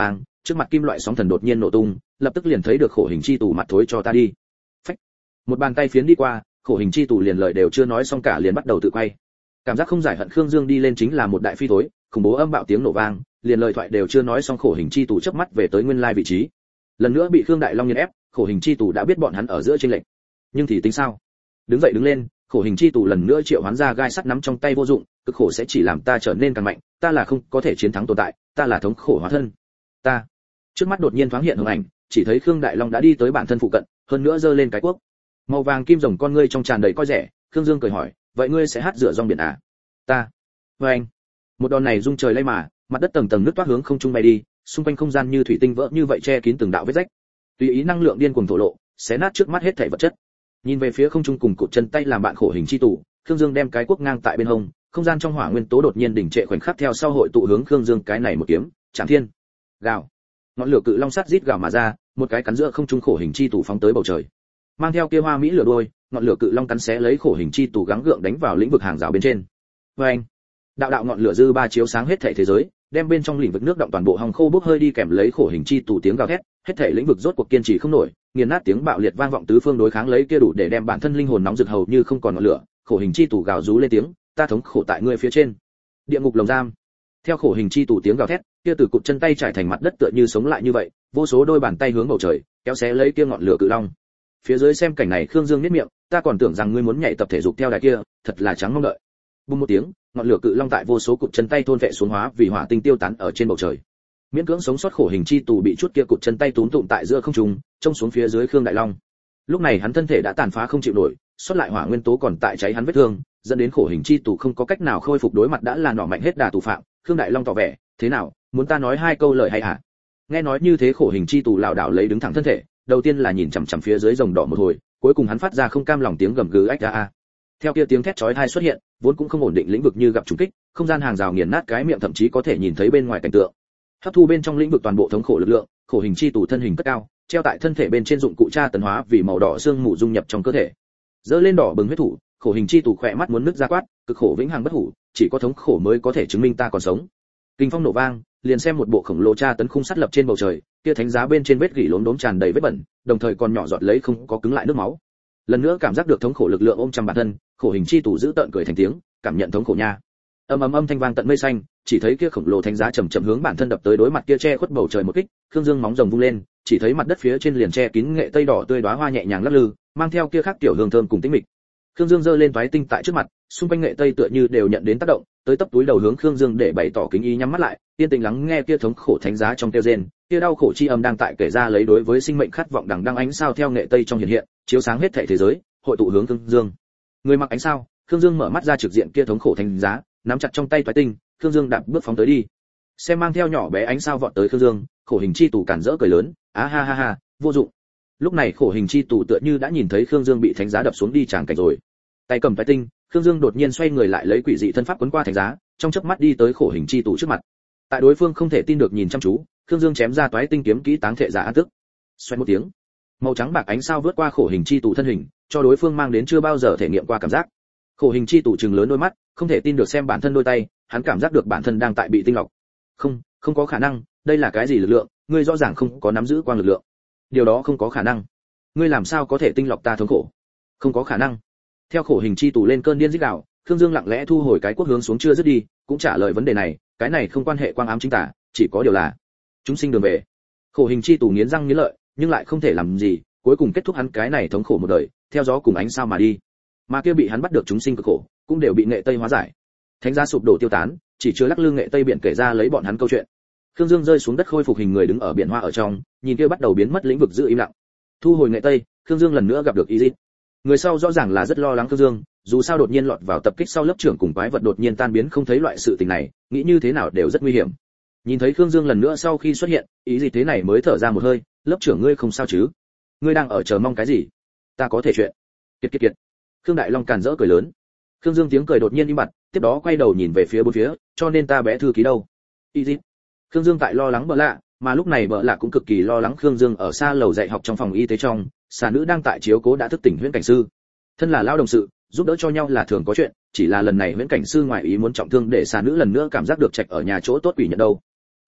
trước mặt kim loại sóng thần đột nhiên nổ tung, lập tức liền thấy được khổ hình chi tù mặt thối cho ta đi. Phách. Một bàn tay phiến đi qua, khổ hình chi tù liền lời đều chưa nói xong cả liền bắt đầu tự quay. Cảm giác không giải hận Khương Dương đi lên chính là một đại phi tối, khủng bố âm bạo tiếng nổ vang, liền lời thoại đều chưa nói xong khổ hình chi tù chớp mắt về tới nguyên lai vị trí. Lần nữa bị Khương Đại Long nghiền ép, khổ hình chi tù đã biết bọn hắn ở giữa chênh lệch. Nhưng thì tính sao? Đứng dậy đứng lên, khổ hình chi tù lần nữa triệu hoán ra gai sắt nắm trong tay vô dụng, cực khổ sẽ chỉ làm ta trở nên càng mạnh, ta là không có thể chiến thắng tồn tại, ta là thống khổ hóa thân. Ta. Trước mắt đột nhiên thoáng hiện hình ảnh, chỉ thấy Khương Đại Long đã đi tới bản thân phụ cận, hơn nữa giơ lên cái cuốc. Màu vàng kim rồng con ngươi trong tràn đầy coi rẻ, Khương Dương cười hỏi, vậy ngươi sẽ hát rửa rong biển à? Ta. Với anh. Một đòn này rung trời lay mà, mặt đất tầng tầng nước toát hướng không trung bay đi, xung quanh không gian như thủy tinh vỡ như vậy che kín từng đạo vết rách. Tùy ý năng lượng điên cuồng thổ lộ, xé nát trước mắt hết thảy vật chất. Nhìn về phía không trung cùng cụt chân tay làm bạn khổ hình chi tù, Khương Dương đem cái cuốc ngang tại bên hông, không gian trong hỏa nguyên tố đột nhiên đỉnh trệ khoảnh khắc theo sau hội tụ hướng Khương Dương cái này một kiếm, chạm thiên. Gào. Ngọn lửa cự long sắt rít gào mà ra, một cái cắn giữa không trung khổ hình chi tù phóng tới bầu trời. Mang theo kia hoa mỹ lửa đuôi, ngọn lửa cự long cắn xé lấy khổ hình chi tù gắng gượng đánh vào lĩnh vực hàng rào bên trên. Oeng. Đạo đạo ngọn lửa dư ba chiếu sáng hết thảy thế giới, đem bên trong lĩnh vực nước động toàn bộ hòng khô bốc hơi đi kèm lấy khổ hình chi tù tiếng gào thét, hết thảy lĩnh vực rốt cuộc kiên trì không nổi, nghiền nát tiếng bạo liệt vang vọng tứ phương đối kháng lấy kia đủ để đem bản thân linh hồn nóng rực hầu như không còn ngọn lửa, khổ hình chi tù gào rú lên tiếng, ta thống khổ tại ngươi phía trên. Địa ngục lồng giam. Theo khổ hình chi tù tiếng gào thét, kia từ cụt chân tay trải thành mặt đất tựa như sống lại như vậy, vô số đôi bàn tay hướng bầu trời, kéo xé lấy kia ngọn lửa cự long. Phía dưới xem cảnh này Khương Dương nhếch miệng, ta còn tưởng rằng ngươi muốn nhảy tập thể dục theo đài kia, thật là trắng mong đợi. Bùng một tiếng, ngọn lửa cự long tại vô số cụt chân tay thôn vệ xuống hóa vì hỏa tinh tiêu tán ở trên bầu trời. Miễn cưỡng sống sót khổ hình chi tù bị chút kia cụt chân tay túm tụm tại giữa không trung, trông xuống phía dưới Khương Đại Long. Lúc này hắn thân thể đã tàn phá không chịu nổi, xuất lại hỏa nguyên tố còn tại cháy hắn vết thương, dẫn đến khổ hình chi tù không có cách nào khôi phục đối mặt đã là nỏ mạnh hết đà tù phạm. Khương Đại Long tỏ vẻ, thế nào, muốn ta nói hai câu lời hay hả? Nghe nói như thế khổ hình chi tù lảo đảo lấy đứng thẳng thân thể, đầu tiên là nhìn chằm chằm phía dưới rồng đỏ một hồi, cuối cùng hắn phát ra không cam lòng tiếng gầm gừ ách a. Theo kia tiếng thét chói tai xuất hiện, vốn cũng không ổn định lĩnh vực như gặp trùng kích, không gian hàng rào nghiền nát cái miệng thậm chí có thể nhìn thấy bên ngoài cảnh tượng. Hấp thu bên trong lĩnh vực toàn bộ thống khổ lực lượng, khổ hình chi tù thân hình cất cao, treo tại thân thể bên trên dụng cụ tra tấn hóa vì màu đỏ xương mù dung nhập trong cơ thể. Dơ lên đỏ bừng huyết thủ, khổ hình chi tù khỏe mắt muốn nứt ra quát, cực khổ vĩnh hằng bất hủ, chỉ có thống khổ mới có thể chứng minh ta còn sống. Kinh phong nổ vang, liền xem một bộ khổng lồ tra tấn khung sắt lập trên bầu trời, kia thánh giá bên trên vết gỉ lốm đốm tràn đầy vết bẩn, đồng thời còn nhỏ giọt lấy không có cứng lại nước máu. Lần nữa cảm giác được thống khổ lực lượng ôm chầm bản thân, khổ hình chi tù giữ tợn cười thành tiếng, cảm nhận thống khổ nha. Âm thanh vang tận mây xanh, chỉ thấy kia khổng lồ thánh giá chậm chậm hướng bản thân đập tới đối mặt kia che khuất bầu trời một kích, Khương Dương móng rồng vung lên, chỉ thấy mặt đất phía trên liền che kín nghệ tây đỏ tươi đóa hoa nhẹ nhàng lắc lư, mang theo kia khác tiểu hương thơm cùng tĩnh mịch. Khương Dương giơ lên toái tinh tại trước mặt, xung quanh nghệ tây tựa như đều nhận đến tác động, tới tấp túi đầu hướng Khương Dương để bày tỏ kính ý nhắm mắt lại, yên tĩnh lắng nghe kia thống khổ thánh giá trong tiêu rên, kia đau khổ chi âm đang tại kể ra lấy đối với sinh mệnh khát vọng đằng đăng ánh sao theo nghệ tây trong hiện hiện, chiếu sáng hết thảy thế giới, hội tụ hướng Khương Dương. Người mặc ánh sao, Khương Dương mở mắt ra trực diện kia thống khổ thánh giá, nắm chặt trong tay toái tinh, Khương Dương đạp bước phóng tới đi. Xem mang theo nhỏ bé ánh sao vọt tới Khương Dương, khổ hình chi tù cản rỡ cười lớn, á ha ha ha, vô dụng. Lúc này khổ hình chi tù tựa như đã nhìn thấy Khương Dương bị thánh giá đập xuống đi tràng cảnh rồi. Tay cầm toái tinh, Khương Dương đột nhiên xoay người lại lấy quỷ dị thân pháp quấn qua thánh giá, trong chớp mắt đi tới khổ hình chi tù trước mặt. Tại đối phương không thể tin được nhìn chăm chú, Khương Dương chém ra toái tinh kiếm kỹ táng thể giả an tức. Xoay một tiếng, màu trắng bạc ánh sao vượt qua khổ hình chi tù thân hình, cho đối phương mang đến chưa bao giờ thể nghiệm qua cảm giác. Khổ hình chi tù trừng lớn đôi mắt, không thể tin được xem bản thân đôi tay, hắn cảm giác được bản thân đang tại bị tinh lọc. Không có khả năng, đây là cái gì lực lượng, ngươi rõ ràng không có nắm giữ quang lực lượng. Điều đó không có khả năng. Ngươi làm sao có thể tinh lọc ta thống khổ? Không có khả năng. Theo khổ hình chi tù lên cơn điên rít gào, Khương Dương lặng lẽ thu hồi cái quốc hướng xuống chưa dứt đi, cũng trả lời vấn đề này, cái này không quan hệ quang ám chính tả, chỉ có điều là chúng sinh đường về. Khổ hình chi tù nghiến răng nghiến lợi, nhưng lại không thể làm gì, cuối cùng kết thúc hắn cái này thống khổ một đời, theo gió cùng ánh sao mà đi. Mà kia bị hắn bắt được chúng sinh cực khổ, cũng đều bị nghệ tây hóa giải. Thánh giá sụp đổ tiêu tán, chỉ chứa lắc lư nghệ tây biển kể ra lấy bọn hắn câu chuyện. Khương Dương rơi xuống đất khôi phục hình người đứng ở biển hoa ở trong, nhìn kia bắt đầu biến mất lĩnh vực giữ im lặng. Thu hồi nghệ tây, Khương Dương lần nữa gặp được Izit. Người sau rõ ràng là rất lo lắng Khương Dương, dù sao đột nhiên lọt vào tập kích sau lớp trưởng cùng quái vật đột nhiên tan biến không thấy loại sự tình này, nghĩ như thế nào đều rất nguy hiểm. Nhìn thấy Khương Dương lần nữa sau khi xuất hiện, Izit thế này mới thở ra một hơi, lớp trưởng ngươi không sao chứ? Ngươi đang ở chờ mong cái gì? Ta có thể chuyện. Kiệt. Khương Đại Long càn rỡ cười lớn. Khương Dương tiếng cười đột nhiên im bặt, tiếp đó quay đầu nhìn về phía bốn phía, cho nên ta bé thư ký đâu? Izit. Khương Dương tại lo lắng bợ lạ, mà lúc này bợ lạ cũng cực kỳ lo lắng Khương Dương ở xa lầu dạy học trong phòng y tế trong, xà nữ đang tại chiếu cố đã thức tỉnh huyễn cảnh sư. Thân là lao đồng sự, giúp đỡ cho nhau là thường có chuyện, chỉ là lần này huyễn cảnh sư ngoại ý muốn trọng thương để xà nữ lần nữa cảm giác được trạch ở nhà chỗ tốt quỷ nhận đâu. Không biết,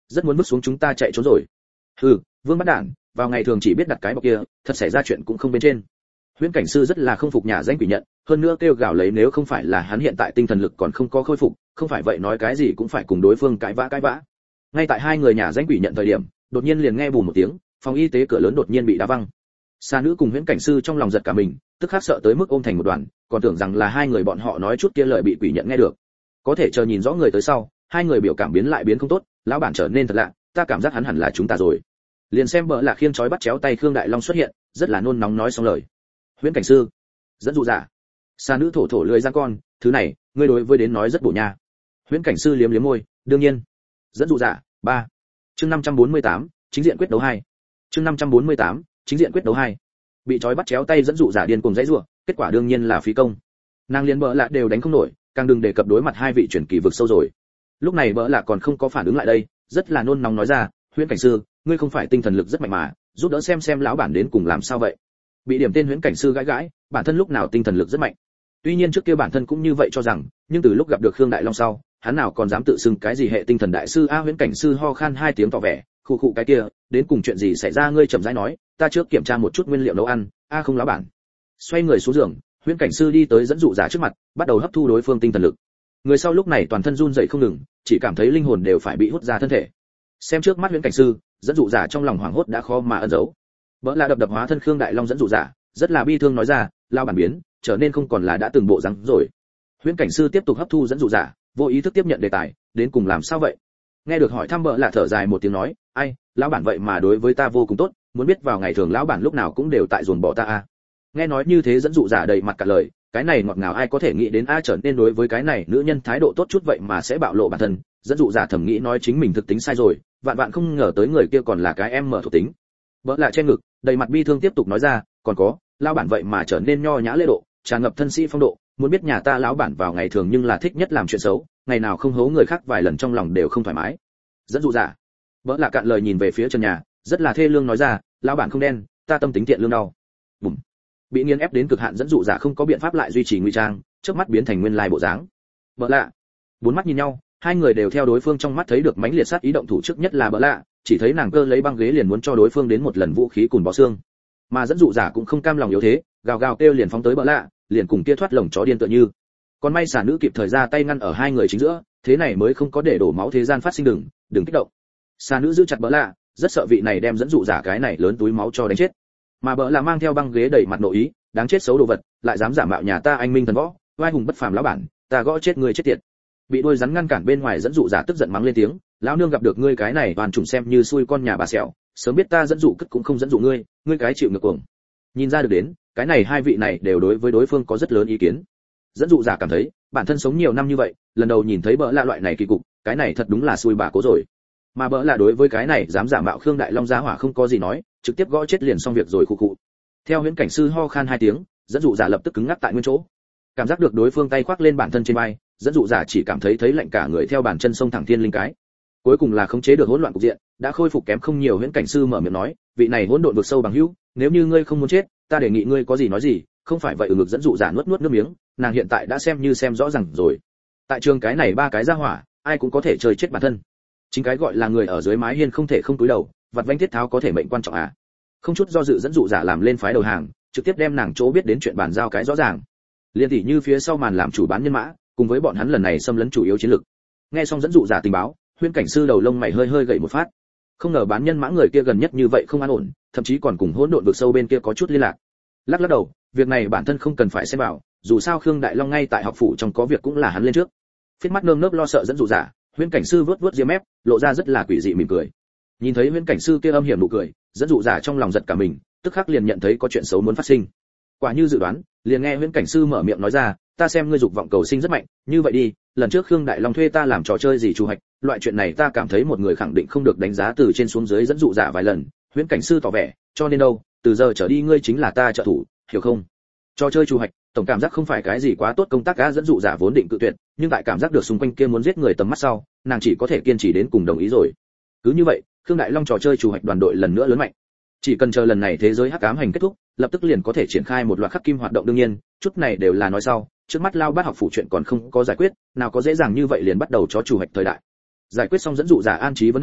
rất muốn bước xuống chúng ta chạy trốn rồi. Hừ, Vương Bắt Đản, vào ngày thường chỉ biết đặt cái bọc kia, thật xảy ra chuyện cũng không bên trên. Huyễn Cảnh Sư rất là không phục nhà danh quỷ nhận, hơn nữa kêu gào lấy nếu không phải là hắn hiện tại tinh thần lực còn không có khôi phục, không phải vậy nói cái gì cũng phải cùng đối phương cãi vã. Ngay tại hai người nhà danh quỷ nhận thời điểm, đột nhiên liền nghe bùm một tiếng, phòng y tế cửa lớn đột nhiên bị đá văng. Sa nữ cùng Huyễn Cảnh Sư trong lòng giật cả mình, tức khắc sợ tới mức ôm thành một đoàn, còn tưởng rằng là hai người bọn họ nói chút kia lời bị quỷ nhận nghe được. Có thể chờ nhìn rõ người tới sau, hai người biểu cảm biến lại biến không tốt, lão bản trở nên thật lạ, ta cảm giác hắn hẳn là chúng ta rồi. Liền xem bợ là khiêng chói bắt chéo tay Khương Đại Long xuất hiện, rất là nôn nóng nói xong lời. Huyễn Cảnh Sư, dẫn dụ giả. Sa nữ thổ lười ra con, thứ này, ngươi đối với đến nói rất bổ nha. Huyễn Cảnh Sư liếm liếm môi, đương nhiên. Dẫn dụ giả, 3. Chương 548, chính diện quyết đấu 2. Chương 548, chính diện quyết đấu 2. Bị trói bắt chéo tay dẫn dụ giả điên cuồng dãy rủa, kết quả đương nhiên là phí công. Nàng liền bợ lạ đều đánh không nổi, càng đừng đề cập đối mặt hai vị truyền kỳ vực sâu rồi. Lúc này bợ lạ còn không có phản ứng lại đây, rất là nôn nóng nói ra, Huyễn Cảnh Sư, ngươi không phải tinh thần lực rất mạnh mà, giúp đỡ xem lão bản đến cùng làm sao vậy. Bị điểm tên Huyễn Cảnh Sư gãi, bản thân lúc nào tinh thần lực rất mạnh. Tuy nhiên trước kia bản thân cũng như vậy cho rằng, nhưng từ lúc gặp được Khương Đại Long sau, hắn nào còn dám tự xưng cái gì hệ tinh thần đại sư a. Huyễn Cảnh Sư ho khan hai tiếng tỏ vẻ, khụ cái kia, đến cùng chuyện gì xảy ra ngươi chậm rãi nói, ta trước kiểm tra một chút nguyên liệu nấu ăn. A không lão bản. Xoay người xuống giường, Huyễn Cảnh Sư đi tới dẫn dụ giả trước mặt, bắt đầu hấp thu đối phương tinh thần lực. Người sau lúc này toàn thân run rẩy không ngừng, chỉ cảm thấy linh hồn đều phải bị hút ra thân thể. Xem trước mắt Huyễn Cảnh Sư, dẫn dụ giả trong lòng hoảng hốt đã khó mà ẩn giấu. Bỡ là đập hóa thân Khương Đại Long dẫn dụ giả, rất là bi thương nói ra, lao bản biến, trở nên không còn là đã từng bộ dáng rồi. Huyễn Cảnh Sư tiếp tục hấp thu dẫn dụ giả, vô ý thức tiếp nhận đề tài, đến cùng làm sao vậy? Nghe được hỏi thăm bỡ là thở dài một tiếng nói, ai, lão bản vậy mà đối với ta vô cùng tốt, muốn biết vào ngày thường lão bản lúc nào cũng đều tại ruồng bỏ ta a. Nghe nói như thế dẫn dụ giả đầy mặt cả lời, cái này ngọt ngào ai có thể nghĩ đến a, trở nên đối với cái này nữ nhân thái độ tốt chút vậy mà sẽ bạo lộ bản thân. Dẫn dụ giả thầm nghĩ nói chính mình thực tính sai rồi, vạn không ngờ tới người kia còn là cái em mở thuộc tính. Bỡ lạ che ngực, đầy mặt bi thương tiếp tục nói ra, còn có, lão bản vậy mà trở nên nho nhã lễ độ, tràn ngập thân sĩ phong độ, muốn biết nhà ta lão bản vào ngày thường nhưng là thích nhất làm chuyện xấu, ngày nào không hố người khác vài lần trong lòng đều không thoải mái. Dẫn dụ giả. Bỡ lạ cạn lời nhìn về phía trần nhà, rất là thê lương nói ra, lão bản không đen, ta tâm tính thiện lương đau. Bùm. Bị nghiền ép đến cực hạn dẫn dụ giả không có biện pháp lại duy trì ngụy trang, trước mắt biến thành nguyên lai bộ dáng. Bỡ lạ. Bốn mắt nhìn nhau, hai người đều theo đối phương trong mắt thấy được mãnh liệt sát ý động thủ, trước nhất là bỡ lạ, chỉ thấy nàng cơ lấy băng ghế liền muốn cho đối phương đến một lần vũ khí cùn bó xương. Mà dẫn dụ giả cũng không cam lòng yếu thế, gào kêu liền phóng tới bỡ lạ, liền cùng kia thoát lồng chó điên tựa như. Còn may xả nữ kịp thời ra tay ngăn ở hai người chính giữa, thế này mới không có để đổ máu thế gian phát sinh, đừng kích động. Xả nữ giữ chặt bỡ lạ, rất sợ vị này đem dẫn dụ giả cái này lớn túi máu cho đánh chết. Mà bỡ lạ mang theo băng ghế đầy mặt nội ý, đáng chết xấu đồ vật, lại dám giả mạo nhà ta anh minh thần võ, oai hùng bất phàm lão bản, ta gõ chết người chết tiệt. Bị đuôi rắn ngăn cản bên ngoài dẫn dụ giả tức giận mắng lên tiếng, lão nương gặp được ngươi cái này toàn trùng xem như xui con nhà bà sẹo, sớm biết ta dẫn dụ cất cũng không dẫn dụ ngươi cái chịu ngược cuồng. Nhìn ra được đến, cái này hai vị này đều đối với đối phương có rất lớn ý kiến. Dẫn dụ giả cảm thấy, bản thân sống nhiều năm như vậy, lần đầu nhìn thấy bỡ lạ loại này kỳ cục, cái này thật đúng là xui bà cố rồi. Mà bỡ lạ đối với cái này dám giả mạo Khương Đại Long giá hỏa không có gì nói, trực tiếp gõ chết liền xong việc rồi khụ. Theo Huyễn Cảnh Sư ho khan hai tiếng, dẫn dụ giả lập tức cứng ngắc tại nguyên chỗ. Cảm giác được đối phương tay khoác lên bản thân trên vai, dẫn dụ giả chỉ cảm thấy lạnh cả người theo bàn chân sông thẳng thiên linh cái. Cuối cùng là khống chế được hỗn loạn cục diện, đã khôi phục kém không nhiều. Huyễn Cảnh Sư mở miệng nói, vị này hỗn độn vực sâu bằng hữu, nếu như ngươi không muốn chết, ta đề nghị ngươi có gì nói gì, không phải vậy ngực dẫn dụ giả nuốt nước miếng, nàng hiện tại đã xem như xem rõ ràng rồi. Tại trường cái này ba cái ra hỏa, ai cũng có thể chơi chết bản thân. Chính cái gọi là người ở dưới mái hiên không thể không cúi đầu, vặt vãnh thiết tháo có thể mệnh quan trọng à. Không chút do dự dẫn dụ giả làm lên phái đầu hàng, trực tiếp đem nàng chỗ biết đến chuyện bàn giao cái rõ ràng. Liên tỷ như phía sau màn làm chủ bán nhân mã, cùng với bọn hắn lần này xâm lấn chủ yếu chiến lược. Nghe xong dẫn dụ giả tình báo, Huyễn Cảnh Sư đầu lông mày hơi gậy một phát. Không ngờ bán nhân mã người kia gần nhất như vậy không an ổn, thậm chí còn cùng hỗn độn vực sâu bên kia có chút liên lạc. Lắc đầu, việc này bản thân không cần phải xem vào, dù sao Khương Đại Long ngay tại học phủ trong có việc cũng là hắn lên trước. Phiết mắt nơm nớp lo sợ dẫn dụ giả, Huyễn Cảnh Sư vớt ria mép, lộ ra rất là quỷ dị mỉm cười. Nhìn thấy Huyễn Cảnh Sư kia âm hiểm nụ cười, dẫn dụ giả trong lòng giật cả mình, tức khắc liền nhận thấy có chuyện xấu muốn phát sinh. Quả như dự đoán, liền nghe Huyễn Cảnh Sư mở miệng nói ra, ta xem ngươi dục vọng cầu sinh rất mạnh, như vậy đi, lần trước Khương Đại Long thuê ta làm trò chơi gì chủ hạch, loại chuyện này ta cảm thấy một người khẳng định không được đánh giá từ trên xuống dưới. Dẫn dụ giả vài lần, Huyễn Cảnh Sư tỏ vẻ, cho nên đâu, từ giờ trở đi ngươi chính là ta trợ thủ, hiểu không? Trò chơi chủ hạch, tổng cảm giác không phải cái gì quá tốt công tác. Á dẫn dụ giả vốn định cự tuyệt, nhưng tại cảm giác được xung quanh kia muốn giết người tầm mắt sau, nàng chỉ có thể kiên trì đến cùng đồng ý rồi. Cứ như vậy, Khương Đại Long trò chơi chủ hạch đoàn đội lần nữa lớn mạnh. Chỉ cần chờ lần này thế giới hắc ám hành kết thúc, lập tức liền có thể triển khai một loạt khắc kim hoạt động. đương nhiên, chút này đều là nói sau, trước mắt Lao Bát học phủ chuyện còn không có giải quyết, nào có dễ dàng như vậy liền bắt đầu cho chủ hạch thời đại. Giải quyết xong dẫn dụ giả an trí vấn đề,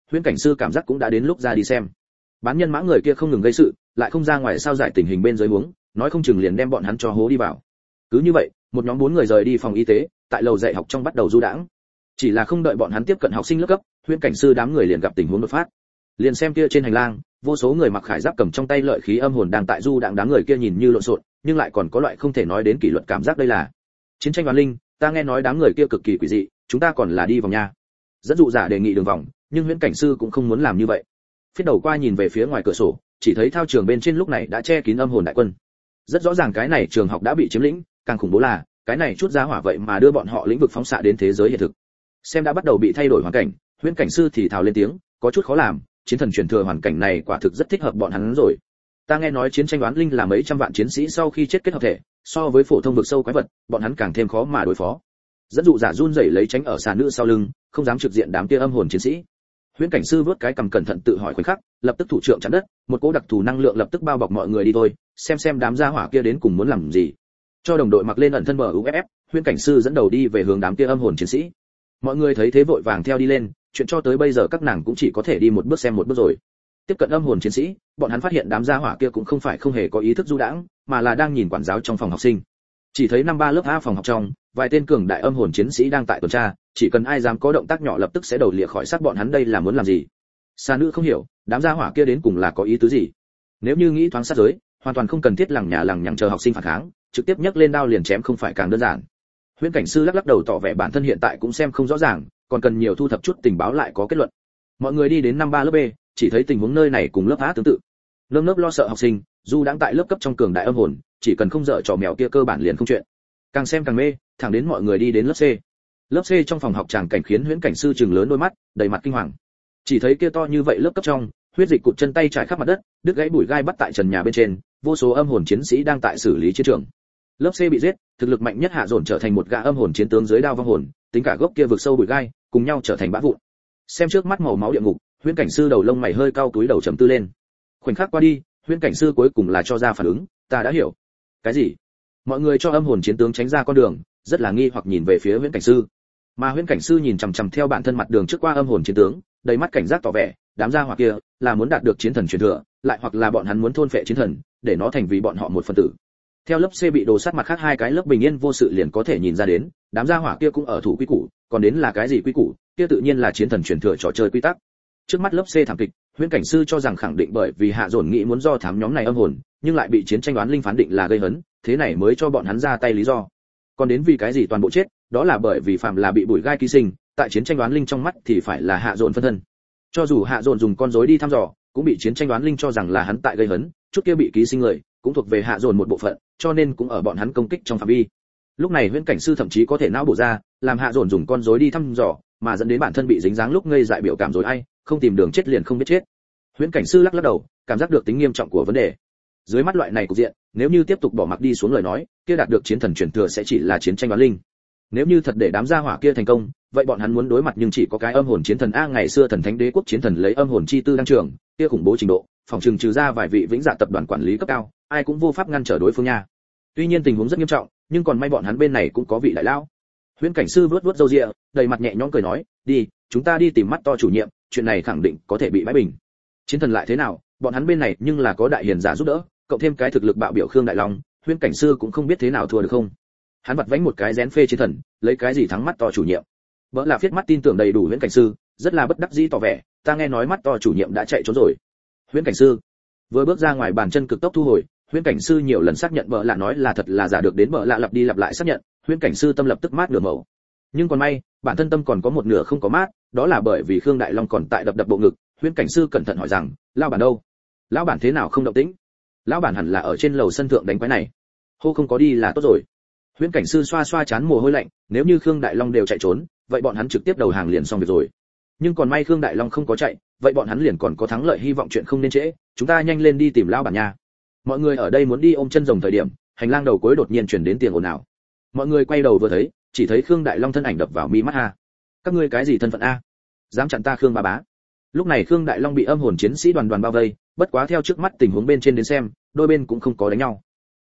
Huyễn cảnh sư cảm giác cũng đã đến lúc ra đi xem. Bán nhân mã người kia không ngừng gây sự, lại không ra ngoài sao giải tình hình bên dưới huống, nói không chừng liền đem bọn hắn cho hố đi vào. Cứ như vậy, một nhóm 4 người rời đi phòng y tế, tại lầu dạy học trong bắt đầu du đãng. Chỉ là không đợi bọn hắn tiếp cận học sinh lớp cấp, Huyễn cảnh sư đám người liền gặp tình huống đột phát. Liền xem kia trên hành lang, vô số người mặc khải giáp cầm trong tay lợi khí âm hồn đang tại du đãng, đám người kia nhìn như lộn xộn, nhưng lại còn có loại không thể nói đến kỷ luật cảm giác đây là chiến tranh oán linh. Ta nghe nói đám người kia cực kỳ quỷ dị, chúng ta còn là đi vòng nha. Dẫn dụ giả đề nghị đường vòng, nhưng Huyễn cảnh sư cũng không muốn làm như vậy. Phiết đầu qua nhìn về phía ngoài cửa sổ, chỉ thấy thao trường bên trên lúc này đã che kín âm hồn đại quân. Rất rõ ràng cái này trường học đã bị chiếm lĩnh, càng khủng bố là cái này chút giá hỏa vậy mà đưa bọn họ lĩnh vực phóng xạ đến thế giới hiện thực. Xem đã bắt đầu bị thay đổi hoàn cảnh, Huyễn cảnh sư thì thào lên tiếng, có chút khó làm, chiến thần truyền thừa hoàn cảnh này quả thực rất thích hợp bọn hắn rồi. Ta nghe nói chiến tranh oán linh là mấy trăm vạn chiến sĩ sau khi chết kết hợp thể, so với phổ thông vực sâu quái vật, bọn hắn càng thêm khó mà đối phó. Dẫn dụ giả run rẩy lấy tránh ở xà nữ sau lưng, không dám trực diện đám kia âm hồn chiến sĩ. Huyễn cảnh sư vớt cái cầm cẩn thận tự hỏi khoảnh khắc, lập tức thủ trưởng chặn đất, một cỗ đặc thù năng lượng lập tức bao bọc mọi người đi thôi, xem đám gia hỏa kia đến cùng muốn làm gì. Cho đồng đội mặc lên ẩn thân bờ UFF, Huyễn cảnh sư dẫn đầu đi về hướng đám kia âm hồn chiến sĩ. Mọi người thấy thế vội vàng theo đi lên, chuyện cho tới bây giờ các nàng cũng chỉ có thể đi một bước xem một bước rồi. Tiếp cận âm hồn chiến sĩ, bọn hắn phát hiện đám gia hỏa kia cũng không phải không hề có ý thức du đãng, mà là đang nhìn quản giáo trong phòng học sinh. Chỉ thấy năm 3 lớp A phòng học trong, vài tên cường đại âm hồn chiến sĩ đang tại tuần tra, chỉ cần ai dám có động tác nhỏ lập tức sẽ đầu lìa khỏi sát bọn hắn, đây là muốn làm gì? Sa nữ không hiểu, đám gia hỏa kia đến cùng là có ý tứ gì? Nếu như nghĩ thoáng sát giới, hoàn toàn không cần thiết lằng nhà lằng nhằng chờ học sinh phản kháng, trực tiếp nhấc lên đao liền chém không phải càng đơn giản. Huyễn cảnh sư lắc lắc đầu tỏ vẻ bản thân hiện tại cũng xem không rõ ràng, còn cần nhiều thu thập chút tình báo lại có kết luận. Mọi người đi đến năm 3 lớp B, chỉ thấy tình huống nơi này cùng lớp A tương tự. Nơm nớp lo sợ học sinh, dù đang tại lớp cấp trong cường đại âm hồn, chỉ cần không dở trò mèo kia cơ bản liền không chuyện. Càng xem càng mê, thẳng đến mọi người đi đến lớp C. Lớp C trong phòng học tràng cảnh khiến Huyễn cảnh sư trừng lớn đôi mắt, đầy mặt kinh hoàng. Chỉ thấy kia to như vậy lớp cấp trong, huyết dịch cụt chân tay trải khắp mặt đất, đứt gãy bụi gai bắt tại trần nhà bên trên, vô số âm hồn chiến sĩ đang tại xử lý chiến trường. Lớp C bị giết, thực lực mạnh nhất hạ dồn trở thành một gã âm hồn chiến tướng dưới đao vong hồn, tính cả gốc kia vực sâu bụi gai, cùng nhau trở thành bã vụn. Xem trước mắt màu máu địa ngục, Huyễn cảnh sư đầu lông mày hơi cau túi đầu trầm tư lên. Khoảnh khắc qua đi, Huyễn cảnh sư cuối cùng là cho ra phản ứng, ta đã hiểu. Cái gì? Mọi người cho âm hồn chiến tướng tránh ra con đường, rất là nghi hoặc nhìn về phía Huyễn cảnh sư. Mà Huyễn cảnh sư nhìn chằm chằm theo bản thân mặt đường trước qua âm hồn chiến tướng, đầy mắt cảnh giác tỏ vẻ, đám gia hỏa kia là muốn đạt được chiến thần truyền thừa, lại hoặc là bọn hắn muốn thôn phệ chiến thần, để nó thành vì bọn họ một phần tử. Theo lớp C bị đồ sát mặt khác hai cái lớp bình yên vô sự liền có thể nhìn ra đến, đám gia hỏa kia cũng ở thủ quy củ, còn đến là cái gì quy củ, kia tự nhiên là chiến thần truyền thừa trò chơi quy tắc. Trước mắt lớp C thảm kịch, Huyễn cảnh sư cho rằng khẳng định bởi vì hạ dồn nghĩ muốn do thám nhóm này âm hồn, nhưng lại bị chiến tranh đoán linh phán định là gây hấn, thế này mới cho bọn hắn ra tay lý do. Còn đến vì cái gì toàn bộ chết, đó là bởi vì phạm là bị bụi gai ký sinh, tại chiến tranh đoán linh trong mắt thì phải là hạ dồn phân thân. Cho dù hạ dồn dùng con rối đi thăm dò, cũng bị chiến tranh đoán linh cho rằng là hắn tại gây hấn, chút kia bị ký sinh người cũng thuộc về hạ dồn một bộ phận, cho nên cũng ở bọn hắn công kích trong phạm vi. Lúc này Huyễn cảnh sư thậm chí có thể não bổ ra, làm hạ dồn dùng con rối đi thăm dò, mà dẫn đến bản thân bị dính dáng lúc ngây dại biểu cảm rồi ai, không tìm đường chết liền không biết chết. Huyễn cảnh sư lắc lắc đầu, cảm giác được tính nghiêm trọng của vấn đề. Dưới mắt loại này cục diện, nếu như tiếp tục bỏ mặc đi xuống lời nói, kia đạt được chiến thần truyền thừa sẽ chỉ là chiến tranh đoán linh. Nếu như thật để đám gia hỏa kia thành công, vậy bọn hắn muốn đối mặt nhưng chỉ có cái âm hồn chiến thần a, ngày xưa thần thánh đế quốc chiến thần lấy âm hồn chi tư đăng trường, kia khủng bố trình độ, phòng trừng trừ ra vài vị vĩnh dạ tập đoàn quản lý cấp cao, ai cũng vô pháp ngăn trở đối phương nha. Tuy nhiên tình huống rất nghiêm trọng, nhưng còn may bọn hắn bên này cũng có vị đại lão. Huyễn cảnh sư vuốt vuốt râu ria, đầy mặt nhẹ nhõm cười nói, đi, chúng ta đi tìm mắt to chủ nhiệm, chuyện này khẳng định có thể bị bãi bình. Chiến thần lại thế nào, bọn hắn bên này nhưng là có đại hiền giả giúp đỡ, cộng thêm cái thực lực bạo biểu Khương Đại Long, Huyễn cảnh sư cũng không biết thế nào thua được không. Hắn vặt vãnh một cái rén phê chiến thần, lấy cái gì thắng mắt to chủ nhiệm. Vỡ là phiết mắt tin tưởng đầy đủ Huyễn cảnh sư, rất là bất đắc dĩ tỏ vẻ, ta nghe nói mắt to chủ nhiệm đã chạy trốn rồi. Huyễn cảnh sư vừa bước ra ngoài bàn chân cực tốc thu hồi, Huyễn cảnh sư nhiều lần xác nhận vợ lạ nói là thật là giả được đến vợ lạ lặp đi lặp lại xác nhận, Huyễn cảnh sư tâm lập tức mát nửa mẩu. Nhưng còn may, bản thân tâm còn có một nửa không có mát, đó là bởi vì Khương Đại Long còn tại đập đập bộ ngực. Huyễn cảnh sư cẩn thận hỏi rằng, lão bản đâu? Lão bản thế nào không động tĩnh? Lão bản hẳn là ở trên lầu sân thượng đánh quái này. Hô không có đi là tốt rồi. Huyễn cảnh sư xoa xoa chán mồ hôi lạnh, nếu như Khương Đại Long đều chạy trốn, vậy bọn hắn trực tiếp đầu hàng liền xong việc rồi. Nhưng còn may Khương Đại Long không có chạy, vậy bọn hắn liền còn có thắng lợi hy vọng, chuyện không nên trễ, chúng ta nhanh lên đi tìm lão bản nha. Mọi người ở đây muốn đi ôm chân rồng thời điểm, hành lang đầu cuối đột nhiên truyền đến tiếng ồn ào. Mọi người quay đầu vừa thấy, chỉ thấy Khương Đại Long thân ảnh đập vào mi mắt ha. Các ngươi cái gì thân phận a? Dám chặn ta Khương bà bá? Lúc này Khương Đại Long bị âm hồn chiến sĩ đoàn đoàn bao vây, bất quá theo trước mắt tình huống bên trên đến xem, đôi bên cũng không có đánh nhau.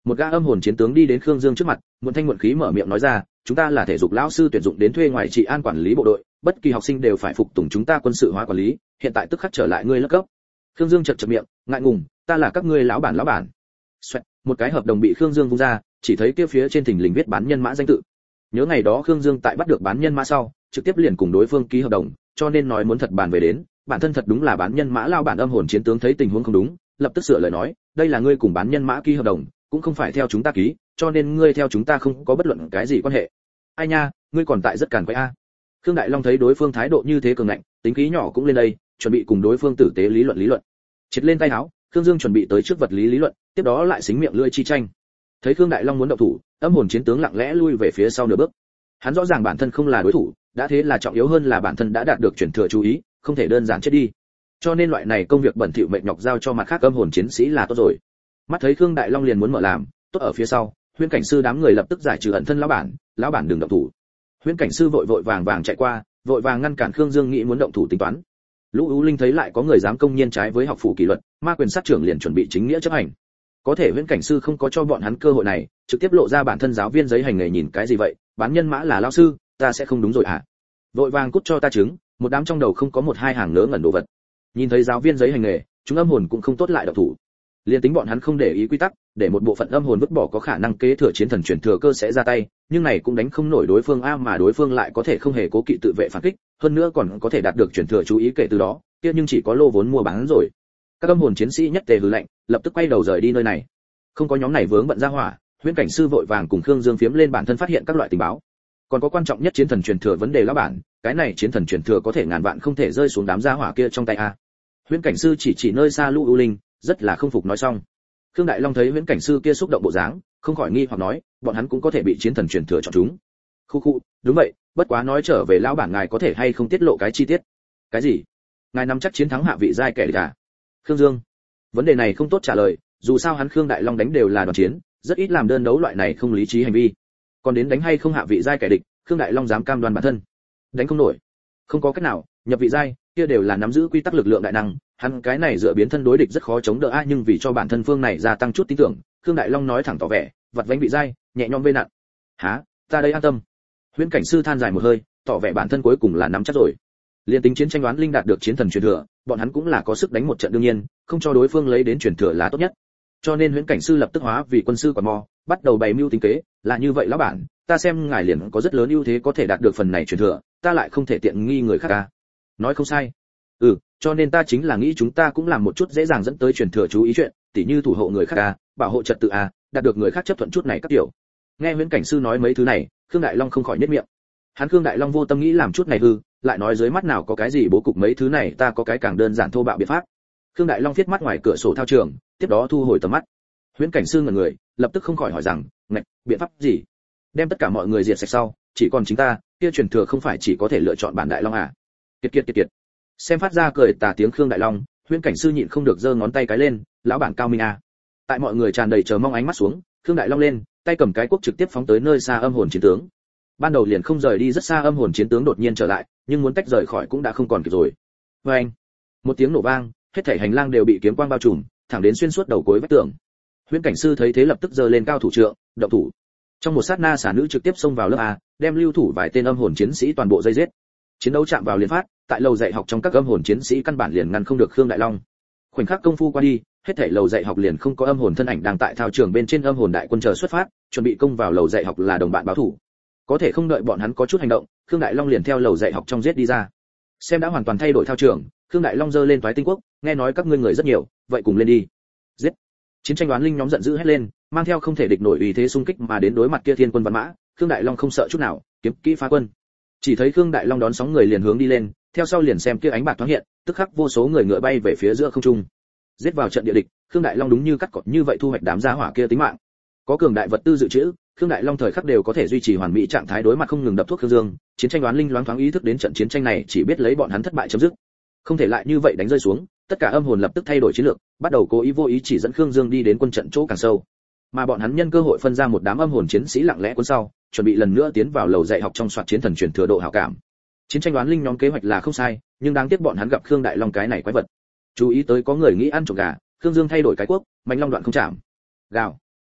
Một gã âm hồn chiến tướng đi đến Khương Dương trước mặt, muộn thanh muộn khí mở miệng nói ra, chúng ta là thể dục lão sư tuyển dụng đến thuê ngoài trị an quản lý bộ đội, bất kỳ học sinh đều phải phục tùng chúng ta quân sự hóa quản lý, hiện tại tức khắc trở lại ngươi lớp cấp. Khương Dương chật chật miệng, ngại ngùng, ta là các ngươi lão bản. Xoẹt, một cái hợp đồng bị Khương Dương vung ra, chỉ thấy kia phía trên thình lình viết bán nhân mã danh tự. Nhớ ngày đó Khương Dương tại bắt được bán nhân mã sau, trực tiếp liền cùng đối phương ký hợp đồng, cho nên nói muốn thật bàn về đến, bản thân thật đúng là bán nhân mã lao bản. Âm hồn chiến tướng thấy tình huống không đúng, lập tức sửa lời nói, đây là ngươi cùng bán nhân mã ký hợp đồng, cũng không phải theo chúng ta ký, cho nên ngươi theo chúng ta không có bất luận cái gì quan hệ. Ai nha, ngươi còn tại rất càn quấy a. Khương Đại Long thấy đối phương thái độ như thế cường ngạnh, tính khí nhỏ cũng lên đây, chuẩn bị cùng đối phương tử tế lý luận. Triệt lên tay áo, Khương Dương chuẩn bị tới trước vật lý luận, tiếp đó lại xính miệng lưỡi chi tranh. Thấy Khương Đại Long muốn động thủ, âm hồn chiến tướng lặng lẽ lui về phía sau nửa bước. Hắn rõ ràng bản thân không là đối thủ, đã thế là trọng yếu hơn là bản thân đã đạt được chuyển thừa chú ý, không thể đơn giản chết đi. Cho nên loại này công việc bẩn thỉu mệt nhọc giao cho mặt khác âm hồn chiến sĩ là tốt rồi. Mắt thấy Khương Đại Long liền muốn mở làm, tốt ở phía sau, Huyễn Cảnh Sư đám người lập tức giải trừ ẩn thân lão bản đừng động thủ. Huyễn Cảnh Sư vội vàng chạy qua, vội vàng ngăn cản Khương Dương nghĩ muốn động thủ tính toán. Lũ U Linh thấy lại có người dám công nhiên trái với học phủ kỷ luật, ma quyền sát trưởng liền chuẩn bị chính nghĩa chấp hành. Có thể Huyễn Cảnh Sư không có cho bọn hắn cơ hội này, trực tiếp lộ ra bản thân giáo viên giấy hành nghề. Nhìn cái gì vậy, bán nhân mã là lão sư, ta sẽ không đúng rồi hả? Vội vàng cút cho ta chứng, một đám trong đầu không có một hai hàng ngớ ngẩn đồ vật. Nhìn thấy giáo viên giấy hành nghề, chúng âm hồn cũng không tốt lại động thủ. Liên tính bọn hắn không để ý quy tắc, để một bộ phận âm hồn vứt bỏ có khả năng kế thừa chiến thần chuyển thừa cơ sẽ ra tay, nhưng này cũng đánh không nổi đối phương a, mà đối phương lại có thể không hề cố kỵ tự vệ phản kích, hơn nữa còn có thể đạt được chuyển thừa chú ý kể từ đó, kia nhưng chỉ có lô vốn mua bán rồi. Các âm hồn chiến sĩ nhất tề hừ lạnh, lập tức quay đầu rời đi nơi này. Không có nhóm này vướng bận ra hỏa, Huyễn Cảnh Sư vội vàng cùng Khương Dương phiếm lên bản thân phát hiện các loại tình báo. Còn có quan trọng nhất chiến thần truyền thừa vấn đề lão bản, cái này chiến thần truyền thừa có thể ngàn vạn không thể rơi xuống đám gia hỏa kia trong tay a. Huyễn Cảnh Sư chỉ nơi xa Lũ U Linh, rất là không phục nói xong. Khương Đại Long thấy Huyễn Cảnh Sư kia xúc động bộ dáng, không khỏi nghi hoặc nói, bọn hắn cũng có thể bị chiến thần truyền thừa chọn chúng. Khu, đúng vậy, bất quá nói trở về lão bản ngài có thể hay không tiết lộ cái chi tiết. Cái gì? Ngài nắm chắc chiến thắng hạ vị giai kẻ địch à? Khương Dương, vấn đề này không tốt trả lời, dù sao hắn Khương Đại Long đánh đều là đoàn chiến, rất ít làm đơn đấu loại này không lý trí hành vi. Còn đến đánh hay không hạ vị giai kẻ địch, Khương Đại Long dám cam đoan bản thân đánh không nổi. Không có cách nào, nhập vị giai, kia đều là nắm giữ quy tắc lực lượng đại năng, hắn cái này dựa biến thân đối địch rất khó chống đỡ a, nhưng vì cho bản thân phương này gia tăng chút tin tưởng, Khương Đại Long nói thẳng tỏ vẻ, vặt vánh vị giai, nhẹ nhõm vây nặng. Hả, ta đây an tâm. Huyễn Cảnh Sư than dài một hơi, tỏ vẻ bản thân cuối cùng là nắm chắc rồi. Liên tính chiến tranh đoán linh đạt được chiến thần truyền thừa, bọn hắn cũng là có sức đánh một trận đương nhiên, không cho đối phương lấy đến truyền thừa là tốt nhất. Cho nên Huyễn Cảnh Sư lập tức hóa vì quân sư quả mò, bắt đầu bày mưu tính kế, là như vậy lão bản, ta xem ngài liền có rất lớn ưu thế có thể đạt được phần này truyền thừa, ta lại không thể tiện nghi người khác a. Nói không sai. Cho nên ta chính là nghĩ chúng ta cũng làm một chút dễ dàng dẫn tới truyền thừa chú ý chuyện, tỉ như thủ hộ người khác a, bảo hộ trật tự a, đạt được người khác chấp thuận chút này các kiểu. Nghe Huyễn Cảnh Sư nói mấy thứ này, Khương Đại Long không khỏi nhếch miệng. Hắn Khương Đại Long vô tâm nghĩ làm chút này hư, lại nói dưới mắt nào có cái gì bố cục mấy thứ này, ta có cái càng đơn giản thô bạo biện pháp. Khương Đại Long viết mắt ngoài cửa sổ thao trường, tiếp đó thu hồi tầm mắt. Huyễn Cảnh Sư ngẩn người, lập tức không khỏi hỏi rằng, ngạch, biện pháp gì? Đem tất cả mọi người diệt sạch sau, chỉ còn chính ta, kia truyền thừa không phải chỉ có thể lựa chọn bản Đại Long à? Kiệt. Xem phát ra cười tà tiếng Khương Đại Long, Huyễn Cảnh Sư nhịn không được giơ ngón tay cái lên, lão bản cao minh à. Tại mọi người tràn đầy chờ mong ánh mắt xuống, Khương Đại Long lên, tay cầm cái cuốc trực tiếp phóng tới nơi xa âm hồn chiến tướng. Ban đầu liền không rời đi rất xa, âm hồn chiến tướng đột nhiên trở lại, nhưng muốn tách rời khỏi cũng đã không còn kịp rồi. Oeng! Một tiếng nổ vang, hết thảy hành lang đều bị kiếm quang bao trùm, thẳng đến xuyên suốt đầu cuối vách tường. Huyễn Cảnh Sư thấy thế lập tức giơ lên cao thủ trượng, động thủ. Trong một sát na xả nữ trực tiếp xông vào lớp A, đem lưu thủ vài tên âm hồn chiến sĩ toàn bộ dây giết. Chiến đấu chạm vào liên phát, tại lầu dạy học trong các âm hồn chiến sĩ căn bản liền ngăn không được Khương Đại Long. Khoảnh khắc công phu qua đi, hết thảy lầu dạy học liền không có âm hồn thân ảnh đang tại thao trường bên trên, âm hồn đại quân chờ xuất phát, chuẩn bị công vào lầu dạy học là đồng bạn báo thủ. Có thể không đợi bọn hắn có chút hành động, Khương Đại Long liền theo lầu dạy học trong giết đi ra. Xem đã hoàn toàn thay đổi thao trường, Khương Đại Long giơ lên toái tinh quốc, nghe nói các ngươi người rất nhiều, vậy cùng lên đi. Giết! Chiến tranh đoán linh nhóm giận dữ hét lên, mang theo không thể địch nổi uy thế xung kích mà đến đối mặt kia thiên quân văn mã, Khương Đại Long không sợ chút nào, kiếm kỹ phá quân. Chỉ thấy Khương Đại Long đón sóng người liền hướng đi lên, theo sau liền xem kia ánh bạc thoáng hiện, tức khắc vô số người ngựa bay về phía giữa không trung. Giết vào trận địa địch, Khương Đại Long đúng như cắt cọt như vậy thu hoạch đám gia hỏa kia tính mạng. Có cường đại vật tư dự trữ, Khương Đại Long thời khắc đều có thể duy trì hoàn mỹ trạng thái đối mặt không ngừng đập thuốc Khương Dương. Chiến tranh đoán linh loáng thoáng ý thức đến trận chiến tranh này chỉ biết lấy bọn hắn thất bại chấm dứt. Không thể lại như vậy đánh rơi xuống, tất cả âm hồn lập tức thay đổi chiến lược, bắt đầu cố ý vô ý chỉ dẫn Khương Dương đi đến quân trận chỗ càng sâu. Mà bọn hắn nhân cơ hội phân ra một đám âm hồn chiến sĩ lặng lẽ cuốn sau, chuẩn bị lần nữa tiến vào lầu dạy học trong soạt chiến thần truyền thừa độ hảo cảm. Chiến tranh đoán linh nhóm kế hoạch là không sai, nhưng đáng tiếc bọn hắn gặp Khương Đại Long cái này quái vật. Chú ý tới có người nghĩ ăn trộm gà, Khương Dương thay đổi cái cuốc, mạnh long đoạn không chạm. Gào.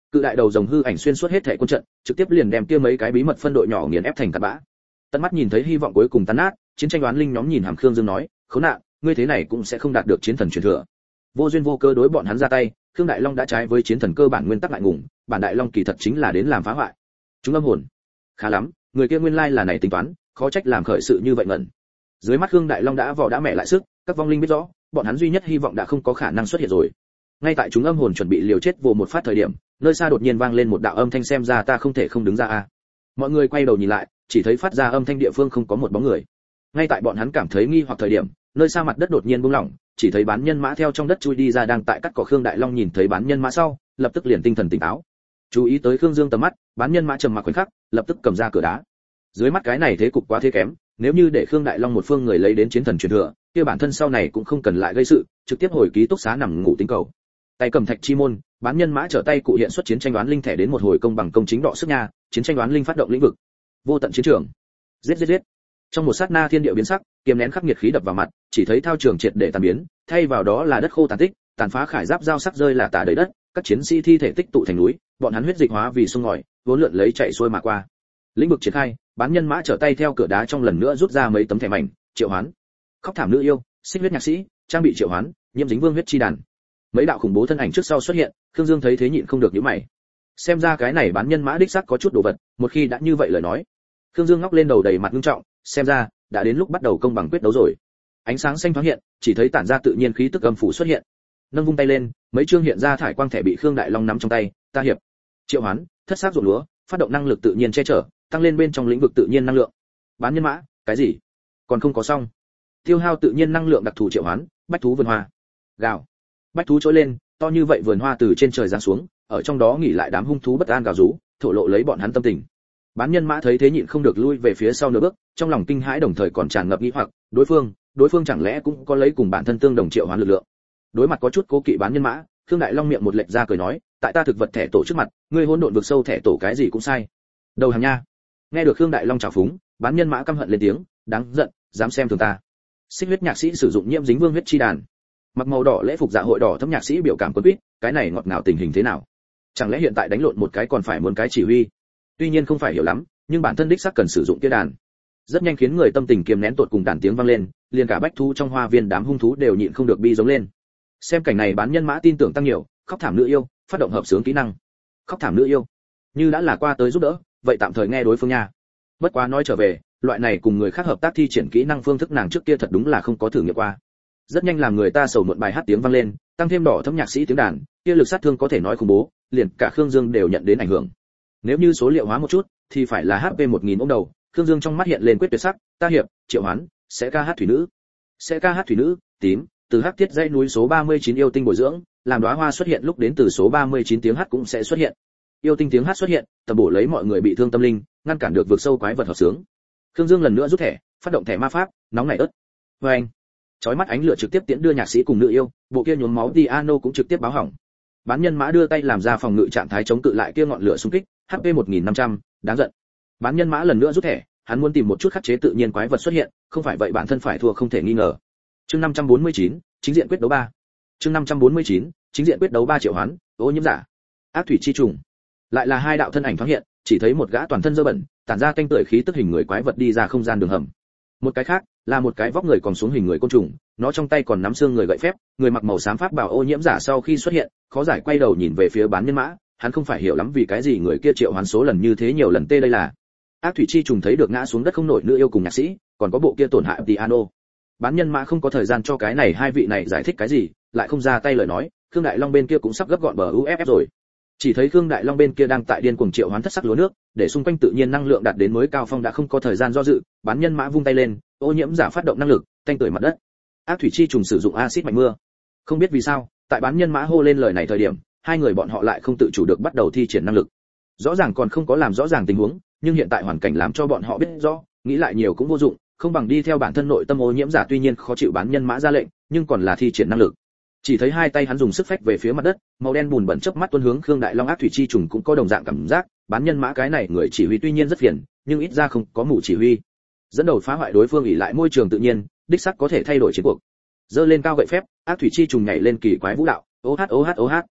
Cự đại đầu rồng hư ảnh xuyên suốt hết thể quân trận, trực tiếp liền đem kia mấy cái bí mật phân đội nhỏ nghiền ép thành cát bã. Tận mắt nhìn thấy hy vọng cuối cùng tan nát, chiến tranh đoán linh nhóm nhìn Hàm Khương Dương nói, khốn nạn, ngươi thế này cũng sẽ không đạt được chiến thần truyền thừa. Vô duyên vô cớ đối bọn hắn ra tay, Khương Đại Long đã trái với chiến thần cơ bản nguyên tắc ngại ngùng, bản Đại Long kỳ thật chính là đến làm phá hoại. Chúng âm hồn. Khá lắm, người kia nguyên lai là này tính toán, khó trách làm khởi sự như vậy ngẩn. Dưới mắt Khương Đại Long đã vỏ đã mẹ lại sức, các vong linh biết rõ, bọn hắn duy nhất hy vọng đã không có khả năng xuất hiện rồi. Ngay tại chúng âm hồn chuẩn bị liều chết vồ một phát thời điểm, nơi xa đột nhiên vang lên một đạo âm thanh, xem ra ta không thể không đứng ra a. Mọi người quay đầu nhìn lại, chỉ thấy phát ra âm thanh địa phương không có một bóng người. Ngay tại bọn hắn cảm thấy nghi hoặc thời điểm, nơi xa mặt đất đột nhiên buông lỏng, chỉ thấy bán nhân mã theo trong đất chui đi ra đang tại cắt cỏ. Khương Đại Long nhìn thấy bán nhân mã sau, lập tức liền tinh thần tỉnh táo. Chú ý tới Khương Dương tầm mắt, bán nhân mã trầm mặc khoảnh khắc, lập tức cầm ra cửa đá. Dưới mắt cái này thế cục quá thế kém, nếu như để Khương Đại Long một phương người lấy đến chiến thần truyền thừa, kia bản thân sau này cũng không cần lại gây sự, trực tiếp hồi ký túc xá nằm ngủ tính cầu. Tay cầm thạch chi môn, bán nhân mã trở tay cụ hiện xuất chiến tranh đoán linh thẻ đến một hồi công bằng công chính đọ sức nha, chiến tranh đoán linh phát động lĩnh vực. Vô tận chiến trường. Giết giết giết. Trong một sát na thiên địa biến sắc, kiềm nén khắc nghiệt khí đập vào mặt, chỉ thấy thao trường triệt để tàn biến, thay vào đó là đất khô tàn tích, tàn phá khải giáp dao sắc rơi là tả đầy đất, các chiến sĩ thi thể tích tụ thành núi, bọn hắn huyết dịch hóa vì sông ngòi, vốn lượn lấy chạy xuôi mà qua. Lĩnh vực triển khai, bán nhân mã trở tay theo cửa đá trong lần nữa rút ra mấy tấm thẻ mảnh, triệu hoán. Khóc thảm nữ yêu, xích huyết nhạc sĩ, trang bị triệu hoán, nhiễm dính vương huyết chi đàn. Mấy đạo khủng bố thân ảnh trước sau xuất hiện, Khương Dương thấy thế nhịn không được nhíu mày. Xem ra cái này bán nhân mã đích xác có chút đồ vật, một khi đã như vậy lời nói. Khương Dương ngóc lên đầu đầy mặt nghiêm trọng, xem ra đã đến lúc bắt đầu công bằng quyết đấu rồi. Ánh sáng xanh thoáng hiện, chỉ thấy tản ra tự nhiên khí tức âm phủ xuất hiện. Nâng vung tay lên, mấy chương hiện ra thải quang thẻ bị Khương Đại Long nắm trong tay, ta hiệp, triệu hoán, thất sắc ruộng lúa, phát động năng lực tự nhiên che chở, tăng lên bên trong lĩnh vực tự nhiên năng lượng. Bán nhân mã, cái gì? Còn không có xong. Tiêu hao tự nhiên năng lượng đặc thù triệu hoán, bách thú vườn hoa. Gào. Bách thú trỗi lên, to như vậy vườn hoa từ trên trời giáng xuống, ở trong đó nghỉ lại đám hung thú bất an gào rú, thổ lộ lấy bọn hắn tâm tình. Bán nhân mã thấy thế nhịn không được lui về phía sau nửa bước, trong lòng kinh hãi đồng thời còn tràn ngập nghi hoặc, đối phương chẳng lẽ cũng có lấy cùng bản thân tương đồng triệu hoán lực lượng. Đối mặt có chút cố kỵ bán nhân mã, Khương Đại Long miệng một lệch ra cười nói, tại ta thực vật thẻ tổ trước mặt, ngươi hỗn độn vực sâu thẻ tổ cái gì cũng sai. Đầu hàng nha. Nghe được Khương Đại Long chảo phúng, bán nhân mã căm hận lên tiếng, đáng giận, dám xem thường ta. Xích huyết nhạc sĩ sử dụng nhiễm dính vương huyết chi đàn. Mặc màu đỏ lễ phục dạ hội đỏ thấm nhạc sĩ biểu cảm quân quýt, cái này ngọt ngào tình hình thế nào? Chẳng lẽ hiện tại đánh lộn một cái còn phải muốn cái chỉ huy? Tuy nhiên không phải hiểu lắm, nhưng bản thân đích xác cần sử dụng kia đàn. Rất nhanh khiến người tâm tình kiềm nén tột cùng đàn tiếng vang lên, liền cả bách thú trong hoa viên đám hung thú đều nhịn không được bi giống lên. Xem cảnh này bán nhân mã tin tưởng tăng nhiều, khóc thảm nữ yêu, phát động hợp sướng kỹ năng. Khóc thảm nữ yêu, như đã là qua tới giúp đỡ, vậy tạm thời nghe đối phương nha. Bất quá nói trở về, loại này cùng người khác hợp tác thi triển kỹ năng phương thức nàng trước kia thật đúng là không có thử nghiệm qua. Rất nhanh làm người ta sầu muộn bài hát tiếng vang lên, tăng thêm đỏ thấm nhạc sĩ tiếng đàn, kia lực sát thương có thể nói khủng bố, liền cả Khương Dương đều nhận đến ảnh hưởng. Nếu như số liệu hóa một chút, thì phải là HP 1000 ôm đầu. Khương Dương trong mắt hiện lên quyết tuyệt sắc, ta hiệp, triệu hoán, sẽ ca hát thủy nữ. Sẽ ca hát thủy nữ, tím, từ hắc thiết dãy núi số 39 yêu tinh bồi dưỡng, làm đóa hoa xuất hiện lúc đến từ số 39 tiếng hát cũng sẽ xuất hiện. Yêu tinh tiếng hát xuất hiện, tầm bổ lấy mọi người bị thương tâm linh, ngăn cản được vượt sâu quái vật hợp sướng. Khương Dương lần nữa rút thẻ, phát động thẻ ma pháp, nóng nảy ớt. Oeng. Chói mắt ánh lửa trực tiếp tiễn đưa nhạc sĩ cùng nữ yêu, bộ kia nhuốm máu piano cũng trực tiếp báo hỏng. Bán nhân mã đưa tay làm ra phòng ngự trạng thái chống cự lại kia ngọn lửa xung kích, HP 1500, đáng giận. Bán nhân mã lần nữa rút thẻ, hắn muốn tìm một chút khắc chế tự nhiên quái vật xuất hiện, không phải vậy bản thân phải thua không thể nghi ngờ. Chương 549, chính diện quyết đấu 3. Chương 549, chính diện quyết đấu 3 triệu hoán, ô nhiễm giả. Ác thủy chi trùng. Lại là hai đạo thân ảnh thoáng hiện, chỉ thấy một gã toàn thân dơ bẩn, tản ra tanh tưởi khí tức hình người quái vật đi ra không gian đường hầm. Một cái khác là một cái vóc người còn xuống hình người côn trùng, nó trong tay còn nắm xương người gậy phép, người mặc màu xám pháp bảo ô nhiễm giả sau khi xuất hiện, khó giải quay đầu nhìn về phía bán nhân mã, hắn không phải hiểu lắm vì cái gì người kia triệu hoán số lần như thế nhiều lần tê đây là. Ác thủy chi trùng thấy được ngã xuống đất không nổi nữ yêu cùng nhạc sĩ, còn có bộ kia tổn hại piano. Bán nhân mã không có thời gian cho cái này hai vị này giải thích cái gì, lại không ra tay lời nói, Khương Đại Long bên kia cũng sắp gấp gọn bờ UFF rồi. Chỉ thấy Khương Đại Long bên kia đang tại điên cuồng triệu hoán thất sắc lúa nước, để xung quanh tự nhiên năng lượng đạt đến mới cao phong đã không có thời gian do dự, bán nhân mã vung tay lên, ô nhiễm giả phát động năng lực, tanh tưởi mặt đất. Ác thủy chi trùng sử dụng axit mạnh mưa. Không biết vì sao, tại bán nhân mã hô lên lời này thời điểm, hai người bọn họ lại không tự chủ được bắt đầu thi triển năng lực. Rõ ràng còn không có làm rõ ràng tình huống, nhưng hiện tại hoàn cảnh làm cho bọn họ biết rõ, nghĩ lại nhiều cũng vô dụng, không bằng đi theo bản thân nội tâm ô nhiễm giả tuy nhiên khó chịu bán nhân mã ra lệnh, nhưng còn là thi triển năng lực. Chỉ thấy hai tay hắn dùng sức phách về phía mặt đất, màu đen bùn bẩn chớp mắt tuôn hướng Khương Đại Long. Ác thủy chi trùng cũng có đồng dạng cảm giác, bán nhân mã cái này người chỉ huy tuy nhiên rất phiền, nhưng ít ra không có mù chỉ huy. Dẫn đầu phá hoại đối phương ỷ lại môi trường tự nhiên, đích xác có thể thay đổi chiến cuộc. Giơ lên cao gậy phép, ác thủy chi trùng nhảy lên kỳ quái vũ đạo, ô hát ô hát ô hát.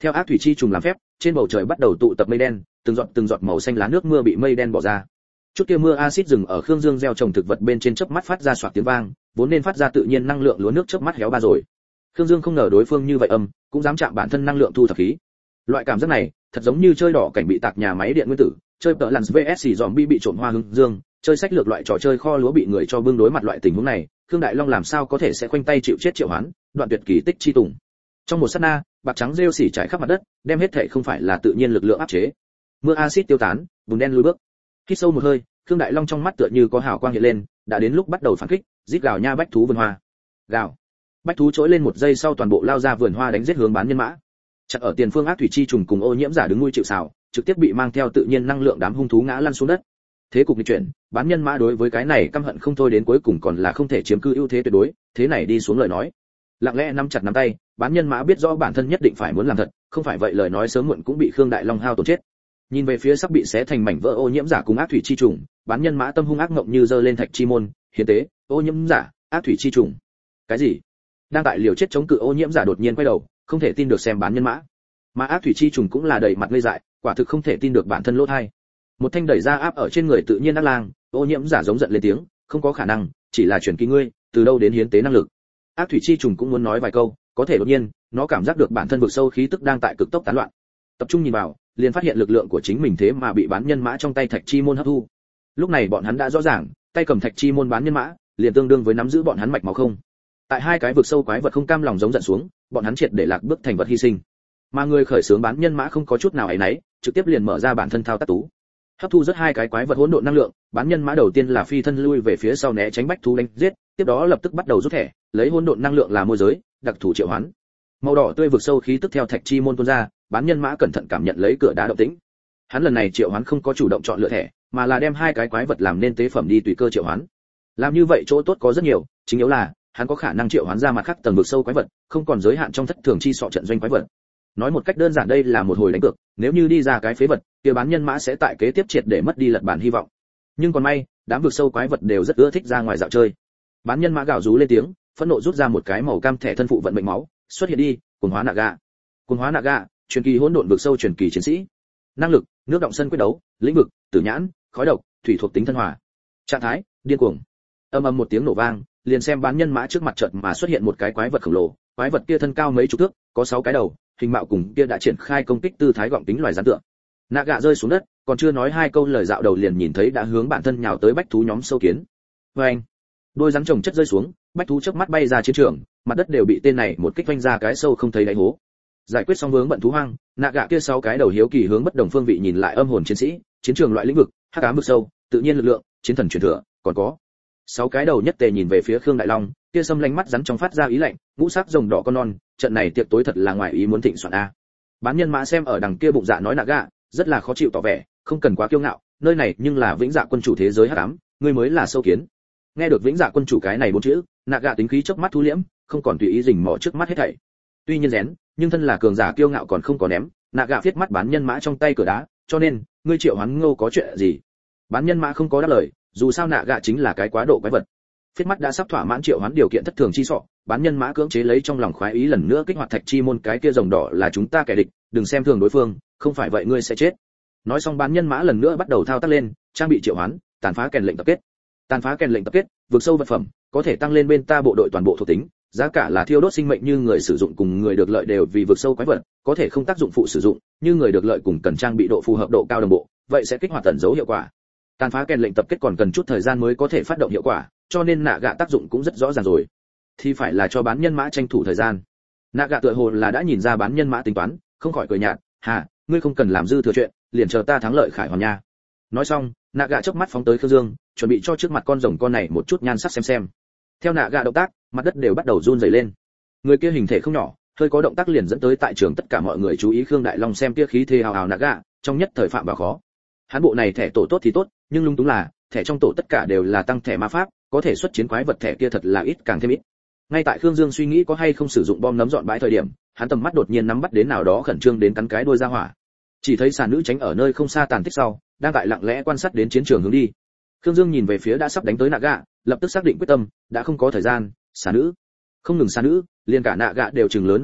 Theo ác thủy chi trùng làm phép, trên bầu trời bắt đầu tụ tập mây đen, từng giọt màu xanh lá nước mưa bị mây đen bỏ ra. Chút kia mưa axit dừng ở Khương Dương gieo trồng thực vật bên trên chớp mắt phát ra xoạc tiếng vang, vốn nên phát ra tự nhiên năng lượng lúa nước chớp mắt héo ba rồi. Khương Dương không ngờ đối phương như vậy cũng dám chạm bản thân năng lượng thu thập khí. Loại cảm giác này, thật giống như chơi đỏ cảnh bị tạc nhà máy điện nguyên tử, chơi tợ lằn vs zombie bị trộm hoa hướng dương, chơi sách lược loại trò chơi kho lúa bị người cho bưng đối mặt loại tình huống này, Khương Đại Long làm sao có thể sẽ khoanh tay chịu chết triệu hoán, đoạn tuyệt kỳ tích chi tùng. Trong một sát na, bạc trắng rêu xỉ trải khắp mặt đất, đem hết thảy không phải là tự nhiên lực lượng áp chế. Mưa axit tiêu tán, bùn đen lùi bước. Hít sâu một hơi, Khương Đại Long trong mắt tựa như có hào quang hiện lên, đã đến lúc bắt đầu phản kích, rít gào nha bách thú vườn hoa. Gào. Bách thú trỗi lên một giây sau toàn bộ lao ra vườn hoa đánh giết hướng bán nhân mã. Chặt ở tiền phương ác thủy chi trùng cùng ô nhiễm giả đứng nuôi chịu sào, trực tiếp bị mang theo tự nhiên năng lượng đám hung thú ngã lăn xuống đất. Thế cục nghịch chuyển, bán nhân mã đối với cái này căm hận không thôi đến cuối cùng còn là không thể chiếm cư ưu thế tuyệt đối, thế này đi xuống lời nói. Lặng lẽ nắm chặt nắm tay, bán nhân mã biết rõ bản thân nhất định phải muốn làm thật, không phải vậy lời nói sớm muộn cũng bị Khương Đại Long hao tổn chết. Nhìn về phía sắp bị xé thành mảnh vỡ ô nhiễm giả cùng ác thủy chi trùng, bán nhân mã tâm hung ác ngộng như giơ lên thạch chi môn, hiến tế, ô nhiễm giả, ác thủy chi trùng. Cái gì? Đang tại liều chết chống cự ô nhiễm giả đột nhiên quay đầu, không thể tin được xem bán nhân mã. Mà ác thủy chi trùng cũng là đầy mặt ngây dại, quả thực không thể tin được bản thân lỗ thay. Một thanh đẩy ra áp ở trên người tự nhiên ác lang, ô nhiễm giả giống giận lên tiếng, không có khả năng, chỉ là truyền kỳ ngươi, từ đâu đến hiến tế năng lực. Ác thủy chi trùng cũng muốn nói vài câu, có thể đột nhiên, nó cảm giác được bản thân vực sâu khí tức đang tại cực tốc tán loạn. Tập trung nhìn vào, liền phát hiện lực lượng của chính mình thế mà bị bán nhân mã trong tay thạch chi môn hấp thu. Lúc này bọn hắn đã rõ ràng, tay cầm thạch chi môn bán nhân mã, liền tương đương với nắm giữ bọn hắn mạch máu không. Tại hai cái vực sâu quái vật không cam lòng giống giận xuống, bọn hắn triệt để lạc bước thành vật hy sinh. Mà người khởi xướng bán nhân mã không có chút nào ấy nấy, trực tiếp liền mở ra bản thân thao tác tú. Hấp thu rất hai cái quái vật hỗn độn năng lượng, bán nhân mã đầu tiên là phi thân lui về phía sau né tránh bách thú đánh giết, tiếp đó lập tức bắt đầu rút thẻ, lấy hỗn độn năng lượng làm môi giới, đặc thủ triệu hoán. Màu đỏ tươi vực sâu khí tức theo thạch chi môn tuôn ra, bán nhân mã cẩn thận cảm nhận lấy cửa đá động tĩnh. Hắn lần này triệu hoán không có chủ động chọn lựa thẻ, mà là đem hai cái quái vật làm nên tế phẩm đi tùy cơ triệu hoán. Làm như vậy chỗ tốt có rất nhiều, chính yếu là hắn có khả năng triệu hoán ra mặt khác tầng vực sâu quái vật, không còn giới hạn trong thất thường chi sọ trận doanh quái vật. Nói một cách đơn giản đây là một hồi đánh cược, nếu như đi ra cái phế vật, kia bán nhân mã sẽ tại kế tiếp triệt để mất đi lật bản hy vọng. Nhưng còn may, đám vực sâu quái vật đều rất ưa thích ra ngoài dạo chơi. Bán nhân mã gào rú lên tiếng, phẫn nộ rút ra một cái màu cam thẻ thân phụ vận mệnh máu, xuất hiện đi, cuồng hóa Naga. Cuồng hóa Naga, truyền kỳ hỗn độn vực sâu truyền kỳ chiến sĩ. Năng lực, nước động sân quyết đấu, lĩnh vực, tử nhãn, khói độc, thủy thuộc tính thân hòa. Trạng thái, điên cuồng. Âm ầm một tiếng nổ vang, liền xem bán nhân mã trước mặt chợt mà xuất hiện một cái quái vật khổng lồ, quái vật kia thân cao mấy chục thước, có 6 cái đầu, hình mạo cùng kia đã triển khai công kích tư thái gọng tính loài rắn tượng. Naga rơi xuống đất, còn chưa nói hai câu lời dạo đầu liền nhìn thấy đã hướng bản thân nhào tới bách thú nhóm sâu kiến. Oeng! Đôi rắn chồng chất rơi xuống, bách thú chớp mắt bay ra chiến trường, mặt đất đều bị tên này một kích vanh ra cái sâu không thấy đáy hố. Giải quyết xong vướng bận thú hoang, Naga kia 6 cái đầu hiếu kỳ hướng bất đồng phương vị nhìn lại âm hồn chiến sĩ, chiến trường loại lĩnh vực, hắc ám vực sâu, tự nhiên lực lượng, chiến thần truyền thừa, còn có 6 cái đầu nhất tề nhìn về phía Khương Đại Long, kia sâm lanh mắt rắn trong phát ra ý lạnh, ngũ sắc rồng đỏ con non, trận này tiệc tối thật là ngoài ý muốn thịnh soạn a. Bán nhân mã xem ở đằng kia bụng dạ nói Naga, rất là khó chịu tỏ vẻ, không cần quá kiêu ngạo, nơi này nhưng là vĩnh dạ quân chủ thế giới hắc ám, ngươi mới là sâu kiến. Nghe được vĩnh dạ quân chủ cái này bốn chữ, Naga tính khí chớp mắt thu liễm, không còn tùy ý rình mò trước mắt hết thảy. Tuy nhiên rén, nhưng thân là cường giả kiêu ngạo còn không có ném, Naga viết mắt bán nhân mã trong tay cửa đá, cho nên, ngươi triệu hoán Ngô có chuyện gì? Bán nhân mã không có đáp lời, dù sao Naga chính là cái quá độ quái vật. Phiết mắt đã sắp thỏa mãn triệu hoán điều kiện thất thường chi sọ, bán nhân mã cưỡng chế lấy trong lòng khoái ý lần nữa kích hoạt thạch chi môn cái kia rồng đỏ là chúng ta kẻ địch, đừng xem thường đối phương, không phải vậy ngươi sẽ chết. Nói xong bán nhân mã lần nữa bắt đầu thao tác lên, trang bị triệu hoán, tàn phá kèn lệnh tập kết. Tàn phá kèn lệnh tập kết, vượt sâu vật phẩm, có thể tăng lên bên ta bộ đội toàn bộ thuộc tính, giá cả là thiêu đốt sinh mệnh như người sử dụng cùng người được lợi đều vì vượt sâu quái vật, có thể không tác dụng phụ sử dụng, như người được lợi cùng cần trang bị độ phù hợp độ cao đồng bộ, vậy sẽ kích hoạt tẩn dấu hiệu quả. Tàn phá kèn lệnh tập kết còn cần chút thời gian mới có thể phát động hiệu quả, cho nên Naga tác dụng cũng rất rõ ràng rồi. Thì phải là cho bán nhân mã tranh thủ thời gian. Naga tựa hồ là đã nhìn ra bán nhân mã tính toán, không khỏi cười nhạt, "Hà, ngươi không cần làm dư thừa chuyện, liền chờ ta thắng lợi khải hoàn nha." Nói xong, Naga chớp mắt phóng tới Khương Dương, chuẩn bị cho trước mặt con rồng con này một chút nhan sắc xem. Theo Naga động tác, mặt đất đều bắt đầu run rẩy lên. Người kia hình thể không nhỏ, hơi có động tác liền dẫn tới tại trường tất cả mọi người chú ý Khương Đại Long xem kia khí thế hào hào Naga, trong nhất thời phạm vào khó. Hắn bộ này thẻ tổ tốt thì tốt, nhưng lung túng là, thẻ trong tổ tất cả đều là tăng thẻ ma pháp, có thể xuất chiến quái vật thẻ kia thật là ít càng thêm ít. Ngay tại Khương Dương suy nghĩ có hay không sử dụng bom nấm dọn bãi thời điểm, hắn tầm mắt đột nhiên nắm bắt đến nào đó khẩn trương đến cắn cái đuôi ra hỏa. Chỉ thấy xà nữ tránh ở nơi không xa tàn tích sau, đang tại lặng lẽ quan sát đến chiến trường hướng đi. Khương Dương nhìn về phía đã sắp đánh tới Naga, lập tức xác định quyết tâm, đã không có thời gian, xà nữ. Không ngừng xà nữ, liền cả Naga đều trừng lớn đôi mắt,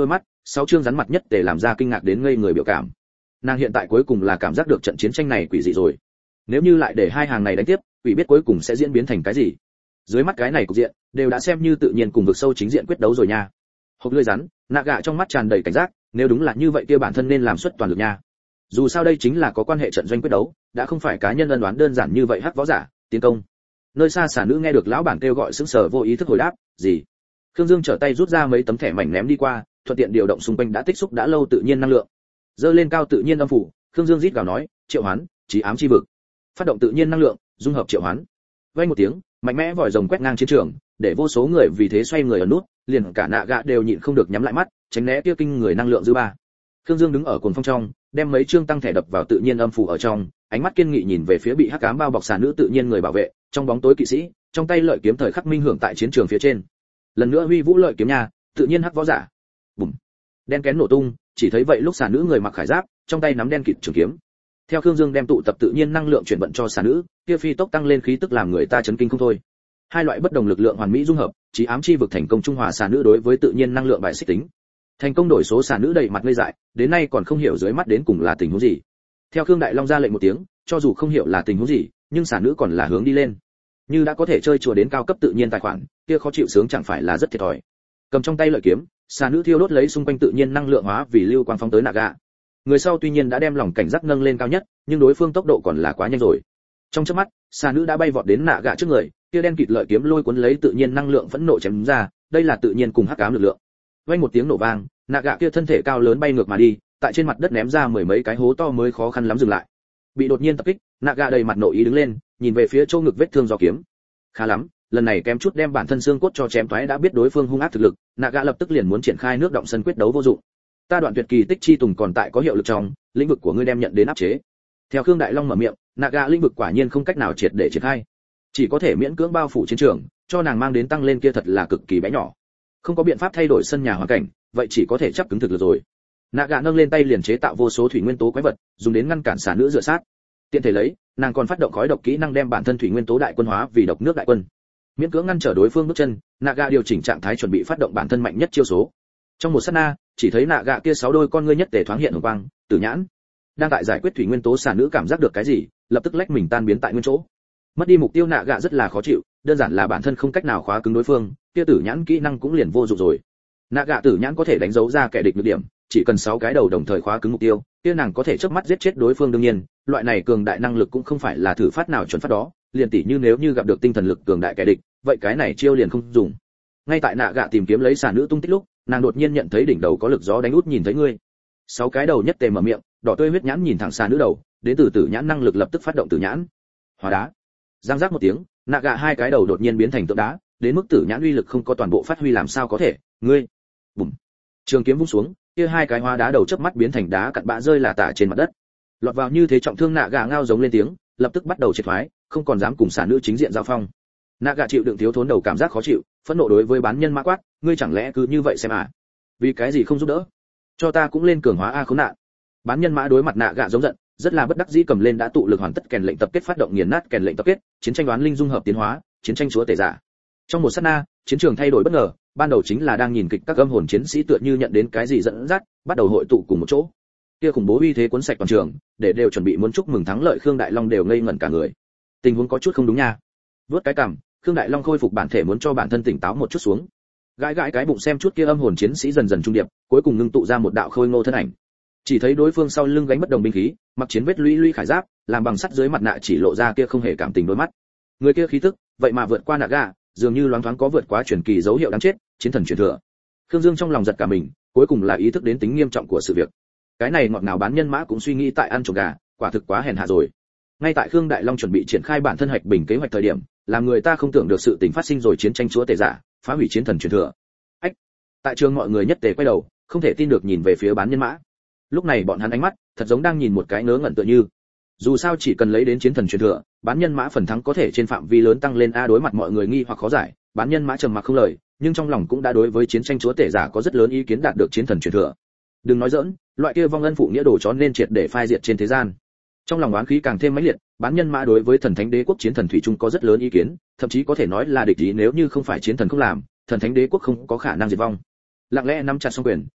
sáu chương rắn mặt nhất để làm ra kinh ngạc đến ngây người biểu cảm. Nàng hiện tại cuối cùng là cảm giác được trận chiến tranh này quỷ dị rồi. Nếu như lại để hai hàng này đánh tiếp, quỷ biết cuối cùng sẽ diễn biến thành cái gì. Dưới mắt cái này cục diện, đều đã xem như tự nhiên cùng vực sâu chính diện quyết đấu rồi nha. Hộc lưỡi rắn, nạ gạ trong mắt tràn đầy cảnh giác, nếu đúng là như vậy kia bản thân nên làm suất toàn lực nha. Dù sao đây chính là có quan hệ trận doanh quyết đấu, đã không phải cá nhân ân đoán đơn giản như vậy. Hắc võ giả, tiến công. Nơi xa xà nữ nghe được lão bản kêu gọi sững sờ vô ý thức hồi đáp, gì? Khương Dương trở tay rút ra mấy tấm thẻ mảnh ném đi qua, thuận tiện điều động xung quanh đã tích xúc đã lâu tự nhiên năng lượng. Dơ lên cao tự nhiên âm phủ, Khương Dương rít gào nói, triệu hoán, chí ám chi vực. Phát động tự nhiên năng lượng, dung hợp triệu hoán. Vang một tiếng, mạnh mẽ vòi rồng quét ngang chiến trường, để vô số người vì thế xoay người ở nút, liền cả nạ gạ đều nhịn không được nhắm lại mắt, tránh né kia kinh người năng lượng dư ba. Khương Dương đứng ở cuồng phong trong, đem mấy chương tăng thẻ đập vào tự nhiên âm phủ ở trong, ánh mắt kiên nghị nhìn về phía bị hắc ám bao bọc xà nữ tự nhiên người bảo vệ, trong bóng tối kỵ sĩ, trong tay lợi kiếm thời khắc minh hưởng tại chiến trường phía trên. Lần nữa huy vũ lợi kiếm nha, tự nhiên hắc võ giả. Bùm. Đen kén nổ tung, chỉ thấy vậy lúc xà nữ người mặc khải giáp, trong tay nắm đen kịt trường kiếm. Theo Khương Dương đem tụ tập tự nhiên năng lượng chuyển vận cho xà nữ, kia phi tốc tăng lên khí tức làm người ta chấn kinh không thôi. Hai loại bất đồng lực lượng hoàn mỹ dung hợp, chí ám chi vực thành công trung hòa xà nữ đối với tự nhiên năng lượng bài xích tính. Thành công đổi số xà nữ đầy mặt ngây dại, đến nay còn không hiểu dưới mắt đến cùng là tình huống gì. Theo Khương Đại Long ra lệnh một tiếng, cho dù không hiểu là tình huống gì, nhưng xà nữ còn là hướng đi lên. Như đã có thể chơi chùa đến cao cấp tự nhiên tài khoản, kia khó chịu sướng chẳng phải là rất thiệt thòi. Cầm trong tay lợi kiếm, xà nữ thiêu đốt lấy xung quanh tự nhiên năng lượng hóa vì lưu quang phóng tới Naga. Người sau tuy nhiên đã đem lòng cảnh giác nâng lên cao nhất, nhưng đối phương tốc độ còn là quá nhanh rồi. Trong chớp mắt, xà nữ đã bay vọt đến Naga trước người, kia đen kịt lợi kiếm lôi cuốn lấy tự nhiên năng lượng phẫn nộ chém ra, đây là tự nhiên cùng hắc ám lực lượng. Vang một tiếng nổ vang, Naga kia thân thể cao lớn bay ngược mà đi, tại trên mặt đất ném ra mười mấy cái hố to mới khó khăn lắm dừng lại. Bị đột nhiên tập kích, Naga đầy mặt nội ý đứng lên, nhìn về phía chỗ ngực vết thương do kiếm. Khá lắm, lần này kém chút đem bản thân xương cốt cho chém toái, đã biết đối phương hung ác thực lực, Naga lập tức liền muốn triển khai nước động sân quyết đấu vô dụng. Ta đoạn tuyệt kỳ tích chi tùng còn tại có hiệu lực trong, lĩnh vực của ngươi đem nhận đến áp chế. Theo Khương Đại Long mở miệng, Naga lĩnh vực quả nhiên không cách nào triệt để triển khai, chỉ có thể miễn cưỡng bao phủ chiến trường, cho nàng mang đến tăng lên kia thật là cực kỳ bé nhỏ. Không có biện pháp thay đổi sân nhà hoàn cảnh, vậy chỉ có thể chấp cứng thực lực rồi. Naga nâng lên tay liền chế tạo vô số thủy nguyên tố quái vật, dùng đến ngăn cản xà nữ dựa sát. Tiện thể lấy, nàng còn phát động khói độc kỹ năng đem bản thân thủy nguyên tố đại quân hóa vì độc nước đại quân. Miễn cưỡng ngăn trở đối phương bước chân, Naga điều chỉnh trạng thái chuẩn bị phát động bản thân mạnh nhất chiêu số. Trong một sát na, chỉ thấy Naga kia sáu đôi con ngươi nhất tề thoáng hiện hồng quang, tử nhãn. Đang tại giải quyết thủy nguyên tố xà nữ cảm giác được cái gì, lập tức lách mình tan biến tại nguyên chỗ. Mất đi mục tiêu Naga rất là khó chịu, đơn giản là bản thân không cách nào khóa cứng đối phương, kia tử nhãn kỹ năng cũng liền vô dụng rồi. Naga tử nhãn có thể đánh dấu ra kẻ địch nhược điểm, chỉ cần 6 cái đầu đồng thời khóa cứng mục tiêu, kia nàng có thể chớp mắt giết chết đối phương. Đương nhiên, loại này cường đại năng lực cũng không phải là thử phát nào chuẩn phát đó, liền tỉ như nếu như gặp được tinh thần lực cường đại kẻ địch, vậy cái này chiêu liền không dùng. Ngay tại Naga tìm kiếm lấy xà nữ tung tích lúc, nàng đột nhiên nhận thấy đỉnh đầu có lực gió đánh út, nhìn thấy ngươi. 6 cái đầu nhất tề mở miệng, đỏ tươi huyết nhãn nhìn thẳng xà nữ đầu, đến từ tử nhãn năng lực lập tức phát động tử nhãn. Hóa đá. Giang giác một tiếng, Naga hai cái đầu đột nhiên biến thành tượng đá, đến mức tử nhãn uy lực không có toàn bộ phát huy làm sao có thể, ngươi. Bùm. Trường kiếm vung xuống, kia hai cái hóa đá đầu chớp mắt biến thành đá cặn bã rơi là tả trên mặt đất. Lọt vào như thế trọng thương Naga ngao giống lên tiếng, lập tức bắt đầu triệt thoái, không còn dám cùng xà nữ chính diện giao phong. Naga chịu đựng thiếu thốn đầu cảm giác khó chịu, phẫn nộ đối với bán nhân mã quát, ngươi chẳng lẽ cứ như vậy xem à? Vì cái gì không giúp đỡ? Cho ta cũng lên cường hóa a khốn nạn. Bán nhân mã đối mặt Naga giống giận, rất là bất đắc dĩ cầm lên đã tụ lực hoàn tất kèn lệnh tập kết phát động nghiền nát kèn lệnh tập kết, chiến tranh đoán linh dung hợp tiến hóa, chiến tranh chúa tể giả. Trong một sát na, chiến trường thay đổi bất ngờ, ban đầu chính là đang nhìn kịch các âm hồn chiến sĩ tựa như nhận đến cái gì dẫn dắt, bắt đầu hội tụ cùng một chỗ. Kia khủng bố uy thế cuốn sạch toàn trường, để đều chuẩn bị muốn chúc mừng thắng lợi Khương Đại Long đều ngây ngẩn cả người. Tình huống có chút không đúng nha. Vớt cái cằm, Khương Đại Long khôi phục bản thể muốn cho bản thân tỉnh táo một chút xuống. Gãi gãi cái bụng xem chút kia âm hồn chiến sĩ dần dần trung điệp, cuối cùng ngưng tụ ra một đạo khôi ngô thân ảnh. Chỉ thấy đối phương sau lưng gánh bất đồng binh khí, mặc chiến vết lũy khải giáp, làm bằng sắt dưới mặt nạ chỉ lộ ra kia không hề cảm tình đôi mắt. Người kia khí tức, vậy mà vượt qua Naga, dường như loáng thoáng có vượt quá truyền kỳ dấu hiệu đáng chết, chiến thần truyền thừa. Khương Dương trong lòng giật cả mình, cuối cùng là ý thức đến tính nghiêm trọng của sự việc. Cái này ngọt ngào bán nhân mã cũng suy nghĩ tại ăn trộm gà, quả thực quá hèn hạ rồi. Ngay tại Khương Đại Long chuẩn bị triển khai bản thân hạch bình kế hoạch thời điểm, làm người ta không tưởng được sự tình phát sinh rồi, chiến tranh chúa tể giả, phá hủy chiến thần truyền thừa. Ách! Tại trường mọi người nhất tề quay đầu, không thể tin được nhìn về phía bán nhân mã. Lúc này bọn hắn ánh mắt thật giống đang nhìn một cái ngớ ngẩn tựa như. Dù sao chỉ cần lấy đến chiến thần truyền thừa, bán nhân mã phần thắng có thể trên phạm vi lớn tăng lên a. Đối mặt mọi người nghi hoặc khó giải, bán nhân mã trầm mặc không lời, nhưng trong lòng cũng đã đối với chiến tranh chúa tể giả có rất lớn ý kiến đạt được chiến thần truyền thừa. Đừng nói giỡn, loại kia vong ân phụ nghĩa đồ chó nên triệt để phai diệt trên thế gian. Trong lòng oán khí càng thêm mãnh liệt, bán nhân mã đối với thần thánh đế quốc chiến thần thủy chung có rất lớn ý kiến, thậm chí có thể nói là địch ý, nếu như không phải chiến thần không làm, thần thánh đế quốc không có khả năng diệt vong. Lặng lẽ nắm chặt song quyền,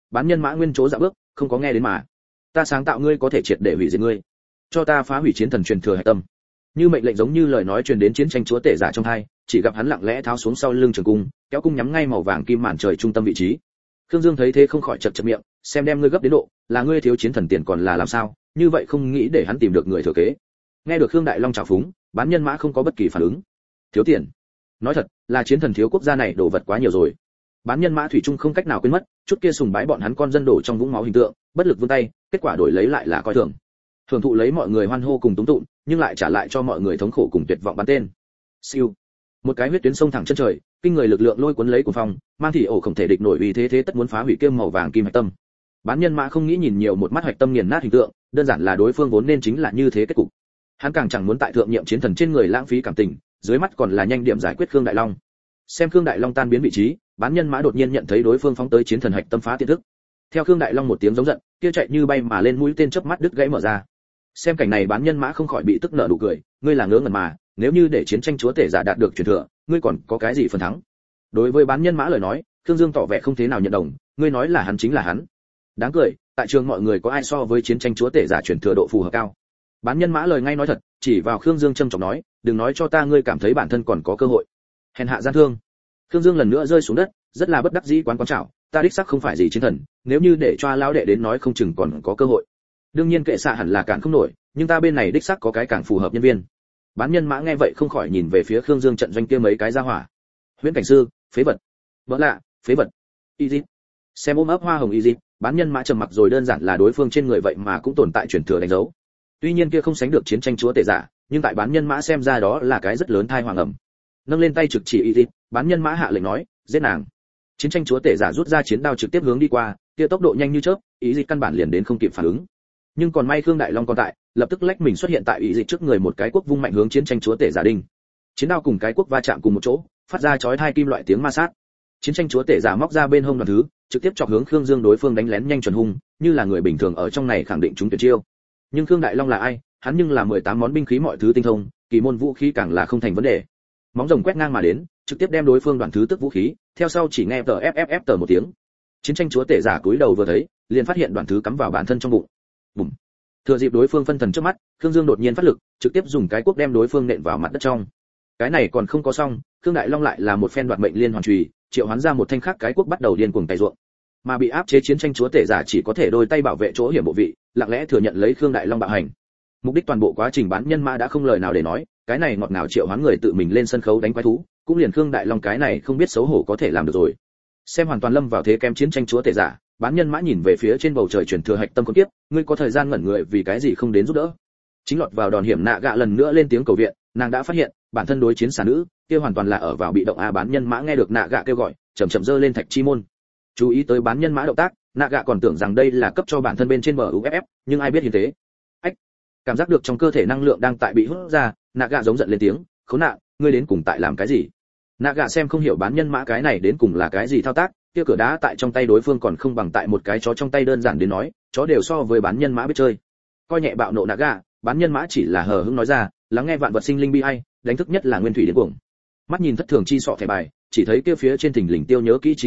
bán nhân mã nguyên chỗ dạ bước, không có nghe đến mà. Ta sáng tạo ngươi có thể triệt để hủy diệt ngươi. Cho ta phá hủy chiến thần truyền thừa hạch tâm. Như mệnh lệnh giống như lời nói truyền đến chiến tranh chúa tể giả trong tai, chỉ gặp hắn lặng lẽ tháo xuống sau lưng trường cung, kéo cung nhắm ngay màu vàng kim màn trời trung tâm vị trí. Khương Dương thấy thế không khỏi chật chật miệng, xem đem ngươi gấp đến độ, là ngươi thiếu chiến thần tiền còn là làm sao, như vậy không nghĩ để hắn tìm được người thừa kế. Nghe được Khương Đại Long chào phúng, bán nhân mã không có bất kỳ phản ứng. Thiếu tiền? Nói thật, là chiến thần thiếu quốc gia này đồ vật quá nhiều rồi. Bán nhân mã thủy chung không cách nào quên mất, chút kia sùng bái bọn hắn con dân đổ trong vũng máu hình tượng, bất lực vươn tay, kết quả đổi lấy lại là coi thường. Thường thụ lấy mọi người hoan hô cùng túng tụng, nhưng lại trả lại cho mọi người thống khổ cùng tuyệt vọng bắn tên. Siêu. Một cái huyết tuyến sông thẳng chân trời, kinh người lực lượng lôi cuốn lấy cuồng phong, mang thì ổ không thể địch nổi vì thế tất muốn phá hủy kiêm màu vàng kim hạch tâm. Bán nhân mã không nghĩ nhìn nhiều một mắt hạch tâm nghiền nát hình tượng, đơn giản là đối phương vốn nên chính là như thế kết cục. Hắn càng chẳng muốn tại thượng nhiệm chiến thần trên người lãng phí cảm tình, dưới mắt còn là nhanh điểm giải quyết Khương Đại Long. Xem Khương Đại Long tan biến vị trí, bán nhân mã đột nhiên nhận thấy đối phương phóng tới chiến thần hạch tâm phá tiện thức. Theo Khương Đại Long một tiếng giống giận, kia chạy như bay mà lên mũi tên chớp mắt đứt gãy mở ra. Xem cảnh này bán nhân mã không khỏi bị tức nợ nụ cười, ngươi là ngớ ngẩn mà, nếu như để chiến tranh chúa tể giả đạt được truyền thừa, ngươi còn có cái gì phần thắng? Đối với bán nhân mã lời nói, Khương Dương tỏ vẻ không thế nào nhận đồng, ngươi nói là hắn chính là hắn. Đáng cười, tại trường mọi người có ai so với chiến tranh chúa tể giả truyền thừa độ phù hợp cao? Bán nhân mã lời ngay nói thật, chỉ vào Khương Dương trầm trọng nói, đừng nói cho ta ngươi cảm thấy bản thân còn có cơ hội. Hèn hạ gian thương. Khương Dương lần nữa rơi xuống đất, rất là bất đắc dĩ quán chảo, ta đích xác không phải gì chiến thần, nếu như để cho lão đệ đến nói không chừng còn có cơ hội. Đương nhiên kệ xạ hẳn là cản không nổi, nhưng ta bên này đích xác có cái càng phù hợp nhân viên. Bán nhân mã nghe vậy không khỏi nhìn về phía Khương Dương trận doanh kia mấy cái gia hỏa. Huyễn cảnh sư, phế vật. Vỡ lạ, phế vật. Easy. Xem ôm ấp hoa hồng Easy, bán nhân mã trầm mặc rồi đơn giản là đối phương trên người vậy mà cũng tồn tại truyền thừa đánh dấu. Tuy nhiên kia không sánh được chiến tranh chúa tể giả, nhưng tại bán nhân mã xem ra đó là cái rất lớn thai hoàng ẩm. Nâng lên tay trực chỉ Easy, bán nhân mã hạ lệnh nói, giết nàng. Chiến tranh chúa tể giả rút ra chiến đao trực tiếp hướng đi qua, kia tốc độ nhanh như chớp, Easy căn bản liền đến không kịp phản ứng. Nhưng còn may Khương Đại Long còn tại, lập tức lách mình xuất hiện tại Easy trước người một cái quốc vung mạnh hướng chiến tranh chúa tể giả đinh. Chiến đao cùng cái quốc va chạm cùng một chỗ, phát ra chói tai kim loại tiếng ma sát. Chiến tranh chúa tể giả móc ra bên hông đoàn thứ, trực tiếp chọc hướng Khương Dương đối phương đánh lén nhanh chuẩn hung, như là người bình thường ở trong này khẳng định chúng tuyệt chiêu. Nhưng Khương Đại Long là ai? Hắn nhưng là 18 món binh khí mọi thứ tinh thông, kỳ môn vũ khí càng là không thành vấn đề. Móng rồng quét ngang mà đến, trực tiếp đem đối phương đoàn thứ tức vũ khí, theo sau chỉ nghe tờ tờ một tiếng. Chiến tranh chúa tể giả cúi đầu vừa thấy, liền phát hiện đoàn thứ cắm vào bản thân trong bụng. Bùm. Thừa dịp đối phương phân thần trước mắt, Khương Dương đột nhiên phát lực, trực tiếp dùng cái cuốc đem đối phương nện vào mặt đất trong. Cái này còn không có xong, Khương Đại Long lại là một phen đoạt mệnh liên hoàn chùy, triệu hoán ra một thanh khác cái cuốc bắt đầu điên cuồng cày ruộng. Mà bị áp chế chiến tranh chúa tể giả chỉ có thể đôi tay bảo vệ chỗ hiểm bộ vị, lặng lẽ thừa nhận lấy Khương Đại Long bạo hành. Mục đích toàn bộ quá trình bán nhân mã đã không lời nào để nói, cái này ngọt ngào triệu hoán người tự mình lên sân khấu đánh quái thú, cũng liền Khương Đại Long cái này không biết xấu hổ có thể làm được rồi. Xem hoàn toàn lâm vào thế kém chiến tranh chúa tể giả, bán nhân mã nhìn về phía trên bầu trời truyền thừa hạch tâm con tiếp, ngươi có thời gian ngẩn người vì cái gì không đến giúp đỡ? Chính lọt vào đòn hiểm nạ gạ lần nữa lên tiếng cầu viện, nàng đã phát hiện bản thân đối chiến xà nữ kia hoàn toàn là ở vào bị động a. Bán nhân mã nghe được nạ gạ kêu gọi, chậm chậm giơ lên thạch chi môn. Chú ý tới bán nhân mã động tác, nạ gạ còn tưởng rằng đây là cấp cho bản thân bên trên MUFF, nhưng ai biết hiền thế. Ách, cảm giác được trong cơ thể năng lượng đang tại bị hút ra, nạ gạ giống giận lên tiếng, khốn nạn, ngươi đến cùng tại làm cái gì? Nạ gạ xem không hiểu bán nhân mã cái này đến cùng là cái gì thao tác, kia cửa đá tại trong tay đối phương còn không bằng tại một cái chó trong tay đơn giản đến nói, chó đều so với bán nhân mã biết chơi. Coi nhẹ bạo nộ nạ gạ, bán nhân mã chỉ là hờ hững nói ra, lắng nghe vạn vật sinh linh bi ai, đánh thức nhất là nguyên thủy điên cuồng. Mắt nhìn thất thường chi sọ thẻ bài, chỉ thấy kia phía trên thình lình tiêu nhớ kỹ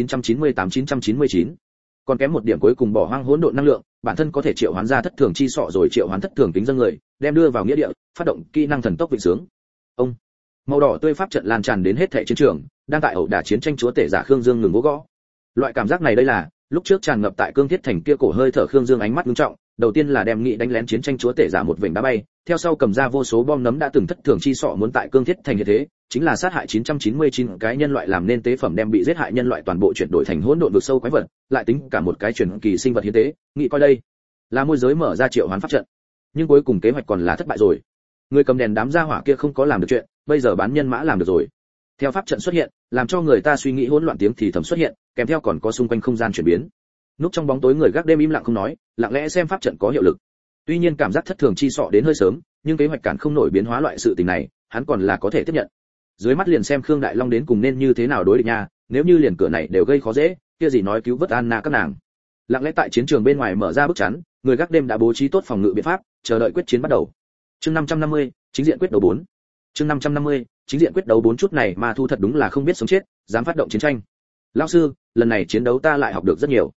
998-999. Còn kém một điểm cuối cùng bỏ hoang hỗn độn năng lượng, bản thân có thể triệu hoán ra thất thường chi sọ rồi triệu hoán thất thường kính dân người, đem đưa vào nghĩa địa, phát động kỹ năng thần tốc vịnh sướng. Ông màu đỏ tươi pháp trận lan tràn đến hết thảy chiến trường, đang tại ẩu đả chiến tranh chúa tể giả Khương Dương ngừng gõ. Loại cảm giác này đây là lúc trước tràn ngập tại cương thiết thành kia cổ hơi thở. Khương Dương ánh mắt nghiêm trọng, đầu tiên là đem nghị đánh lén chiến tranh chúa tể giả một vểnh đá bay, theo sau cầm ra vô số bom nấm đã từng thất thường chi sọ muốn tại cương thiết thành như thế, chính là sát hại 999 cái nhân loại làm nên tế phẩm, đem bị giết hại nhân loại toàn bộ chuyển đổi thành hỗn độn vực sâu quái vật, lại tính cả một cái truyền kỳ sinh vật hiến tế, nghĩ coi đây là môi giới mở ra triệu hoán pháp trận. Nhưng cuối cùng kế hoạch còn là thất bại rồi. Người cầm đèn đám gia hỏa kia không có làm được chuyện, bây giờ bán nhân mã làm được rồi. Theo pháp trận xuất hiện, làm cho người ta suy nghĩ hỗn loạn tiếng thì thầm xuất hiện, kèm theo còn có xung quanh không gian chuyển biến. Núp trong bóng tối người gác đêm im lặng không nói, lặng lẽ xem pháp trận có hiệu lực. Tuy nhiên cảm giác thất thường chi sọ đến hơi sớm, nhưng kế hoạch cản không nổi biến hóa loại sự tình này, hắn còn là có thể tiếp nhận. Dưới mắt liền xem Khương Đại Long đến cùng nên như thế nào đối địch nha, nếu như liền cửa này đều gây khó dễ, kia gì nói cứu vớt Anna các nàng. Lặng lẽ tại chiến trường bên ngoài mở ra bức chắn, người gác đêm đã bố trí tốt phòng ngự biện pháp, chờ đợi quyết chiến bắt đầu. Chương 550, chính diện quyết đấu 4. Chương 550, chính diện quyết đấu 4. Chút này mà thu thật đúng là không biết sống chết, dám phát động chiến tranh. Lão sư, lần này chiến đấu ta lại học được rất nhiều.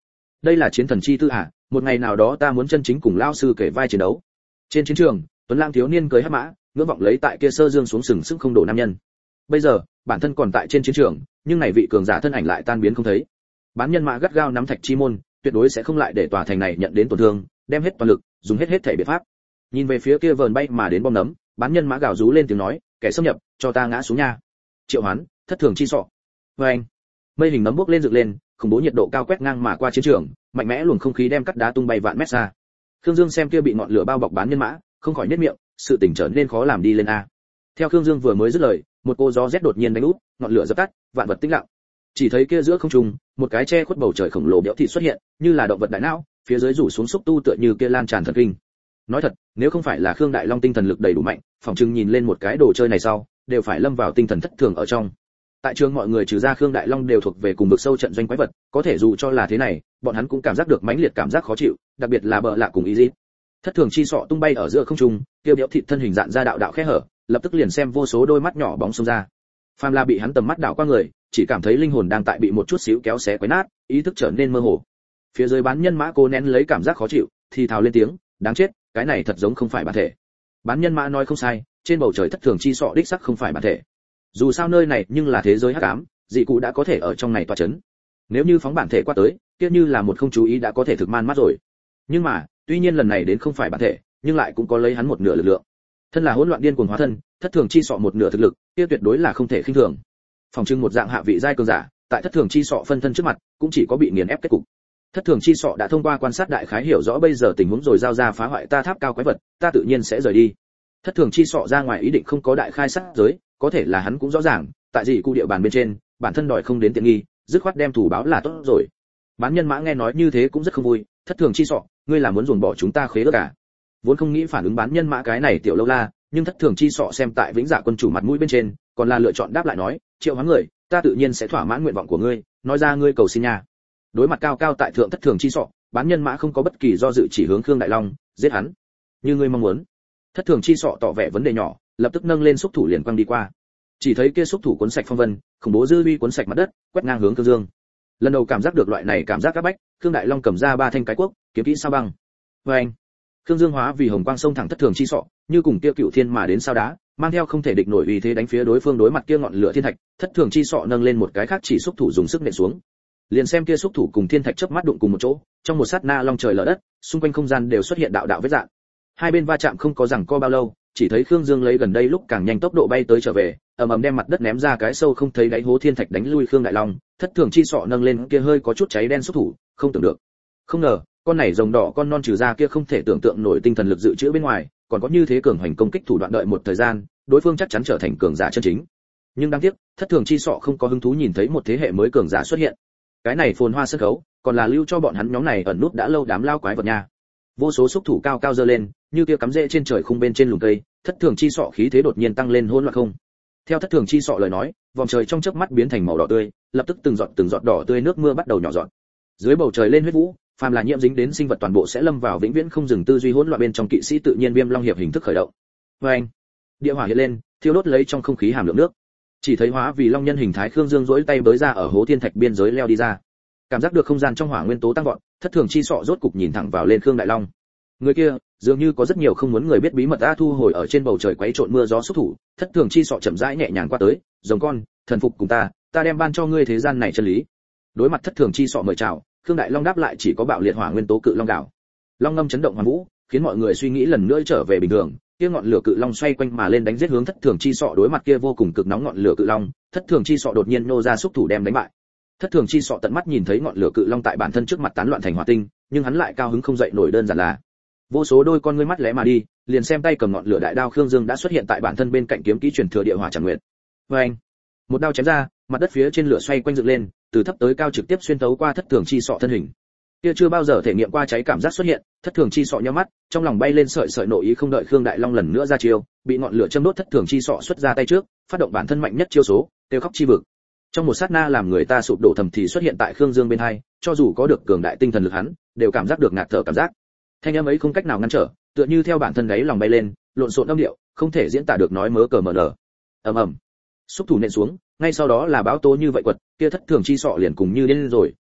Đây là chiến thần chi tư à, một ngày nào đó ta muốn chân chính cùng lão sư kể vai chiến đấu. Trên chiến trường, Tuấn Lang thiếu niên cưỡi hắc mã, ngưỡng vọng lấy tại kia sơ dương xuống sừng sững không đổ nam nhân. Bây giờ, bản thân còn tại trên chiến trường, nhưng này vị cường giả thân ảnh lại tan biến không thấy. Bán nhân mã gắt gao nắm thạch chi môn, tuyệt đối sẽ không lại để tòa thành này nhận đến tổn thương, đem hết toàn lực, dùng hết thể biện pháp. Nhìn về phía kia vờn bay mà đến bom nấm, bán nhân mã gào rú lên tiếng nói, kẻ xâm nhập, cho ta ngã xuống nha. Triệu Hoán, thất thường chi sọ. Oeng. Mây hình nấm bốc lên dựng lên, khủng bố nhiệt độ cao quét ngang mà qua chiến trường, mạnh mẽ luồng không khí đem cắt đá tung bay vạn mét xa. Khương Dương xem kia bị ngọn lửa bao bọc bán nhân mã, không khỏi nhếch miệng, sự tình trở nên khó làm đi lên a. Theo Khương Dương vừa mới dứt lời, một cô gió rét đột nhiên đánh úp, ngọn lửa dập tắt, vạn vật tĩnh lặng. Chỉ thấy kia giữa không trung, một cái che khuất bầu trời khổng lồ béo thịt xuất hiện, như là động vật đại não, phía dưới rủ xuống xúc tu tựa như kia lan tràn thần kinh. Nói thật, nếu không phải là Khương Đại Long tinh thần lực đầy đủ mạnh, phỏng chừng nhìn lên một cái đồ chơi này sau, đều phải lâm vào tinh thần thất thường ở trong. Tại trường mọi người trừ ra Khương Đại Long đều thuộc về cùng vực sâu trận doanh quái vật, có thể dù cho là thế này, bọn hắn cũng cảm giác được mãnh liệt cảm giác khó chịu, đặc biệt là bợ lạ cùng ý gì. Thất thường chi sọ tung bay ở giữa không trung, kia béo thịt thân hình dạn ra đạo đạo khe hở, lập tức liền xem vô số đôi mắt nhỏ bóng xông ra. Phàm là bị hắn tầm mắt đảo qua người, chỉ cảm thấy linh hồn đang tại bị một chút xíu kéo xé quấy nát, ý thức trở nên mơ hồ. Phía dưới bán nhân mã cố nén lấy cảm giác khó chịu, thì thào lên tiếng, đáng chết, cái này thật giống không phải bản thể. Bán nhân mã nói không sai, trên bầu trời thất thường chi sọ đích sắc không phải bản thể. Dù sao nơi này nhưng là thế giới hắc ám, dị cụ đã có thể ở trong này tọa chấn. Nếu như phóng bản thể qua tới, kia như là một không chú ý đã có thể thực man mắt rồi. Nhưng mà, tuy nhiên lần này đến không phải bản thể, nhưng lại cũng có lấy hắn một nửa lực lượng. Thân là hỗn loạn điên cuồng hóa thân, thất thường chi sọ một nửa thực lực, kia tuyệt đối là không thể khinh thường. Phòng trưng một dạng hạ vị giai cường giả, tại thất thường chi sọ phân thân trước mặt, cũng chỉ có bị nghiền ép kết cục. Thất thường chi sọ đã thông qua quan sát đại khái hiểu rõ bây giờ tình huống rồi giao ra phá hoại ta tháp cao quái vật, ta tự nhiên sẽ rời đi. Thất thường chi sọ ra ngoài ý định không có đại khai sát giới, có thể là hắn cũng rõ ràng, tại dị cụ địa bàn bên trên, bản thân đòi không đến tiện nghi, dứt khoát đem thủ báo là tốt rồi. Bán nhân mã nghe nói như thế cũng rất không vui, thất thường chi sọ, ngươi là muốn ruồng bỏ chúng ta khế ước cả. Vốn không nghĩ phản ứng bán nhân mã cái này tiểu lâu la, nhưng thất thường chi sọ xem tại vĩnh dạ quân chủ mặt mũi bên trên, còn là lựa chọn đáp lại nói, triệu hoán người, ta tự nhiên sẽ thỏa mãn nguyện vọng của ngươi, nói ra ngươi cầu xin nha. Đối mặt cao cao tại thượng thất thường chi sọ, bán nhân mã không có bất kỳ do dự chỉ hướng Khương Đại Long, giết hắn. Như ngươi mong muốn. Thất thường chi sọ tỏ vẻ vấn đề nhỏ, lập tức nâng lên xúc thủ liền quăng đi qua. Chỉ thấy kia xúc thủ cuốn sạch phong vân, khủng bố dư uy cuốn sạch mặt đất, quét ngang hướng Khương Dương. Lần đầu cảm giác được loại này cảm giác áp bách, Khương Đại Long cầm ra ba thanh cái cuốc, kiếm kỹ sao băng. Oeng. Khương Dương hóa vì hồng quang sông thẳng thất thường chi sọ, như cùng kia cựu thiên mà đến sao đá, mang theo không thể địch nổi uy thế đánh phía đối phương đối mặt kia ngọn lửa thiên thạch, thất thường chi sọ nâng lên một cái khác chỉ xúc thủ dùng sức nện xuống. Liền xem kia xúc thủ cùng thiên thạch chớp mắt đụng cùng một chỗ, trong một sát na long trời lở đất, xung quanh không gian đều xuất hiện đạo đạo vết rạn. Hai bên va chạm không có rằng co bao lâu, chỉ thấy Khương Dương lấy gần đây lúc càng nhanh tốc độ bay tới trở về, ầm ầm đem mặt đất ném ra cái sâu không thấy đáy hố thiên thạch đánh lui Khương Đại Long, thất thường chi sọ nâng lên kia hơi có chút cháy đen xúc thủ, không tưởng được. Không ngờ, con này rồng đỏ con non trừ ra kia không thể tưởng tượng nổi tinh thần lực dự trữ bên ngoài, còn có như thế cường hành công kích thủ đoạn, đợi một thời gian, đối phương chắc chắn trở thành cường giả chân chính. Nhưng đáng tiếc, thất thường chi sọ không có hứng thú nhìn thấy một thế hệ mới cường giả xuất hiện. Cái này phồn hoa sân khấu, còn là lưu cho bọn hắn nhóm này ẩn nút đã lâu đám lao quái vật nha. Vô số xúc thủ cao cao giơ lên, như kia cắm rễ trên trời khung bên trên lùm cây, thất thường chi sọ khí thế đột nhiên tăng lên hỗn loạn không. Theo thất thường chi sọ lời nói, vòng trời trong chớp mắt biến thành màu đỏ tươi, lập tức từng giọt đỏ tươi nước mưa bắt đầu nhỏ giọt. Dưới bầu trời lên huyết vũ, phàm là nhiễm dính đến sinh vật toàn bộ sẽ lâm vào vĩnh viễn không dừng tư duy hỗn loạn bên trong kỵ sĩ tự nhiên viêm long hiệp hình thức khởi động. Oeng, địa hỏa hiện lên, thiêu đốt lấy trong không khí hàm lượng nước. Chỉ thấy hóa vì long nhân hình thái Khương Dương duỗi tay bới ra ở hố thiên thạch biên giới leo đi ra. Cảm giác được không gian trong hỏa nguyên tố tăng vọt, thất thường chi sọ rốt cục nhìn thẳng vào lên Khương Đại Long. Người kia, dường như có rất nhiều không muốn người biết bí mật đã thu hồi ở trên bầu trời quấy trộn mưa gió xúc thủ, thất thường chi sọ chậm rãi nhẹ nhàng qua tới, rồng con, thần phục cùng ta đem ban cho ngươi thế gian này chân lý. Đối mặt thất thường chi sọ mời chào, Khương Đại Long đáp lại chỉ có bạo liệt hỏa nguyên tố cự long gạo. Long ngâm chấn động hoàn vũ, khiến mọi người suy nghĩ lần nữa trở về bình thường. Kia ngọn lửa cự long xoay quanh mà lên đánh giết hướng thất thường chi sọ, đối mặt kia vô cùng cực nóng ngọn lửa cự long, thất thường chi sọ đột nhiên nô ra xúc thủ đem đánh bại. Thất thường chi sọ tận mắt nhìn thấy ngọn lửa cự long tại bản thân trước mặt tán loạn thành hỏa tinh, nhưng hắn lại cao hứng không dậy nổi, đơn giản là vô số đôi con ngươi mắt lẽ mà đi, liền xem tay cầm ngọn lửa đại đao Khương Dương đã xuất hiện tại bản thân bên cạnh kiếm kỹ truyền thừa địa hỏa chẳng nguyện. Oeng, một đao chém ra, mặt đất phía trên lửa xoay quanh dựng lên, từ thấp tới cao trực tiếp xuyên thấu qua thất thường chi sọ thân hình. Kia chưa bao giờ thể nghiệm qua cháy cảm giác xuất hiện, thất thường chi sọ nhíu mắt, trong lòng bay lên sợi sợi nội ý, không đợi Khương Đại Long lần nữa ra chiêu, bị ngọn lửa châm đốt, thất thường chi sọ xuất ra tay trước, phát động bản thân mạnh nhất chiêu số, tiêu khóc chi vực. Trong một sát na làm người ta sụp đổ thầm thì xuất hiện tại Khương Dương bên hai, cho dù có được cường đại tinh thần lực hắn, đều cảm giác được ngạt thở cảm giác. Thanh âm ấy không cách nào ngăn trở, tựa như theo bản thân đáy lòng bay lên, lộn xộn âm điệu, không thể diễn tả được nói mớ cờ mờ nở. Ầm ầm, xúc thủ nện xuống, ngay sau đó là bão tố như vậy quật, kia thất thường chi sọ liền cùng như điên rồi,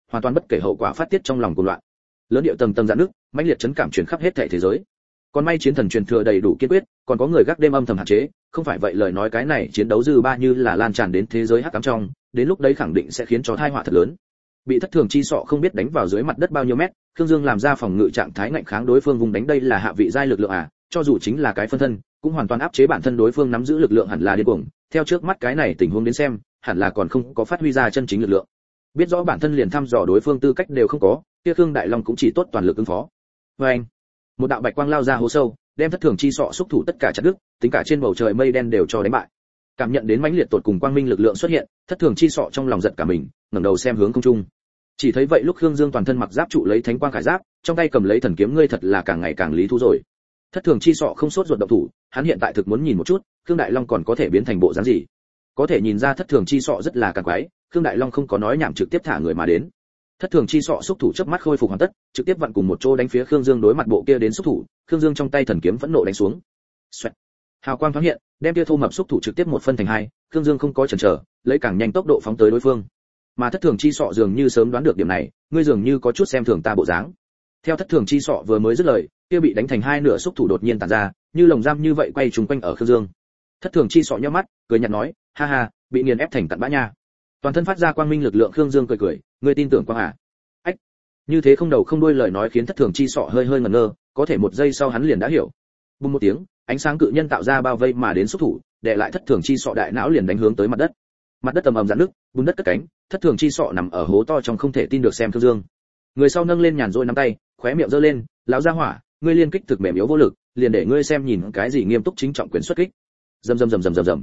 hoàn toàn bất kể hậu quả phát tiết trong lòng cuồng loạn. Lớn điệu tầng tầng dạn nước, mãnh liệt chấn cảm truyền khắp hết thảy thế giới. Còn may chiến thần truyền thừa đầy đủ kiên quyết, còn có người gác đêm âm thầm hạn chế, không phải vậy lời nói cái này chiến đấu dư ba như là lan tràn đến thế giới hắc ám trong, đến lúc đấy khẳng định sẽ khiến cho tai họa thật lớn. Bị thất thường chi sọ không biết đánh vào dưới mặt đất bao nhiêu mét, Khương Dương làm ra phòng ngự trạng thái ngạnh kháng đối phương vùng đánh, đây là hạ vị giai lực lượng à, cho dù chính là cái phân thân, cũng hoàn toàn áp chế bản thân đối phương nắm giữ lực lượng hẳn là điên cuồng, theo trước mắt cái này tình huống đến xem, hẳn là còn không có phát huy ra chân chính lực lượng. Biết rõ bản thân liền thăm dò đối phương tư cách đều không có, kia Khương Đại Long cũng chỉ tốt toàn lực ứng phó. Oeng! Một đạo bạch quang lao ra hố sâu, đem thất thường chi sọ xúc thủ tất cả chặt đứt, tính cả trên bầu trời mây đen đều cho đánh bại. Cảm nhận đến mãnh liệt tột cùng quang minh lực lượng xuất hiện, thất thường chi sọ trong lòng giật cả mình, ngẩng đầu xem hướng không trung. Chỉ thấy vậy lúc Khương Dương toàn thân mặc giáp trụ lấy thánh quang khải giáp, trong tay cầm lấy thần kiếm, ngươi thật là càng ngày càng lý thú rồi. Thất thường chi sọ không sốt ruột động thủ, hắn hiện tại thực muốn nhìn một chút, Khương Đại Long còn có thể biến thành bộ dáng gì. Có thể nhìn ra thất thường chi sọ rất là càng quái, Khương Đại Long không có nói nhảm trực tiếp thả người mà đến. Thất thường chi sọ xúc thủ chớp mắt khôi phục hoàn tất, trực tiếp vặn cùng một chỗ đánh phía Khương Dương, đối mặt bộ kia đến xúc thủ, Khương Dương trong tay thần kiếm phẫn nộ đánh xuống. Xoẹt. Hào quang thoáng hiện, đem kia thô mập xúc thủ trực tiếp một phân thành hai, Khương Dương không có chần chờ, lấy càng nhanh tốc độ phóng tới đối phương. Mà thất thường chi sọ dường như sớm đoán được điểm này, ngươi dường như có chút xem thường ta bộ dáng. Theo thất thường chi sọ vừa mới dứt lời, kia bị đánh thành hai nửa xúc thủ đột nhiên tản ra, như lồng giam như vậy quay trùng quanh ở Khương Dương. Thất thường chi sọ nhếch mắt, cười nhạt nói, ha ha, bị nghiền ép thành tận bã nha. Toàn thân phát ra quang minh lực lượng, Khương Dương cười cười, ngươi tin tưởng quang à? Ách. Như thế không đầu không đuôi lời nói khiến thất thường chi sọ hơi hơi ngẩn ngơ, có thể một giây sau hắn liền đã hiểu. Bùng một tiếng, ánh sáng cự nhân tạo ra bao vây mà đến xúc thủ, đè lại thất thường chi sọ đại não liền đánh hướng tới mặt đất. Mặt đất ầm ầm rạn nứt, bùn đất cất cánh, thất thường chi sọ nằm ở hố to trong không thể tin được xem Khương Dương. Người sau nâng lên nhàn rỗi nắm tay, khóe miệng giơ lên, lão gia hỏa, ngươi liên kích thực mềm yếu vô lực, liền để ngươi xem nhìn cái gì nghiêm túc chính trọng quyền xuất kích. Rầm rầm rầm rầm rầm rầm.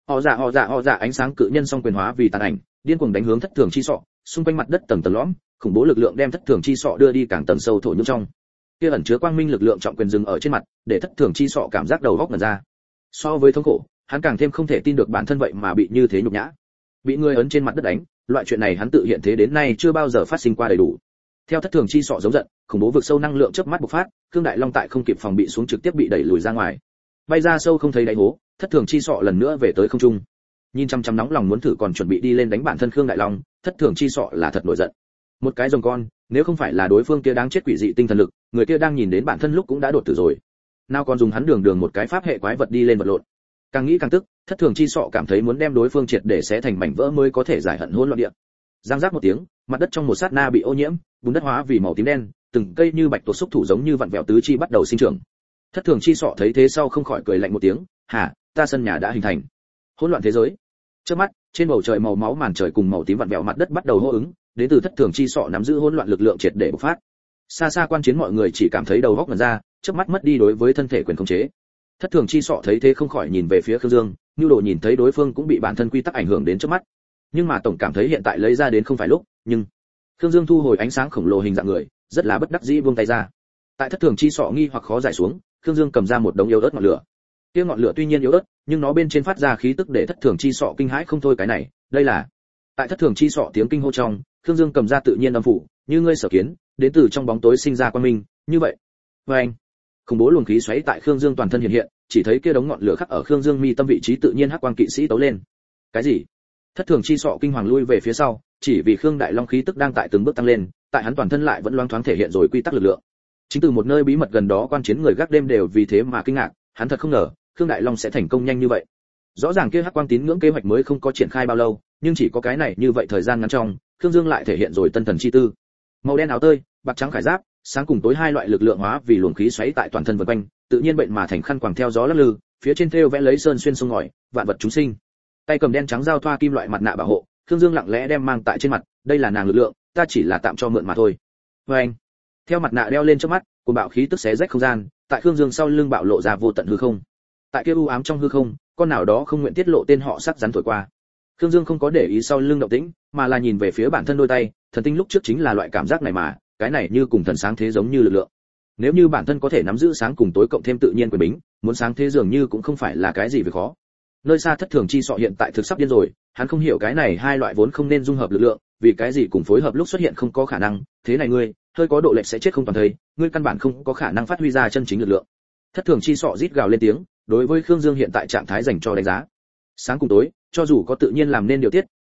Họ dạ ánh sáng cự nhân song quyền hóa vì tàn ảnh, điên cuồng đánh hướng thất thường chi sọ, xung quanh mặt đất tầng tầng lõm, khủng bố lực lượng đem thất thường chi sọ đưa đi càng tầng sâu thổ nhưỡng trong. Kia ẩn chứa quang minh lực lượng trọng quyền dừng ở trên mặt, để thất thường chi sọ cảm giác đầu óc ngẩn ra. So với thống khổ, hắn càng thêm không thể tin được bản thân vậy mà bị như thế nhục nhã. Bị người ấn trên mặt đất đánh, loại chuyện này hắn tự hiện thế đến nay chưa bao giờ phát sinh qua đầy đủ. Theo thất thường chi sọ giống giận, khủng bố vực sâu năng lượng chớp mắt bộc phát, Khương Đại Long tại không kịp phòng bị xuống trực tiếp bị đẩy lùi ra ngoài. Bay ra sâu không thấy đáy hố, thất thường chi sọ lần nữa về tới không trung. Nhìn chăm chăm nóng lòng muốn thử còn chuẩn bị đi lên đánh bản thân Khương Đại Long, thất thường chi sọ là thật nổi giận. Một cái rồng con, nếu không phải là đối phương kia đáng chết quỷ dị tinh thần lực, người kia đang nhìn đến bản thân lúc cũng đã đột tử rồi. Nào còn dùng hắn đường một cái pháp hệ quái vật đi lên vật lộn. Càng nghĩ càng tức, thất thường chi sọ cảm thấy muốn đem đối phương triệt để xé thành mảnh vỡ mới có thể giải hận hỗn loạn địa. Giang giác một tiếng, mặt đất trong một sát na bị ô nhiễm, bùn đất hóa vì màu tím đen, từng cây như bạch tuộc xúc thủ giống như vặn vẹo tứ chi bắt đầu sinh trưởng. Thất thường chi sọ thấy thế sau không khỏi cười lạnh một tiếng, hả, ta sân nhà đã hình thành. Hỗn loạn thế giới. Trước mắt, trên bầu trời màu máu màn trời cùng màu tím vặn vẹo mặt đất bắt đầu hô ứng, đến từ thất thường chi sọ nắm giữ hỗn loạn lực lượng triệt để bộc phát. Xa xa quan chiến mọi người chỉ cảm thấy đầu óc ngẩn ra, trước mắt mất đi đối với thân thể quyền khống chế. Thất thường chi sọ thấy thế không khỏi nhìn về phía Khương Dương, Nưu Đồ nhìn thấy đối phương cũng bị bản thân quy tắc ảnh hưởng đến trước mắt. Nhưng mà tổng cảm thấy hiện tại lấy ra đến không phải lúc, nhưng Khương Dương thu hồi ánh sáng khổng lồ hình dạng người, rất là bất đắc dĩ buông tay ra. Tại thất thường chi sọ nghi hoặc khó giải xuống, Khương Dương cầm ra một đống yếu ớt ngọn lửa. Kia ngọn lửa tuy nhiên yếu ớt, nhưng nó bên trên phát ra khí tức để thất thường chi sọ kinh hãi không thôi, cái này, đây là. Tại thất thường chi sọ tiếng kinh hô trong, Khương Dương cầm ra tự nhiên âm phủ, như ngươi sở kiến, đến từ trong bóng tối sinh ra quang minh, như vậy. Oeng. Khủng bố luồng khí xoáy tại Khương Dương toàn thân hiện hiện, chỉ thấy kia đống ngọn lửa khắc ở Khương Dương mi tâm vị trí tự nhiên hắc quang kỵ sĩ tấu lên. Cái gì? Thất thường chi sọ kinh hoàng lui về phía sau, chỉ vì Khương Đại Long khí tức đang tại từng bước tăng lên, tại hắn toàn thân lại vẫn loáng thoáng thể hiện rồi quy tắc lực lượng. Chính từ một nơi bí mật gần đó quan chiến người gác đêm đều vì thế mà kinh ngạc, hắn thật không ngờ, Khương Đại Long sẽ thành công nhanh như vậy. Rõ ràng kia hắc quang tín ngưỡng kế hoạch mới không có triển khai bao lâu, nhưng chỉ có cái này như vậy thời gian ngắn trong, Khương Dương lại thể hiện rồi tân thần chi tư. Màu đen áo tơi, bạc trắng khải giáp, sáng cùng tối hai loại lực lượng hóa vì luồng khí xoáy tại toàn thân vần quanh, tự nhiên bệnh mà thành khăn quàng theo gió lắc lư, phía trên thêu vẽ lấy sơn xuyên sông ngòi, vạn vật chúng sinh. Tay cầm đen trắng giao thoa kim loại mặt nạ bảo hộ, Khương Dương lặng lẽ đem mang tại trên mặt, đây là nàng lực lượng, ta chỉ là tạm cho mượn mà thôi. Oeng. Theo mặt nạ đeo lên trước mắt, cuồng bạo khí tức xé rách không gian, tại Khương Dương sau lưng bạo lộ ra vô tận hư không. Tại kia u ám trong hư không, con nào đó không nguyện tiết lộ tên họ sắc rắn thổi qua. Khương Dương không có để ý sau lưng động tĩnh, mà là nhìn về phía bản thân đôi tay, thần tinh lúc trước chính là loại cảm giác này mà, cái này như cùng thần sáng thế giống như lực lượng. Nếu như bản thân có thể nắm giữ sáng cùng tối cộng thêm tự nhiên quyền bính, muốn sáng thế dường như cũng không phải là cái gì việc khó. Nơi xa thất thường chi sọ hiện tại thực sắp điên rồi, hắn không hiểu cái này hai loại vốn không nên dung hợp lực lượng, vì cái gì cùng phối hợp lúc xuất hiện không có khả năng, thế này ngươi, hơi có độ lệch sẽ chết không toàn thây, ngươi căn bản không có khả năng phát huy ra chân chính lực lượng. Thất thường chi sọ rít gào lên tiếng, đối với Khương Dương hiện tại trạng thái dành cho đánh giá. Sáng cùng tối, cho dù có tự nhiên làm nên điều tiết,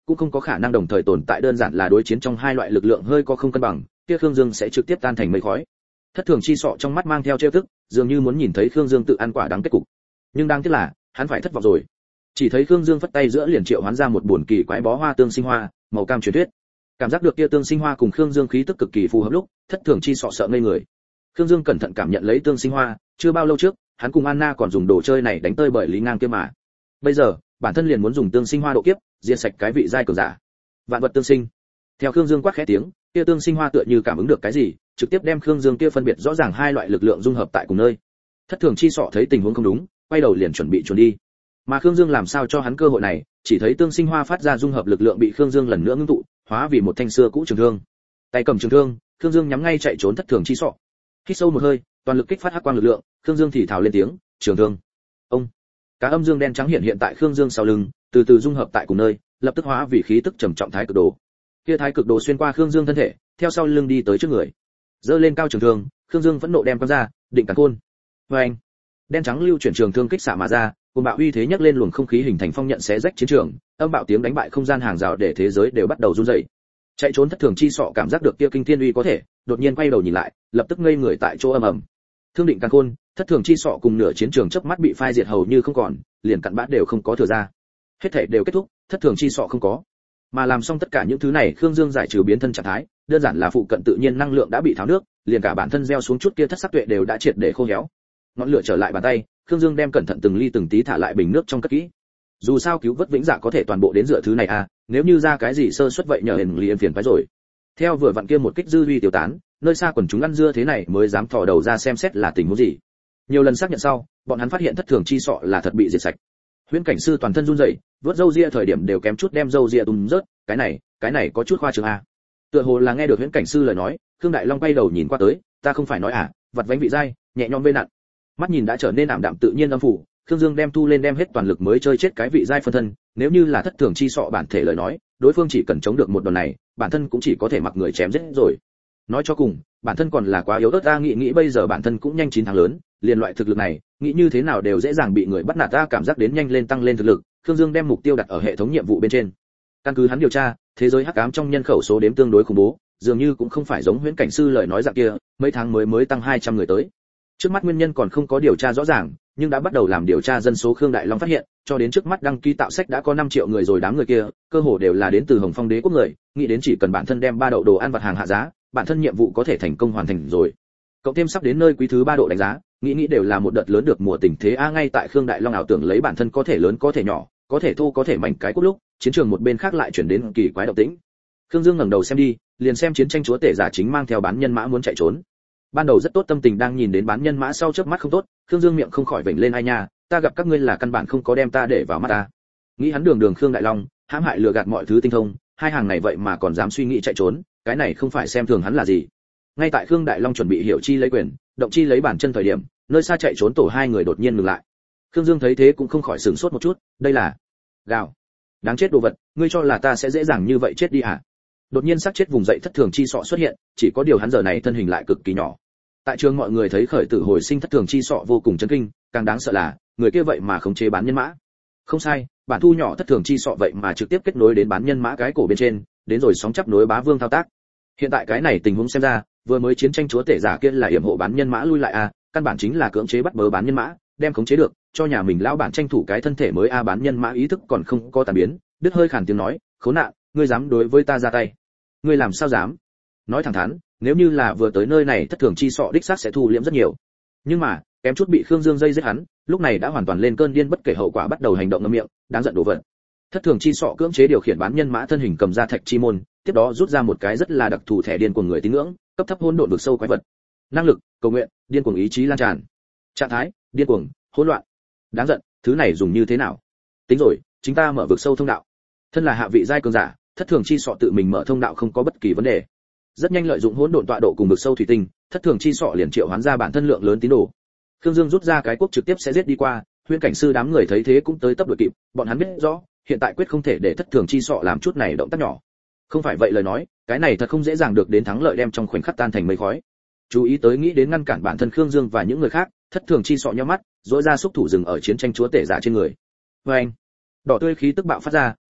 cũng không có khả năng đồng thời tồn tại, đơn giản là đối chiến trong hai loại lực lượng hơi có không cân bằng, kia Khương Dương sẽ trực tiếp tan thành mây khói. Thất Thường Chi Sọ trong mắt mang theo trêu tức, dường như muốn nhìn thấy Khương Dương tự ăn quả đắng kết cục. Nhưng đáng tiếc là, hắn phải thất vọng rồi. Chỉ thấy Khương Dương phất tay giữa liền triệu hoán ra một buồn kỳ quái bó hoa tương sinh hoa, màu cam truyền thuyết. Cảm giác được kia tương sinh hoa cùng Khương Dương khí tức cực kỳ phù hợp lúc, Thất Thường Chi Sọ sợ ngây người. Khương Dương cẩn thận cảm nhận lấy tương sinh hoa, chưa bao lâu trước, hắn cùng Anna còn dùng đồ chơi này đánh tơi bởi Lý Ngang kia mà. Bây giờ, bản thân liền muốn dùng tương sinh hoa độ kiếp, diệt sạch cái vị giai cường giả. Vạn vật tương sinh. Theo Khương Dương quát khẽ tiếng, kia tương sinh hoa tựa như cảm ứng được cái gì, trực tiếp đem Khương Dương kia phân biệt rõ ràng hai loại lực lượng dung hợp tại cùng nơi. Thất Thường Chi Sọ thấy tình huống không đúng, quay đầu liền chuẩn bị chuồn đi. Mà Khương Dương làm sao cho hắn cơ hội này, chỉ thấy tương sinh hoa phát ra dung hợp lực lượng bị Khương Dương lần nữa ngưng tụ, hóa vì một thanh xưa cũ trường thương. Tay cầm trường thương, Khương Dương nhắm ngay chạy trốn Thất Thường Chi Sọ. Hít sâu một hơi, toàn lực kích phát hắc quang lực lượng, Khương Dương thì thào lên tiếng, trường thương. Ông. Cả âm dương đen trắng hiện tại Khương Dương sau lưng, từ từ dung hợp tại cùng nơi, lập tức hóa vì khí tức trầm trọng thái cực đồ. Kia thái cực đồ xuyên qua Khương Dương thân thể, theo sau lưng đi tới trước người. Giơ lên cao trường thương, Khương Dương phẫn nộ đem quăng ra, định càn khôn. Oeng. Đen trắng lưu chuyển trường thương kích xạ mà ra, cùng bạo uy thế nhấc lên luồng không khí hình thành phong nhận xé rách chiến trường, âm bạo tiếng đánh bại không gian hàng rào để thế giới đều bắt đầu run rẩy. Chạy trốn Thất Thường Chi Sọ cảm giác được kia kinh thiên uy có thể, đột nhiên quay đầu nhìn lại, lập tức ngây người tại chỗ ầm ầm. Thương định càn khôn, Thất Thường Chi Sọ cùng nửa chiến trường chớp mắt bị phai diệt hầu như không còn, liền cặn bã đều không có thừa ra. Hết thảy đều kết thúc, Thất Thường Chi Sọ không có. Mà làm xong tất cả những thứ này, Khương Dương giải trừ biến thân trạng thái, đơn giản là phụ cận tự nhiên năng lượng đã bị tháo nước, liền cả bản thân gieo xuống chút kia thất sắc tuệ đều đã triệt để khô héo. Ngọn lửa trở lại bàn tay, Khương Dương đem cẩn thận từng ly từng tí thả lại bình nước trong cất kỹ. Dù sao cứu vớt vĩnh dạ có thể toàn bộ đến dựa thứ này à, nếu như ra cái gì sơ suất vậy nhờ hình liền phiền phải rồi. Theo vừa vặn kia một kích dư uy tiêu tán, nơi xa quần chúng ăn dưa thế này mới dám thò đầu ra xem xét là tình huống gì. Nhiều lần xác nhận sau, bọn hắn phát hiện Thất Thường Chi Sọ là thật bị diệt sạch. Huyễn Cảnh Sư toàn thân run rẩy, vớt râu ria thời điểm đều kém chút đem râu ria tung rớt, cái này có chút khoa trương à. Tựa hồ là nghe được Huyễn Cảnh Sư lời nói, Khương Đại Long quay đầu nhìn qua tới, ta không phải nói à, vặt vánh vị dai, nhẹ nhõm vê nặng. Mắt nhìn đã trở nên ảm đạm tự nhiên âm phủ, Khương Dương đem thu lên đem hết toàn lực mới chơi chết cái vị giai phân thân, nếu như là Thất Thường Chi Sọ bản thể lời nói, đối phương chỉ cần chống được một đòn này, bản thân cũng chỉ có thể mặc người chém giết rồi. Nói cho cùng, bản thân còn là quá yếu ớt, ta nghĩ bây giờ bản thân cũng nhanh 9 tháng lớn, liền loại thực lực này, nghĩ như thế nào đều dễ dàng bị người bắt nạt, ta cảm giác đến nhanh lên tăng lên thực lực, Khương Dương đem mục tiêu đặt ở hệ thống nhiệm vụ bên trên. Căn cứ hắn điều tra, thế giới hắc ám trong nhân khẩu số đếm tương đối khủng bố, dường như cũng không phải giống Huyễn Cảnh Sư lời nói dạng kia, mấy tháng mới tăng 200 người tới. Trước mắt nguyên nhân còn không có điều tra rõ ràng, nhưng đã bắt đầu làm điều tra dân số. Khương Đại Long phát hiện, cho đến trước mắt đăng ký tạo sách đã có 5 triệu người rồi, đám người kia, cơ hồ đều là đến từ Hồng Phong Đế quốc người, nghĩ đến chỉ cần bản thân đem 3 đậu đồ ăn vặt hàng hạ giá, bản thân nhiệm vụ có thể thành công hoàn thành rồi. Cộng thêm sắp đến nơi quý thứ 3 độ đánh giá, nghĩ đều là một đợt lớn được mùa tình thế a. Ngay tại Khương Đại Long ảo tưởng lấy bản thân có thể lớn có thể nhỏ, có thể thô có thể mảnh cái cốt lúc, chiến trường một bên khác lại chuyển đến kỳ quái động tĩnh. Khương Dương ngẩng đầu xem đi, liền xem chiến tranh chúa tể giả chính mang theo bán nhân mã muốn chạy trốn. Ban đầu rất tốt tâm tình đang nhìn đến bán nhân mã sau chớp mắt không tốt, Khương Dương miệng không khỏi vểnh lên, ai nha, ta gặp các ngươi là căn bản không có đem ta để vào mắt ta. Nghĩ hắn đường Khương Đại Long, hãm hại lừa gạt mọi thứ tinh thông, hai hàng này vậy mà còn dám suy nghĩ chạy trốn, cái này không phải xem thường hắn là gì. Ngay tại Khương Đại Long chuẩn bị hiểu chi lấy quyền, động chi lấy bản chân thời điểm, nơi xa chạy trốn tổ hai người đột nhiên ngừng lại. Khương Dương thấy thế cũng không khỏi sửng sốt một chút, đây là gào, đáng chết đồ vật, ngươi cho là ta sẽ dễ dàng như vậy chết đi à? Đột nhiên xác chết vùng dậy Thất Thường Chi Sọ xuất hiện, chỉ có điều hắn giờ này thân hình lại cực kỳ nhỏ. Tại trường mọi người thấy khởi tử hồi sinh Thất Thường Chi Sọ vô cùng chấn kinh, càng đáng sợ là người kia vậy mà khống chế bán nhân mã. Không sai, bản thu nhỏ Thất Thường Chi Sọ vậy mà trực tiếp kết nối đến bán nhân mã cái cổ bên trên, đến rồi sóng chấp nối bá vương thao tác. Hiện tại cái này tình huống xem ra, vừa mới chiến tranh chúa tể giả kia là yểm hộ bán nhân mã lui lại a, căn bản chính là cưỡng chế bắt bớ bán nhân mã, đem khống chế được, cho nhà mình lão bản tranh thủ cái thân thể mới a. Bán nhân mã ý thức còn không có tàn biến, đứt hơi khàn tiếng nói, khốn nạn, ngươi dám đối với ta ra tay? Ngươi làm sao dám? Nói thẳng thắn, nếu như là vừa tới nơi này Thất Thường Chi Sọ đích xác sẽ thu liễm rất nhiều. Nhưng mà, kém chút bị Khương Dương dây giết hắn, lúc này đã hoàn toàn lên cơn điên bất kể hậu quả bắt đầu hành động ngậm miệng, đáng giận đồ vật. Thất Thường Chi Sọ cưỡng chế điều khiển bán nhân mã thân hình cầm ra thạch chi môn, tiếp đó rút ra một cái rất là đặc thù thẻ điên của người tín ngưỡng, cấp thấp hỗn độn vực sâu quái vật. Năng lực, cầu nguyện, điên cuồng ý chí lan tràn. Trạng thái, điên cuồng, hỗn loạn. Đáng giận, thứ này dùng như thế nào? Tính rồi, chúng ta mở vực sâu thông đạo. Thân là hạ vị giai cường giả, Thất Thường Chi Sọ tự mình mở thông đạo không có bất kỳ vấn đề. Rất nhanh lợi dụng hỗn độn tọa độ cùng vực sâu thủy tinh, Thất Thường Chi Sọ liền triệu hoán ra bản thân lượng lớn tín đồ. Khương Dương rút ra cái quốc trực tiếp sẽ giết đi qua, Huyễn Cảnh Sư đám người thấy thế cũng tới tấp đuổi kịp, bọn hắn biết rõ, hiện tại quyết không thể để Thất Thường Chi Sọ làm chút này động tác nhỏ. Không phải vậy lời nói, cái này thật không dễ dàng được đến thắng lợi, đem trong khoảnh khắc tan thành mây khói. Chú ý tới nghĩ đến ngăn cản bản thân Khương Dương và những người khác, Thất Thường Chi Sọ nhíu mắt, rỗi ra xúc thủ dừng ở chiến tranh chúa tể giả trên người. Oeng! Đỏ tươi khí tức bạo phát ra,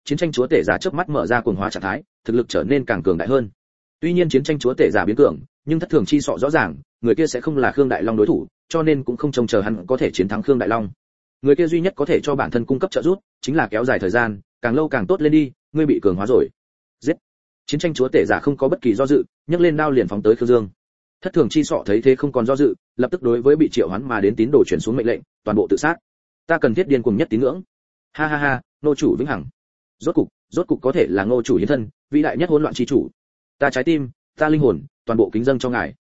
chiến tranh chúa tể giả chớp mắt mở ra cuồng hóa trạng thái, thực lực trở nên càng cường đại hơn. Tuy nhiên chiến tranh chúa tể giả biến cường, nhưng thất thường chi sọ rõ ràng, người kia sẽ không là Khương Đại Long đối thủ, cho nên cũng không trông chờ hắn có thể chiến thắng Khương Đại Long. Người kia duy nhất có thể cho bản thân cung cấp trợ giúp, chính là kéo dài thời gian, càng lâu càng tốt lên đi, ngươi bị cường hóa rồi. Giết. Chiến tranh chúa tể giả không có bất kỳ do dự, nhấc lên đao liền phóng tới Khương Dương. Thất thường chi sọ thấy thế không còn do dự, lập tức đối với bị triệu hoán mà đến tín đồ chuyển xuống mệnh lệnh, toàn bộ tự sát. Ta cần thiết điên cuồng nhất tín ngưỡng. Ha ha ha, nô chủ vĩnh hằng. Rốt cục có thể là Ngô chủ hiến thân, vĩ đại nhất hỗn loạn chi chủ. Ta trái tim, ta linh hồn, toàn bộ kính dâng cho ngài.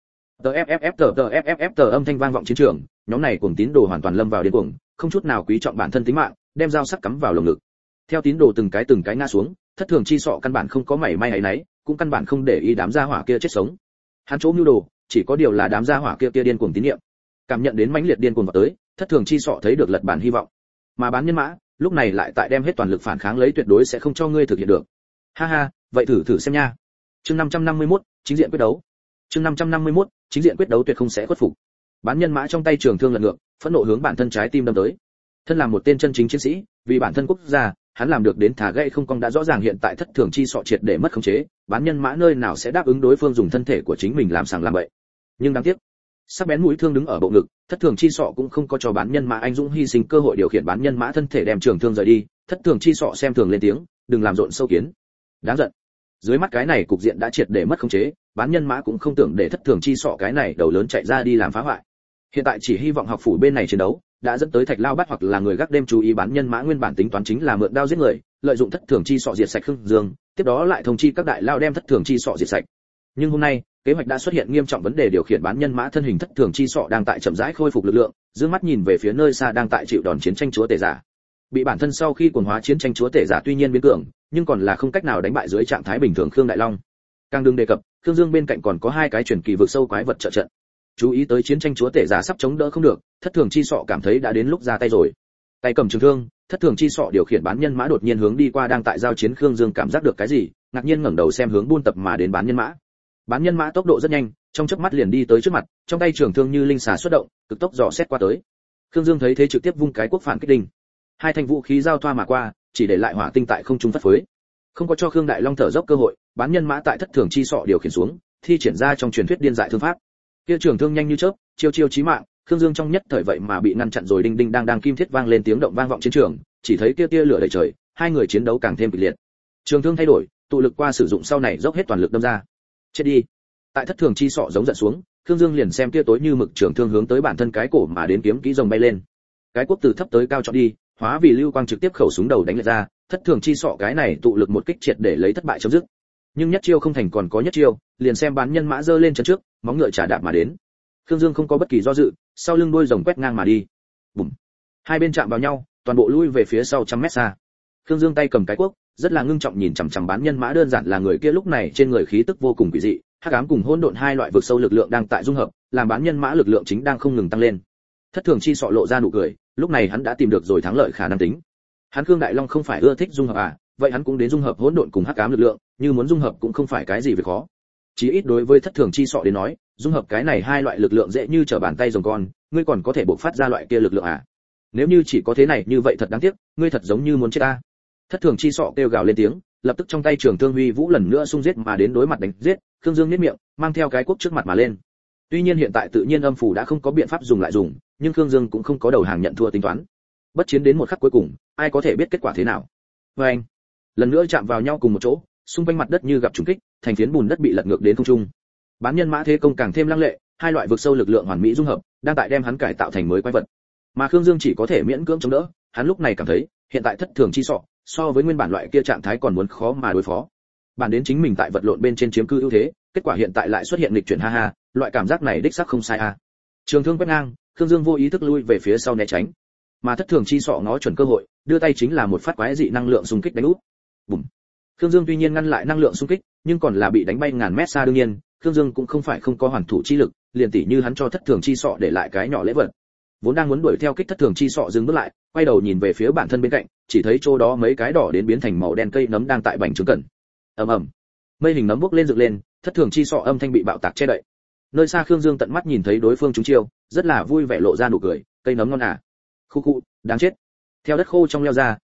TFFF âm thanh vang vọng chiến trường, nhóm này cùng tín đồ hoàn toàn lâm vào điên cuồng, không chút nào quý trọng bản thân tính mạng, đem dao sắc cắm vào lồng ngực. Theo tín đồ từng cái ngã xuống, thất thường chi sọ căn bản không có mảy may ấy nấy, cũng căn bản không để ý đám gia hỏa kia chết sống. Hắn chỗ mưu đồ, chỉ có điều là đám gia hỏa kia điên cuồng tín niệm. Cảm nhận đến mãnh liệt điên cuồng vào tới, thất thường chi sọ thấy được lật bản hy vọng. Mà bán nhân mã, lúc này lại tại đem hết toàn lực phản kháng lấy tuyệt đối sẽ không cho ngươi thực hiện được. Ha ha, vậy thử xem nha. Chương 551, chính diện quyết đấu. Chương 551, chính diện quyết đấu tuyệt không sẽ khuất phục. Bán nhân mã trong tay trường thương lật ngược, phẫn nộ hướng bản thân trái tim đâm tới. Thân làm một tên chân chính chiến sĩ, vì bản thân quốc gia, hắn làm được đến thả gãy không cong đã rõ ràng hiện tại thất thường chi sọ triệt để mất khống chế, bán nhân mã nơi nào sẽ đáp ứng đối phương dùng thân thể của chính mình làm sàng làm bậy. Nhưng đáng tiếc, sắc bén mũi thương đứng ở bộ ngực, thất thường chi sọ cũng không có cho bán nhân mã anh dũng hy sinh cơ hội điều khiển bán nhân mã thân thể đem trường thương rời đi, thất thường chi sọ xem thường lên tiếng, đừng làm rộn sâu kiến. Đáng giận. Dưới mắt cái này cục diện đã triệt để mất khống chế, bán nhân mã cũng không tưởng để thất thường chi sọ cái này đầu lớn chạy ra đi làm phá hoại. Hiện tại chỉ hy vọng học phủ bên này chiến đấu đã dẫn tới Thạch Lao Bát hoặc là người gác đêm chú ý bán nhân mã nguyên bản tính toán chính là mượn đao giết người, lợi dụng thất thường chi sọ diệt sạch Khương Dương, tiếp đó lại thông chi các đại lao đem thất thường chi sọ diệt sạch. Nhưng hôm nay, kế hoạch đã xuất hiện nghiêm trọng vấn đề, điều khiển bán nhân mã thân hình thất thường chi sọ đang tại chậm rãi khôi phục lực lượng, dương mắt nhìn về phía nơi xa đang tại chịu đòn chiến tranh chúa tể giả. Bị bản thân sau khi cuồng hóa chiến tranh chúa tể giả tuy nhiên biến cường, nhưng còn là không cách nào đánh bại dưới trạng thái bình thường Khương Đại Long. Càng đừng đề cập, Khương Dương bên cạnh còn có hai cái truyền kỳ vực sâu quái vật trợ trận. Chú ý tới chiến tranh chúa tể giả sắp chống đỡ không được, thất thường chi sọ cảm thấy đã đến lúc ra tay rồi. Tay cầm trường thương, thất thường chi sọ điều khiển bán nhân mã đột nhiên hướng đi qua đang tại giao chiến Khương Dương, cảm giác được cái gì, ngạc nhiên ngẩng đầu xem hướng buôn tập mà đến bán nhân mã. Bán nhân mã tốc độ rất nhanh, trong chớp mắt liền đi tới trước mặt, trong tay trường thương như linh xà xuất động, cực tốc dò xét qua tới. Khương Dương thấy thế trực tiếp vung cái quốc phản kích đinh. Hai thanh vũ khí giao thoa mà qua, chỉ để lại hỏa tinh tại không trung phất phới. Không có cho Khương Đại Long thở dốc cơ hội, bán nhân mã tại thất thường chi sọ điều khiển xuống, thi triển ra trong truyền thuyết điên dại thương pháp. Kia trường thương nhanh như chớp, chiêu chí mạng, Khương Dương trong nhất thời vậy mà bị ngăn chặn rồi, đinh đinh đang kim thiết vang lên tiếng động vang vọng chiến trường, chỉ thấy kia tia lửa đầy trời, hai người chiến đấu càng thêm kịch liệt. Trường thương thay đổi, tụ lực qua sử dụng sau này dốc hết toàn lực đâm ra. Chết đi. Tại thất thường chi sọ giống giận xuống, Khương Dương liền xem kia tối như mực trường thương hướng tới bản thân cái cổ mà đến, kiếm kỹ rồng bay lên. Cái quốc từ thấp tới cao chọn đi, hóa vì lưu quang trực tiếp khẩu súng đầu đánh lại ra, thất thường chi sọ cái này tụ lực một kích triệt để lấy thất bại chấm dứt. Nhưng nhất chiêu không thành còn có nhất chiêu, liền xem bán nhân mã giơ lên chân trước, móng ngựa trả đạp mà đến. Khương Dương không có bất kỳ do dự, sau lưng đuôi rồng quét ngang mà đi. Bùm. Hai bên chạm vào nhau, toàn bộ lui về phía sau trăm mét xa. Khương Dương tay cầm cái cuốc, rất là ngưng trọng nhìn chằm chằm bán nhân mã, đơn giản là người kia lúc này trên người khí tức vô cùng quỷ dị, hắc ám cùng hỗn độn hai loại vực sâu lực lượng đang tại dung hợp, làm bán nhân mã lực lượng chính đang không ngừng tăng lên. Thất thường chi sọ lộ ra nụ cười, lúc này hắn đã tìm được rồi thắng lợi khả năng tính. Hắn Khương Đại Long không phải ưa thích dung hợp à, vậy hắn cũng đến dung hợp hỗn độn cùng hắc ám lực lượng, như muốn dung hợp cũng không phải cái gì việc khó. Chí ít đối với thất thường chi sọ đến nói, dung hợp cái này hai loại lực lượng dễ như trở bàn tay rồng con, ngươi còn có thể bộc phát ra loại kia lực lượng à? Nếu như chỉ có thế này như vậy thật đáng tiếc, ngươi thật giống như muốn chết ta. Thất thường chi sọ kêu gào lên tiếng, lập tức trong tay trường thương huy vũ lần nữa xung giết mà đến, đối mặt đánh giết. Khương Dương nhếch miệng, mang theo cái cuốc trước mặt mà lên. Tuy nhiên hiện tại tự nhiên âm phủ đã không có biện pháp dùng lại dùng, nhưng Khương Dương cũng không có đầu hàng nhận thua tính toán. Bất chiến đến một khắc cuối cùng, ai có thể biết kết quả thế nào. Và anh, lần nữa chạm vào nhau cùng một chỗ, xung quanh mặt đất như gặp trùng kích, thành phiến bùn đất bị lật ngược đến không trung. Bán nhân mã thế công càng thêm lăng lệ, hai loại vực sâu lực lượng hoàn mỹ dung hợp, đang tại đem hắn cải tạo thành mới quái vật. Mà Khương Dương chỉ có thể miễn cưỡng chống đỡ, hắn lúc này cảm thấy, hiện tại thất thường chi sọ, so với nguyên bản loại kia trạng thái còn muốn khó mà đối phó. Bản đến chính mình tại vật lộn bên trên chiếm cư ưu thế, kết quả hiện tại lại xuất hiện nghịch chuyển, ha ha, loại cảm giác này đích xác không sai a. Trường thương quét ngang, Khương Dương vô ý thức lui về phía sau né tránh. Mà thất thường chi sọ ngó chuẩn cơ hội, đưa tay chính là một phát quái dị năng lượng xung kích đánh úp. Bùm. Khương Dương tuy nhiên ngăn lại năng lượng xung kích, nhưng còn là bị đánh bay ngàn mét xa. Đương nhiên, Khương Dương cũng không phải không có hoàn thủ chi lực, liền tỉ như hắn cho thất thường chi sọ để lại cái nhỏ lễ vật. Vốn đang muốn đuổi theo kích thất thường chi sọ dừng bước lại, quay đầu nhìn về phía bản thân bên cạnh, chỉ thấy chỗ đó mấy cái đỏ đến biến thành màu đen cây nấm đang tại bành trướng cẩn. Ầm ầm. Mây hình nấm bốc lên dựng lên, thất thường chi sọ âm thanh bị bạo tạc che đậy. Nơi xa Khương Dương tận mắt nhìn thấy đối phương trúng chiêu, rất là vui vẻ lộ ra nụ cười, cây nấm ngon à. Khu khu, đáng chết. Theo đất khô trong leo ra,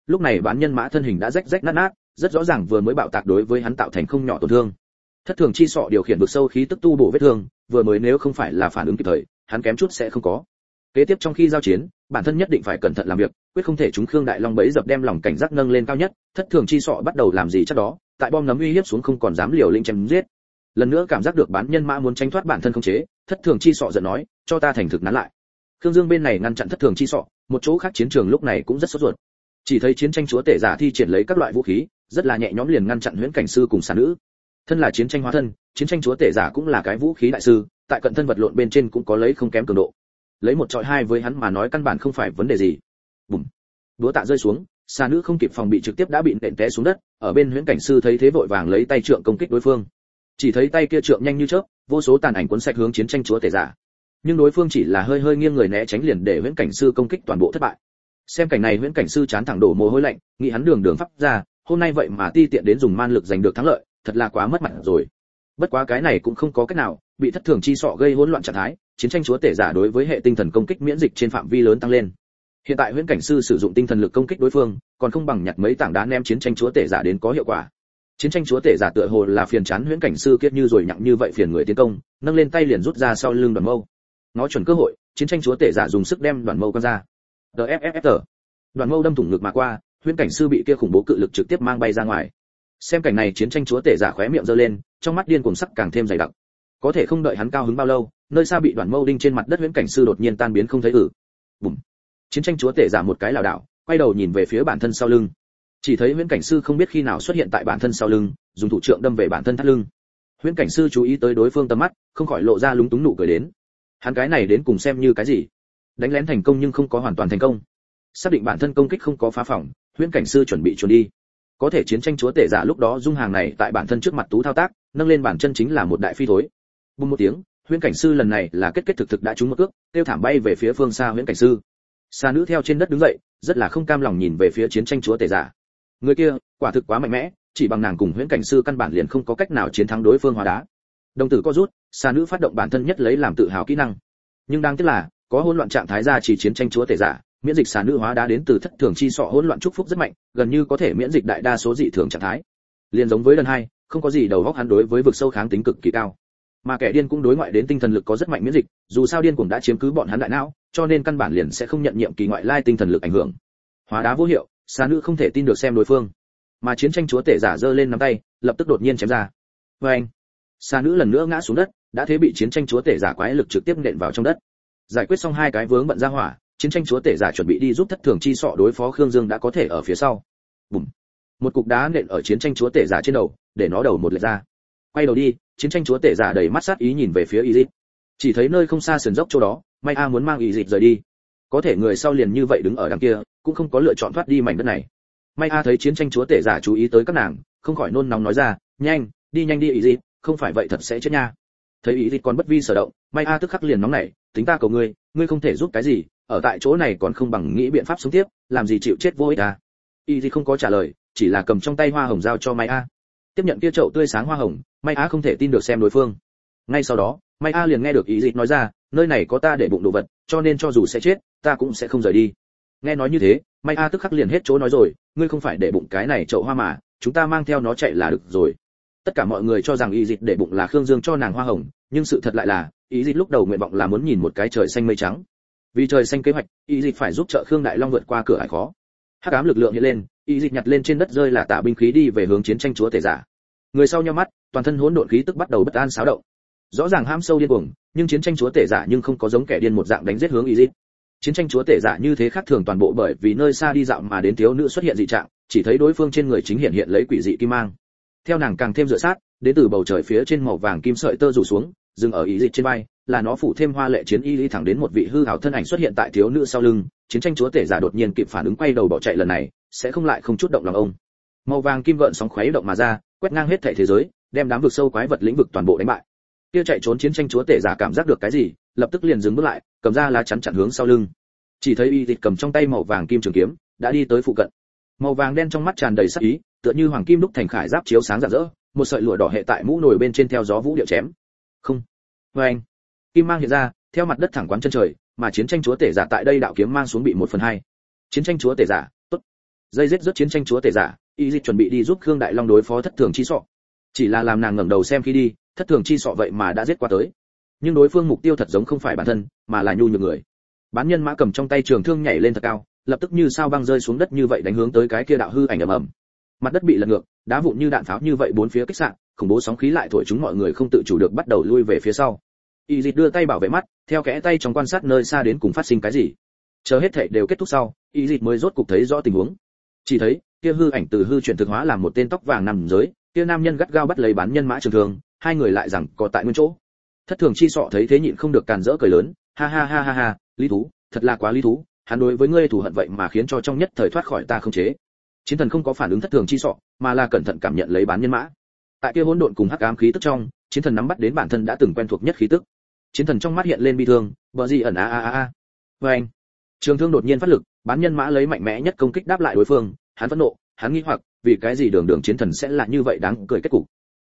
lúc này bán nhân mã thân hình đã rách rách nát nát, rất rõ ràng vừa mới bạo tạc đối với hắn tạo thành không nhỏ tổn thương. Thất thường chi sọ điều khiển vực sâu khí tức tu bổ vết thương, vừa mới nếu không phải là phản ứng kịp thời, hắn kém chút sẽ không có. Kế tiếp trong khi giao chiến, bản thân nhất định phải cẩn thận làm việc, quyết không thể trúng Khương Đại Long bẫy dập, đem lòng cảnh giác nâng lên cao nhất. Thất thường chi sọ bắt đầu làm gì chắc đó, tại bom nấm uy hiếp xuống không còn dám liều lĩnh chém giết. Lần nữa cảm giác được bán nhân mã muốn tránh thoát bản thân không chế, thất thường chi sọ giận nói, cho ta thành thực nán lại. Khương Dương bên này ngăn chặn thất thường chi sọ, một chỗ khác chiến trường lúc này cũng rất sốt ruột. Chỉ thấy chiến tranh chúa tể giả thi triển lấy các loại vũ khí, rất là nhẹ nhõm liền ngăn chặn huyễn cảnh sư cùng xà nữ. Thân là chiến tranh hóa thân, chiến tranh chúa tể giả cũng là cái vũ khí đại sư, tại cận thân vật lộn bên trên cũng có lấy không kém cường độ. Lấy một trọi hai với hắn mà nói căn bản không phải vấn đề gì. Bùm. Đũa tạ rơi xuống, xà nữ không kịp phòng bị trực tiếp đã bị nện té xuống đất, ở bên huyễn cảnh sư thấy thế vội vàng lấy tay trượng công kích đối phương. Chỉ thấy tay kia trượng nhanh như chớp, vô số tàn ảnh cuốn sạch hướng chiến tranh chúa tể giả. Nhưng đối phương chỉ là hơi hơi nghiêng người né tránh liền để huyễn cảnh sư công kích toàn bộ thất bại. Xem cảnh này huyễn cảnh sư chán thẳng đổ mồ hôi lạnh, nghĩ hắn đường pháp ra, hôm nay vậy mà ti tiện đến dùng man lực giành được thắng lợi, thật là quá mất mặt rồi. Bất quá cái này cũng không có cách nào, bị thất thường chi sọ gây hỗn loạn trạng thái, chiến tranh chúa tể giả đối với hệ tinh thần công kích miễn dịch trên phạm vi lớn tăng lên. Hiện tại huyễn cảnh sư sử dụng tinh thần lực công kích đối phương, còn không bằng nhặt mấy tảng đá ném chiến tranh chúa tể giả đến có hiệu quả. Chiến tranh chúa tể giả tựa hồ là phiền chán huyễn cảnh sư kiết như rồi nhặng như vậy phiền người tiến công, nâng lên tay liền rút ra sau lưng đoàn mâu. Ngó chuẩn cơ hội, chiến tranh chúa tể giả dùng sức đem đoàn mâu quăng ra. DFFF. Đoàn mâu đâm thủng ngực mà qua, huyễn cảnh sư bị kia khủng bố cự lực trực tiếp mang bay ra ngoài. Xem cảnh này chiến tranh chúa tể giả khóe miệng giơ lên, trong mắt điên cuồng sắc càng thêm dày đặc. Có thể không đợi hắn cao hứng bao lâu, nơi xa bị đoàn mâu đinh trên mặt đất huyễn cảnh sư đột nhiên tan biến không thấy Bùm. Chiến tranh chúa tể giả một cái lảo đảo, quay đầu nhìn về phía bản thân sau lưng. Chỉ thấy huyễn cảnh sư không biết khi nào xuất hiện tại bản thân sau lưng, dùng thủ trượng đâm về bản thân thắt lưng. Huyễn cảnh sư chú ý tới đối phương tầm mắt, không khỏi lộ ra lúng túng nụ cười đến. Hắn cái này đến cùng xem như cái gì? Đánh lén thành công nhưng không có hoàn toàn thành công. Xác định bản thân công kích không có phá phỏng, huyễn cảnh sư chuẩn bị chuồn đi. Có thể chiến tranh chúa tể giả lúc đó dung hàng này tại bản thân trước mặt tú thao tác, nâng lên bản chân chính là một đại phi thối. Bùng một tiếng, huyễn cảnh sư lần này là kết thực đã trúng một cước, tiêu thảm bay về phía phương xa huyễn cảnh sư. Xà nữ theo trên đất đứng dậy, rất là không cam lòng nhìn về phía chiến tranh chúa tể giả. Người kia, quả thực quá mạnh mẽ, chỉ bằng nàng cùng huyễn cảnh sư căn bản liền không có cách nào chiến thắng đối phương hóa đá. Đồng tử co rút, xà nữ phát động bản thân nhất lấy làm tự hào kỹ năng. Nhưng đáng tiếc là, có hỗn loạn trạng thái ra chỉ chiến tranh chúa tể giả, miễn dịch xà nữ hóa đá đến từ thất thường chi sọ hỗn loạn chúc phúc rất mạnh, gần như có thể miễn dịch đại đa số dị thường trạng thái. Liên giống với lần hai, không có gì đầu góc hắn đối với vực sâu kháng tính cực kỳ cao. Mà kẻ điên cũng đối ngoại đến tinh thần lực có rất mạnh miễn dịch, dù sao điên cuồng đã chiếm cứ bọn hắn đại não, cho nên căn bản liền sẽ không nhận nhiệm kỳ ngoại lai tinh thần lực ảnh hưởng. Hóa đá vô hiệu, xà nữ không thể tin được xem đối phương. Mà chiến tranh chúa tể giả giơ lên nắm tay, lập tức đột nhiên chém ra. Oeng! Xà nữ lần nữa ngã xuống đất, đã thế bị chiến tranh chúa tể giả quái lực trực tiếp nện vào trong đất. Giải quyết xong hai cái vướng bận ra hỏa, chiến tranh chúa tể giả chuẩn bị đi giúp thất thường chi sọ đối phó Khương Dương đã có thể ở phía sau. Bùm! Một cục đá nện ở chiến tranh chúa tể giả trên đầu, để nó đầu một lệch ra. Quay đầu đi, chiến tranh chúa tể giả đầy mắt sát ý nhìn về phía Izit. Chỉ thấy nơi không xa sườn dốc chỗ đó, May A muốn mang Izit rời đi. Có thể người sau liền như vậy đứng ở đằng kia, cũng không có lựa chọn thoát đi mảnh đất này. May A thấy chiến tranh chúa tể giả chú ý tới các nàng, không khỏi nôn nóng nói ra, nhanh đi Izit, không phải vậy thật sẽ chết nha. Thấy Izit còn bất vi sở động, May A tức khắc liền nóng nảy, tính ta cầu ngươi không thể giúp cái gì, ở tại chỗ này còn không bằng nghĩ biện pháp sống tiếp, làm gì chịu chết vô ích à. Izit không có trả lời, chỉ là cầm trong tay hoa hồng giao cho May A. Tiếp nhận kia chậu tươi sáng hoa hồng, May A không thể tin được xem đối phương. Ngay sau đó, May A liền nghe được Izit nói ra, nơi này có ta để bụng đồ vật, cho nên cho dù sẽ chết, ta cũng sẽ không rời đi. Nghe nói như thế, May A tức khắc liền hết chỗ nói rồi, ngươi không phải để bụng cái này chậu hoa mà, chúng ta mang theo nó chạy là được rồi. Tất cả mọi người cho rằng Izit để bụng là Khương Dương cho nàng hoa hồng, nhưng sự thật lại là, Izit lúc đầu nguyện vọng là muốn nhìn một cái trời xanh mây trắng. Vì trời xanh kế hoạch, Izit phải giúp trợ Khương Đại Long vượt qua cửa ải khó. Hắc ám lực lượng hiện lên, Izit nhặt lên trên đất rơi là tạ binh khí đi về hướng chiến tranh chúa tể giả. Người sau nhíu mắt, toàn thân hỗn độn khí tức bắt đầu bất an xáo động. Rõ ràng ham sâu điên cuồng, nhưng chiến tranh chúa tể giả nhưng không có giống kẻ điên một dạng đánh giết hướng Izit. Chiến tranh chúa tể giả như thế khác thường toàn bộ bởi vì nơi xa đi dạo mà đến thiếu nữ xuất hiện dị trạng, chỉ thấy đối phương trên người chính hiện lấy quỷ dị kim mang. Theo nàng càng thêm dựa sát, đến từ bầu trời phía trên màu vàng kim sợi tơ rủ xuống, dừng ở Izit trên vai, là nó phủ thêm hoa lệ chiến y lý thẳng đến một vị hư ảo thân ảnh xuất hiện tại thiếu nữ sau lưng. Chiến tranh chúa tể giả đột nhiên kịp phản ứng quay đầu bỏ chạy, lần này sẽ không lại không chút động lòng ông. Màu vàng kim gợn sóng khuấy động mà ra, quét ngang hết thảy thế giới, đem đám vực sâu quái vật lĩnh vực toàn bộ đánh bại. Kia chạy trốn chiến tranh chúa tể giả cảm giác được cái gì, lập tức liền dừng bước lại, cầm ra lá chắn chặn hướng sau lưng. Chỉ thấy Izit cầm trong tay màu vàng kim trường kiếm, đã đi tới phụ cận. Màu vàng đen trong mắt tràn đầy sát ý, tựa như hoàng kim đúc thành khải giáp chiếu sáng rạng rỡ, một sợi lụa đỏ hệ tại mũ nồi bên trên theo gió vũ điệu chém. Không. Oeng. Kim mang hiện ra, theo mặt đất thẳng quán chân trời, mà chiến tranh chúa tể giả tại đây đạo kiếm mang xuống bị 1/2. Chiến tranh chúa tể giả, tốt. dây giết rất chiến tranh chúa tể giả, y dịch chuẩn bị đi giúp Khương Đại Long đối phó thất thường chi sọ. Chỉ là làm nàng ngẩng đầu xem khi đi, thất thường chi sọ vậy mà đã giết qua tới. Nhưng đối phương mục tiêu thật giống không phải bản thân, mà là nhu nhược người. Bán nhân mã cầm trong tay trường thương nhảy lên thật cao, lập tức như sao băng rơi xuống đất như vậy đánh hướng tới cái kia đạo hư ảnh ầm ầm. Mặt đất bị lật ngược, đá vụn như đạn pháo như vậy bốn phía kích xạ, khủng bố sóng khí lại thổi chúng mọi người không tự chủ được bắt đầu lui về phía sau. Y Dịch đưa tay bảo vệ mắt, theo kẽ tay trong quan sát nơi xa đến cùng phát sinh cái gì. Chờ hết thảy đều kết thúc sau, Y Dịch mới rốt cục thấy rõ tình huống. Chỉ thấy, kia hư ảnh từ hư chuyển thực hóa làm một tên tóc vàng nằm giới, kia nam nhân gắt gao bắt lấy bán nhân mã trường thương, hai người lại rằng có tại nguyên chỗ. Thất thường chi sọ thấy thế nhịn không được càn rỡ cười lớn, ha ha ha ha ha, lý thú, thật là quá lý thú, hắn đối với ngươi thù hận vậy mà khiến cho trong nhất thời thoát khỏi ta không chế. Chiến thần không có phản ứng thất thường chi sọ, mà là cẩn thận cảm nhận lấy bán nhân mã. Tại kia hỗn độn cùng hắc ám khí tức trong, chiến thần nắm bắt đến bản thân đã từng quen thuộc nhất khí tức. Chiến thần trong mắt hiện lên bi thương, bờ gì ẩn a. Với anh, trường thương đột nhiên phát lực, bán nhân mã lấy mạnh mẽ nhất công kích đáp lại đối phương, hắn phẫn nộ, hắn nghi hoặc, vì cái gì đường chiến thần sẽ là như vậy đáng cười kết cục.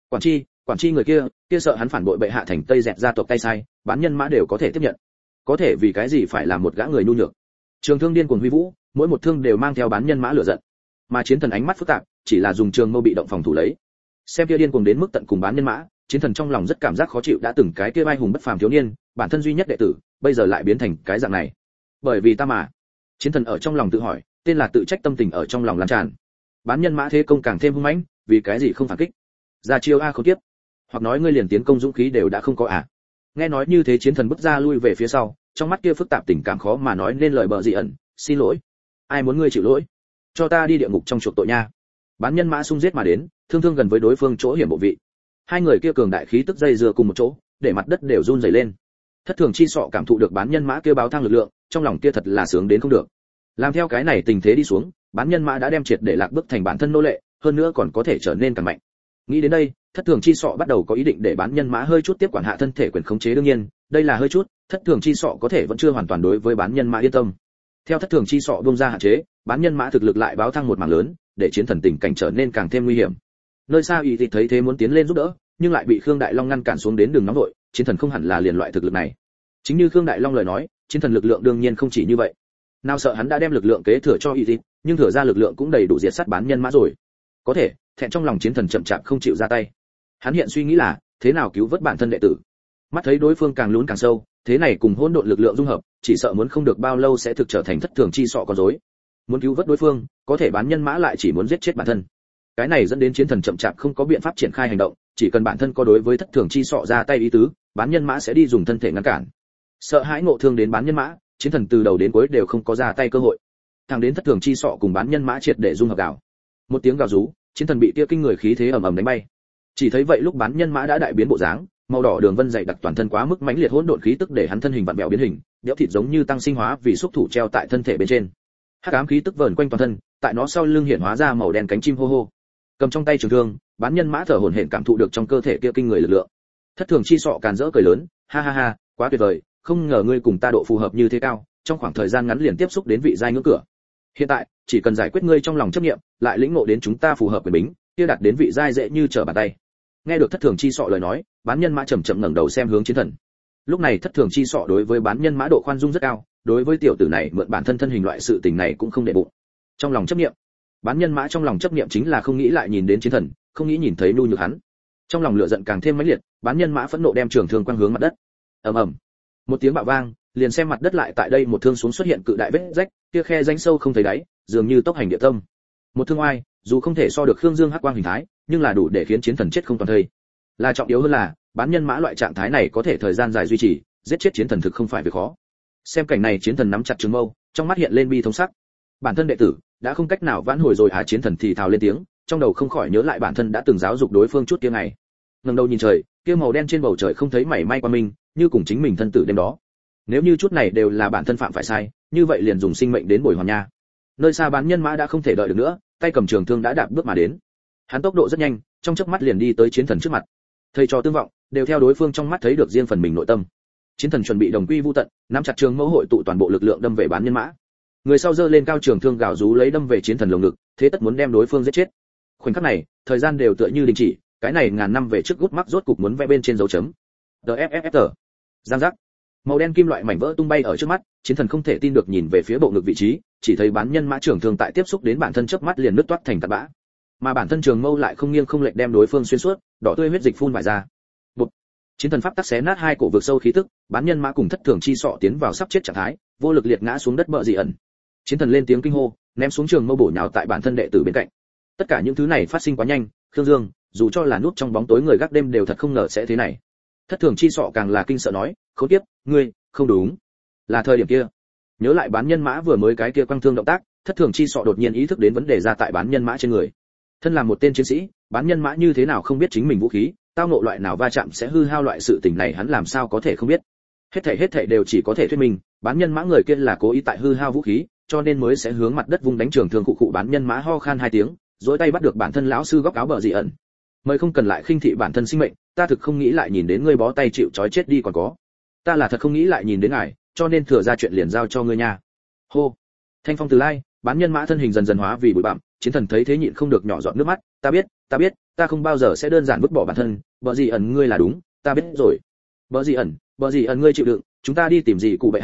Quản chi người kia sợ hắn phản bội bệ hạ thành Tây Dẹt gia tộc tay sai, bán nhân mã đều có thể tiếp nhận. Có thể vì cái gì phải làm một gã người nhu nhược. Trường thương điên cuồng huy vũ, mỗi một thương đều mang theo bán nhân mã lửa giận. Mà chiến thần ánh mắt phức tạp, chỉ là dùng trường mâu bị động phòng thủ lấy. Xem kia điên cuồng đến mức tận cùng bán nhân mã, chiến thần trong lòng rất cảm giác khó chịu, đã từng cái kia vai hùng bất phàm thiếu niên, bản thân duy nhất đệ tử, bây giờ lại biến thành cái dạng này. Bởi vì ta mà. Chiến thần ở trong lòng tự hỏi, tên là tự trách tâm tình ở trong lòng lan tràn. Bán nhân mã thế công càng thêm hung mãnh, vì cái gì không phản kích? Ra chiêu a không tiếp. Hoặc nói ngươi liền tiến công dũng khí đều đã không có à? Nghe nói như thế chiến thần bước ra lui về phía sau, trong mắt kia phức tạp tình cảm khó mà nói nên lời bờ gì ẩn, xin lỗi. Ai muốn ngươi chịu lỗi? Cho ta đi địa ngục trong chuộc tội nha. Bán nhân mã xung giết mà đến, thương gần với đối phương chỗ hiểm bộ vị. Hai người kia cường đại khí tức dây dưa cùng một chỗ, để mặt đất đều run rẩy lên. Thất thường chi sọ cảm thụ được bán nhân mã kia báo thăng lực lượng, trong lòng kia thật là sướng đến không được. Làm theo cái này tình thế đi xuống, bán nhân mã đã đem triệt để lạc bước thành bản thân nô lệ, hơn nữa còn có thể trở nên càng mạnh. Nghĩ đến đây, thất thường chi sọ bắt đầu có ý định để bán nhân mã hơi chút tiếp quản hạ thân thể quyền khống chế, đương nhiên, đây là hơi chút, thất thường chi sọ có thể vẫn chưa hoàn toàn đối với bán nhân mã yên tâm. Theo thất thường chi sọ buông ra hạn chế, bán nhân mã thực lực lại báo thăng một mảng lớn, để chiến thần tình cảnh trở nên càng thêm nguy hiểm. Nơi xa Y Dịch thấy thế muốn tiến lên giúp đỡ, nhưng lại bị Khương Đại Long ngăn cản xuống đến đường nóng vội, chiến thần không hẳn là liền loại thực lực này. Chính như Khương Đại Long lời nói, chiến thần lực lượng đương nhiên không chỉ như vậy. Nào sợ hắn đã đem lực lượng kế thừa cho Y Dịch, nhưng thừa ra lực lượng cũng đầy đủ diệt sát bán nhân mã rồi. Có thể, thẹn trong lòng chiến thần chậm chạp không chịu ra tay. Hắn hiện suy nghĩ là, thế nào cứu vớt bản thân đệ tử. Mắt thấy đối phương càng lún càng sâu, thế này cùng hỗn độn lực lượng dung hợp, chỉ sợ muốn không được bao lâu sẽ thực trở thành thất thường chi sọ con rối. Muốn cứu vớt đối phương, có thể bán nhân mã lại chỉ muốn giết chết bản thân. Cái này dẫn đến chiến thần chậm chạp không có biện pháp triển khai hành động, chỉ cần bản thân có đối với thất thường chi sọ ra tay ý tứ, bán nhân mã sẽ đi dùng thân thể ngăn cản. Sợ hãi ngộ thương đến bán nhân mã, chiến thần từ đầu đến cuối đều không có ra tay cơ hội. Thẳng đến thất thường chi sọ cùng bán nhân mã triệt để dung hợp gào. Một tiếng gào rú, chiến thần bị kia kinh người khí thế ầm ầm đánh bay. Chỉ thấy vậy lúc bán nhân mã đã đại biến bộ dáng, màu đỏ đường vân dày đặc toàn thân quá mức mãnh liệt hỗn độn khí tức để hắn thân hình vặn vẹo biến hình, béo thịt giống như tăng sinh hóa vì xúc thủ treo tại thân thể bên trên. Hắc ám khí tức vờn quanh toàn thân, tại nó sau lưng hiện hóa ra màu đen cánh chim hô hô. Cầm trong tay trường thương, bán nhân mã thở hổn hển cảm thụ được trong cơ thể kia kinh người lực lượng. Thất thường chi sọ càn rỡ cười lớn, ha ha ha, quá tuyệt vời, không ngờ ngươi cùng ta độ phù hợp như thế cao, trong khoảng thời gian ngắn liền tiếp xúc đến vị giai ngưỡng cửa. Hiện tại, chỉ cần giải quyết ngươi trong lòng chấp niệm, lại lĩnh ngộ đến chúng ta phù hợp quyền bính, kia đạt đến vị giai dễ như trở bàn tay. Nghe được thất thường chi sọ lời nói, bán nhân mã chậm chậm ngẩng đầu xem hướng chiến thần. Lúc này thất thường chi sọ đối với bán nhân mã độ khoan dung rất cao, đối với tiểu tử này mượn bản thân thân hình loại sự tình này cũng không để bụng. Trong lòng chấp niệm, bán nhân mã trong lòng chấp niệm chính là không nghĩ lại nhìn đến chiến thần, không nghĩ nhìn thấy nhu nhược hắn. Trong lòng lửa giận càng thêm mãnh liệt, bán nhân mã phẫn nộ đem trường thương quăng hướng mặt đất. Ầm ầm, một tiếng bạo vang, liền xem mặt đất lại tại đây một thương xuống xuất hiện cự đại vết rách, kia khe rãnh sâu không thấy đáy, dường như tốc hành địa tâm. Một thương oai, dù không thể so được Khương Dương hắc quang hình thái, nhưng là đủ để khiến chiến thần chết không toàn thây. Là trọng yếu hơn là, bán nhân mã loại trạng thái này có thể thời gian dài duy trì, giết chết chiến thần thực không phải việc khó. Xem cảnh này chiến thần nắm chặt trường mâu, trong mắt hiện lên bi thống sắc. Bản thân đệ tử đã không cách nào vãn hồi rồi chiến thần thì thào lên tiếng, trong đầu không khỏi nhớ lại bản thân đã từng giáo dục đối phương chút kia ngày. Ngẩng đầu nhìn trời, kia màu đen trên bầu trời không thấy mảy may qua mình, như cùng chính mình thân tử đêm đó. Nếu như chút này đều là bản thân phạm phải sai, như vậy liền dùng sinh mệnh đến bồi hoàn nha. Nơi xa bán nhân mã đã không thể đợi được nữa, tay cầm trường thương đã đạp bước mà đến. Hắn tốc độ rất nhanh, trong chớp mắt liền đi tới chiến thần trước mặt. Thầy trò tương vọng, đều theo đối phương trong mắt thấy được riêng phần mình nội tâm. Chiến thần chuẩn bị đồng quy vu tận, nắm chặt trường mâu hội tụ toàn bộ lực lượng đâm về bán nhân mã. Người sau giơ lên cao trường thương gào rú lấy đâm về chiến thần lồng ngực, thế tất muốn đem đối phương giết chết. Khoảnh khắc này, thời gian đều tựa như đình chỉ, cái này ngàn năm về trước gút mắc rốt cục muốn vẽ bên trên dấu chấm. DFFF. Giang giác. Màu đen kim loại mảnh vỡ tung bay ở trước mắt, chiến thần không thể tin được nhìn về phía bộ ngực vị trí, chỉ thấy bán nhân mã trưởng thương tại tiếp xúc đến bản thân chớp mắt liền nứt toát thành tạt bã. Mà bản thân trường mâu lại không nghiêng không lệch đem đối phương xuyên suốt, đỏ tươi huyết dịch phun vải ra. Bụp. Chiến thần pháp tắc xé nát hai cổ vực sâu khí tức, bán nhân mã cùng thất thường chi sọ tiến vào sắp chết trạng thái, vô lực liệt ngã xuống đất bợ dị ẩn. Chiến thần lên tiếng kinh hô, ném xuống trường mâu bổ nhào tại bản thân đệ tử bên cạnh. Tất cả những thứ này phát sinh quá nhanh, Khương Dương, dù cho là núp trong bóng tối người gác đêm đều thật không ngờ sẽ thế này. Thất thường chi sọ càng là kinh sợ nói, khốn kiếp, ngươi, không đúng, là thời điểm kia. Nhớ lại bán nhân mã vừa mới cái kia quăng thương động tác, thất thường chi sọ đột nhiên ý thức đến vấn đề ra tại bán nhân mã trên người. Thân là một tên chiến sĩ, bán nhân mã như thế nào không biết chính mình vũ khí, tao ngộ loại nào va chạm sẽ hư hao loại sự tình này hắn làm sao có thể không biết. Hết thảy đều chỉ có thể thuyết minh, bán nhân mã người kia là cố ý tại hư hao vũ khí, cho nên mới sẽ hướng mặt đất vung đánh trường thương cụ bán nhân mã ho khan hai tiếng, duỗi tay bắt được bản thân lão sư góc áo bờ dị ẩn. Mời không cần lại khinh thị bản thân sinh mệnh, ta thực không nghĩ lại nhìn đến ngươi bó tay chịu trói chết đi còn có. Ta là thật không nghĩ lại nhìn đến ngài, cho nên thừa ra chuyện liền giao cho ngươi nha. Hô. Thanh phong từ lai, bán nhân mã thân hình dần dần hóa vì bụi bặm, chiến thần thấy thế nhịn không được nhỏ giọt nước mắt, ta biết, ta không bao giờ sẽ đơn giản vứt bỏ bản thân, bờ dị ẩn ngươi là đúng, ta biết rồi. Bờ dị ẩn ngươi chịu đựng, chúng ta đi tìm gì cụ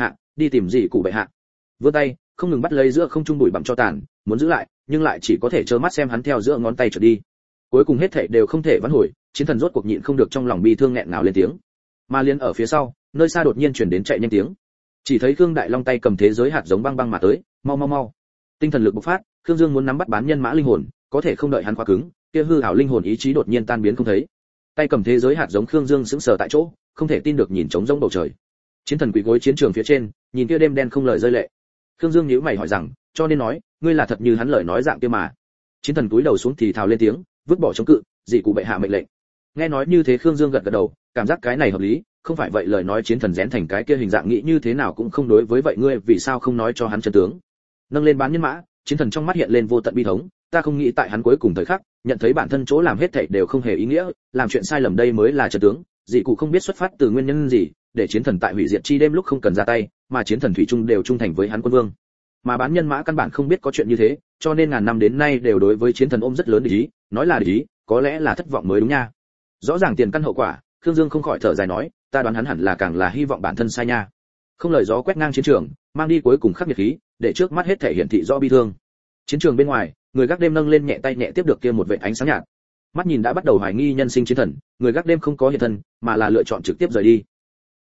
bệ hạ. Vươn tay, không ngừng bắt lấy giữa không trung bụi bặm cho tàn, muốn giữ lại, nhưng lại chỉ có thể trơ mắt xem hắn theo giữa ngón tay trượt đi. Cuối cùng hết thảy đều không thể vãn hồi, chiến thần rốt cuộc nhịn không được trong lòng bi thương nghẹn ngào lên tiếng. Mà liên ở phía sau, nơi xa đột nhiên truyền đến chạy nhanh tiếng. Chỉ thấy Khương Đại Long tay cầm thế giới hạt giống băng băng mà tới, mau. Tinh thần lực bộc phát, Khương Dương muốn nắm bắt bán nhân mã linh hồn, có thể không đợi hắn quá cứng, kia hư ảo linh hồn ý chí đột nhiên tan biến không thấy. Tay cầm thế giới hạt giống Khương Dương sững sờ tại chỗ, không thể tin được nhìn trống rỗng bầu trời. Chiến thần quỳ gối chiến trường phía trên, nhìn kia đêm đen không lời rơi lệ. Khương Dương nhíu mày hỏi rằng, cho nên nói, ngươi là thật như hắn lời nói dạng kia mà. Chiến thần cúi đầu xuống thì thào lên tiếng, vứt bỏ chống cự, dị cụ bệ hạ mệnh lệnh. Nghe nói như thế Khương Dương gật gật đầu, cảm giác cái này hợp lý, không phải vậy lời nói chiến thần rén thành cái kia hình dạng nghĩ như thế nào cũng không đối với vậy ngươi vì sao không nói cho hắn chân tướng. Nâng lên bán nhân mã, chiến thần trong mắt hiện lên vô tận bi thống, ta không nghĩ tại hắn cuối cùng thời khắc, nhận thấy bản thân chỗ làm hết thảy đều không hề ý nghĩa, làm chuyện sai lầm đây mới là chân tướng, dị cụ không biết xuất phát từ nguyên nhân gì, để chiến thần tại hủy diệt chi đêm lúc không cần ra tay, mà chiến thần thủy chung đều trung thành với hắn quân vương. Mà bán nhân mã căn bản không biết có chuyện như thế, cho nên ngàn năm đến nay đều đối với chiến thần ôm rất lớn địch ý, nói là địch ý, có lẽ là thất vọng mới đúng nha. Rõ ràng tiền căn hậu quả, Khương Dương không khỏi thở dài nói, ta đoán hắn hẳn là càng là hy vọng bản thân sai nha. Không lời gió quét ngang chiến trường, mang đi cuối cùng khắc nghiệt khí, để trước mắt hết thể hiển thị rõ bi thương. Chiến trường bên ngoài, người gác đêm nâng lên nhẹ tay nhẹ tiếp được kia một vệt ánh sáng nhạt. Mắt nhìn đã bắt đầu hoài nghi nhân sinh chiến thần, người gác đêm không có hiện thân, mà là lựa chọn trực tiếp rời đi.